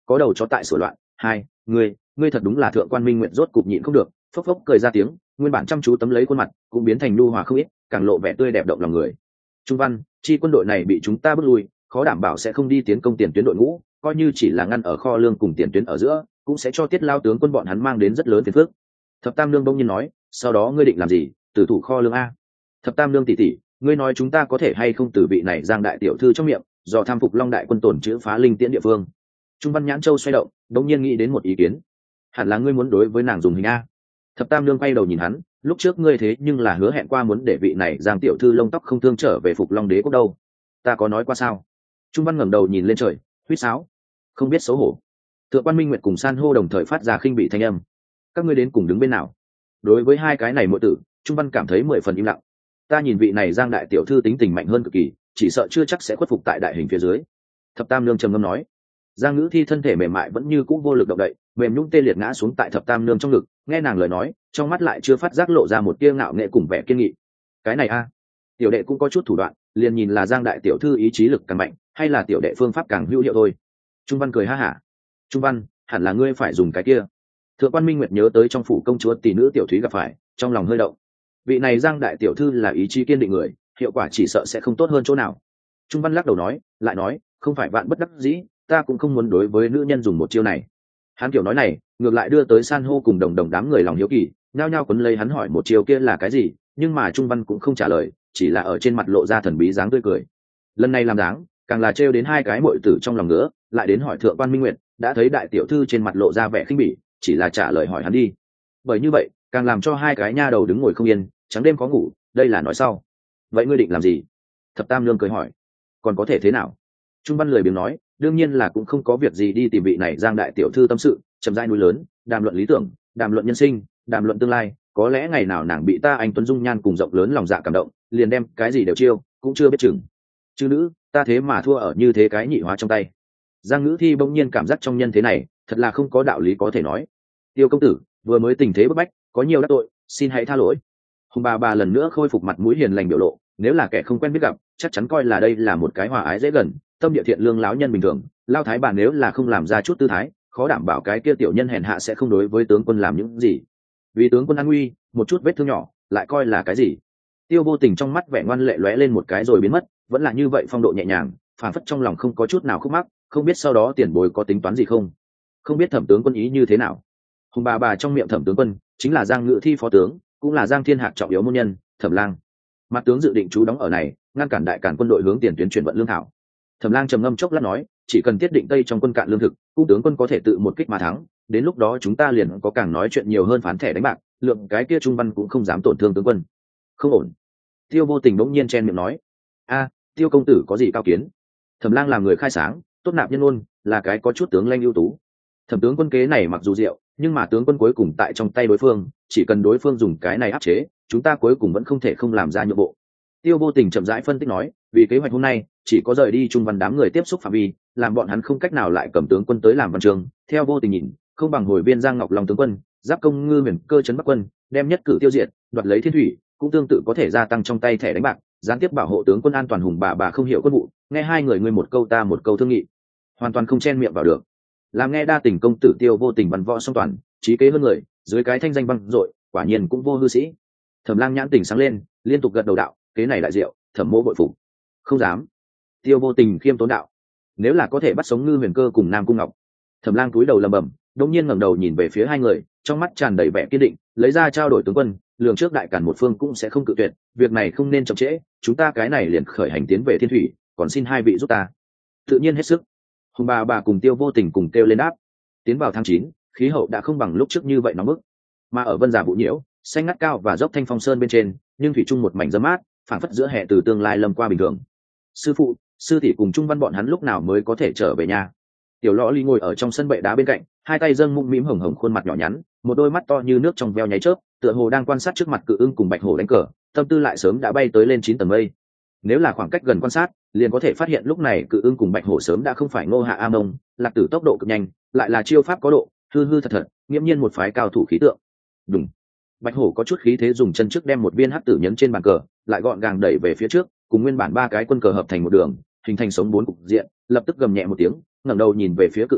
có đầu chó tại sửa loạn. Hai, ngươi thật đúng là thượng quan minh nguyện rốt cục nhịn không được, phốc phốc cười ra tiếng, nguyên bản chăm chú tấm lấy khuôn mặt cũng biến thành nhu hòa không ít, càng lộ vẻ tươi đẹp động lòng người. Trung văn, chi quân đội này bị chúng ta bước lui, khó đảm bảo sẽ không đi tiến công tiền tuyến đội ngũ, coi như chỉ là ngăn ở kho lương cùng tiền tuyến ở giữa, cũng sẽ cho Tiết Lao tướng quân bọn hắn mang đến rất lớn phiền phức. Thập Tam Nương bỗng nhiên nói, sau đó ngươi định làm gì? Tử thủ kho lương a? Thập Tam Nương tỷ tỷ, ngươi nói chúng ta có thể hay không từ vị này Giang đại tiểu thư trong miệng, do tham phục Long đại quân tổn chữ phá linh tiễn địa phương. Trung văn nhãn châu xoay động, bỗng nhiên nghĩ đến một ý kiến. Hẳn là ngươi muốn đối với nàng dùng hình a. Thập Tam Nương quay đầu nhìn hắn, lúc trước ngươi thế nhưng là hứa hẹn qua muốn để vị này Giang tiểu thư lông tóc không thương trở về phục Long đế quốc đâu. Ta có nói qua sao? Trung văn ngẩng đầu nhìn lên trời, huýt sáo, không biết xấu hổ. Thượng quan Minh Nguyệt cùng San hô đồng thời phát ra khinh bị thanh âm. Các ngươi đến cùng đứng bên nào? Đối với hai cái này muội tử, Trung văn cảm thấy 10 phần im lặng. Ta nhìn vị này Giang đại tiểu thư tính tình mạnh hơn cực kỳ, chỉ sợ chưa chắc sẽ khuất phục tại đại hình phía dưới. Thập Tam Nương trầm ngâm nói. Giang Ngữ Thi thân thể mềm mại vẫn như cũ vô lực động đậy, mềm nhũn tê liệt ngã xuống tại Thập Tam Nương trong ngực, nghe nàng lời nói, trong mắt lại chưa phát giác lộ ra một tia ngạo nghệ cùng vẻ kiên nghị. Cái này a, tiểu đệ cũng có chút thủ đoạn, liền nhìn là Giang đại tiểu thư ý chí lực càng mạnh, hay là tiểu đệ phương pháp càng hữu hiệu thôi. Trung văn cười ha hả. Trung văn, hẳn là ngươi phải dùng cái kia. Thượng quan Minh Nguyệt nhớ tới trong phủ công chúa tỷ nữ tiểu thúy gặp phải, trong lòng hơi động. Vị này Giang đại tiểu thư là ý chí kiên định người, hiệu quả chỉ sợ sẽ không tốt hơn chỗ nào. Trung văn lắc đầu nói, lại nói, không phải vạn bất đắc dĩ, ta cũng không muốn đối với nữ nhân dùng một chiêu này. Hắn kiểu nói này, ngược lại đưa tới San hô cùng đồng đồng đám người lòng hiếu kỳ, nhao nhao quấn lấy hắn hỏi một chiêu kia là cái gì, nhưng mà Trung văn cũng không trả lời, chỉ là ở trên mặt lộ ra thần bí dáng tươi cười. Lần này làm dáng, càng là trêu đến hai cái muội tử trong lòng nữa, lại đến hỏi Thượng quan Minh Nguyệt, đã thấy đại tiểu thư trên mặt lộ ra vẻ khinh bỉ, chỉ là trả lời hỏi hắn đi. Bởi như vậy, càng làm cho hai cái nha đầu đứng ngồi không yên, trắng đêm có ngủ, đây là nói sau. Vậy ngươi định làm gì? Thập Tam Nương cười hỏi. Còn có thể thế nào? Trung văn lười biếng nói, đương nhiên là cũng không có việc gì đi tìm vị này Giang đại tiểu thư tâm sự, chậm rãi núi lớn, đàm luận lý tưởng, đàm luận nhân sinh, đàm luận tương lai, có lẽ ngày nào nàng bị ta anh tuấn dung nhan cùng rộng lớn lòng dạ cảm động, liền đem cái gì đều chiêu, cũng chưa biết chừng. Chứ nữ, ta thế mà thua ở như thế cái nhị hóa trong tay. Giang Ngữ Thi bỗng nhiên cảm giác trong nhân thế này, thật là không có đạo lý có thể nói. Tiêu công tử, vừa mới tình thế bức bách, có nhiều đắc tội, xin hãy tha lỗi. Hùng bà lần nữa khôi phục mặt mũi hiền lành biểu lộ, nếu là kẻ không quen biết gặp, chắc chắn coi là đây là một cái hòa ái dễ gần, tâm địa thiện lương láo nhân bình thường. Lao thái bà nếu là không làm ra chút tư thái, khó đảm bảo cái kia tiểu nhân hèn hạ sẽ không đối với tướng quân làm những gì. Vì tướng quân an nguy, một chút vết thương nhỏ, lại coi là cái gì? Tiêu Vô Tình trong mắt vẻ ngoan lệ lóe lên một cái rồi biến mất, vẫn là như vậy phong độ nhẹ nhàng, phản phất trong lòng không có chút nào khúc mắc, không biết sau đó tiền bối có tính toán gì không? Không biết Thẩm tướng quân ý như thế nào? Hùng bà trong miệng Thẩm tướng quân chính là Giang Ngự Thi phó tướng, cũng là Giang Thiên Hạc trọng yếu môn nhân, Thẩm Lang. Mặt tướng dự định trú đóng ở này, ngăn cản đại cản quân đội hướng tiền tuyến chuyển vận lương thảo. Thẩm Lang trầm ngâm chốc lát nói, chỉ cần tiết định tây trong quân cạn lương thực, cung tướng quân có thể tự một kích mà thắng, đến lúc đó chúng ta liền có càng nói chuyện nhiều hơn phán thẻ đánh bạc, lượng cái kia Trung văn cũng không dám tổn thương tướng quân. Không ổn. Tiêu Vô Tình bỗng nhiên chen miệng nói, a, Tiêu công tử có gì cao kiến? Thẩm Lang làm người khai sáng, tốt nạp nhân ôn, là cái có chút tướng lanh ưu tú. Thẩm tướng quân kế này mặc dù diệu, nhưng mà tướng quân cuối cùng tại trong tay đối phương, chỉ cần đối phương dùng cái này áp chế, chúng ta cuối cùng vẫn không thể không làm ra nhượng bộ. Tiêu Vô Tình chậm rãi phân tích nói, vì kế hoạch hôm nay chỉ có rời đi Trung văn đám người tiếp xúc phạm vi, làm bọn hắn không cách nào lại cầm tướng quân tới làm văn trường. Theo Vô Tình nhìn, không bằng hồi viên Giang Ngọc Long tướng quân, giáp công Ngư Huyền Cơ trấn Bắc quân, đem nhất cử tiêu diệt, đoạt lấy Thiên Thủy, cũng tương tự có thể gia tăng trong tay thẻ đánh bạc, gián tiếp bảo hộ tướng quân an toàn. Hùng bà không hiểu quân vụ, nghe hai người ngươi một câu ta một câu thương nghị, hoàn toàn không chen miệng vào được. Làm nghe đa tình công tử Tiêu Vô Tình văn võ song toàn, trí kế hơn người, dưới cái thanh danh vang dội, quả nhiên cũng vô hư sĩ. Thẩm Lang nhãn tỉnh sáng lên, liên tục gật đầu đạo, kế này đại diệu, Thẩm mỗ bội phục. Không dám. Tiêu Vô Tình khiêm tốn đạo, nếu là có thể bắt sống Ngư Huyền Cơ cùng Nam Cung Ngọc. Thẩm Lang cúi đầu lẩm bẩm, đột nhiên ngẩng đầu nhìn về phía hai người, trong mắt tràn đầy vẻ kiên định, lấy ra trao đổi tướng quân, lường trước đại cản một phương cũng sẽ không cự tuyệt, việc này không nên chậm trễ, chúng ta cái này liền khởi hành tiến về Thiên Thủy, còn xin hai vị giúp ta. Tự nhiên hết sức. Hùng bà cùng Tiêu Vô Tình cùng kêu lên đáp. Tiến vào tháng 9, khí hậu đã không bằng lúc trước như vậy nóng bức, mà ở Vân Giả Vũ Nhiễu, xanh ngắt cao và dốc Thanh Phong Sơn bên trên, nhưng thủy chung một mảnh râm mát, phảng phất giữa hè từ tương lai lâm qua bình thường. Sư phụ, sư tỷ cùng Trung Văn bọn hắn lúc nào mới có thể trở về nhà? Tiểu Lõ Ly ngồi ở trong sân bệ đá bên cạnh, hai tay dâng mũm mĩm hồng hồng khuôn mặt nhỏ nhắn, một đôi mắt to như nước trong veo nháy chớp, tựa hồ đang quan sát trước mặt Cự Ưng cùng Bạch Hổ đánh cờ, tâm tư lại sớm đã bay tới lên 9 tầng mây. Nếu là khoảng cách gần quan sát, liền có thể phát hiện lúc này Cự Ưng cùng Bạch Hổ sớm đã không phải Ngô Hạ A Mông, Lạc Tử tốc độ cực nhanh, lại là chiêu pháp có độ, hư thật, nghiễm nhiên một phái cao thủ khí tượng. Đúng. Bạch Hổ có chút khí thế dùng chân trước đem một viên hắc tử nhấn trên bàn cờ, lại gọn gàng đẩy về phía trước, cùng nguyên bản ba cái quân cờ hợp thành một đường, hình thành sống bốn cục diện, lập tức gầm nhẹ một tiếng, ngẩng đầu nhìn về phía Cự Ưng,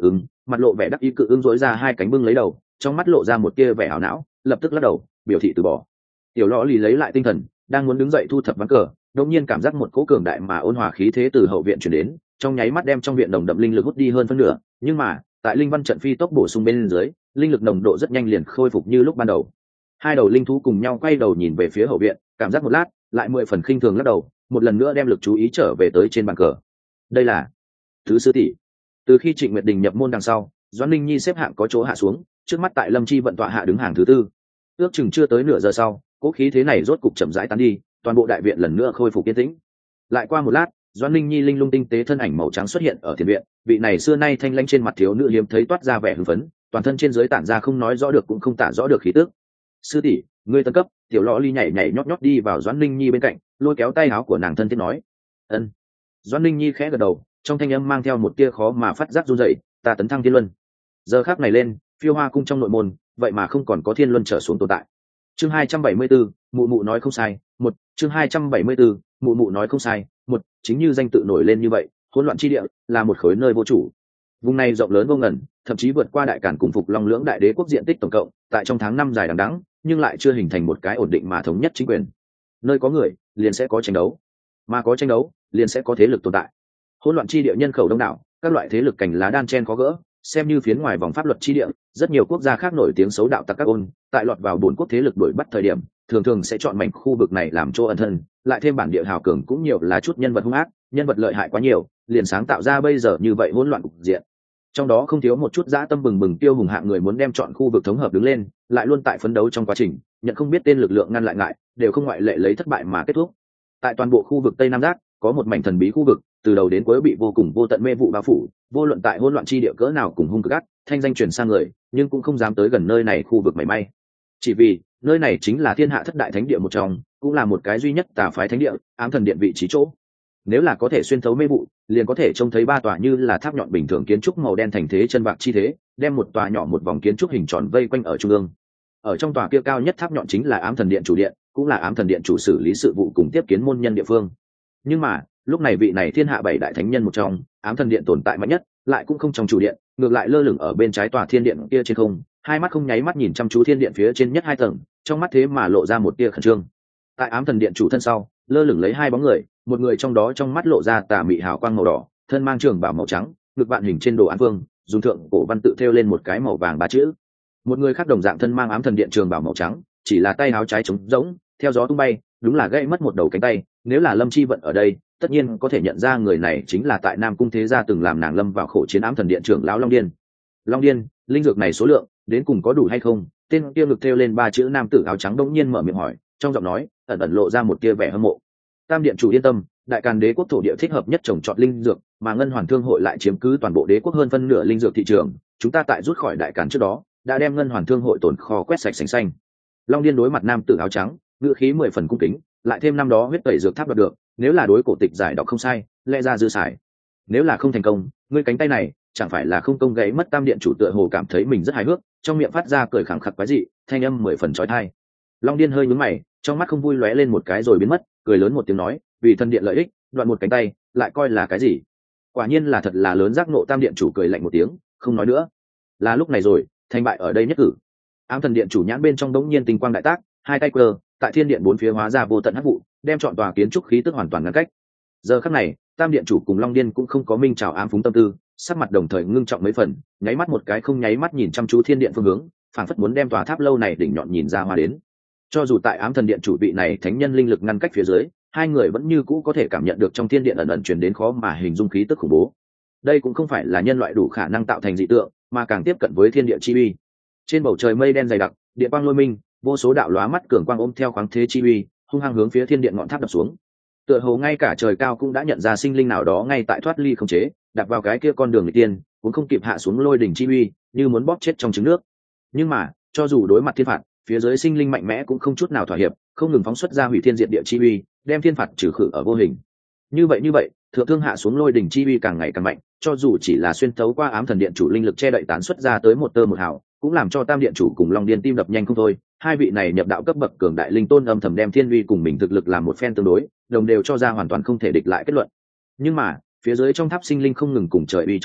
mặt lộ vẻ đắc ý cự ưng dối ra hai cánh bưng lấy đầu, trong mắt lộ ra một tia vẻ ảo não, lập tức lắc đầu biểu thị từ bỏ. Tiểu lọ lì lấy lại tinh thần, đang muốn đứng dậy thu thập ván cờ, đột nhiên cảm giác một cỗ cường đại mà ôn hòa khí thế từ hậu viện chuyển đến, trong nháy mắt đem trong viện nồng đậm linh lực hút đi hơn phân nửa. Nhưng mà tại linh văn trận phi tốc bổ sung bên dưới, linh lực nồng độ rất nhanh liền khôi phục như lúc ban đầu. Hai đầu linh thú cùng nhau quay đầu nhìn về phía hậu viện, cảm giác một lát, lại 10 phần khinh thường lắc đầu, một lần nữa đem lực chú ý trở về tới trên bàn cờ. Đây là thứ sư tỷ. Từ khi Trịnh Nguyệt Đình nhập môn đằng sau, Doãn Linh Nhi xếp hạng có chỗ hạ xuống, trước mắt tại Lâm Chi vận tọa hạ đứng hàng thứ tư. Ước chừng chưa tới nửa giờ sau, cỗ khí thế này rốt cục chậm rãi tán đi, toàn bộ đại viện lần nữa khôi phục yên tĩnh. Lại qua một lát, Doãn Linh Nhi linh lung tinh tế thân ảnh màu trắng xuất hiện ở tiền viện, vị này xưa nay thanh lãnh trên mặt thiếu nữ hiếm thấy toát ra vẻ hưng phấn, toàn thân trên dưới tản ra không nói rõ được cũng không tả rõ được khí tức. Sư tỷ, ngươi tân cấp. Tiểu Lọ Ly nhảy nhảy nhót nhót đi vào Doãn Linh Nhi bên cạnh, lôi kéo tay áo của nàng thân thiết nói. Ân. Doãn Linh Nhi khẽ gật đầu, trong thanh âm mang theo một tia khó mà phát giác run rẩy. Ta tấn thăng thiên luân. Giờ khắc này lên, Phiêu Hoa cung trong nội môn, vậy mà không còn có thiên luân trở xuống tồn tại. Chương 274, mụ mụ nói không sai. Một. Chương 274, mụ mụ nói không sai. Một. Chính như danh tự nổi lên như vậy, hỗn loạn chi địa là một khối nơi vô chủ. Vùng này rộng lớn vô ngần, thậm chí vượt qua đại cản cùng Phục Long lưỡng đại đế quốc diện tích tổng cộng, tại trong tháng năm dài đằng đẵng, nhưng lại chưa hình thành một cái ổn định mà thống nhất chính quyền. Nơi có người, liền sẽ có tranh đấu, mà có tranh đấu, liền sẽ có thế lực tồn tại. Hỗn loạn chi địa nhân khẩu đông đảo, các loại thế lực cành lá đan chen khó gỡ, xem như phiến ngoài vòng pháp luật chi địa, rất nhiều quốc gia khác nổi tiếng xấu đạo tặc các ôn, tại lọt vào bốn quốc thế lực đuổi bắt thời điểm, thường thường sẽ chọn mảnh khu vực này làm chỗ ẩn thân, lại thêm bản địa hào cường cũng nhiều là chút nhân vật hung ác, nhân vật lợi hại quá nhiều, liền sáng tạo ra bây giờ như vậy hỗn loạn cục diện. Trong đó không thiếu một chút dã tâm bừng bừng tiêu hùng hạng người muốn đem chọn khu vực thống hợp đứng lên, lại luôn tại phấn đấu trong quá trình, nhận không biết tên lực lượng ngăn lại ngại, đều không ngoại lệ lấy thất bại mà kết thúc. Tại toàn bộ khu vực Tây Nam Giác, có một mảnh thần bí khu vực, từ đầu đến cuối bị vô cùng vô tận mê vụ bao phủ, vô luận tại hỗn loạn chi địa cỡ nào cùng hung cực ác, thanh danh truyền sang người, nhưng cũng không dám tới gần nơi này khu vực mảy may. Chỉ vì, nơi này chính là thiên hạ thất đại thánh địa một trong, cũng là một cái duy nhất tà phái thánh địa, ám thần điện vị trí chỗ. Nếu là có thể xuyên thấu mê vụ, liền có thể trông thấy ba tòa như là tháp nhọn bình thường kiến trúc màu đen thành thế chân bạc chi thế, đem một tòa nhỏ một vòng kiến trúc hình tròn vây quanh ở trung ương. Ở trong tòa kia cao nhất tháp nhọn chính là ám thần điện chủ điện, cũng là ám thần điện chủ xử lý sự vụ cùng tiếp kiến môn nhân địa phương. Nhưng mà, lúc này vị này thiên hạ bảy đại thánh nhân một trong, ám thần điện tồn tại mạnh nhất, lại cũng không trong chủ điện, ngược lại lơ lửng ở bên trái tòa thiên điện kia trên không, hai mắt không nháy mắt nhìn chăm chú thiên điện phía trên nhất hai tầng, trong mắt thế mà lộ ra một tia khẩn trương. Tại ám thần điện chủ thân sau, lơ lửng lấy hai bóng người, một người trong đó trong mắt lộ ra tà mị hào quang màu đỏ, thân mang trường bào màu trắng, ngực vạn hình trên đồ án vương, dùng thượng cổ văn tự thêu lên một cái màu vàng ba chữ. Một người khác đồng dạng thân mang ám thần điện trường bào màu trắng, chỉ là tay áo trái trống rỗng, theo gió tung bay, đúng là gãy mất một đầu cánh tay. Nếu là Lâm Chi vận ở đây, tất nhiên có thể nhận ra người này chính là tại Nam Cung Thế Gia từng làm nàng lâm vào khổ chiến ám thần điện trưởng lão Long Điên. Long Điên, linh dược này số lượng đến cùng có đủ hay không? Tên kia ngực thêu lên ba chữ nam tử áo trắng đống nhiên mở miệng hỏi, trong giọng nói ẩn ẩn lộ ra một tia vẻ hâm mộ. Tam điện chủ yên tâm, đại càn đế quốc thổ địa thích hợp nhất trồng trọt linh dược, mà ngân hoàn thương hội lại chiếm cứ toàn bộ đế quốc hơn phân nửa linh dược thị trường. Chúng ta tại rút khỏi đại càn trước đó, đã đem ngân hoàn thương hội tồn kho quét sạch sành xanh. Long Điên đối mặt nam tử áo trắng, ngữ khí 10 phần cung kính, lại thêm năm đó huyết tẩy dược tháp đoạt được, nếu là đối cổ tịch giải đọc không sai, lẽ ra dư xài. Nếu là không thành công, ngươi cánh tay này chẳng phải là không công gãy mất. Tam điện chủ tựa hồ cảm thấy mình rất hài hước, trong miệng phát ra cười khẳng khặc quái dị, thanh âm 10 phần chói tai. Long Điên hơi nhướng mày, trong mắt không vui lóe lên một cái rồi biến mất, cười lớn một tiếng nói, vì thân điện lợi ích, đoạn một cánh tay, lại coi là cái gì? Quả nhiên là thật là lớn giác nộ. Tam điện chủ cười lạnh một tiếng, không nói nữa. Là lúc này rồi, thành bại ở đây nhất cử. Ám thần điện chủ nhãn bên trong đống nhiên tinh quang đại tác, hai tay quơ, tại thiên điện bốn phía hóa ra vô tận hắc vụ, đem trọn tòa kiến trúc khí tức hoàn toàn ngăn cách. Giờ khắc này, Tam điện chủ cùng Long Điên cũng không có minh chào ám phúng tâm tư, sắc mặt đồng thời ngưng trọng mấy phần, nháy mắt một cái không nháy mắt nhìn chăm chú thiên điện phương hướng, phảng phất muốn đem tòa tháp lâu này đỉnh nhọn nhìn ra hoa đến. Cho dù tại ám thần điện chủ vị này thánh nhân linh lực ngăn cách phía dưới, hai người vẫn như cũ có thể cảm nhận được trong thiên điện ẩn ẩn truyền đến khó mà hình dung khí tức khủng bố. Đây cũng không phải là nhân loại đủ khả năng tạo thành dị tượng, mà càng tiếp cận với thiên địa chi uy. Trên bầu trời mây đen dày đặc, địa quang lôi minh, vô số đạo lóa mắt cường quang ôm theo khoáng thế chi uy, hung hăng hướng phía thiên điện ngọn tháp đập xuống. Tựa hồ ngay cả trời cao cũng đã nhận ra sinh linh nào đó ngay tại thoát ly không chế, đạp vào cái kia con đường nghịch tiên, cũng không kịp hạ xuống lôi đỉnh chi uy, như muốn bóp chết trong trứng nước. Nhưng mà, cho dù đối mặt thiên phạt, phía dưới sinh linh mạnh mẽ cũng không chút nào thỏa hiệp, không ngừng phóng xuất ra hủy thiên diệt địa chi uy, đem thiên phạt trừ khử ở vô hình. Như vậy, thượng thương hạ xuống lôi đỉnh chi uy càng ngày càng mạnh, cho dù chỉ là xuyên thấu qua ám thần điện chủ linh lực che đậy tán xuất ra tới một tơ một hào, cũng làm cho Tam điện chủ cùng Long Điên tim đập nhanh không thôi. Hai vị này nhập đạo cấp bậc cường đại linh tôn âm thầm đem thiên uy cùng mình thực lực làm một phen tương đối, đồng đều cho ra hoàn toàn không thể địch lại kết luận. Nhưng mà, phía dưới trong tháp sinh linh không ngừng cùng trời uy chống lại,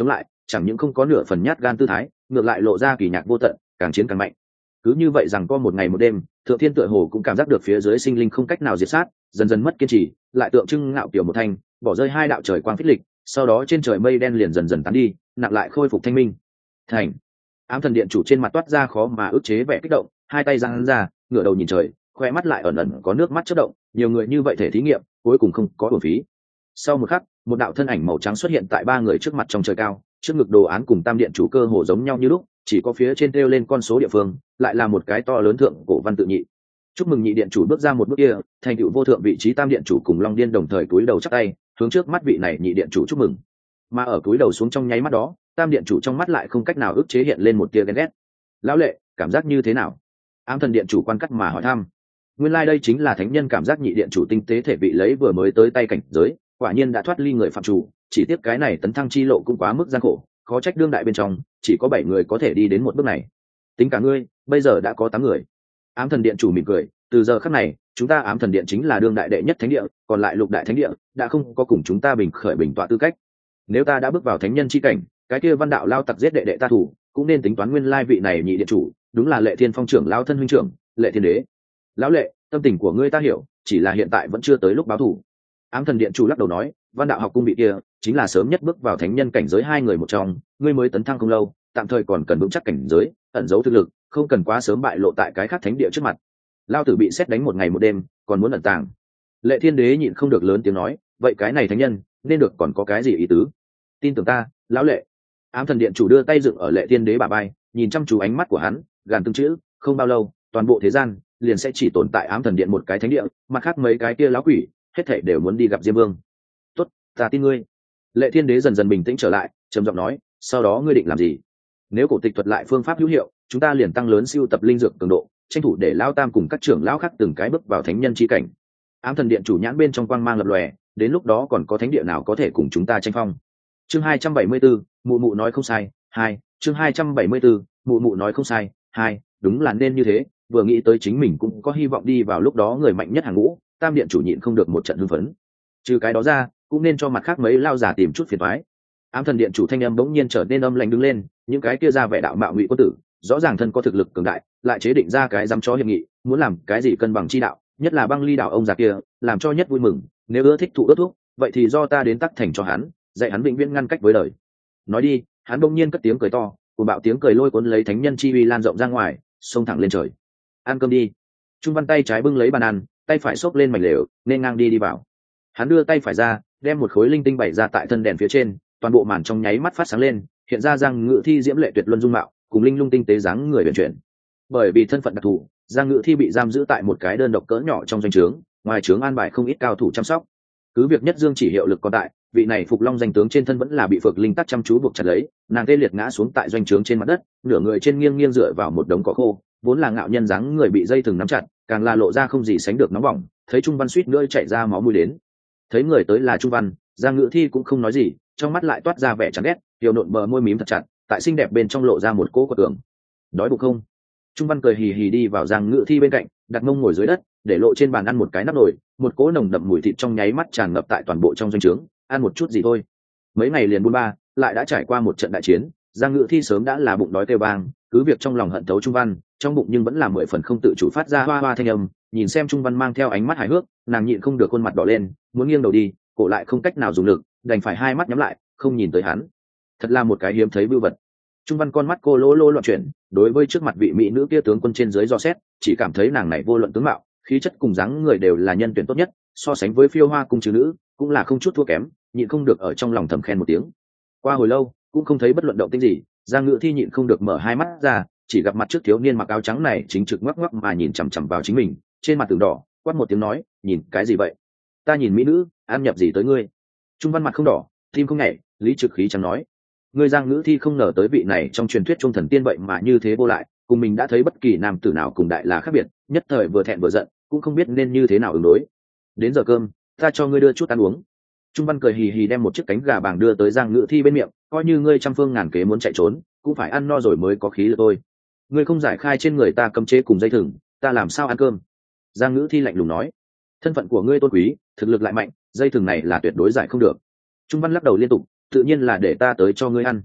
chẳng những không có nửa phần nhát gan tư thái, ngược lại lộ ra kỳ nhạc vô tận, càng chiến càng mạnh. Cứ như vậy rằng có một ngày một đêm, thượng thiên tựa hồ cũng cảm giác được phía dưới sinh linh không cách nào diệt sát, dần dần mất kiên trì, lại tượng trưng ngạo kiểu một thanh, bỏ rơi hai đạo trời quang phích lịch, sau đó trên trời mây đen liền dần dần tán đi, nặng lại khôi phục thanh minh. Thành. Ám thần điện chủ trên mặt toát ra khó mà ức chế vẻ kích động, hai tay giang ra, ngửa đầu nhìn trời, khoe mắt lại ẩn ẩn có nước mắt chớp động, nhiều người như vậy thể thí nghiệm, cuối cùng không có uổng phí. Sau một khắc, một đạo thân ảnh màu trắng xuất hiện tại ba người trước mặt trong trời cao, trước ngực đồ án cùng tam điện chủ cơ hồ giống nhau như lúc, chỉ có phía trên treo lên con số địa phương, lại là một cái to lớn thượng cổ văn tự nhị. Chúc mừng nhị điện chủ bước ra một bước kia, thành tựu vô thượng vị trí tam điện chủ cùng Long Điên đồng thời cúi đầu chắp tay, hướng trước mắt vị này nhị điện chủ chúc mừng. Mà ở cúi đầu xuống trong nháy mắt đó, tam điện chủ trong mắt lại không cách nào ức chế hiện lên một tia ghen ghét. Lão Lệ, cảm giác như thế nào? Ám thần điện chủ quan cắt mà hỏi thăm. Nguyên lai đây chính là thánh nhân cảm giác nhị điện chủ tinh tế thể vị lấy vừa mới tới tay cảnh giới, quả nhiên đã thoát ly người phạm chủ, chỉ tiếc cái này tấn thăng chi lộ cũng quá mức gian khổ, khó trách đương đại bên trong chỉ có 7 người có thể đi đến một bước này. Tính cả ngươi, bây giờ đã có 8 người. Ám thần điện chủ mỉm cười, từ giờ khắc này, chúng ta Ám thần điện chính là đương đại đệ nhất thánh địa, còn lại lục đại thánh địa đã không có cùng chúng ta bình khởi bình tọa tư cách. Nếu ta đã bước vào thánh nhân chi cảnh, cái kia Văn đạo lao tặc giết đệ đệ ta thủ, cũng nên tính toán nguyên lai vị này nhị điện chủ, đúng là Lệ Thiên Phong trưởng lao thân huynh trưởng, Lệ Thiên Đế. Lão Lệ, tâm tình của ngươi ta hiểu, chỉ là hiện tại vẫn chưa tới lúc báo thù. Ám thần điện chủ lắc đầu nói, Văn đạo học cung vị kia chính là sớm nhất bước vào thánh nhân cảnh giới hai người một trong, ngươi mới tấn thăng không lâu, tạm thời còn cần vững chắc cảnh giới, ẩn giấu thực lực, không cần quá sớm bại lộ tại cái khác thánh địa trước mặt. Lao tử bị xét đánh một ngày một đêm, còn muốn ẩn tàng. Lệ Thiên Đế nhịn không được lớn tiếng nói, vậy cái này thánh nhân nên được còn có cái gì ý tứ? Tin tưởng ta, lão Lệ. Ám thần điện chủ đưa tay dựng ở Lệ Thiên Đế bả vai, nhìn chăm chú ánh mắt của hắn, gàn từng chữ, không bao lâu, toàn bộ thế gian liền sẽ chỉ tồn tại Ám thần điện một cái thánh địa, mặt khác mấy cái kia lão quỷ hết thảy đều muốn đi gặp Diêm Vương. Tốt, ta tin ngươi. Lệ Thiên Đế dần dần bình tĩnh trở lại, trầm giọng nói, sau đó ngươi định làm gì? Nếu cổ tịch thuật lại phương pháp hữu hiệu, chúng ta liền tăng lớn siêu tập linh dược cường độ, tranh thủ để lão tam cùng các trưởng lão khác từng cái bước vào thánh nhân chi cảnh. Ám thần điện chủ nhãn bên trong quang mang lập lòe, đến lúc đó còn có thánh địa nào có thể cùng chúng ta tranh phong? Chương 274, mụ mụ nói không sai, 2, chương 274, mụ mụ nói không sai, 2, đúng là nên như thế, vừa nghĩ tới chính mình cũng có hy vọng đi vào lúc đó người mạnh nhất hàng ngũ, tam điện chủ nhịn không được một trận hưng phấn. Trừ cái đó ra, cũng nên cho mặt khác mấy lao giả tìm chút phiền toái. Ám thần điện chủ thanh âm bỗng nhiên trở nên âm lạnh đứng lên, những cái kia ra vẻ đạo mạo ngụy quân tử, rõ ràng thân có thực lực cường đại, lại chế định ra cái dám chó hiệp nghị, muốn làm cái gì cân bằng chi đạo, nhất là Băng Ly đạo ông già kia, làm cho nhất vui mừng, nếu ưa thích thụ ước thuốc, vậy thì do ta đến tắc thành cho hắn, dạy hắn vĩnh viễn ngăn cách với đời. Nói đi, hắn bỗng nhiên cất tiếng cười to, cùng bạo tiếng cười lôi cuốn lấy thánh nhân chi uy lan rộng ra ngoài, xông thẳng lên trời. Ăn cơm đi. Trung Văn tay trái bưng lấy bàn ăn, tay phải xốc lên mảnh lều, nên ngang đi vào. Hắn đưa tay phải ra, đem một khối linh tinh bày ra tại thân đèn phía trên, toàn bộ màn trong nháy mắt phát sáng lên, hiện ra Giang Ngự Thi diễm lệ tuyệt luân dung mạo, cùng linh lung tinh tế dáng người huyền chuyển. Bởi vì thân phận đặc thù, Giang Ngự Thi bị giam giữ tại một cái đơn độc cỡ nhỏ trong doanh trướng, ngoài trướng an bài không ít cao thủ chăm sóc. Cứ việc Nhất Dương chỉ hiệu lực còn tại, vị này Phục Long danh tướng trên thân vẫn là bị Phược Linh tắc chăm chú buộc chặt lấy, nàng tê liệt ngã xuống tại doanh trướng trên mặt đất, nửa người trên nghiêng nghiêng dựa vào một đống cỏ khô, vốn là ngạo nhân dáng người bị dây thừng nắm chặt, càng là lộ ra không gì sánh được nóng bỏng, thấy Trung Văn suýt nữa chạy ra máu mũi đến. Thấy người tới là Trung Văn, Giang Ngự Thi cũng không nói gì, trong mắt lại toát ra vẻ chán ghét, tiểu nộn bờ môi mím thật chặt, tại xinh đẹp bên trong lộ ra một cỗ quật tưởng. Đói bụng không? Trung Văn cười hì hì đi vào Giang Ngự Thi bên cạnh, đặt mông ngồi dưới đất, để lộ trên bàn ăn một cái nắp nồi, một cỗ nồng đậm mùi thịt trong nháy mắt tràn ngập tại toàn bộ trong doanh trướng, ăn một chút gì thôi. Mấy ngày liền buôn ba, lại đã trải qua một trận đại chiến, Giang Ngự Thi sớm đã là bụng đói kêu vang, cứ việc trong lòng hận thấu Trung Văn, trong bụng nhưng vẫn là 10 phần không tự chủ phát ra hoa hoa thanh âm, nhìn xem Trung Văn mang theo ánh mắt hài hước, nàng nhịn không được khuôn mặt đỏ lên, muốn nghiêng đầu đi, cổ lại không cách nào dùng lực, đành phải hai mắt nhắm lại, không nhìn tới hắn. Thật là một cái hiếm thấy bưu vật. Trung Văn con mắt cô lỗ lỗ loạn chuyển, đối với trước mặt vị mỹ nữ kia tướng quân trên dưới do xét, chỉ cảm thấy nàng này vô luận tướng mạo, khí chất cùng dáng người đều là nhân tuyển tốt nhất, so sánh với Phiêu Hoa cung trừ nữ, cũng là không chút thua kém, nhịn không được ở trong lòng thầm khen một tiếng. Qua hồi lâu, cũng không thấy bất luận động tĩnh gì, Giang Ngự Thi nhịn không được mở hai mắt ra, chỉ gặp mặt trước thiếu niên mặc áo trắng này chính trực ngoắc ngoắc mà nhìn chằm chằm vào chính mình, trên mặt tường đỏ, quát một tiếng nói, nhìn cái gì vậy? Ta nhìn mỹ nữ, ăn nhập gì tới ngươi? Trung Văn mặt không đỏ, tim không nhảy, lý trực khí chẳng nói, ngươi Giang Ngự Thi không ngờ tới vị này trong truyền thuyết trung thần tiên vậy mà như thế vô lại, cùng mình đã thấy bất kỳ nam tử nào cùng đại là khác biệt, nhất thời vừa thẹn vừa giận, cũng không biết nên như thế nào ứng đối. Đến giờ cơm, ta cho ngươi đưa chút ăn uống. Trung Văn cười hì hì đem một chiếc cánh gà bàng đưa tới Giang Ngự Thi bên miệng, coi như ngươi trăm phương ngàn kế muốn chạy trốn, cũng phải ăn no rồi mới có khí lực thôi. Ngươi không giải khai trên người ta cấm chế cùng dây thừng, ta làm sao ăn cơm? Giang Ngự Thi lạnh lùng nói, thân phận của ngươi tôn quý, thực lực lại mạnh, dây thừng này là tuyệt đối giải không được. Trung Văn lắc đầu liên tục, tự nhiên là để ta tới cho ngươi ăn.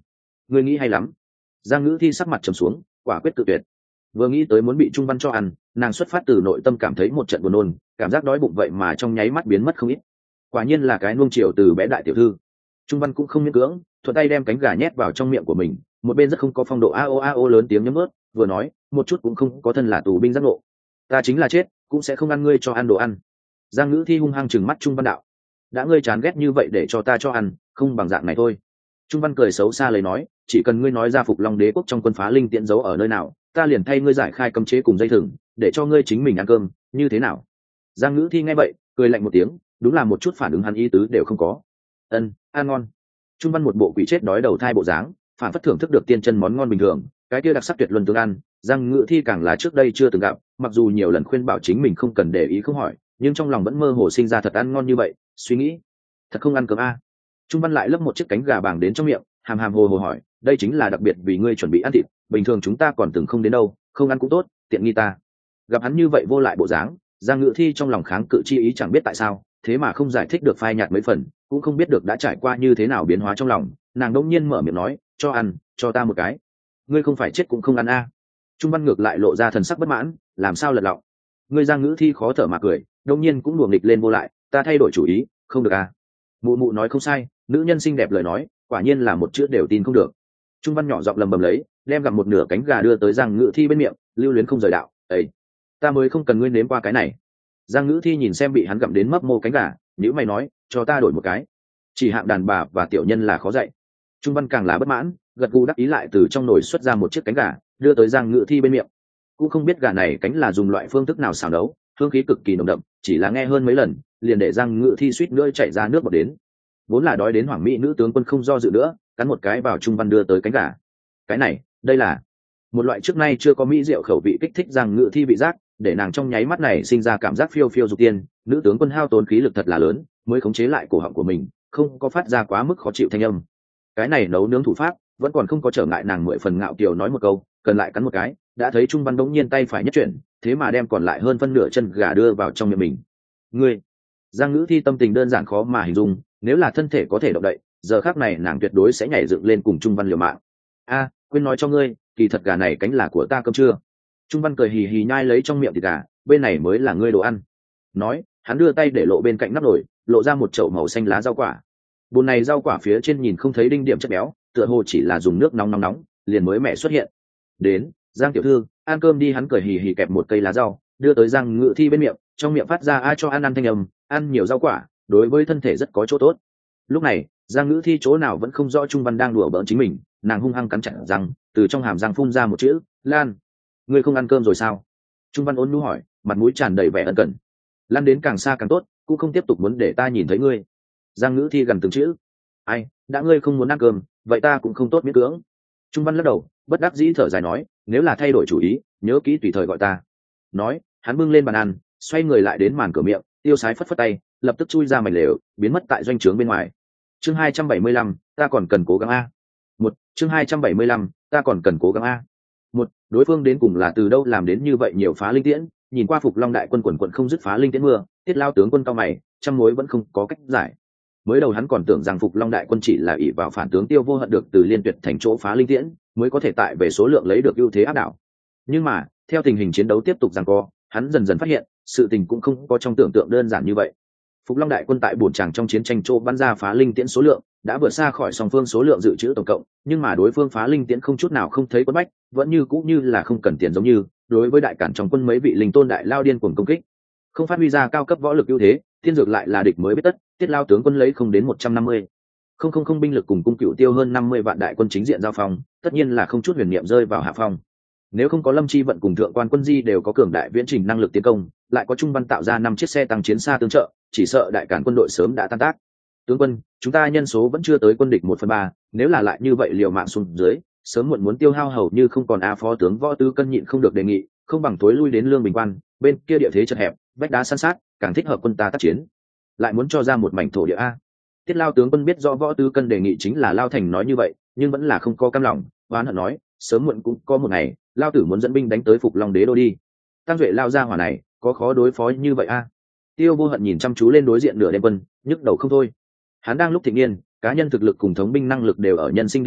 Ngươi nghĩ hay lắm. Giang Ngữ Thi sắc mặt trầm xuống, quả quyết tự tuyệt. Vừa nghĩ tới muốn bị Trung Văn cho ăn, nàng xuất phát từ nội tâm cảm thấy một trận buồn nôn, cảm giác đói bụng vậy mà trong nháy mắt biến mất không ít. Quả nhiên là cái nuông chiều từ bé đại tiểu thư. Trung Văn cũng không miễn cưỡng, thuận tay đem cánh gà nhét vào trong miệng của mình, một bên rất không có phong độ a o lớn tiếng nhấm ướt, vừa nói, một chút cũng không có thân là tù binh giác ngộ. Ta chính là chết, cũng sẽ không ăn ngươi cho ăn đồ ăn. Giang Ngữ Thi hung hăng trừng mắt Trung Văn đạo. Đã ngươi chán ghét như vậy để cho ta cho ăn, không bằng dạng này thôi. Trung Văn cười xấu xa lời nói, chỉ cần ngươi nói ra Phục Long Đế quốc trong quân phá linh tiễn giấu ở nơi nào, ta liền thay ngươi giải khai cấm chế cùng dây thừng, để cho ngươi chính mình ăn cơm, như thế nào? Giang Ngữ Thi nghe vậy, cười lạnh một tiếng, đúng là một chút phản ứng hắn ý tứ đều không có. Ân, ăn ngon. Trung Văn một bộ quỷ chết đói đầu thai bộ dáng, phản phất thưởng thức được tiên chân món ngon bình thường, cái kia đặc sắc tuyệt luân tương ăn, Giang Ngữ Thi càng là trước đây chưa từng gặp, mặc dù nhiều lần khuyên bảo chính mình không cần để ý không hỏi, nhưng trong lòng vẫn mơ hồ sinh ra thật ăn ngon như vậy, suy nghĩ, thật không ăn cơm a. Trung Văn lại lấp một chiếc cánh gà bàng đến trong miệng, hàm hàm hồ hồ hỏi, đây chính là đặc biệt vì ngươi chuẩn bị ăn thịt, bình thường chúng ta còn từng không đến đâu, không ăn cũng tốt, tiện nghi ta. Gặp hắn như vậy vô lại bộ dáng, Giang Ngữ Thi trong lòng kháng cự chi ý chẳng biết tại sao, thế mà không giải thích được phai nhạt mấy phần, cũng không biết được đã trải qua như thế nào biến hóa trong lòng, nàng đỗng nhiên mở miệng nói, cho ăn, cho ta một cái. Ngươi không phải chết cũng không ăn a. Trung Văn ngược lại lộ ra thần sắc bất mãn, làm sao lật lọng. Ngươi Giang Ngữ Thi khó thở mà cười, đống nhiên cũng đùa nghịch lên vô lại, ta thay đổi chủ ý, không được à. Mụ mụ nói không sai, nữ nhân xinh đẹp lời nói, quả nhiên là một chữ đều tin không được. Trung Văn nhỏ giọng lầm bầm lấy, đem gặm một nửa cánh gà đưa tới Giang Ngữ Thi bên miệng, lưu luyến không rời đạo, ấy, ta mới không cần ngươi nếm qua cái này. Giang Ngữ Thi nhìn xem bị hắn gặm đến mấp mô cánh gà, nhíu mày nói, cho ta đổi một cái. Chỉ hạng đàn bà và tiểu nhân là khó dạy. Trung Văn càng là bất mãn, gật gù đắc ý lại từ trong nồi xuất ra một chiếc cánh gà, đưa tới Giang Ngữ Thi bên miệng. Cũng không biết gà này cánh là dùng loại phương thức nào xào nấu, hương khí cực kỳ nồng đậm, chỉ là nghe hơn mấy lần, liền để Giang Ngữ Thi suýt nữa chảy ra nước bọt đến. Vốn là đói đến hoàng mỹ nữ tướng quân không do dự nữa, cắn một cái vào Trung Văn đưa tới cánh gà. Cái này, đây là một loại trước nay chưa có mỹ rượu khẩu vị kích thích Giang Ngữ Thi vị giác, để nàng trong nháy mắt này sinh ra cảm giác phiêu phiêu dục tiên, nữ tướng quân hao tốn khí lực thật là lớn, mới khống chế lại cổ họng của mình, không có phát ra quá mức khó chịu thanh âm. Cái này nấu nướng thủ pháp vẫn còn không có trở ngại nàng mười phần ngạo kiều nói một câu, cần lại cắn một cái, đã thấy Trung Văn đống nhiên tay phải nhất chuyển, thế mà đem còn lại hơn phân nửa chân gà đưa vào trong miệng mình. Ngươi, Giang Ngữ Thi tâm tình đơn giản khó mà hình dung, nếu là thân thể có thể động đậy, giờ khắc này nàng tuyệt đối sẽ nhảy dựng lên cùng Trung Văn liều mạng. A, quên nói cho ngươi, kỳ thật gà này cánh là của ta cơm trưa. Trung Văn cười hì hì nhai lấy trong miệng thịt gà, bên này mới là ngươi đồ ăn. Nói, hắn đưa tay để lộ bên cạnh nắp nồi, lộ ra một chậu màu xanh lá rau quả. Bồn này rau quả phía trên nhìn không thấy đinh điểm chất béo, tựa hồ chỉ là dùng nước nóng liền mới mẻ xuất hiện. Đến, Giang tiểu thư, ăn cơm đi. Hắn cười hì hì kẹp một cây lá rau, đưa tới Giang Ngữ Thi bên miệng, trong miệng phát ra ai cho ăn thanh âm, ăn nhiều rau quả, đối với thân thể rất có chỗ tốt. Lúc này, Giang Ngữ Thi chỗ nào vẫn không rõ Trung Văn đang đùa bỡn chính mình, nàng hung hăng cắn chặt răng, từ trong hàm răng phun ra một chữ, Lan. Ngươi không ăn cơm rồi sao? Trung Văn ôn nhu hỏi, mặt mũi tràn đầy vẻ ân cần. Lan đến càng xa càng tốt, cũng không tiếp tục muốn để ta nhìn thấy ngươi. Giang Ngữ Thi gần từng chữ. Ai, đã ngươi không muốn ăn cơm, vậy ta cũng không tốt miễn cưỡng. Trung Văn lắc đầu, bất đắc dĩ thở dài nói, nếu là thay đổi chủ ý, nhớ kỹ tùy thời gọi ta. Nói, hắn bưng lên bàn ăn, xoay người lại đến màn cửa miệng, tiêu sái phất phất tay, lập tức chui ra mảnh lều, biến mất tại doanh trướng bên ngoài. Chương 275, ta còn cần cố gắng a. Chương 275, ta còn cần cố gắng a. Đối phương đến cùng là từ đâu làm đến như vậy nhiều phá linh tiễn, nhìn qua Phục Long đại quân quần quần không dứt phá linh tiễn mưa, Tiết Lao tướng quân cao mày, trăm mối vẫn không có cách giải. Mới đầu hắn còn tưởng rằng Phục Long đại quân chỉ là ỷ vào phản tướng Tiêu Vô Hận được từ Liên Tuyệt thành chỗ phá linh tiễn, mới có thể tại về số lượng lấy được ưu thế áp đảo. Nhưng mà, theo tình hình chiến đấu tiếp tục giằng co, hắn dần dần phát hiện, sự tình cũng không có trong tưởng tượng đơn giản như vậy. Phục Long đại quân tại bổn tràng trong chiến tranh chỗ bắn ra phá linh tiễn số lượng đã vượt xa khỏi song phương số lượng dự trữ tổng cộng, nhưng mà đối phương phá linh tiễn không chút nào không thấy quất bách, vẫn như cũ như là không cần tiền giống như, đối với đại cản trong quân mấy vị linh tôn đại lao điên cuồng công kích, không phát huy ra cao cấp võ lực ưu thế, thiên dược lại là địch mới biết tất, Tiết Lao tướng quân lấy không đến 150 không binh lực cùng cung cựu tiêu hơn 50 vạn đại quân chính diện giao phong, tất nhiên là không chút huyền niệm rơi vào hạ phong. Nếu không có Lâm Chi vận cùng thượng quan quân di đều có cường đại viễn trình năng lực tiến công, lại có Trung Văn tạo ra 5 chiếc xe tăng chiến xa tương trợ, chỉ sợ đại cản quân đội sớm đã tan tác. Tướng quân, chúng ta nhân số vẫn chưa tới quân địch 1/3, nếu là lại như vậy liều mạng xuống dưới, sớm muộn muốn tiêu hao hầu như không còn. Phó tướng Võ Tư Cân nhịn không được đề nghị, không bằng tối lui đến Lương Bình Quan, bên kia địa thế chật hẹp, vách đá san sát, càng thích hợp quân ta tác chiến. Lại muốn cho ra một mảnh thổ địa a. Tiết Lao tướng quân biết rõ Võ Tư Cân đề nghị chính là Lao Thành nói như vậy, nhưng vẫn là không có cam lòng, oán hận nói, sớm muộn cũng có một ngày, Lao tử muốn dẫn binh đánh tới Phục Long đế đô đi. Tăng Duệ Lao ra hỏa này, có khó đối phó như vậy a? Tiêu Vô Hận nhìn chăm chú lên đối diện nửa đêm quân, nhức đầu không thôi. Hắn đang lúc thịnh niên, cá nhân thực lực cùng thống binh năng lực đều ở nhân sinh đỉnh phong,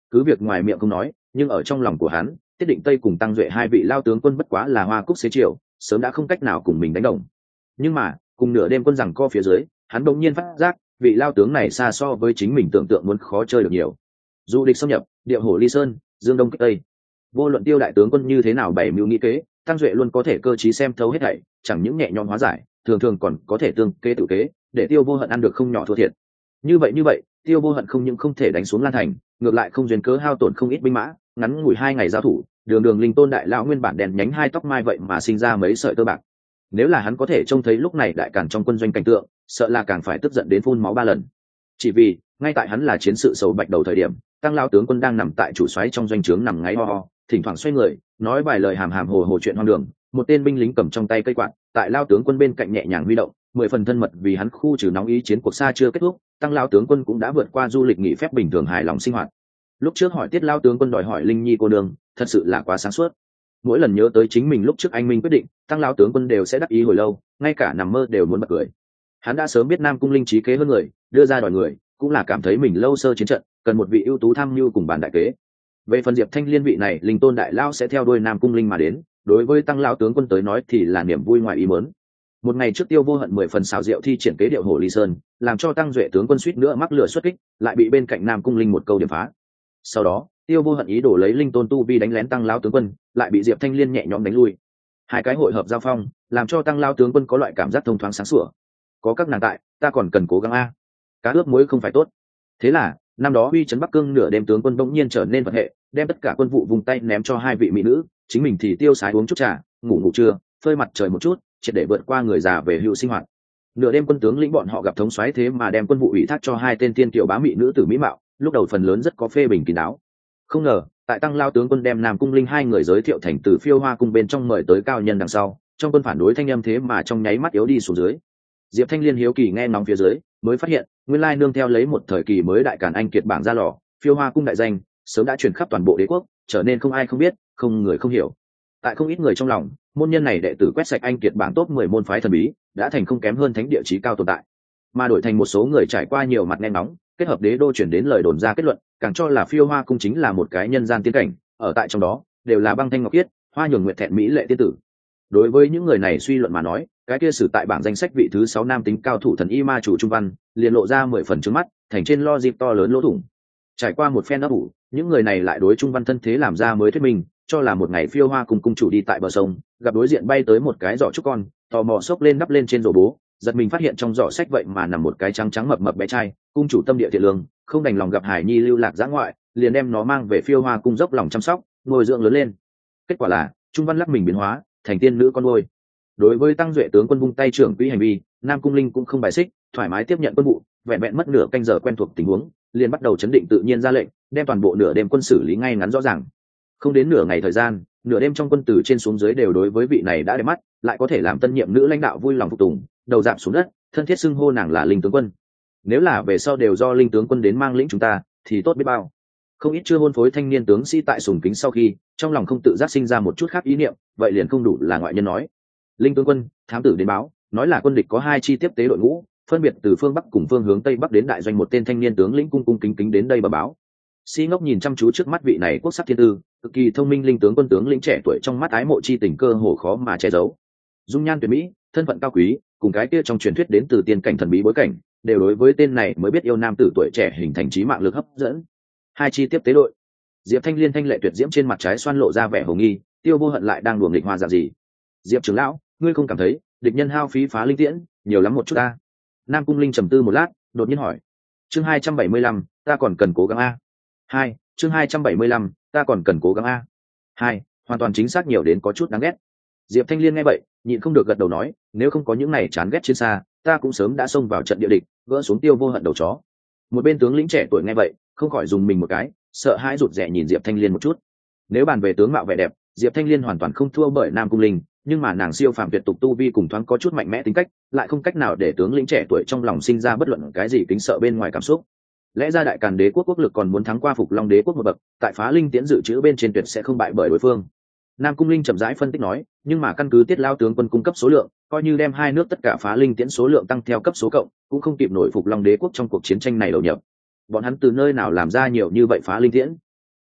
cứ việc ngoài miệng không nói, nhưng ở trong lòng của hắn, Tiết Định Tây cùng Tăng Duệ hai vị lao tướng quân bất quá là hoa cúc xế chiều, sớm đã không cách nào cùng mình đánh đồng. Nhưng mà cùng nửa đêm quân giằng co phía dưới, hắn đột nhiên phát giác vị lao tướng này xa so với chính mình tưởng tượng muốn khó chơi được nhiều. Dù địch xâm nhập, điệu hổ ly sơn, dương đông kích tây, vô luận Tiêu đại tướng quân như thế nào bày mưu nghĩ kế, Tăng Duệ luôn có thể cơ trí xem thấu hết thảy, chẳng những nhẹ nhõm hóa giải, thường thường còn có thể tương kế tự kế, để Tiêu Vô Hận ăn được không nhỏ thua thiệt. Như vậy, Tiêu Vô Hận không những không thể đánh xuống Lan Thành, ngược lại không duyên cớ hao tổn không ít binh mã, ngắn ngủi 2 ngày giao thủ, đường linh tôn đại lão nguyên bản đèn nhánh hai tóc mai vậy mà sinh ra mấy sợi tơ bạc. Nếu là hắn có thể trông thấy lúc này đại càn trong quân doanh cảnh tượng, sợ là càng phải tức giận đến phun máu 3 lần. Chỉ vì ngay tại hắn là chiến sự sầu bạch đầu thời điểm, Tăng lão tướng quân đang nằm tại chủ soái trong doanh trướng nằm ngáy ho ho, thỉnh thoảng xoay người nói vài lời hàm hàm hồ hồ chuyện hoang đường. Một tên binh lính cầm trong tay cây quạt tại lao tướng quân bên cạnh nhẹ nhàng huy động, 10 phần thân mật, vì hắn khu trừ nóng ý chiến cuộc xa chưa kết thúc, Tăng lao tướng quân cũng đã vượt qua du lịch nghỉ phép bình thường hài lòng sinh hoạt. Lúc trước hỏi Tiết lao tướng quân đòi hỏi Linh Nhi cô đường, thật sự là quá sáng suốt. Mỗi lần nhớ tới chính mình lúc trước anh minh quyết định, Tăng lao tướng quân đều sẽ đắc ý hồi lâu, ngay cả nằm mơ đều muốn bật cười. Hắn đã sớm biết Nam Cung Linh trí kế hơn người, đưa ra đòi người cũng là cảm thấy mình lâu sơ chiến trận, cần một vị ưu tú tham mưu cùng bàn đại kế. Về phần Diệp Thanh Liên vị này linh tôn đại lao sẽ theo đuôi Nam Cung Linh mà đến, đối với Tăng lão tướng quân tới nói thì là niềm vui ngoài ý muốn. Một ngày trước Tiêu Vô Hận 10 phần xào rượu thi triển kế điệu hổ ly sơn, làm cho Tăng Duệ tướng quân suýt nữa mắc lửa xuất kích, lại bị bên cạnh Nam Cung Linh một câu điểm phá. Sau đó Tiêu Vô Hận ý đồ lấy linh tôn tu vi đánh lén Tăng lão tướng quân, lại bị Diệp Thanh Liên nhẹ nhõm đánh lui. Hai cái hội hợp giao phong, làm cho Tăng lão tướng quân có loại cảm giác thông thoáng sáng sủa. Có các nàng tại, ta còn cần cố gắng a. Cá ướp muối không phải tốt. Thế là năm đó uy trấn Bắc Cương nửa đêm tướng quân bỗng nhiên trở nên vật hệ, đem tất cả quân vụ vùng tay ném cho hai vị mỹ nữ, chính mình thì tiêu sái uống chút trà, ngủ trưa, phơi mặt trời một chút, triệt để vượt qua người già về hưu sinh hoạt. Nửa đêm quân tướng lĩnh bọn họ gặp thống soái thế mà đem quân vụ ủy thác cho hai tên tiên tiểu bá mỹ nữ tử mỹ mạo, lúc đầu phần lớn rất có phê bình kín đáo. Không ngờ tại Tăng lao tướng quân đem Nam Cung Linh hai người giới thiệu thành từ Phiêu Hoa cung bên trong mời tới cao nhân đằng sau, trong quân phản đối thanh âm thế mà trong nháy mắt yếu đi xuống dưới. Diệp Thanh Liên hiếu kỳ nghe ngóng phía dưới, mới phát hiện nguyên lai nương theo lấy một thời kỳ mới đại càn anh kiệt bảng ra lò, Phiêu Hoa cung đại danh sớm đã truyền khắp toàn bộ đế quốc, trở nên không ai không biết, không người không hiểu. Tại không ít người trong lòng, môn nhân này đệ tử quét sạch anh kiệt bảng top 10 môn phái thần bí, đã thành không kém hơn thánh địa chí cao tồn tại. Mà đổi thành một số người trải qua nhiều mặt nghe nóng, kết hợp đế đô chuyển đến lời đồn ra kết luận, càng cho là Phiêu Hoa cung chính là một cái nhân gian tiên cảnh, ở tại trong đó đều là băng thanh ngọc khiết, hoa nhường nguyệt thẹn mỹ lệ tiên tử. Đối với những người này suy luận mà nói, cái kia sử tại bảng danh sách vị thứ 6 nam tính cao thủ thần y ma chủ Trung Văn, liền lộ ra 10 phần trước mắt, thành trên lo dịp to lớn lỗ thủng. Trải qua một phen ấp ủ, những người này lại đối Trung Văn thân thế làm ra mới thuyết minh, cho là một ngày Phiêu Hoa cùng cung chủ đi tại bờ sông, gặp đối diện bay tới một cái giỏ trúc con, tò mò xốc lên đắp lên trên rổ bố, giật mình phát hiện trong giỏ sách vậy mà nằm một cái trắng trắng mập mập bé trai, cung chủ tâm địa thiện lương, không đành lòng gặp Hải Nhi lưu lạc dã ngoại, liền đem nó mang về Phiêu Hoa cung dốc lòng chăm sóc, nuôi dưỡng lớn lên. Kết quả là Trung Văn lắc mình biến hóa, thành tiên nữ con nuôi. Đối với Tăng Duệ tướng quân vung tay trưởng quỹ hành vi, Nam Cung Linh cũng không bài xích, thoải mái tiếp nhận quân vụ, vẹn vẹn mất nửa canh giờ quen thuộc tình huống, liền bắt đầu chấn định tự nhiên ra lệnh, đem toàn bộ nửa đêm quân xử lý ngay ngắn rõ ràng. Không đến nửa ngày thời gian, nửa đêm trong quân từ trên xuống dưới đều đối với vị này đã đẹp mắt, lại có thể làm tân nhiệm nữ lãnh đạo vui lòng phục tùng, đầu dạp xuống đất, thân thiết xưng hô nàng là Linh tướng quân. Nếu là về sau đều do Linh tướng quân đến mang lĩnh chúng ta, thì tốt biết bao. Không ít chưa hôn phối thanh niên tướng sĩ tại sùng kính sau khi, trong lòng không tự giác sinh ra một chút khác ý niệm, vậy liền không đủ là ngoại nhân nói. Linh tướng quân, thám tử đến báo, nói là quân địch có 2 chi tiếp tế đội ngũ, phân biệt từ phương bắc cùng phương hướng tây bắc đến đại doanh, một tên thanh niên tướng lĩnh cung cung kính kính đến đây bẩm báo. Si Ngốc nhìn chăm chú trước mắt vị này quốc sắc thiên tư, cực kỳ thông minh Linh tướng quân tướng lĩnh trẻ tuổi, trong mắt ái mộ chi tình cơ hồ khó mà che giấu. Dung nhan tuyệt mỹ, thân phận cao quý, cùng cái kia trong truyền thuyết đến từ tiên cảnh thần bí bối cảnh, đều đối với tên này mới biết yêu nam tử tuổi trẻ hình thành trí mạng lực hấp dẫn. 2 chi tiếp tế đội. Diệp Thanh Liên thanh lệ tuyệt diễm trên mặt trái xoan lộ ra vẻ hồ nghi, Tiêu Vô Hận lại đang đùa nghịch hoa dạng gì? Diệp trưởng lão, ngươi không cảm thấy địch nhân hao phí phá linh tiễn nhiều lắm một chút ta? Nam Cung Linh trầm tư một lát, đột nhiên hỏi. Chương 275, ta còn cần cố gắng a. 2, chương 275, ta còn cần cố gắng a. 2, hoàn toàn chính xác nhiều đến có chút đáng ghét. Diệp Thanh Liên nghe vậy, nhịn không được gật đầu nói, nếu không có những này chán ghét chiến xa, ta cũng sớm đã xông vào trận địa địch, gỡ xuống Tiêu Vô Hận đầu chó. Một bên tướng lĩnh trẻ tuổi nghe vậy, không khỏi dùng mình một cái, sợ hãi rụt rè nhìn Diệp Thanh Liên một chút. Nếu bàn về tướng mạo vẻ đẹp, Diệp Thanh Liên hoàn toàn không thua bởi Nam Cung Linh, nhưng mà nàng siêu phàm tuyệt tục tu vi cùng thoáng có chút mạnh mẽ tính cách, lại không cách nào để tướng lĩnh trẻ tuổi trong lòng sinh ra bất luận cái gì kính sợ bên ngoài cảm xúc. Lẽ ra đại càn đế quốc quốc lực còn muốn thắng qua Phục Long đế quốc một bậc, tại phá linh tiễn dự trữ bên trên tuyệt sẽ không bại bởi đối phương. Nam Cung Linh chậm rãi phân tích nói, nhưng mà căn cứ Tiết lao tướng quân cung cấp số lượng, coi như đem hai nước tất cả phá linh tiễn số lượng tăng theo cấp số cộng, cũng không kịp nổi Phục Long đế quốc trong cuộc chiến tranh này đầu nhập. Bọn hắn từ nơi nào làm ra nhiều như vậy phá linh tiễn?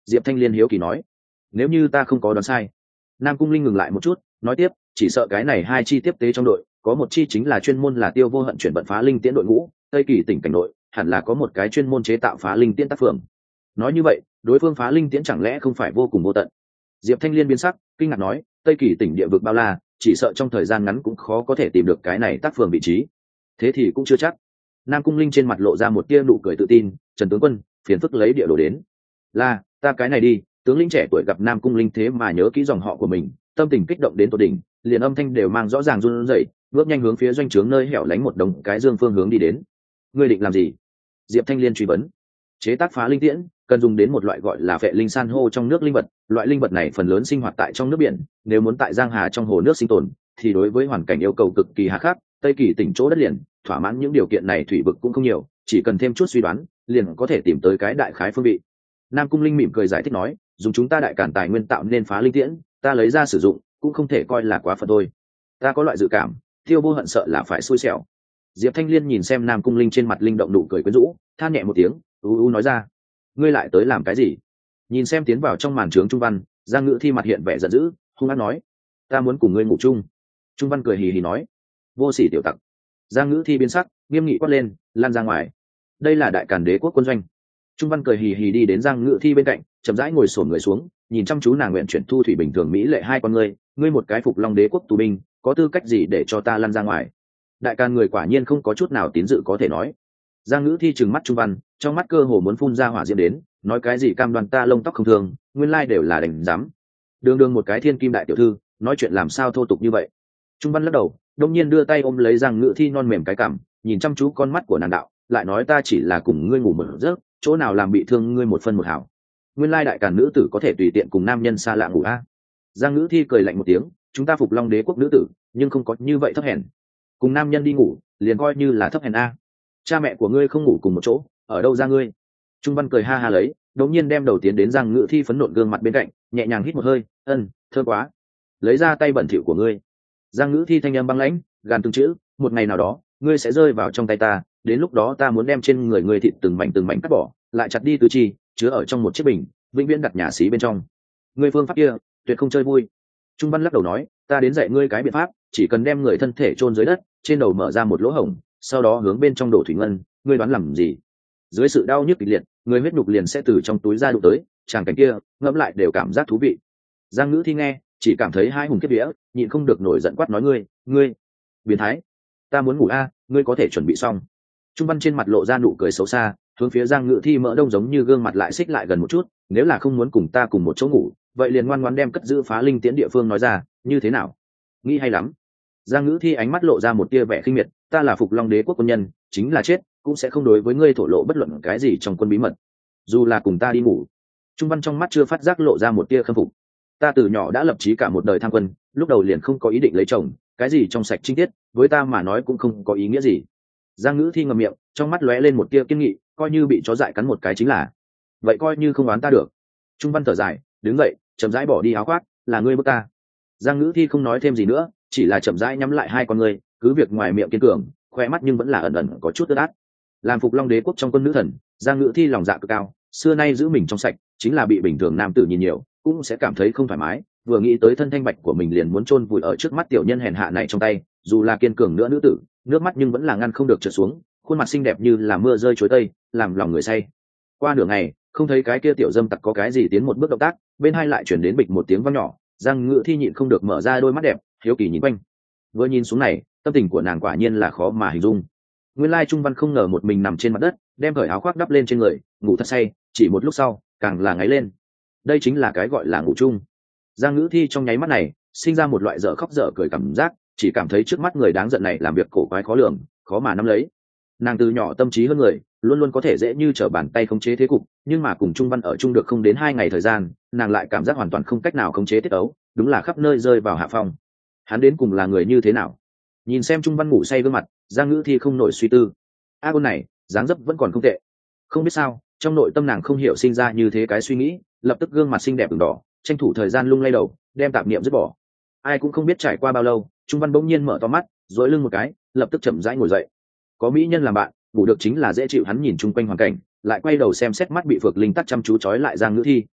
Diệp Thanh Liên hiếu kỳ nói. Nếu như ta không có đoán sai. Nam Cung Linh ngừng lại một chút, nói tiếp, chỉ sợ cái này hai chi tiếp tế trong đội, có một chi chính là chuyên môn là Tiêu Vô Hận chuyển vận phá linh tiễn đội ngũ, Tây Kỳ tỉnh cảnh nội, hẳn là có một cái chuyên môn chế tạo phá linh tiễn tác phường. Nói như vậy, đối phương phá linh tiễn chẳng lẽ không phải vô cùng vô tận? Diệp Thanh Liên biến sắc, kinh ngạc nói, Tây Kỳ tỉnh địa vực bao la, chỉ sợ trong thời gian ngắn cũng khó có thể tìm được cái này tác phường vị trí. Thế thì cũng chưa chắc. Nam Cung Linh trên mặt lộ ra một tia nụ cười tự tin, Trần tướng quân, phiền phức lấy địa đồ đến. Là, ta cái này đi. Tướng lĩnh trẻ tuổi gặp Nam Cung Linh thế mà nhớ kỹ dòng họ của mình, tâm tình kích động đến tột đỉnh, liền âm thanh đều mang rõ ràng run rẩy, bước nhanh hướng phía doanh trướng nơi hẻo lánh một đồng cái dương phương hướng đi đến. Ngươi định làm gì? Diệp Thanh Liên truy vấn. Chế tác phá linh tiễn cần dùng đến một loại gọi là phệ linh san hô trong nước linh vật, loại linh vật này phần lớn sinh hoạt tại trong nước biển, nếu muốn tại giang hà trong hồ nước sinh tồn thì đối với hoàn cảnh yêu cầu cực kỳ hà khắc. Tây Kỳ tỉnh chỗ đất liền thỏa mãn những điều kiện này thủy vực cũng không nhiều, chỉ cần thêm chút suy đoán liền có thể tìm tới cái đại khái phương vị. Nam Cung Linh mỉm cười giải thích nói, dùng chúng ta đại cản tài nguyên tạo nên phá linh tiễn, ta lấy ra sử dụng cũng không thể coi là quá phận thôi. Ta có loại dự cảm Tiêu Vô Hận sợ là phải xui xẻo. Diệp Thanh Liên nhìn xem Nam Cung Linh trên mặt linh động nụ cười quyến rũ, than nhẹ một tiếng, nói ra, ngươi lại tới làm cái gì? Nhìn xem tiến vào trong màn trướng Trung Văn, Giang Ngữ Thi mặt hiện vẻ giận dữ, hung hăng nói, ta muốn cùng ngươi ngủ chung. Trung Văn cười hì hì nói, vô sỉ tiểu tặc. Giang Ngữ Thi biến sắc, nghiêm nghị quát lên, lan ra ngoài. Đây là đại càn đế quốc quân doanh. Trung Văn cười hì hì đi đến Giang Ngữ Thi bên cạnh, chậm rãi ngồi xổm người xuống, nhìn chăm chú nàng nguyện chuyển thu thủy bình thường mỹ lệ hai con ngươi một cái phục long đế quốc tù binh, có tư cách gì để cho ta lăn ra ngoài? Đại càn người quả nhiên không có chút nào tín dự có thể nói. Giang Ngữ Thi trừng mắt Trung Văn, trong mắt cơ hồ muốn phun ra hỏa diễm đến, nói cái gì cam đoan ta lông tóc không thường, nguyên lai đều là đành dám. Đường một cái thiên kim đại tiểu thư, nói chuyện làm sao thô tục như vậy? Trung Văn lắc đầu, đông nhiên đưa tay ôm lấy Giang Ngữ Thi non mềm cái cằm, nhìn chăm chú con mắt của nàng đạo, lại nói ta chỉ là cùng ngươi ngủ một giấc, chỗ nào làm bị thương ngươi một phân một hảo. Nguyên lai đại càn nữ tử có thể tùy tiện cùng nam nhân xa lạ ngủ a. Giang Ngữ Thi cười lạnh một tiếng, chúng ta phục long đế quốc nữ tử, nhưng không có như vậy thấp hèn. Cùng nam nhân đi ngủ, liền coi như là thấp hèn a. Cha mẹ của ngươi không ngủ cùng một chỗ, ở đâu ra ngươi? Trung Văn cười ha ha lấy, đột nhiên đem đầu tiến đến Giang Ngữ Thi phấn nộn gương mặt bên cạnh, nhẹ nhàng hít một hơi, thơm quá. Lấy ra tay bẩn thỉu của ngươi. Giang Ngữ Thi thanh âm băng lãnh, gàn từng chữ, một ngày nào đó, ngươi sẽ rơi vào trong tay ta, đến lúc đó ta muốn đem trên người ngươi thịt từng mảnh cắt bỏ, lại chặt đi tứ chi, chứa ở trong một chiếc bình, vĩnh viễn đặt nhà xí bên trong. Ngươi phương pháp kia, tuyệt không chơi vui. Trung Văn lắc đầu nói, ta đến dạy ngươi cái biện pháp, chỉ cần đem người thân thể chôn dưới đất, trên đầu mở ra một lỗ hổng, sau đó hướng bên trong đổ thủy ngân, ngươi đoán làm gì? Dưới sự đau nhức kịch liệt, người huyết nhục liền sẽ từ trong túi ra đụng tới, tràng cảnh kia, ngẫm lại đều cảm giác thú vị. Giang Ngữ Thi nghe, chỉ cảm thấy hai hùng kiếp vía, nhịn không được nổi giận quát nói ngươi, biến thái, ta muốn ngủ a, ngươi có thể chuẩn bị xong. Trung Văn trên mặt lộ ra nụ cười xấu xa, hướng phía Giang Ngữ Thi mỡ đông giống như gương mặt lại xích lại gần một chút, nếu là không muốn cùng ta cùng một chỗ ngủ, vậy liền ngoan ngoãn đem cất giữ phá linh tiễn địa phương nói ra, như thế nào? Nghĩ hay lắm. Giang Ngữ Thi ánh mắt lộ ra một tia vẻ khinh miệt, ta là phục long đế quốc quân nhân, chính là chết cũng sẽ không đối với ngươi thổ lộ bất luận cái gì trong quân bí mật, dù là cùng ta đi ngủ. Trung Văn trong mắt chưa phát giác lộ ra một tia khâm phục. Ta từ nhỏ đã lập chí cả một đời tham quân, lúc đầu liền không có ý định lấy chồng, cái gì trong sạch trinh tiết, với ta mà nói cũng không có ý nghĩa gì. Giang Ngữ Thi ngậm miệng, trong mắt lóe lên một tia kiên nghị, coi như bị chó dại cắn một cái chính là, vậy coi như không oán ta được. Trung Văn thở dài, đứng dậy, chậm rãi bỏ đi áo khoác, là ngươi bức ta. Giang Ngữ Thi không nói thêm gì nữa, chỉ là chậm rãi nhắm lại hai con ngươi, cứ việc ngoài miệng kiên cường, khoe mắt nhưng vẫn là ẩn ẩn có chút ướt át. Làm phục long đế quốc trong quân nữ thần, Giang Ngữ Thi lòng dạ cực cao, xưa nay giữ mình trong sạch, chính là bị bình thường nam tử nhìn nhiều cũng sẽ cảm thấy không thoải mái, vừa nghĩ tới thân thanh bạch của mình liền muốn chôn vùi ở trước mắt tiểu nhân hèn hạ này trong tay, dù là kiên cường nữa nữ tử, nước mắt nhưng vẫn là ngăn không được trượt xuống, khuôn mặt xinh đẹp như là mưa rơi chuối tây, làm lòng người say. Qua nửa ngày, không thấy cái kia tiểu dâm tặc có cái gì tiến một bước động tác, bên hai lại chuyển đến bịch một tiếng vang nhỏ, Giang Ngữ Thi nhịn không được mở ra đôi mắt đẹp, hiếu kỳ nhìn quanh. Vừa nhìn xuống này, tâm tình của nàng quả nhiên là khó mà hình dung. Nguyên lai Trung Văn không ngờ một mình nằm trên mặt đất, đem cởi áo khoác đắp lên trên người, ngủ thật say, chỉ một lúc sau, càng là ngáy lên. Đây chính là cái gọi là ngủ chung. Giang Ngữ Thi trong nháy mắt này, sinh ra một loại dở khóc dở cười cảm giác, chỉ cảm thấy trước mắt người đáng giận này làm việc cổ quái khó lường, khó mà nắm lấy. Nàng từ nhỏ tâm trí hơn người, luôn luôn có thể dễ như trở bàn tay khống chế thế cục, nhưng mà cùng Trung Văn ở chung được không đến 2 ngày thời gian, nàng lại cảm giác hoàn toàn không cách nào khống chế tiết ấu, đúng là khắp nơi rơi vào hạ phong. Hắn đến cùng là người như thế nào? Nhìn xem Trung Văn ngủ say gương mặt, Giang Ngữ Thi không nổi suy tư. Con này, dáng dấp vẫn còn không tệ. Không biết sao, trong nội tâm nàng không hiểu sinh ra như thế cái suy nghĩ, lập tức gương mặt xinh đẹp ửng đỏ, tranh thủ thời gian lung lay đầu, đem tạp niệm dứt bỏ. Ai cũng không biết trải qua bao lâu, Trung Văn bỗng nhiên mở to mắt, duỗi lưng một cái, lập tức chậm rãi ngồi dậy. Có mỹ nhân làm bạn, ngủ được chính là dễ chịu. Hắn nhìn chung quanh hoàn cảnh, lại quay đầu xem xét mắt bị Phược Linh Tắc chăm chú trói lại Giang Ngữ Thi,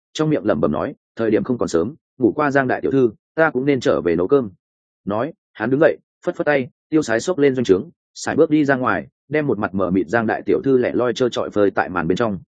trong miệng lẩm bẩm nói, thời điểm không còn sớm, ngủ qua Giang đại tiểu thư, ta cũng nên trở về nấu cơm. Nói, hắn đứng dậy, phất phất tay, tiêu sái xốc lên doanh trướng, sải bước đi ra ngoài, đem một mặt mở mịt Giang đại tiểu thư lẻ loi trơ trọi phơi tại màn bên trong.